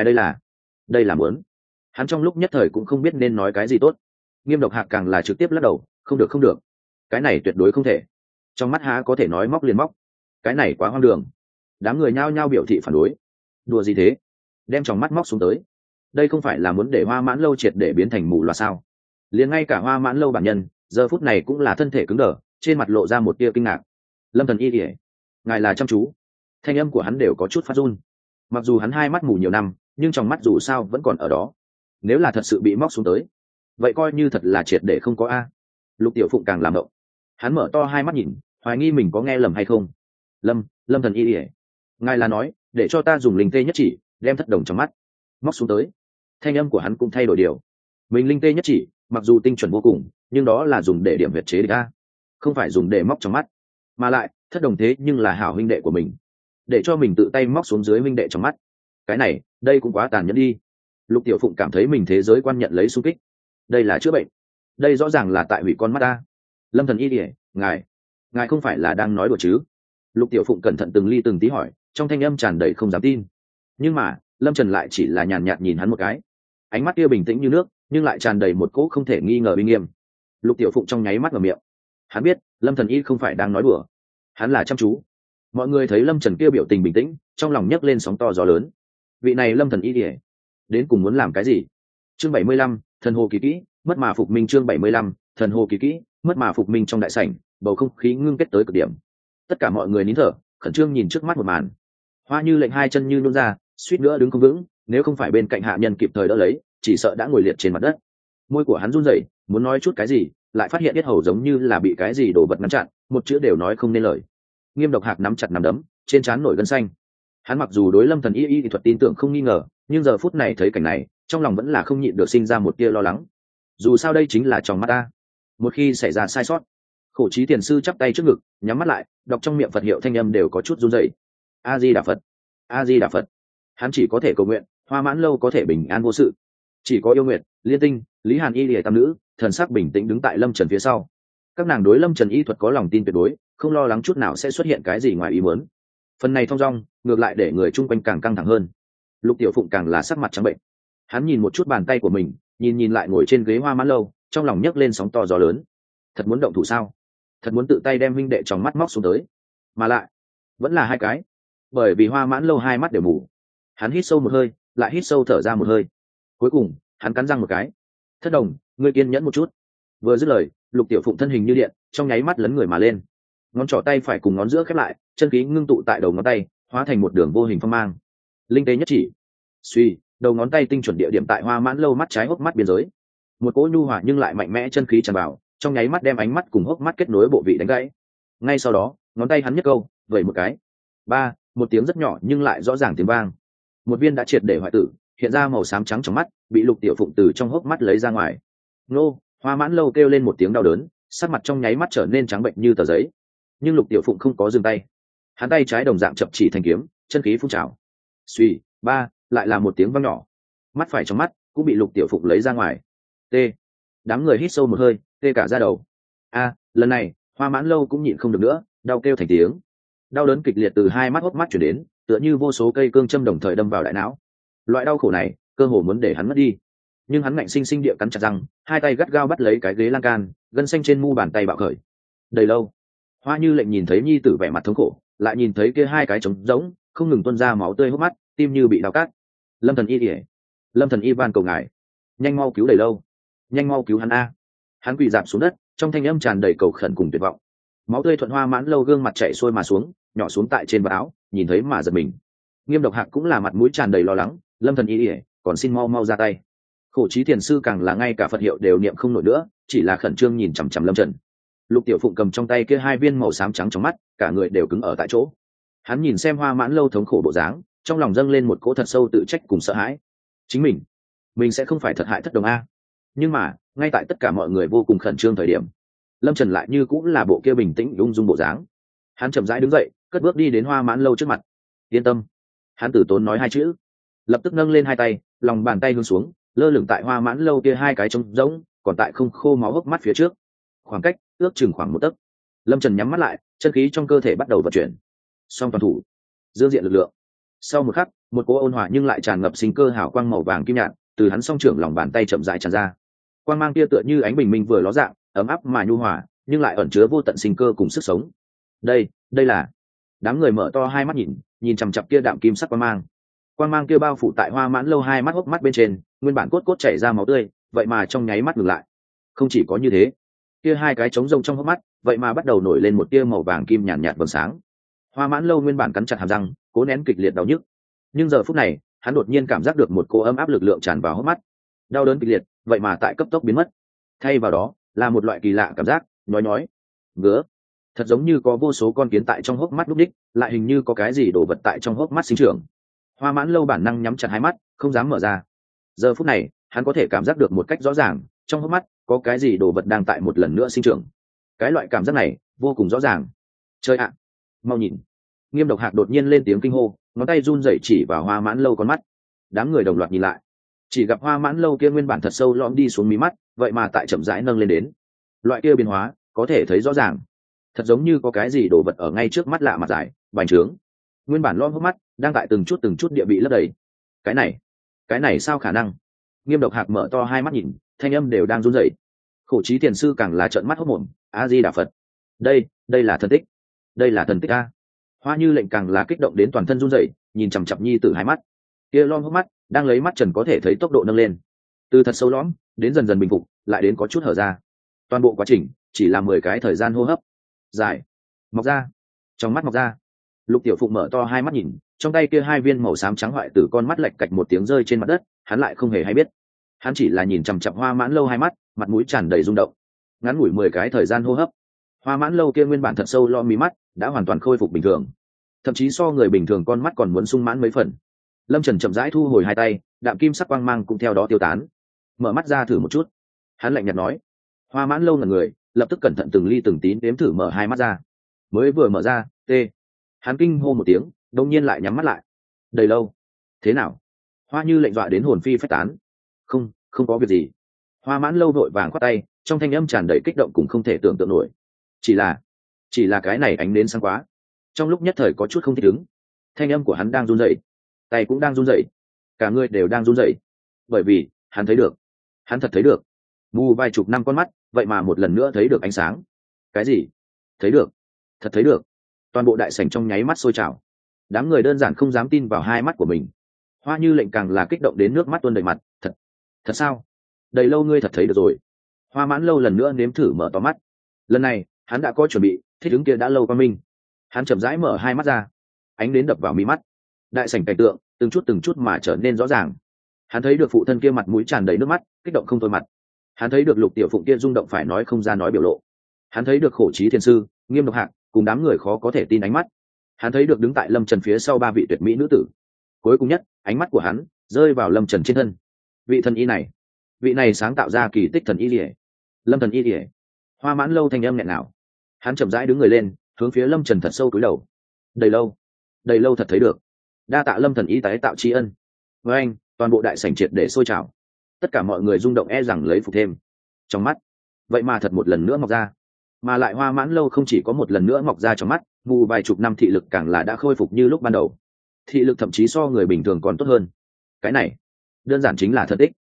đây là muốn. Hắn trong lúc nhất thời cũng không biết nên nói cái gì tốt. Nghiêm Độc Hạc càng là trực tiếp lắc đầu, không được, cái này tuyệt đối không thể. Trong mắt há có thể nói móc liền móc, cái này quá hoang đường. Đám người nhao nhao biểu thị phản đối. Đùa gì thế? Đem trong mắt móc xuống tới, đây không phải là muốn để Hoa Mãn Lâu triệt để biến thành mù loà sao? Liền ngay cả Hoa Mãn Lâu bản nhân giờ phút này cũng là thân thể cứng đờ, trên mặt lộ ra một tia kinh ngạc. Lâm thần y ỉa, ngài là chăm chú. Thanh âm của hắn đều có chút phát run. Mặc dù hắn hai mắt mù nhiều năm, nhưng trong mắt dù sao vẫn còn ở đó. Nếu là thật sự bị móc xuống tới, vậy coi như thật là triệt để không có a. Lục Tiểu Phụng càng làm động. Hắn mở to hai mắt nhìn, hoài nghi mình có nghe lầm hay không. Lâm thần y ỉa, ngài là nói để cho ta dùng linh tê nhất chỉ đem thất đồng trong mắt móc xuống tới? Thanh âm của hắn cũng thay đổi điều. Mình linh tê nhất chỉ mặc dù tinh chuẩn vô cùng, nhưng đó là dùng để điểm huyệt chế địch a, không phải dùng để móc trong mắt. Mà lại thất đồng thế nhưng là hảo huynh đệ của mình, để cho mình tự tay móc xuống dưới huynh đệ trong mắt, cái này đây cũng quá tàn nhẫn đi. Lục Tiểu Phụng cảm thấy mình thế giới quan nhận lấy xung kích. Đây là chữa bệnh, đây rõ ràng là tại hủy con mắt ta. Lâm thần y ỉa, ngài không phải là đang nói đùa chứ? Lục Tiểu Phụng cẩn thận từng ly từng tí hỏi, trong thanh âm tràn đầy không dám tin. Nhưng mà Lâm Trần lại chỉ là nhàn nhạt nhìn hắn một cái, ánh mắt kia bình tĩnh như nước, nhưng lại tràn đầy một cỗ không thể nghi ngờ uy nghiêm. Lục Tiểu Phụng trong nháy mắt mở miệng. Hắn biết Lâm Thần y không phải đang nói đùa, hắn là chăm chú. Mọi người thấy Lâm Trần kia biểu tình bình tĩnh, trong lòng nhấc lên sóng to gió lớn. Vị này Lâm thần y đến cùng muốn làm cái gì? Chương 75, thần hồ kỳ kỹ, mất mà phục minh. Chương 75, thần hồ kỳ kỹ, mất mà phục minh. Trong đại sảnh, bầu không khí ngưng kết tới cực điểm. Tất cả mọi người nín thở, khẩn trương nhìn trước mắt một màn. Hoa Như Lệnh hai chân như nhún ra, suýt nữa đứng không vững, nếu không phải bên cạnh hạ nhân kịp thời đỡ lấy, chỉ sợ đã ngồi liệt trên mặt đất. Môi của hắn run rẩy, muốn nói chút cái gì, lại phát hiện yết hầu giống như là bị cái gì đổ vật ngăn chặn, một chữ đều nói không nên lời. Nghiêm Độc Hạc nắm chặt nắm đấm, trên trán nổi gân xanh. Hắn mặc dù đối Lâm thần y thuật tin tưởng không nghi ngờ, nhưng giờ phút này thấy cảnh này, trong lòng vẫn là không nhịn được sinh ra một tia lo lắng. Dù sao đây chính là trong mắt ta, một khi xảy ra sai sót. Khổ Chí Thiền sư chắp tay trước ngực, nhắm mắt lại, đọc trong miệng Phật hiệu thanh âm đều có chút run rẩy. A Di Đà Phật, A Di Đà Phật. Hắn chỉ có thể cầu nguyện Hoa Mãn Lâu có thể bình an vô sự. Chỉ có Yêu Nguyệt, Liên Tinh, Lý Hàn y lìa tam nữ thần sắc bình tĩnh đứng tại Lâm Trần phía sau. Các nàng đối Lâm Trần y thuật có lòng tin tuyệt đối, không lo lắng chút nào sẽ xuất hiện cái gì ngoài ý muốn. Phần này thong dong ngược lại để người chung quanh càng căng thẳng hơn. Lục Tiểu Phụng càng là sắc mặt trắng bệnh. Hắn nhìn một chút bàn tay của mình, nhìn lại ngồi trên ghế Hoa Mãn Lâu, trong lòng nhấc lên sóng to gió lớn. Thật muốn động thủ sao? Thật muốn tự tay đem huynh đệ trong mắt móc xuống tới, mà lại vẫn là hai cái. Bởi vì Hoa Mãn Lâu hai mắt đều mù. Hắn hít sâu một hơi, lại hít sâu thở ra một hơi. Cuối cùng hắn cắn răng một cái. Thất đồng, ngươi kiên nhẫn một chút. Vừa dứt lời, Lục Tiểu Phụng thân hình như điện, trong nháy mắt lấn người mà lên. Ngón trỏ tay phải cùng ngón giữa khép lại, chân khí ngưng tụ tại đầu ngón tay, hóa thành một đường vô hình phong mang. Linh tế nhất chỉ. Suy, đầu ngón tay tinh chuẩn địa điểm tại Hoa Mãn Lâu mắt trái hốc mắt biên giới. Một cỗ nhu hòa nhưng lại mạnh mẽ chân khí tràn vào, trong nháy mắt đem ánh mắt cùng hốc mắt kết nối bộ vị đánh gãy. Ngay sau đó, ngón tay hắn nhấc câu, vẩy một cái. Ba, một tiếng rất nhỏ nhưng lại rõ ràng tiếng vang. Một viên đã triệt để hoại tử, hiện ra màu xám trắng trong mắt, bị Lục Tiểu Phụng từ trong hốc mắt lấy ra ngoài. Nô, Hoa Mãn Lâu kêu lên một tiếng đau đớn, sắc mặt trong nháy mắt trở nên trắng bệnh như tờ giấy. Nhưng Lục Tiểu Phụng không có dừng tay. Hắn tay trái đồng dạng chập chỉ thành kiếm, chân khí phun trào. Suy, ba, lại là một tiếng vang nhỏ. Mắt phải trong mắt cũng bị Lục Tiểu Phụng lấy ra ngoài. T. Đám người hít sâu một hơi, tê cả da đầu. A, lần này, Hoa Mãn Lâu cũng nhịn không được nữa, đau kêu thành tiếng. Đau đớn kịch liệt từ hai mắt hốc mắt chuyển đến, tựa như vô số cây cương châm đồng thời đâm vào đại não. Loại đau khổ này, cơ hồ muốn để hắn mất đi. nhưng hắn ngạnh sinh sinh địa cắn chặt răng, hai tay gắt gao bắt lấy cái ghế lan can, gân xanh trên mu bàn tay bạo khởi. Đầy lâu, Hoa Như Lệnh nhìn thấy nhi tử vẻ mặt thống khổ, lại nhìn thấy kia hai cái trống rỗng không ngừng tuôn ra máu tươi hốc mắt, tim như bị đau cắt. Lâm Thần Y ỉa, Lâm Thần Y van cầu ngài, nhanh mau cứu Đầy lâu, nhanh mau cứu hắn a. Hắn quỳ dạp xuống đất, trong thanh âm tràn đầy cầu khẩn cùng tuyệt vọng. Máu tươi thuận Hoa Mãn Lâu gương mặt chảy xuôi mà xuống, nhỏ xuống tại trên vạt áo, nhìn thấy mà giật mình. Nghiêm Độc Hạc cũng là mặt mũi tràn đầy lo lắng, Lâm Thần Y ỉa, còn xin mau mau ra tay. Khổ Chí Thiền sư càng là ngay cả Phật hiệu đều niệm không nổi nữa, chỉ là khẩn trương nhìn chằm chằm Lâm Trần. Lục Tiểu Phụng cầm trong tay kia hai viên màu xám trắng trong mắt, cả người đều cứng ở tại chỗ. Hắn nhìn xem Hoa Mãn Lâu thống khổ bộ dáng, trong lòng dâng lên một cỗ thật sâu tự trách cùng sợ hãi. Chính mình sẽ không phải thật hại thất đồng a. Nhưng mà, ngay tại tất cả mọi người vô cùng khẩn trương thời điểm, Lâm Trần lại như cũng là bộ kia bình tĩnh ung dung bộ dáng. Hắn chậm rãi đứng dậy, cất bước đi đến Hoa Mãn Lâu trước mặt. Yên tâm. Hắn tử tốn nói hai chữ, lập tức nâng lên hai tay, lòng bàn tay hướng xuống, lơ lửng tại Hoa Mãn Lâu kia hai cái trống rỗng, còn tại không khô máu hốc mắt phía trước, khoảng cách ước chừng khoảng 1 tấc. Lâm Trần nhắm mắt lại, chân khí trong cơ thể bắt đầu vận chuyển. Song toàn thủ, dương diện lực lượng. Sau một khắc, một cỗ ôn hòa nhưng lại tràn ngập sinh cơ hào quang màu vàng kim nhạt từ hắn song trưởng lòng bàn tay chậm rãi tràn ra. Quang mang kia tựa như ánh bình minh vừa ló dạng, ấm áp mà nhu hòa, nhưng lại ẩn chứa vô tận sinh cơ cùng sức sống. Đây là. Đám người mở to hai mắt nhìn chằm chằm kia đạm kim sắc quang mang kia bao phủ tại Hoa Mãn Lâu hai mắt hốc mắt bên trên, nguyên bản cốt chảy ra máu tươi, vậy mà trong nháy mắt ngừng lại. Không chỉ có như thế, kia hai cái trống rông trong hốc mắt, vậy mà bắt đầu nổi lên một tia màu vàng kim nhàn nhạt vầng sáng. Hoa Mãn Lâu nguyên bản cắn chặt hàm răng, cố nén kịch liệt đau nhức, nhưng giờ phút này, hắn đột nhiên cảm giác được một cỗ ấm áp lực lượng tràn vào hốc mắt. Đau đớn kịch liệt, vậy mà tại cấp tốc biến mất. Thay vào đó, là một loại kỳ lạ cảm giác, nhói, ngứa. Thật giống như có vô số con kiến tại trong hốc mắt lúc đích, lại hình như có cái gì đổ vật tại trong hốc mắt sinh trưởng. Hoa Mãn Lâu bản năng nhắm chặt hai mắt, không dám mở ra. Giờ phút này, hắn có thể cảm giác được một cách rõ ràng, trong hốc mắt có cái gì đồ vật đang tại một lần nữa sinh trưởng. Cái loại cảm giác này vô cùng rõ ràng. Chơi ạ, mau nhìn! Nghiêm Độc Hạc đột nhiên lên tiếng kinh hô, ngón tay run rẩy chỉ vào Hoa Mãn Lâu con mắt. Đám người đồng loạt nhìn lại, chỉ gặp Hoa Mãn Lâu kia nguyên bản thật sâu lõm đi xuống mí mắt, vậy mà tại chậm rãi nâng lên đến. Loại kia biến hóa có thể thấy rõ ràng, thật giống như có cái gì đổ vật ở ngay trước mắt lạ mặt dài, bành trướng. Nguyên bản lõm hốc mắt đang tại từng chút địa bị lấp đầy. Cái này sao khả năng? Nghiêm Độc Hạc mở to hai mắt nhìn, thanh âm đều đang run rẩy. Khổ Chí Thiền sư càng là trợn mắt hốt mồm, A Di Đà Phật. Đây là thần tích. Đây là thần tích a. Hoa Như Lệnh càng là kích động đến toàn thân run rẩy, nhìn chằm chằm nhi tử hai mắt. Kia lõm hốc mắt đang lấy mắt trần có thể thấy tốc độ nâng lên, từ thật sâu lõm đến dần dần bình phục, lại đến có chút hở ra. Toàn bộ quá trình chỉ là 10 cái thời gian hô hấp. Dài, mọc ra, trong mắt mọc ra. Lục Tiểu Phụng mở to hai mắt nhìn, trong tay kia hai viên màu xám trắng hoại tử con mắt lạch cạch một tiếng rơi trên mặt đất, hắn lại không hề hay biết. Hắn chỉ là nhìn chằm chằm Hoa Mãn Lâu hai mắt, mặt mũi tràn đầy rung động. Ngắn ngủi 10 cái thời gian hô hấp, Hoa Mãn Lâu kia nguyên bản thật sâu lo mí mắt đã hoàn toàn khôi phục bình thường, thậm chí so người bình thường con mắt còn muốn sung mãn mấy phần. Lâm Trần chậm rãi thu hồi hai tay, đạm kim sắc quang mang cũng theo đó tiêu tán. Mở mắt ra thử một chút, hắn lạnh nhạt nói. Hoa Mãn Lâu ngẩn người, lập tức cẩn thận từng ly từng tí đếm thử mở hai mắt ra. Mới vừa mở ra, hắn kinh hô một tiếng, đột nhiên lại nhắm mắt lại. Đầy lâu, thế nào? Hoa Như Lệnh dọa đến hồn phi phách tán. Không có việc gì. Hoa Mãn Lâu vội vàng khoát tay, trong thanh âm tràn đầy kích động cũng không thể tưởng tượng nổi. Chỉ là cái này ánh đến sáng quá. Trong lúc nhất thời có chút không thích ứng, thanh âm của hắn đang run rẩy, tay cũng đang run rẩy, cả người đều đang run rẩy, bởi vì hắn thật thấy được, mù vài chục năm con mắt, vậy mà một lần nữa thấy được ánh sáng. Cái gì? Thấy được, thật thấy được. Toàn bộ đại sảnh trong nháy mắt sôi trào, đám người đơn giản không dám tin vào hai mắt của mình. Hoa Như Lệnh càng là kích động đến nước mắt tuôn đầy mặt. Thật sao? Đầy lâu ngươi thật thấy được rồi. Hoa Mãn Lâu lần nữa nếm thử mở to mắt. Lần này hắn đã có chuẩn bị, thích ứng kia đã lâu qua minh. Hắn chậm rãi mở hai mắt ra, ánh đến đập vào mí mắt, đại sảnh cảnh tượng từng chút mà trở nên rõ ràng. Hắn thấy được phụ thân kia mặt mũi tràn đầy nước mắt, kích động không thôi mặt. Hắn thấy được Lục Tiểu Phụng kia rung động phải nói không ra nói biểu lộ. Hắn thấy được Khổ Chí Thiền sư, Nghiêm Độc Hạc cùng đám người khó có thể tin ánh mắt. Hắn thấy được đứng tại Lâm Trần phía sau 3 vị tuyệt mỹ nữ tử. Cuối cùng nhất, ánh mắt của hắn rơi vào Lâm Trần trên thân. Vị thần y này, vị này sáng tạo ra kỳ tích thần y liễu, Lâm Thần y liễu. Hoa Mãn Lâu thanh âm nghẹn ngào. Hắn chậm rãi đứng người lên, hướng phía Lâm Trần thật sâu cúi đầu. Đầy lâu thật thấy được. Đa tạ Lâm Thần y tái tạo tri ân. Với anh, toàn bộ đại sảnh triệt để sôi trào. Tất cả mọi người rung động rằng lấy phục thêm. Trong mắt, vậy mà thật một lần nữa mọc ra. Mà lại Hoa Mãn Lâu không chỉ có một lần nữa mọc ra trong mắt, mù vài chục năm thị lực càng là đã khôi phục như lúc ban đầu. Thị lực thậm chí so người bình thường còn tốt hơn. Cái này đơn giản chính là thần tích.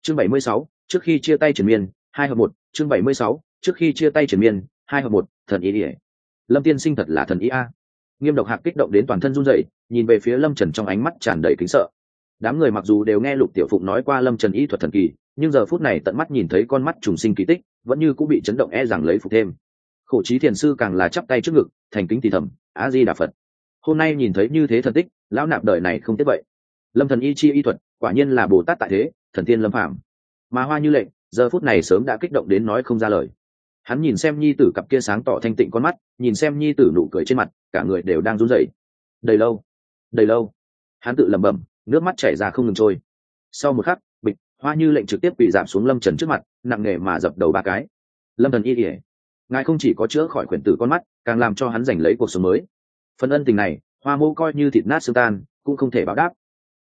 chương 76, trước khi chia tay triền miên 2 hợp 1. chương 76, trước khi chia tay triền miên 2 hợp 1. Thần ý ỉa, lâm tiên sinh thật là thần ý a. Nghiêm Độc Hạc kích động đến toàn thân run rẩy, nhìn về phía Lâm Trần trong ánh mắt tràn đầy kính sợ. Đám người mặc dù đều nghe Lục Tiểu Phụng nói qua Lâm Trần y thuật thần kỳ, nhưng giờ phút này tận mắt nhìn thấy con mắt trùng sinh kỳ tích, vẫn như cũng bị chấn động rằng lấy phục thêm. Khổ Chí Thiền sư càng là chắp tay trước ngực, thành kính thì thầm: A Di Đà Phật. Hôm nay nhìn thấy như thế thần tích, lão nạp đời này không tiếc vậy. Lâm thần y chi y thuật, quả nhiên là Bồ Tát tại thế, thần tiên lâm phàm. Mà Hoa Như Lệnh, giờ phút này sớm đã kích động đến nói không ra lời. Hắn nhìn xem nhi tử cặp kia sáng tỏ thanh tịnh con mắt, nhìn xem nhi tử nụ cười trên mặt, cả người đều đang run rẩy. Đầy lâu, đầy lâu. Hắn tự lẩm bẩm, nước mắt chảy ra không ngừng trôi. Sau một khắc, bịch, Hoa Như Lệnh trực tiếp bị giảm xuống Lâm Trần trước mặt, nặng nề mà dập đầu 3 cái. Lâm thần y ỉa, ngài không chỉ có chữa khỏi khuyển tử con mắt, càng làm cho hắn giành lấy cuộc sống mới. Phần ân tình này, Hoa mô coi như thịt nát xương tan, cũng không thể báo đáp.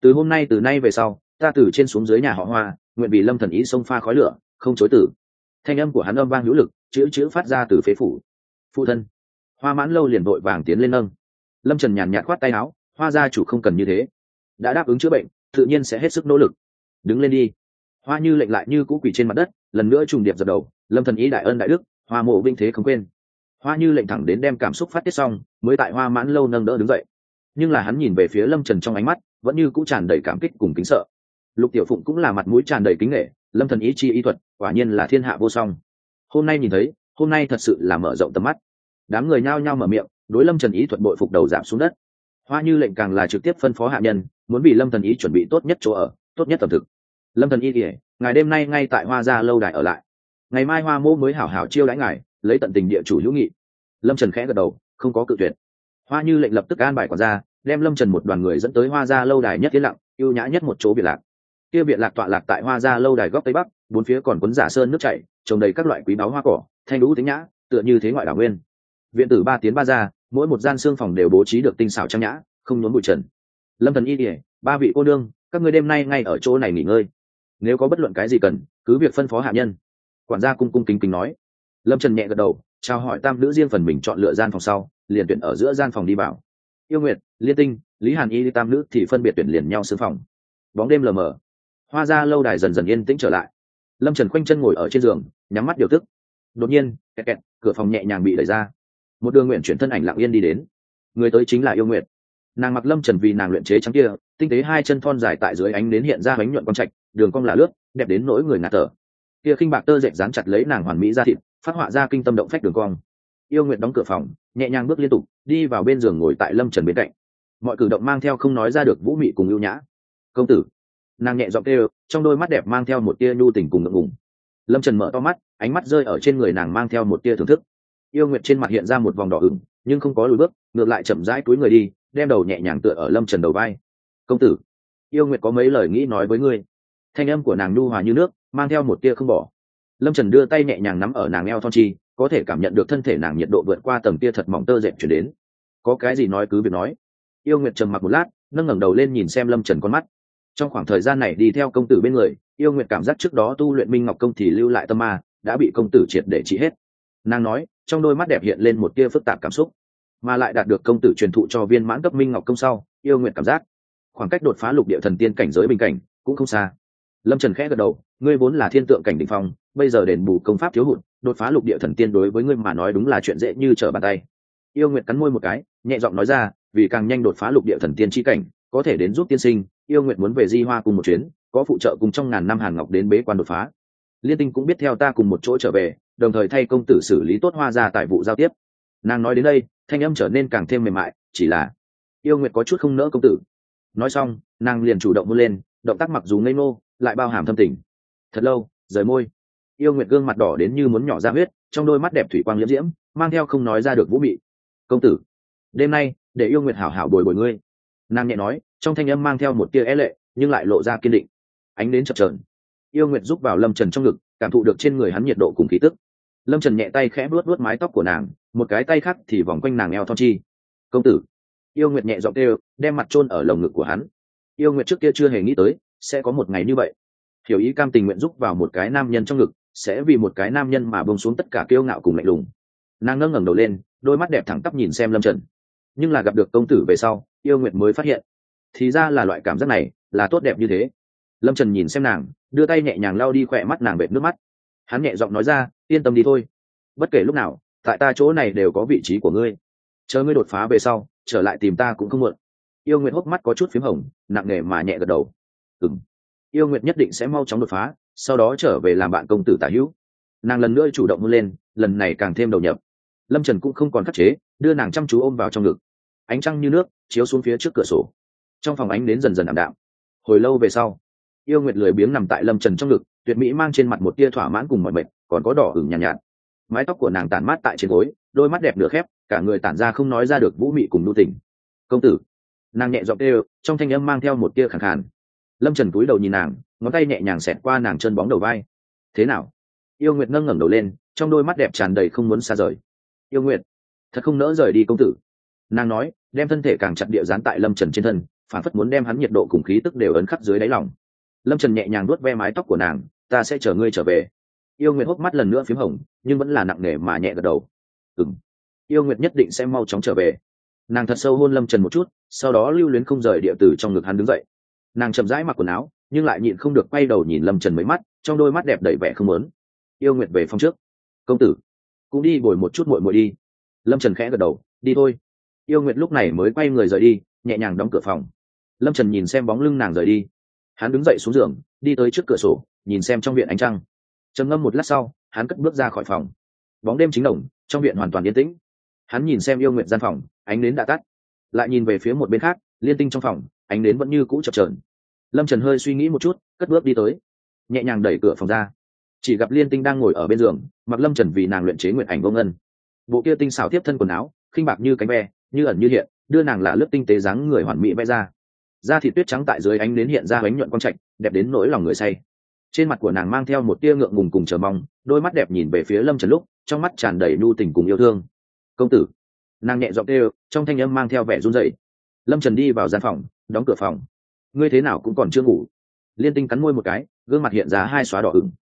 Từ nay về sau, ta từ trên xuống dưới nhà họ Hoa, nguyện vì Lâm thần y xông pha khói lửa, không chối tử. Thanh âm của hắn âm vang hữu lực, chữ phát ra từ phế phủ. Phụ thân. Hoa Mãn Lâu liền vội vàng tiến lên nâng. Lâm Trần nhàn nhạt khoát tay áo, Hoa gia chủ không cần như thế, đã đáp ứng chữa bệnh, tự nhiên sẽ hết sức nỗ lực. Đứng lên đi. Hoa Như Lệnh lại như cũ quỳ trên mặt đất, lần nữa trùng điệp dập đầu, Lâm thần ý đại ân đại đức, Hoa mộ vinh thế không quên. Hoa Như Lệnh thẳng đến đem cảm xúc phát tiết xong, mới tại Hoa Mãn Lâu nâng đỡ đứng dậy. Nhưng là hắn nhìn về phía Lâm Trần trong ánh mắt, vẫn như cũ tràn đầy cảm kích cùng kính sợ. Lục Tiểu Phụng cũng là mặt mũi tràn đầy kính nể, Lâm thần ý chi y thuật, quả nhiên là thiên hạ vô song. Hôm nay nhìn thấy, hôm nay thật sự là mở rộng tầm mắt. Đám người nhao nhao mở miệng, đối Lâm Trần ý thuật bội phục đầu giảm xuống đất. Hoa Như Lệnh càng là trực tiếp phân phó hạ nhân, muốn vì Lâm thần ý chuẩn bị tốt nhất chỗ ở, tốt nhất tầm thực. Lâm thần ý kể, ngài đêm nay ngay tại Hoa gia lâu đài ở lại, ngày mai Hoa mô mới hảo hảo chiêu đãi ngài, lấy tận tình địa chủ hữu nghị. Lâm Trần khẽ gật đầu, không có cự tuyệt. Hoa Như Lệnh lập tức an bài quản gia, đem Lâm Trần một đoàn người dẫn tới Hoa gia lâu đài nhất yên lặng, ưu nhã nhất một chỗ biệt lạc. Kia biệt lạc tọa lạc tại Hoa gia lâu đài góc tây bắc, bốn phía còn cuốn giả sơn nước chảy, trồng đầy các loại quý báu hoa cỏ, thanh lũ tính nhã, tựa như thế ngoại đảo nguyên. Viện tử 3 tiến 3 ra, mỗi một gian xương phòng đều bố trí được tinh xảo trang nhã, không nhốn bụi trần. Lâm thần y kể, 3 vị cô nương, các ngươi đêm nay ngay ở chỗ này nghỉ ngơi, nếu có bất luận cái gì cần, cứ việc phân phó hạ nhân. Quản gia cung cung kính kính nói. Lâm Trần nhẹ gật đầu, chào hỏi tam nữ riêng phần mình chọn lựa gian phòng sau, liền tuyển ở giữa gian phòng đi vào. Yêu Nguyệt, Liên Tinh, Lý Hàn Y tam nữ thì phân biệt tuyển liền nhau xương phòng. Bóng đêm lờ mờ, Hoa gia lâu đài dần dần yên tĩnh trở lại. Lâm Trần khoanh chân ngồi ở trên giường, nhắm mắt điều tức. Đột nhiên, kẹt kẹt, cửa phòng nhẹ nhàng bị đẩy ra. Một Đường Nguyện chuyển thân ảnh lặng yên đi đến. Người tới chính là Yêu Nguyệt. Nàng mặc Lâm Trần vì nàng luyện chế trắng kia, tinh tế 2 chân thon dài tại dưới ánh nến hiện ra bánh nhuận quang trạch, đường cong là lướt, đẹp đến nỗi người ngạt thở. Kia khinh bạc tơ dệt dán chặt lấy nàng hoàn mỹ da thịt, phát họa ra kinh tâm động phách đường cong. Yêu Nguyệt đóng cửa phòng, nhẹ nhàng bước liên tục, đi vào bên giường ngồi tại Lâm Trần bên cạnh. Mọi cử động mang theo không nói ra được vũ mị cùng ưu nhã. "Công tử." Nàng nhẹ giọng kêu, trong đôi mắt đẹp mang theo một tia nhu tình cùng ngượng ngùng. Lâm Trần mở to mắt, ánh mắt rơi ở trên người nàng mang theo một tia thưởng thức. Yêu Nguyệt trên mặt hiện ra một vòng đỏ ửng, nhưng không có lùi bước, ngược lại chậm rãi cúi người đi, đem đầu nhẹ nhàng tựa ở Lâm Trần đầu vai. "Công tử, Yêu Nguyệt có mấy lời nghĩ nói với ngươi." Thanh âm của nàng nhu hòa như nước, mang theo một tia không bỏ. Lâm Trần đưa tay nhẹ nhàng nắm ở nàng eo thon chi, có thể cảm nhận được thân thể nàng nhiệt độ vượt qua tầng tia thật mỏng tơ dệt chuyển đến. "Có cái gì nói cứ việc nói." Yêu Nguyệt trầm mặc một lát, nâng ngẩng đầu lên nhìn xem Lâm Trần con mắt. Trong khoảng thời gian này đi theo công tử bên người, Yêu Nguyệt cảm giác trước đó tu luyện Minh Ngọc công thì lưu lại tâm ma, đã bị công tử triệt để trị hết. Nàng nói, trong đôi mắt đẹp hiện lên một tia phức tạp cảm xúc, mà lại đạt được công tử truyền thụ cho viên mãn cấp Minh Ngọc công sau, Yêu Nguyệt cảm giác khoảng cách đột phá lục địa thần tiên cảnh giới bình cảnh cũng không xa. Lâm Trần khẽ gật đầu, ngươi vốn là thiên tượng cảnh đỉnh phong, bây giờ đền bù công pháp thiếu hụt, đột phá lục địa thần tiên đối với ngươi mà nói đúng là chuyện dễ như trở bàn tay. Yêu Nguyệt cắn môi một cái, nhẹ giọng nói ra, vì càng nhanh đột phá lục địa thần tiên chi cảnh, có thể đến giúp tiên sinh, Yêu Nguyệt muốn về Di Hoa cùng một chuyến, có phụ trợ cùng trong ngàn năm Hàn Ngọc đến bế quan đột phá. Liên Tinh cũng biết theo ta cùng một chỗ trở về, đồng thời thay công tử xử lý tốt Hoa gia tại vụ giao tiếp. Nàng nói đến đây, thanh âm trở nên càng thêm mềm mại, chỉ là Yêu Nguyệt có chút không nỡ công tử. Nói xong, nàng liền chủ động hôn lên, động tác mặc dù ngây ngô, lại bao hàm thâm tình. Thật lâu, rời môi. Yêu Nguyệt gương mặt đỏ đến như muốn nhỏ ra huyết, trong đôi mắt đẹp thủy quang liễm diễm, mang theo không nói ra được vũ mị. "Công tử, đêm nay để Yêu Nguyệt hảo hảo bồi bồi ngươi." Nàng nhẹ nói, trong thanh âm mang theo một tia é lệ, nhưng lại lộ ra kiên định. Ánh đến chập chờn, Yêu Nguyệt giúp vào Lâm Trần trong ngực, cảm thụ được trên người hắn nhiệt độ cùng khí tức. Lâm Trần nhẹ tay khẽ vuốt vuốt mái tóc của nàng, một cái tay khác thì vòng quanh nàng eo thon chi. "Công tử." Yêu Nguyệt nhẹ giọng kêu, đem mặt chôn ở lồng ngực của hắn. Yêu Nguyệt trước kia chưa hề nghĩ tới sẽ có một ngày như vậy, hiểu ý cam tình nguyện giúp vào một cái nam nhân trong ngực, sẽ vì một cái nam nhân mà buông xuống tất cả kiêu ngạo cùng lạnh lùng. Nàng ngẩng đầu lên, đôi mắt đẹp thẳng tắp nhìn xem Lâm Trần. Nhưng là gặp được công tử về sau, Yêu Nguyệt mới phát hiện, thì ra là loại cảm giác này là tốt đẹp như thế. Lâm Trần nhìn xem nàng, đưa tay nhẹ nhàng lau đi khỏe mắt nàng vệt nước mắt. Hắn nhẹ giọng nói ra, yên tâm đi thôi, bất kể lúc nào tại ta chỗ này đều có vị trí của ngươi, chờ ngươi đột phá về sau trở lại tìm ta cũng không muộn. Yêu Nguyệt hốc mắt có chút phím hồng, nặng nề mà nhẹ gật đầu. Yêu Nguyệt nhất định sẽ mau chóng đột phá, sau đó trở về làm bạn công tử Tả Hữu. Nàng lần nữa chủ động hôn lên, lần này càng thêm đầu nhập. Lâm Trần cũng không còn khắc chế, đưa nàng chăm chú ôm vào trong ngực. Ánh trăng như nước chiếu xuống phía trước cửa sổ, trong phòng ánh đến dần dần ảm đạm. Hồi lâu về sau, Yêu Nguyệt lười biếng nằm tại Lâm Trần trong ngực, tuyệt mỹ mang trên mặt một tia thỏa mãn cùng mọi mệt, còn có đỏ ửng nhàn nhạt. Mái tóc của nàng tản mát tại trên gối, đôi mắt đẹp nửa khép, cả người tản ra không nói ra được vũ mị cùng nhu tình. Công tử, nàng nhẹ giọng kêu, trong thanh âm mang theo một tia khàn khàn. Lâm Trần cúi đầu nhìn nàng, ngón tay nhẹ nhàng xẹt qua nàng chân bóng đầu vai. Thế nào? Yêu Nguyệt ngẩng đầu lên, trong đôi mắt đẹp tràn đầy không muốn xa rời. Yêu Nguyệt, thật không nỡ rời đi công tử. Nàng nói, đem thân thể càng chặt địa dán tại Lâm Trần trên thân, phản phất muốn đem hắn nhiệt độ cùng khí tức đều ấn khắc dưới đáy lòng. Lâm Trần nhẹ nhàng vuốt ve mái tóc của nàng, ta sẽ chờ ngươi trở về. Yêu Nguyệt hốc mắt lần nữa phím hồng, nhưng vẫn là nặng nề mà nhẹ gật đầu. Yêu Nguyệt nhất định sẽ mau chóng trở về. Nàng thật sâu hôn Lâm Trần một chút, sau đó lưu luyến không rời địa từ trong ngực hắn đứng dậy. Nàng chậm rãi mặc quần áo, nhưng lại nhịn không được quay đầu nhìn Lâm Trần mấy mắt, trong đôi mắt đẹp đầy vẻ không muốn. Yêu Nguyệt về phòng trước. Công tử, cũng đi bồi một chút muội muội đi. Lâm Trần khẽ gật đầu, đi thôi. Yêu Nguyệt lúc này mới quay người rời đi, nhẹ nhàng đóng cửa phòng. Lâm Trần nhìn xem bóng lưng nàng rời đi, hắn đứng dậy xuống giường, đi tới trước cửa sổ, nhìn xem trong viện ánh trăng. Trầm ngâm một lát sau, hắn cất bước ra khỏi phòng. Bóng đêm chính đồng, trong viện hoàn toàn yên tĩnh. Hắn nhìn xem Yêu Nguyệt gian phòng, ánh nến đã tắt, lại nhìn về phía một bên khác, Liên Tinh trong phòng, ánh nến vẫn như cũ chập chờn. Lâm Trần hơi suy nghĩ một chút, cất bước đi tới, nhẹ nhàng đẩy cửa phòng ra, chỉ gặp Liên Tinh đang ngồi ở bên giường, mặc Lâm Trần vì nàng luyện chế nguyệt ảnh vô ngân. Bộ kia tinh xảo tiếp thân quần áo, khinh bạc như cánh ve, như ẩn như hiện, đưa nàng là lướt tinh tế dáng người hoàn mỹ vẽ ra. Da thịt tuyết trắng tại dưới ánh nến hiện ra bánh nhuận quang trạch, đẹp đến nỗi lòng người say. Trên mặt của nàng mang theo một tia ngượng ngùng cùng chờ mong, đôi mắt đẹp nhìn về phía Lâm Trần lúc, trong mắt tràn đầy nhu tình cùng yêu thương. Công tử, nàng nhẹ giọng kêu, trong thanh âm mang theo vẻ run rẩy. Lâm Trần đi vào gian phòng, đóng cửa phòng. Ngươi thế nào cũng còn chưa ngủ? Liên Tinh cắn môi một cái, gương mặt hiện ra hai xóa đỏ ửng.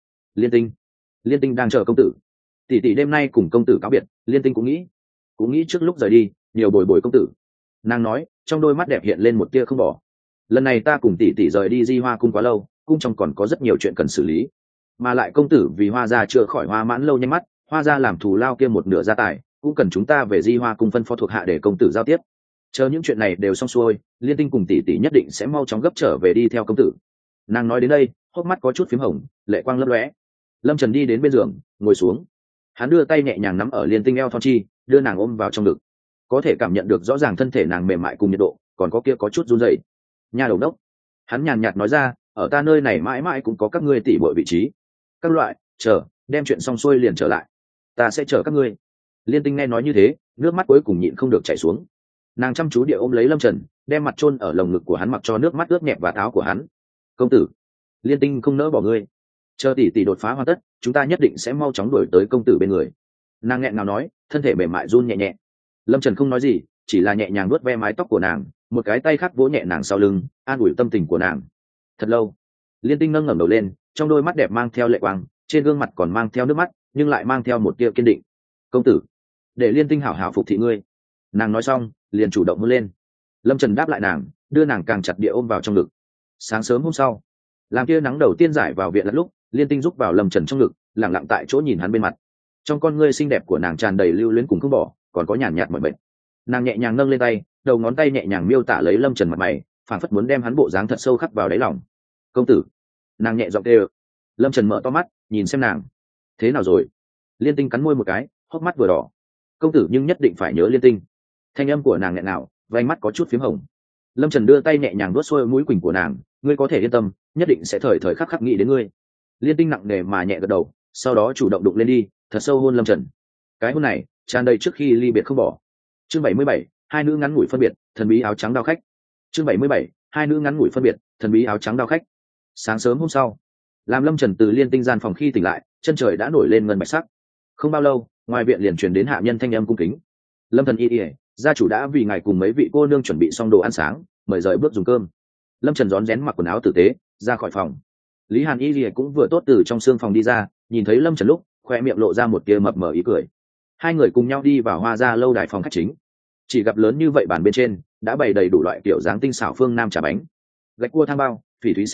Liên Tinh đang chờ công tử. Tỷ tỷ đêm nay cùng công tử cáo biệt. Liên Tinh cũng nghĩ trước lúc rời đi nhiều bồi bồi công tử. Nàng nói, trong đôi mắt đẹp hiện lên một tia không bỏ. Lần này ta cùng tỷ tỷ rời đi Di Hoa cung quá lâu, cung trong còn có rất nhiều chuyện cần xử lý, mà lại công tử vì Hoa gia chữa khỏi hoa mãn lâu nhanh mắt, Hoa gia làm thù lao kia một nửa gia tài, cũng cần chúng ta về Di Hoa cung phân phó thuộc hạ để công tử giao tiếp. Chờ những chuyện này đều xong xuôi, Liên Tinh cùng tỷ tỷ nhất định sẽ mau chóng gấp trở về đi theo công tử. Nàng nói đến đây, hốc mắt có chút phím hồng, lệ quang lấp lóe. Lâm Trần đi đến bên giường, ngồi xuống. Hắn đưa tay nhẹ nhàng nắm ở Liên Tinh eo thon chi, đưa nàng ôm vào trong ngực. Có thể cảm nhận được rõ ràng thân thể nàng mềm mại cùng nhiệt độ, còn có kia có chút run rẩy. Nha đầu đốc, hắn nhàn nhạt nói ra, ở ta nơi này mãi mãi cũng có các ngươi tỷ muội vị trí. Các loại, chờ, đem chuyện xong xuôi liền trở lại. Ta sẽ chờ các ngươi. Liên Tinh nghe nói như thế, nước mắt cuối cùng nhịn không được chảy xuống. Nàng chăm chú địa ôm lấy Lâm Trần, đem mặt chôn ở lồng ngực của hắn, mặc cho nước mắt ướt nhẹp và áo của hắn. Công tử, Liên Tinh không nỡ bỏ ngươi. Chờ tỷ tỷ đột phá hoàn tất, chúng ta nhất định sẽ mau chóng đuổi tới công tử bên người. Nàng nghẹn ngào nói, thân thể mềm mại run nhẹ nhẹ. Lâm Trần không nói gì, chỉ là nhẹ nhàng nuốt ve mái tóc của nàng, một cái tay khác vỗ nhẹ nàng sau lưng, an ủi tâm tình của nàng. Thật lâu, Liên Tinh nâng ngẩng đầu lên, trong đôi mắt đẹp mang theo lệ quang, trên gương mặt còn mang theo nước mắt, nhưng lại mang theo một tia kiên định. Công tử, để Liên Tinh hảo hảo phục thị ngươi. Nàng nói xong, liền chủ động hôn lên. Lâm Trần đáp lại nàng, đưa nàng càng chặt địa ôm vào trong ngực. Sáng sớm hôm sau, làm tia nắng đầu tiên rải vào viện lẫn lúc, Liên Tinh rúc vào Lâm Trần trong ngực, lặng lặng tại chỗ nhìn hắn bên mặt. Trong con ngươi xinh đẹp của nàng tràn đầy lưu luyến cùng không bỏ, còn có nhàn nhạt mỏi mệt. Nàng nhẹ nhàng nâng lên tay, đầu ngón tay nhẹ nhàng miêu tả lấy Lâm Trần mặt mày, phảng phất muốn đem hắn bộ dáng thật sâu khắc vào đáy lòng. Công tử, nàng nhẹ giọng kêu. Lâm Trần mở to mắt, nhìn xem nàng. Thế nào rồi? Liên Tinh cắn môi một cái, hốc mắt vừa đỏ. Công tử nhưng nhất định phải nhớ Liên Tinh. Thanh âm của nàng nghẹn ngào, vành mắt có chút phím hồng. Lâm Trần đưa tay nhẹ nhàng vuốt xuôi mũi quỳnh của nàng, ngươi có thể yên tâm, nhất định sẽ thời thời khắc khắc nghĩ đến ngươi. Liên Tinh nặng nề mà nhẹ gật đầu, sau đó chủ động đụng lên đi, thật sâu hôn Lâm Trần. Cái hôn này tràn đầy trước khi ly biệt không bỏ. Chương 77, hai nữ ngắn ngủi phân biệt, thần bí áo trắng đao khách. Chương 77, hai nữ ngắn ngủi phân biệt, thần bí áo trắng đao khách. Sáng sớm hôm sau, làm Lâm Trần từ Liên Tinh gian phòng khi tỉnh lại, chân trời đã nổi lên ngân bạch sắc. Không bao lâu, ngoài viện liền truyền đến hạ nhân thanh âm cung kính. Lâm Thần y, gia chủ đã vì ngài cùng mấy vị cô nương chuẩn bị xong đồ ăn sáng, mời rời bước dùng cơm. Lâm Trần rón rén mặc quần áo tử tế, ra khỏi phòng. Lý Hàn y cũng vừa tốt từ trong xương phòng đi ra, nhìn thấy Lâm Trần lúc, khoe miệng lộ ra một tia mập mờ ý cười. Hai người cùng nhau đi vào Hoa gia lâu đài phòng khách chính. Chỉ gặp lớn như vậy bàn bên trên đã bày đầy đủ loại kiểu dáng tinh xảo phương nam trà bánh, gạch cua thang bao, phỉ thúy xíu mại,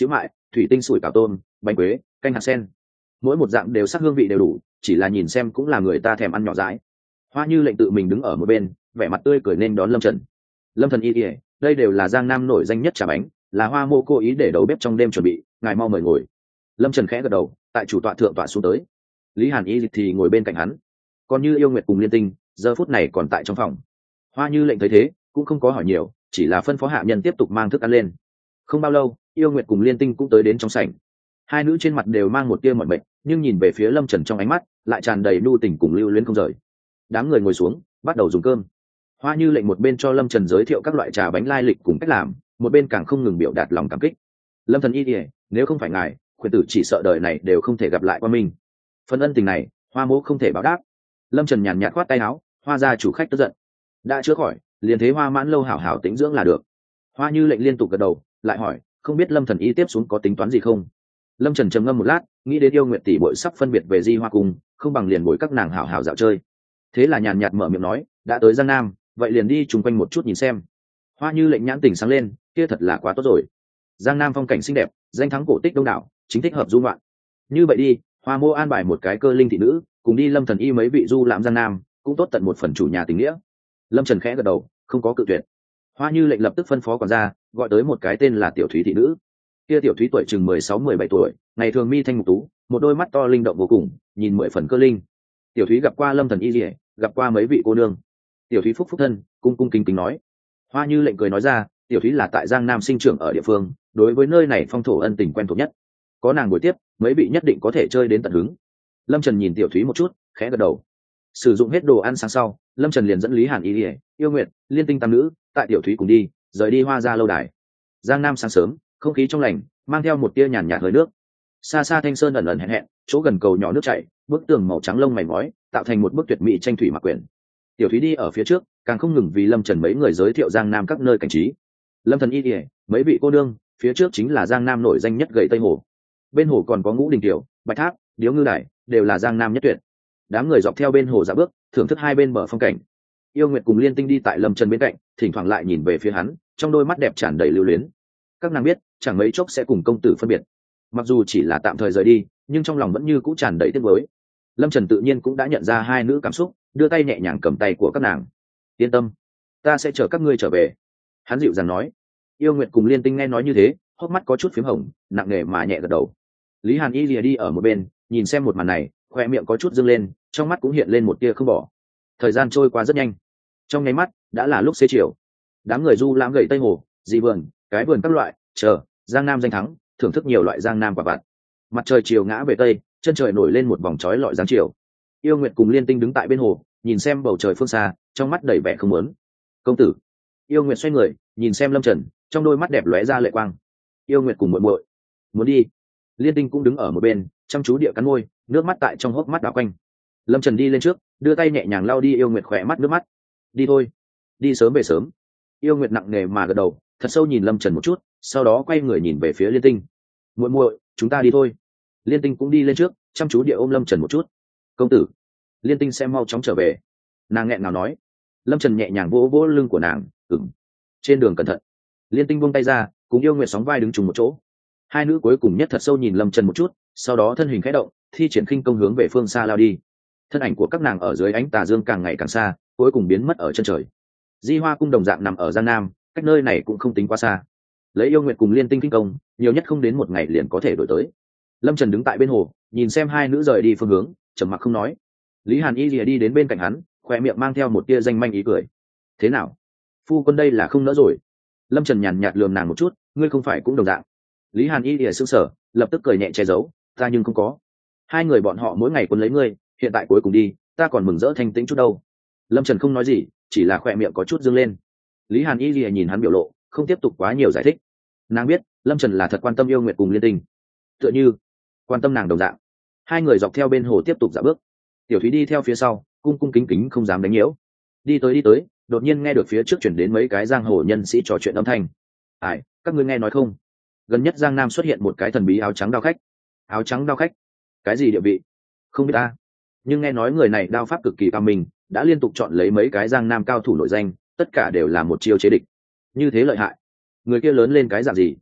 thủy tinh sủi cảo tôm, bánh quế, canh hạt sen, mỗi một dạng đều sắc hương vị đều đủ, chỉ là nhìn xem cũng là người ta thèm ăn nhỏ dãi. Hoa Như Lệnh tự mình đứng ở một bên, vẻ mặt tươi cười nên đón Lâm Trần. Lâm Thần y ỉa, đây đều là Giang Nam nổi danh nhất trà bánh, là Hoa Mô cố ý để đầu bếp trong đêm chuẩn bị, ngài mau mời ngồi. Lâm Trần khẽ gật đầu, tại chủ tọa thượng tọa xuống tới. Lý Hàn Y thì ngồi bên cạnh hắn, còn Như Yêu Nguyệt cùng Liên Tinh giờ phút này còn tại trong phòng. Hoa Như Lệnh thấy thế cũng không có hỏi nhiều, chỉ là phân phó hạ nhân tiếp tục mang thức ăn lên. Không bao lâu, Yêu Nguyệt cùng Liên Tinh cũng tới đến trong sảnh. Hai nữ trên mặt đều mang một tia mỏi mệt, nhưng nhìn về phía Lâm Trần trong ánh mắt lại tràn đầy nhu tình cùng lưu luyến không rời. Đám người ngồi xuống bắt đầu dùng cơm. Hoa Như Lệnh một bên cho Lâm Trần giới thiệu các loại trà bánh lai lịch cùng cách làm, một bên càng không ngừng biểu đạt lòng cảm kích. Lâm Thần y ỉa, nếu không phải ngài, khuyển tử chỉ sợ đời này đều không thể gặp lại qua mình. Phần ân tình này Hoa mỗ không thể báo đáp. Lâm Trần nhàn nhạt khoát tay áo, Hoa gia chủ khách tức giận, đã chữa khỏi, liền thế Hoa Mãn lâu hảo hảo tĩnh dưỡng là được. Hoa Như Lệnh liên tục gật đầu, lại hỏi, không biết Lâm Thần y tiếp xuống có tính toán gì không? Lâm Trần trầm ngâm một lát, nghĩ đến Yêu Nguyệt tỷ muội sắp phân biệt về Di Hoa cung, không bằng liền bồi các nàng hảo hảo dạo chơi. Thế là nhàn nhạt mở miệng nói, đã tới Giang Nam, vậy liền đi chung quanh một chút nhìn xem. Hoa Như Lệnh nhãn tỉnh sáng lên, kia thật là quá tốt rồi. Giang Nam phong cảnh xinh đẹp, danh thắng cổ tích đông đảo, chính thích hợp du ngoạn. Như vậy đi, Hoa mô an bài một cái cơ linh thị nữ, cùng đi Lâm Thần y mấy vị du lãm Giang Nam, cũng tốt tận một phần chủ nhà tình nghĩa. Lâm Trần khẽ gật đầu, không có cự tuyệt. Hoa Như Lệnh lập tức phân phó quản gia, gọi tới một cái tên là Tiểu Thúy thị nữ. Kia Tiểu Thúy tuổi chừng 16-17 tuổi, ngày thường mi thanh mục tú, một đôi mắt to linh động vô cùng, nhìn 10 phần cơ linh. Tiểu Thúy gặp qua Lâm Thần y liễu, gặp qua mấy vị cô nương. Tiểu Thúy phúc thân, cung cung kính kính nói. Hoa Như Lệnh cười nói ra, Tiểu Thúy là tại Giang Nam sinh trưởng ở địa phương, đối với nơi này phong thổ ân tình quen thuộc nhất. Có nàng buổi tiếp, mấy vị nhất định có thể chơi đến tận hứng. Lâm Trần nhìn Tiểu Thúy một chút, khẽ gật đầu. Sử dụng hết đồ ăn sáng sau, Lâm Trần liền dẫn Lý Hàn Y Lìa, Yêu Nguyệt, Liên Tinh tam nữ, tại Tiểu Thúy cùng đi, rời đi Hoa gia lâu đài. Giang Nam sáng sớm, không khí trong lành, mang theo một tia nhàn nhạt hơi nước. Xa xa thanh sơn ẩn ẩn hẹn hẹn, chỗ gần cầu nhỏ nước chảy, bức tường màu trắng lông mày ngói, tạo thành một bức tuyệt mỹ tranh thủy mặc quyển. Tiểu Thúy đi ở phía trước, càng không ngừng vì Lâm Trần mấy người giới thiệu Giang Nam các nơi cảnh trí. Lâm Thần y ỉa, mấy vị cô nương, phía trước chính là Giang Nam nổi danh nhất gậy Tây Hồ. Bên hồ còn có Ngũ Đình Tiểu, Bạch Tháp, Điếu Ngư Đài, đều là Giang Nam nhất tuyệt. Đám người dọc theo bên hồ dạo bước, thưởng thức hai bên bờ phong cảnh. Yêu Nguyệt cùng Liên Tinh đi tại Lâm Trần bên cạnh, thỉnh thoảng lại nhìn về phía hắn, trong đôi mắt đẹp tràn đầy lưu luyến. Các nàng biết, chẳng mấy chốc sẽ cùng công tử phân biệt. Mặc dù chỉ là tạm thời rời đi, nhưng trong lòng vẫn như cũ tràn đầy tiếc nuối. Lâm Trần tự nhiên cũng đã nhận ra hai nữ cảm xúc, đưa tay nhẹ nhàng cầm tay của các nàng. Yên tâm, ta sẽ chờ các ngươi trở về. Hắn dịu dàng nói. Yêu Nguyệt cùng Liên Tinh nghe nói như thế, hốc mắt có chút phím hồng, nặng nề mà nhẹ gật đầu. Lý Hàn Y lìa đi ở một bên, nhìn xem một màn này, khoe miệng có chút dâng lên, trong mắt cũng hiện lên một tia không bỏ. Thời gian trôi qua rất nhanh, trong nháy mắt đã là lúc xế chiều. Đám người du lãm gậy Tây Hồ, dị vườn, cái vườn các loại, chờ Giang Nam danh thắng, thưởng thức nhiều loại Giang Nam quả vặt. Mặt trời chiều ngã về tây, chân trời nổi lên một vòng chói lọi dáng chiều. Yêu Nguyệt cùng Liên Tinh đứng tại bên hồ, nhìn xem bầu trời phương xa, trong mắt đầy vẻ không muốn. Công tử. Yêu Nguyệt xoay người, nhìn xem Lâm Trần, trong đôi mắt đẹp lóe ra lệ quang. Yêu Nguyệt cùng muội muội muốn đi. Liên Tinh cũng đứng ở một bên, chăm chú địa cắn môi, nước mắt tại trong hốc mắt đảo quanh. Lâm Trần đi lên trước, đưa tay nhẹ nhàng lau đi Yêu Nguyệt khỏe mắt nước mắt. Đi thôi, đi sớm về sớm. Yêu Nguyệt nặng nề mà gật đầu, thật sâu nhìn Lâm Trần một chút, sau đó quay người nhìn về phía Liên Tinh. Muội muội, chúng ta đi thôi. Liên Tinh cũng đi lên trước, chăm chú địa ôm Lâm Trần một chút. Công tử. Liên Tinh sẽ mau chóng trở về. Nàng nghẹn ngào nói. Lâm Trần nhẹ nhàng vỗ vỗ lưng của nàng, ừm. Trên đường cẩn thận. Liên Tinh buông tay ra, cùng Yêu Nguyệt sóng vai đứng chung một chỗ. Hai nữ cuối cùng nhất thật sâu nhìn Lâm Trần một chút, sau đó thân hình khẽ động, thi triển khinh công hướng về phương xa lao đi. Thân ảnh của các nàng ở dưới ánh tà dương càng ngày càng xa, cuối cùng biến mất ở chân trời. Di Hoa cung đồng dạng nằm ở Giang Nam, cách nơi này cũng không tính quá xa. Lấy Yêu Nguyệt cùng Liên Tinh kinh công, nhiều nhất không đến một ngày liền có thể đổi tới. Lâm Trần đứng tại bên hồ, nhìn xem hai nữ rời đi phương hướng, trầm mặc không nói. Lý Hàn Y lìa đi đến bên cạnh hắn, khoe miệng mang theo một tia danh manh ý cười. Thế nào, phu quân đây là không nỡ rồi? Lâm Trần nhàn nhạt lườm nàng một chút, ngươi không phải cũng đồng dạng. Lý Hàn Y lìa sững sờ, lập tức cười nhẹ che giấu, ta nhưng không có. Hai người bọn họ mỗi ngày quấn lấy ngươi, hiện tại cuối cùng đi, ta còn mừng rỡ thanh tĩnh chút đâu. Lâm Trần không nói gì, chỉ là khoe miệng có chút dương lên. Lý Hàn Y lìa nhìn hắn biểu lộ, không tiếp tục quá nhiều giải thích. Nàng biết Lâm Trần là thật quan tâm Yêu Nguyệt cùng Liên Tinh, tựa như quan tâm nàng đồng dạng. Hai người dọc theo bên hồ tiếp tục dạo bước. Tiểu Thúy đi theo phía sau, cung cung kính kính không dám đánh nhiễu. Đi tới, đột nhiên nghe được phía trước chuyển đến mấy cái giang hồ nhân sĩ trò chuyện âm thanh. Ai, các ngươi nghe nói không? Gần nhất Giang Nam xuất hiện một cái thần bí áo trắng đao khách. Áo trắng đao khách? Cái gì địa vị? Không biết ta. Nhưng nghe nói người này đao pháp cực kỳ cao minh, đã liên tục chọn lấy mấy cái Giang Nam cao thủ nổi danh, tất cả đều là một chiêu chế địch. Như thế lợi hại. Người kia lớn lên cái dạng gì?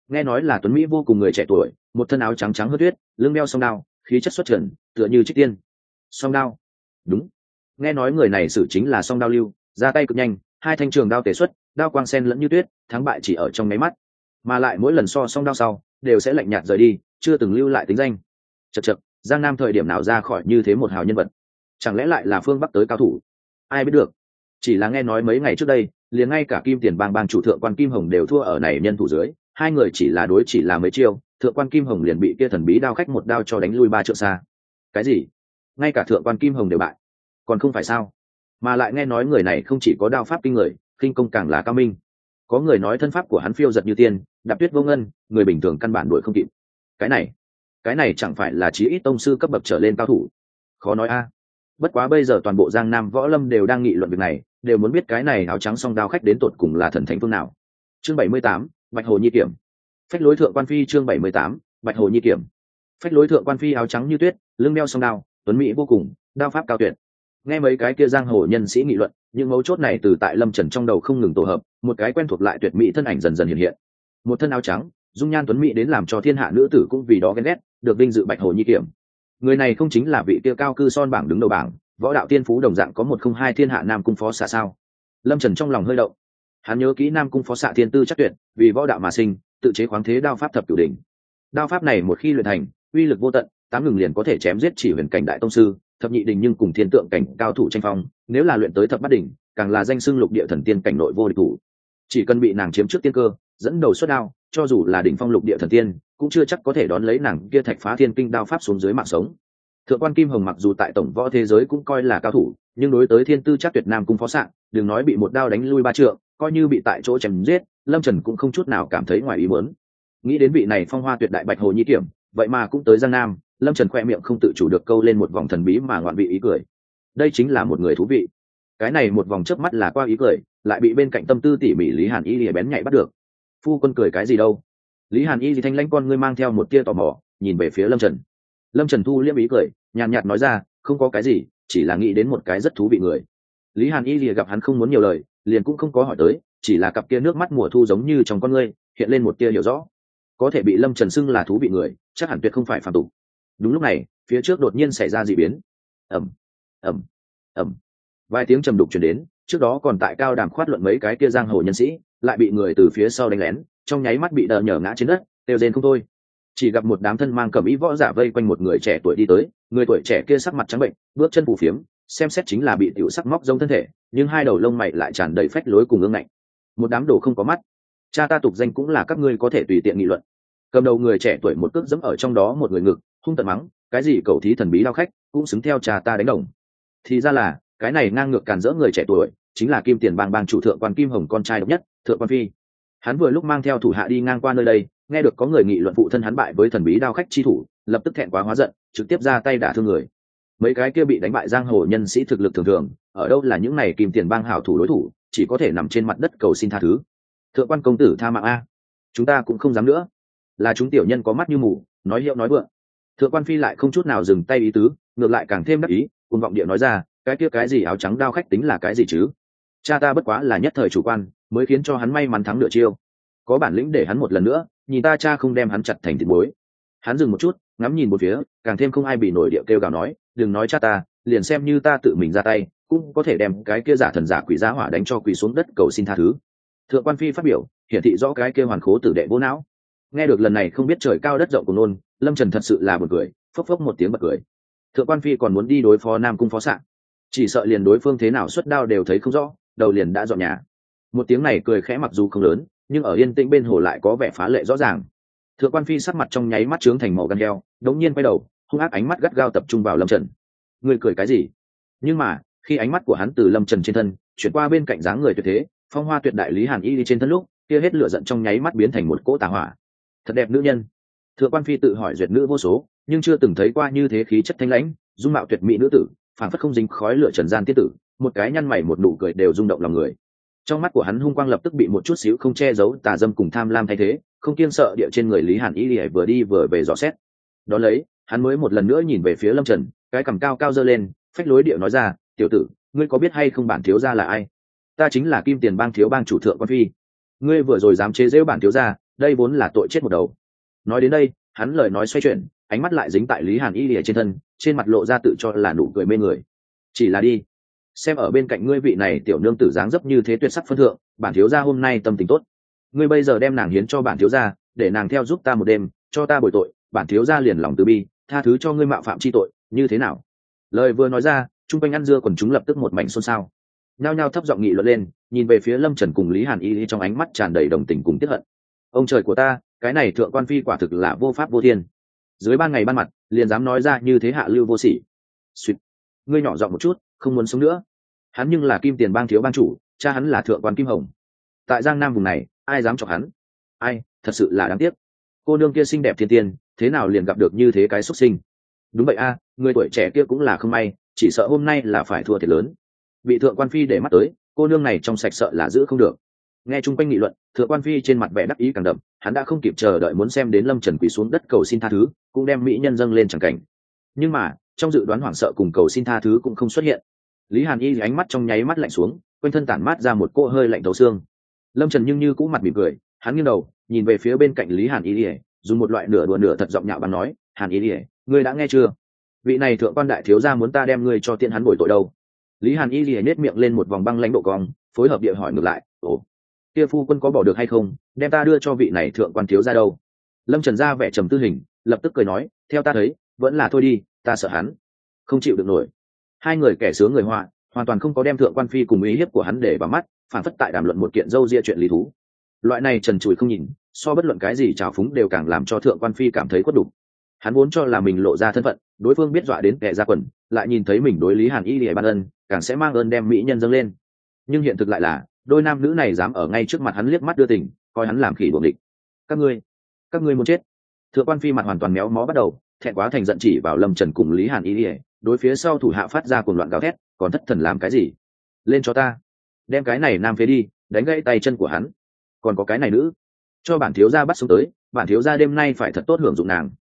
nghe nói là tuấn mỹ vô cùng người trẻ tuổi, một thân áo trắng trắng hớt tuyết, lưng đeo song đao, khí chất xuất trần, tựa như trích tiên. Song đao? Đúng, nghe nói người này xử chính là song đao lưu, ra tay cực nhanh, hai thanh trường đao tề xuất, đao quang sen lẫn như tuyết, thắng bại chỉ ở trong mấy mắt, mà lại mỗi lần so song đao sau đều sẽ lạnh nhạt rời đi, chưa từng lưu lại tính danh. Chật chật, Giang Nam thời điểm nào ra khỏi như thế một hào nhân vật? Chẳng lẽ lại là phương Bắc tới cao thủ? Ai biết được. Chỉ là nghe nói mấy ngày trước đây, liền ngay cả Kim Tiền Bang bang chủ thượng quan Kim Hồng đều thua ở này nhân thủ dưới, hai người chỉ là mấy chiêu, thượng quan Kim Hồng liền bị kia thần bí đao khách một đao cho đánh lui 3 trượng xa. Cái gì? Ngay cả thượng quan Kim Hồng đều bại? Còn không phải sao? Mà lại nghe nói người này không chỉ có đao pháp kinh người, khinh công càng là cao minh. Có người nói thân pháp của hắn phiêu giật như tiên, đạp tuyết vô ngân, người bình thường căn bản đuổi không kịp. Cái này chẳng phải là chí ít tông sư cấp bậc trở lên cao thủ? Khó nói a. Bất quá bây giờ toàn bộ Giang Nam võ lâm đều đang nghị luận việc này, đều muốn biết cái này áo trắng song đao khách đến tột cùng là thần thánh phương nào. Chương 78, Bạch Hồ Nhi Kiểm. Phách lối thượng quan phi. Chương 78, Bạch Hồ Nhi Kiểm. Phách lối thượng quan phi áo trắng như tuyết, lưng đeo song đao, tuấn mỹ vô cùng, đao pháp cao tuyệt. Nghe mấy cái kia giang hồ nhân sĩ nghị luận, những mấu chốt này từ tại Lâm Trần trong đầu không ngừng tổ hợp, một cái quen thuộc lại tuyệt mỹ thân ảnh dần dần hiện hiện. Một thân áo trắng, dung nhan tuấn mỹ đến làm cho thiên hạ nữ tử cũng vì đó ghen ghét, được vinh dự Bạch Hồ Nhi Kiểm. Người này không chính là vị kia cao cư son bảng đứng đầu bảng, võ đạo tiên phú đồng dạng có 102 thiên hạ Nam cung phó xạ sao? Lâm Trần trong lòng hơi động. Hắn nhớ kỹ Nam cung phó xạ thiên tư chắc tuyệt, vì võ đạo mà sinh, tự chế khoáng thế đao pháp thập cửu đỉnh. Đao pháp này một khi luyện thành, uy lực vô tận, 8 ngừng liền có thể chém giết chỉ huyền cảnh đại tông sư, thập nhị đỉnh nhưng cùng thiên tượng cảnh cao thủ tranh phong, nếu là luyện tới thập bát đỉnh, càng là danh xưng lục địa thần tiên cảnh nội vô địch thủ. Chỉ cần bị nàng chiếm trước tiên cơ, dẫn đầu xuất đao, cho dù là đỉnh phong lục địa thần tiên, cũng chưa chắc có thể đón lấy nàng kia thạch phá thiên kinh đao pháp xuống dưới mạng sống. Thượng quan Kim Hồng mặc dù tại tổng võ thế giới cũng coi là cao thủ, nhưng đối tới thiên tư chắc tuyệt Nam cung phó xạ, đừng nói bị một đao đánh lui 3 trượng, coi như bị tại chỗ chém giết, Lâm Trần cũng không chút nào cảm thấy ngoài ý muốn. Nghĩ đến vị này phong hoa tuyệt đại Bạch Hồ Nhi Kiểm, vậy mà cũng tới Giang Nam, Lâm Trần khoe miệng không tự chủ được câu lên một vòng thần bí mà ngoạn vị ý cười. Đây chính là một người thú vị. Cái này một vòng chớp mắt là qua ý cười, lại bị bên cạnh tâm tư tỉ mỉ Lý Hàn Y lìa bén nhạy bắt được. Phu quân cười cái gì đâu? Lý Hàn Y thì thanh lãnh con ngươi mang theo một tia tò mò, nhìn về phía Lâm Trần. Lâm Trần thu liễm ý cười, nhàn nhạt nói ra, không có cái gì, chỉ là nghĩ đến một cái rất thú vị người. Lý Hàn Y lìa gặp hắn không muốn nhiều lời, liền cũng không có hỏi tới, chỉ là cặp kia nước mắt mùa thu giống như trong con ngươi hiện lên một tia hiểu rõ. Có thể bị Lâm Trần xưng là thú vị người, chắc hẳn tuyệt không phải phàm tục. Đúng lúc này, phía trước đột nhiên xảy ra dị biến. Ầm, ầm, ầm. Vài tiếng trầm đục truyền đến, trước đó còn tại cao đàm khoát luận mấy cái kia giang hồ nhân sĩ, lại bị người từ phía sau đánh lén, trong nháy mắt bị đờ nhở ngã trên đất, kêu rên không thôi. Chỉ gặp một đám thân mang cẩm y võ giả vây quanh một người trẻ tuổi đi tới, người tuổi trẻ kia sắc mặt trắng bệnh, bước chân phù phiếm, xem xét chính là bị tiểu sắc móc rông thân thể, nhưng hai đầu lông mày lại tràn đầy phách lối cùng ương ngạnh. Một đám đồ không có mắt, cha ta tục danh cũng là các ngươi có thể tùy tiện nghị luận. Cầm đầu người trẻ tuổi một cước dẫm ở trong đó một người ngực, hung tợn mắng, cái gì cầu thí thần bí đao khách, cũng xứng theo cha ta đánh đồng. Thì ra là, cái này ngang ngược càn rỡ người trẻ tuổi, chính là Kim Tiền Bang bang chủ thượng quan Kim Hồng con trai độc nhất, Thượng quan Phi. Hắn vừa lúc mang theo thủ hạ đi ngang qua nơi đây, nghe được có người nghị luận phụ thân hắn bại với thần bí đao khách chi thủ, lập tức thẹn quá hóa giận, trực tiếp ra tay đả thương người. Mấy cái kia bị đánh bại giang hồ nhân sĩ thực lực thường thường, ở đâu là những này Kim Tiền Bang hảo thủ đối thủ, chỉ có thể nằm trên mặt đất cầu xin tha thứ. Thượng quan công tử tha mạng a, chúng ta cũng không dám nữa, là chúng tiểu nhân có mắt như mù, nói hiệu nói vượng. Thượng quan Phi lại không chút nào dừng tay ý tứ, ngược lại càng thêm đắc ý, cuồng vọng địa nói ra, cái kia cái gì áo trắng đao khách tính là cái gì chứ? Cha ta bất quá là nhất thời chủ quan, mới khiến cho hắn may mắn thắng nửa chiêu. Có bản lĩnh để hắn một lần nữa, nhìn ta cha không đem hắn chặt thành thịt muối. Hắn dừng một chút, ngắm nhìn một phía, càng thêm không ai bị nổi địa kêu gào nói, đừng nói cha ta, liền xem như ta tự mình ra tay, cũng có thể đem cái kia giả thần giả quỷ giá hỏa đánh cho quỳ xuống đất cầu xin tha thứ. Thượng quan Phi phát biểu, hiển thị rõ cái kia hoàn khố tử đệ vô não. Nghe được lần này không biết trời cao đất rộng của nôn, Lâm Trần thật sự là buồn cười, phốc phốc một tiếng bật cười. Thượng quan Phi còn muốn đi đối phó Nam cung phó xạ, chỉ sợ liền đối phương thế nào xuất đao đều thấy không rõ, đầu liền đã dọn nhà. Một tiếng này cười khẽ mặc dù không lớn, nhưng ở yên tĩnh bên hồ lại có vẻ phá lệ rõ ràng. Thượng quan Phi sắc mặt trong nháy mắt trướng thành màu gan heo, đống nhiên quay đầu, hung ác ánh mắt gắt gao tập trung vào Lâm Trần. Người cười cái gì? Nhưng mà khi ánh mắt của hắn từ Lâm Trần trên thân chuyển qua bên cạnh dáng người tuyệt thế, phong hoa tuyệt đại Lý Hàn Y đi trên thân lúc, kia hết lửa giận trong nháy mắt biến thành một cỗ tà hỏa. Thật đẹp nữ nhân. Thượng quan Phi tự hỏi duyệt nữ vô số, nhưng chưa từng thấy qua như thế khí chất thanh lãnh, dung mạo tuyệt mỹ nữ tử, phảng phất không dính khói lửa trần gian tiết tử, một cái nhăn mày một nụ cười đều rung động lòng người. Trong mắt của hắn hung quang lập tức bị một chút xíu không che giấu tà dâm cùng tham lam thay thế, không kiêng sợ địa trên người Lý Hàn Y lìa vừa đi vừa về dò xét. Đó lấy, hắn mới một lần nữa nhìn về phía Lâm Trần, cái cằm cao cao giơ lên, phách lối địa nói ra, tiểu tử, ngươi có biết hay không bản thiếu gia là ai? Ta chính là Kim Tiền Bang thiếu bang chủ Thượng quan Phi. Ngươi vừa rồi dám chế giễu bản thiếu gia, đây vốn là tội chết một đầu. Nói đến đây hắn lời nói xoay chuyển, ánh mắt lại dính tại Lý Hàn Y lìa trên thân, trên mặt lộ ra tự cho là nụ cười mê người. Chỉ là đi xem ở bên cạnh ngươi vị này tiểu nương tử dáng dấp như thế tuyệt sắc phân thượng, bản thiếu gia hôm nay tâm tình tốt, ngươi bây giờ đem nàng hiến cho bản thiếu gia, để nàng theo giúp ta một đêm, cho ta bồi tội, bản thiếu gia liền lòng từ bi tha thứ cho ngươi mạo phạm chi tội, như thế nào? Lời vừa nói ra, trung quanh ăn dưa quần chúng lập tức một mảnh xôn xao, nhao nhao thấp giọng nghị luận lên, nhìn về phía Lâm Trần cùng Lý Hàn Y trong ánh mắt tràn đầy đồng tình cùng tiếc hận. Ông trời của ta, cái này thượng quan phi quả thực là vô pháp vô thiên, dưới ban ngày ban mặt liền dám nói ra như thế hạ lưu vô sỉ. Xuyệt, ngươi nhỏ giọng một chút, không muốn sống nữa. Hắn nhưng là Kim Tiền bang thiếu bang chủ, cha hắn là thượng quan Kim Hồng, tại Giang Nam vùng này ai dám chọc hắn? Ai, thật sự là đáng tiếc. Cô nương kia xinh đẹp thiên tiên, thế nào liền gặp được như thế cái xuất sinh? Đúng vậy a, người tuổi trẻ kia cũng là không may, chỉ sợ hôm nay là phải thua thiệt lớn. Bị thượng quan phi để mắt tới, cô nương này trong sạch sợ là giữ không được. Nghe chung quanh nghị luận, thượng quan phi trên mặt vẻ đắc ý càng đậm, hắn đã không kịp chờ đợi muốn xem đến Lâm Trần quỳ xuống đất cầu xin tha thứ, cũng đem mỹ nhân dâng lên chẳng cảnh. Nhưng mà trong dự đoán hoảng sợ cùng cầu xin tha thứ cũng không xuất hiện. Lý Hàn Y ánh mắt trong nháy mắt lạnh xuống, quanh thân tản mát ra một cỗ hơi lạnh thấu xương. Lâm Trần nhưng như cũ mặt mỉm cười, hắn nghiêng đầu nhìn về phía bên cạnh Lý Hàn Y, dùng một loại nửa đùa nửa thật giọng nhạo báng nói: Hàn Y, ngươi đã nghe chưa? Vị này thượng quan đại thiếu gia muốn ta đem ngươi cho tiện hắn bồi tội đâu? Lý Hàn Y nhếch miệng lên một vòng băng lãnh độ cong, phối hợp địa hỏi ngược lại: ồ, kia phu quân có bỏ được hay không, đem ta đưa cho vị này thượng quan thiếu gia đâu? Lâm Trần ra vẻ trầm tư hình, lập tức cười nói: theo ta thấy vẫn là thôi đi, ta sợ hắn không chịu được nổi. Hai người kẻ sướng người họa, hoàn toàn không có đem thượng quan phi cùng ý hiếp của hắn để vào mắt, phản phất tại đàm luận một kiện dâu ria chuyện lý thú. Loại này trần trụi không nhìn, so bất luận cái gì trào phúng đều càng làm cho thượng quan phi cảm thấy khuất đục. Hắn vốn cho là mình lộ ra thân phận, đối phương biết dọa đến kẻ ra quần, lại nhìn thấy mình đối Lý Hàn Y lìa ban ân, càng sẽ mang ơn đem mỹ nhân dâng lên. Nhưng hiện thực lại là đôi nam nữ này dám ở ngay trước mặt hắn liếc mắt đưa tình, coi hắn làm khỉ đuổi địch. Các ngươi muốn chết? Thượng quan phi mặt hoàn toàn méo mó bắt đầu, thẹn quá thành giận chỉ vào Lâm Trần cùng Lý Hàn Y lìa, đối phía sau thủ hạ phát ra cuồng loạn gào thét, còn thất thần làm cái gì? Lên cho ta, đem cái này nam phế đi, đánh gãy tay chân của hắn. Còn có cái này nữ, cho bản thiếu gia bắt xuống tới, bản thiếu gia đêm nay phải thật tốt hưởng dụng nàng.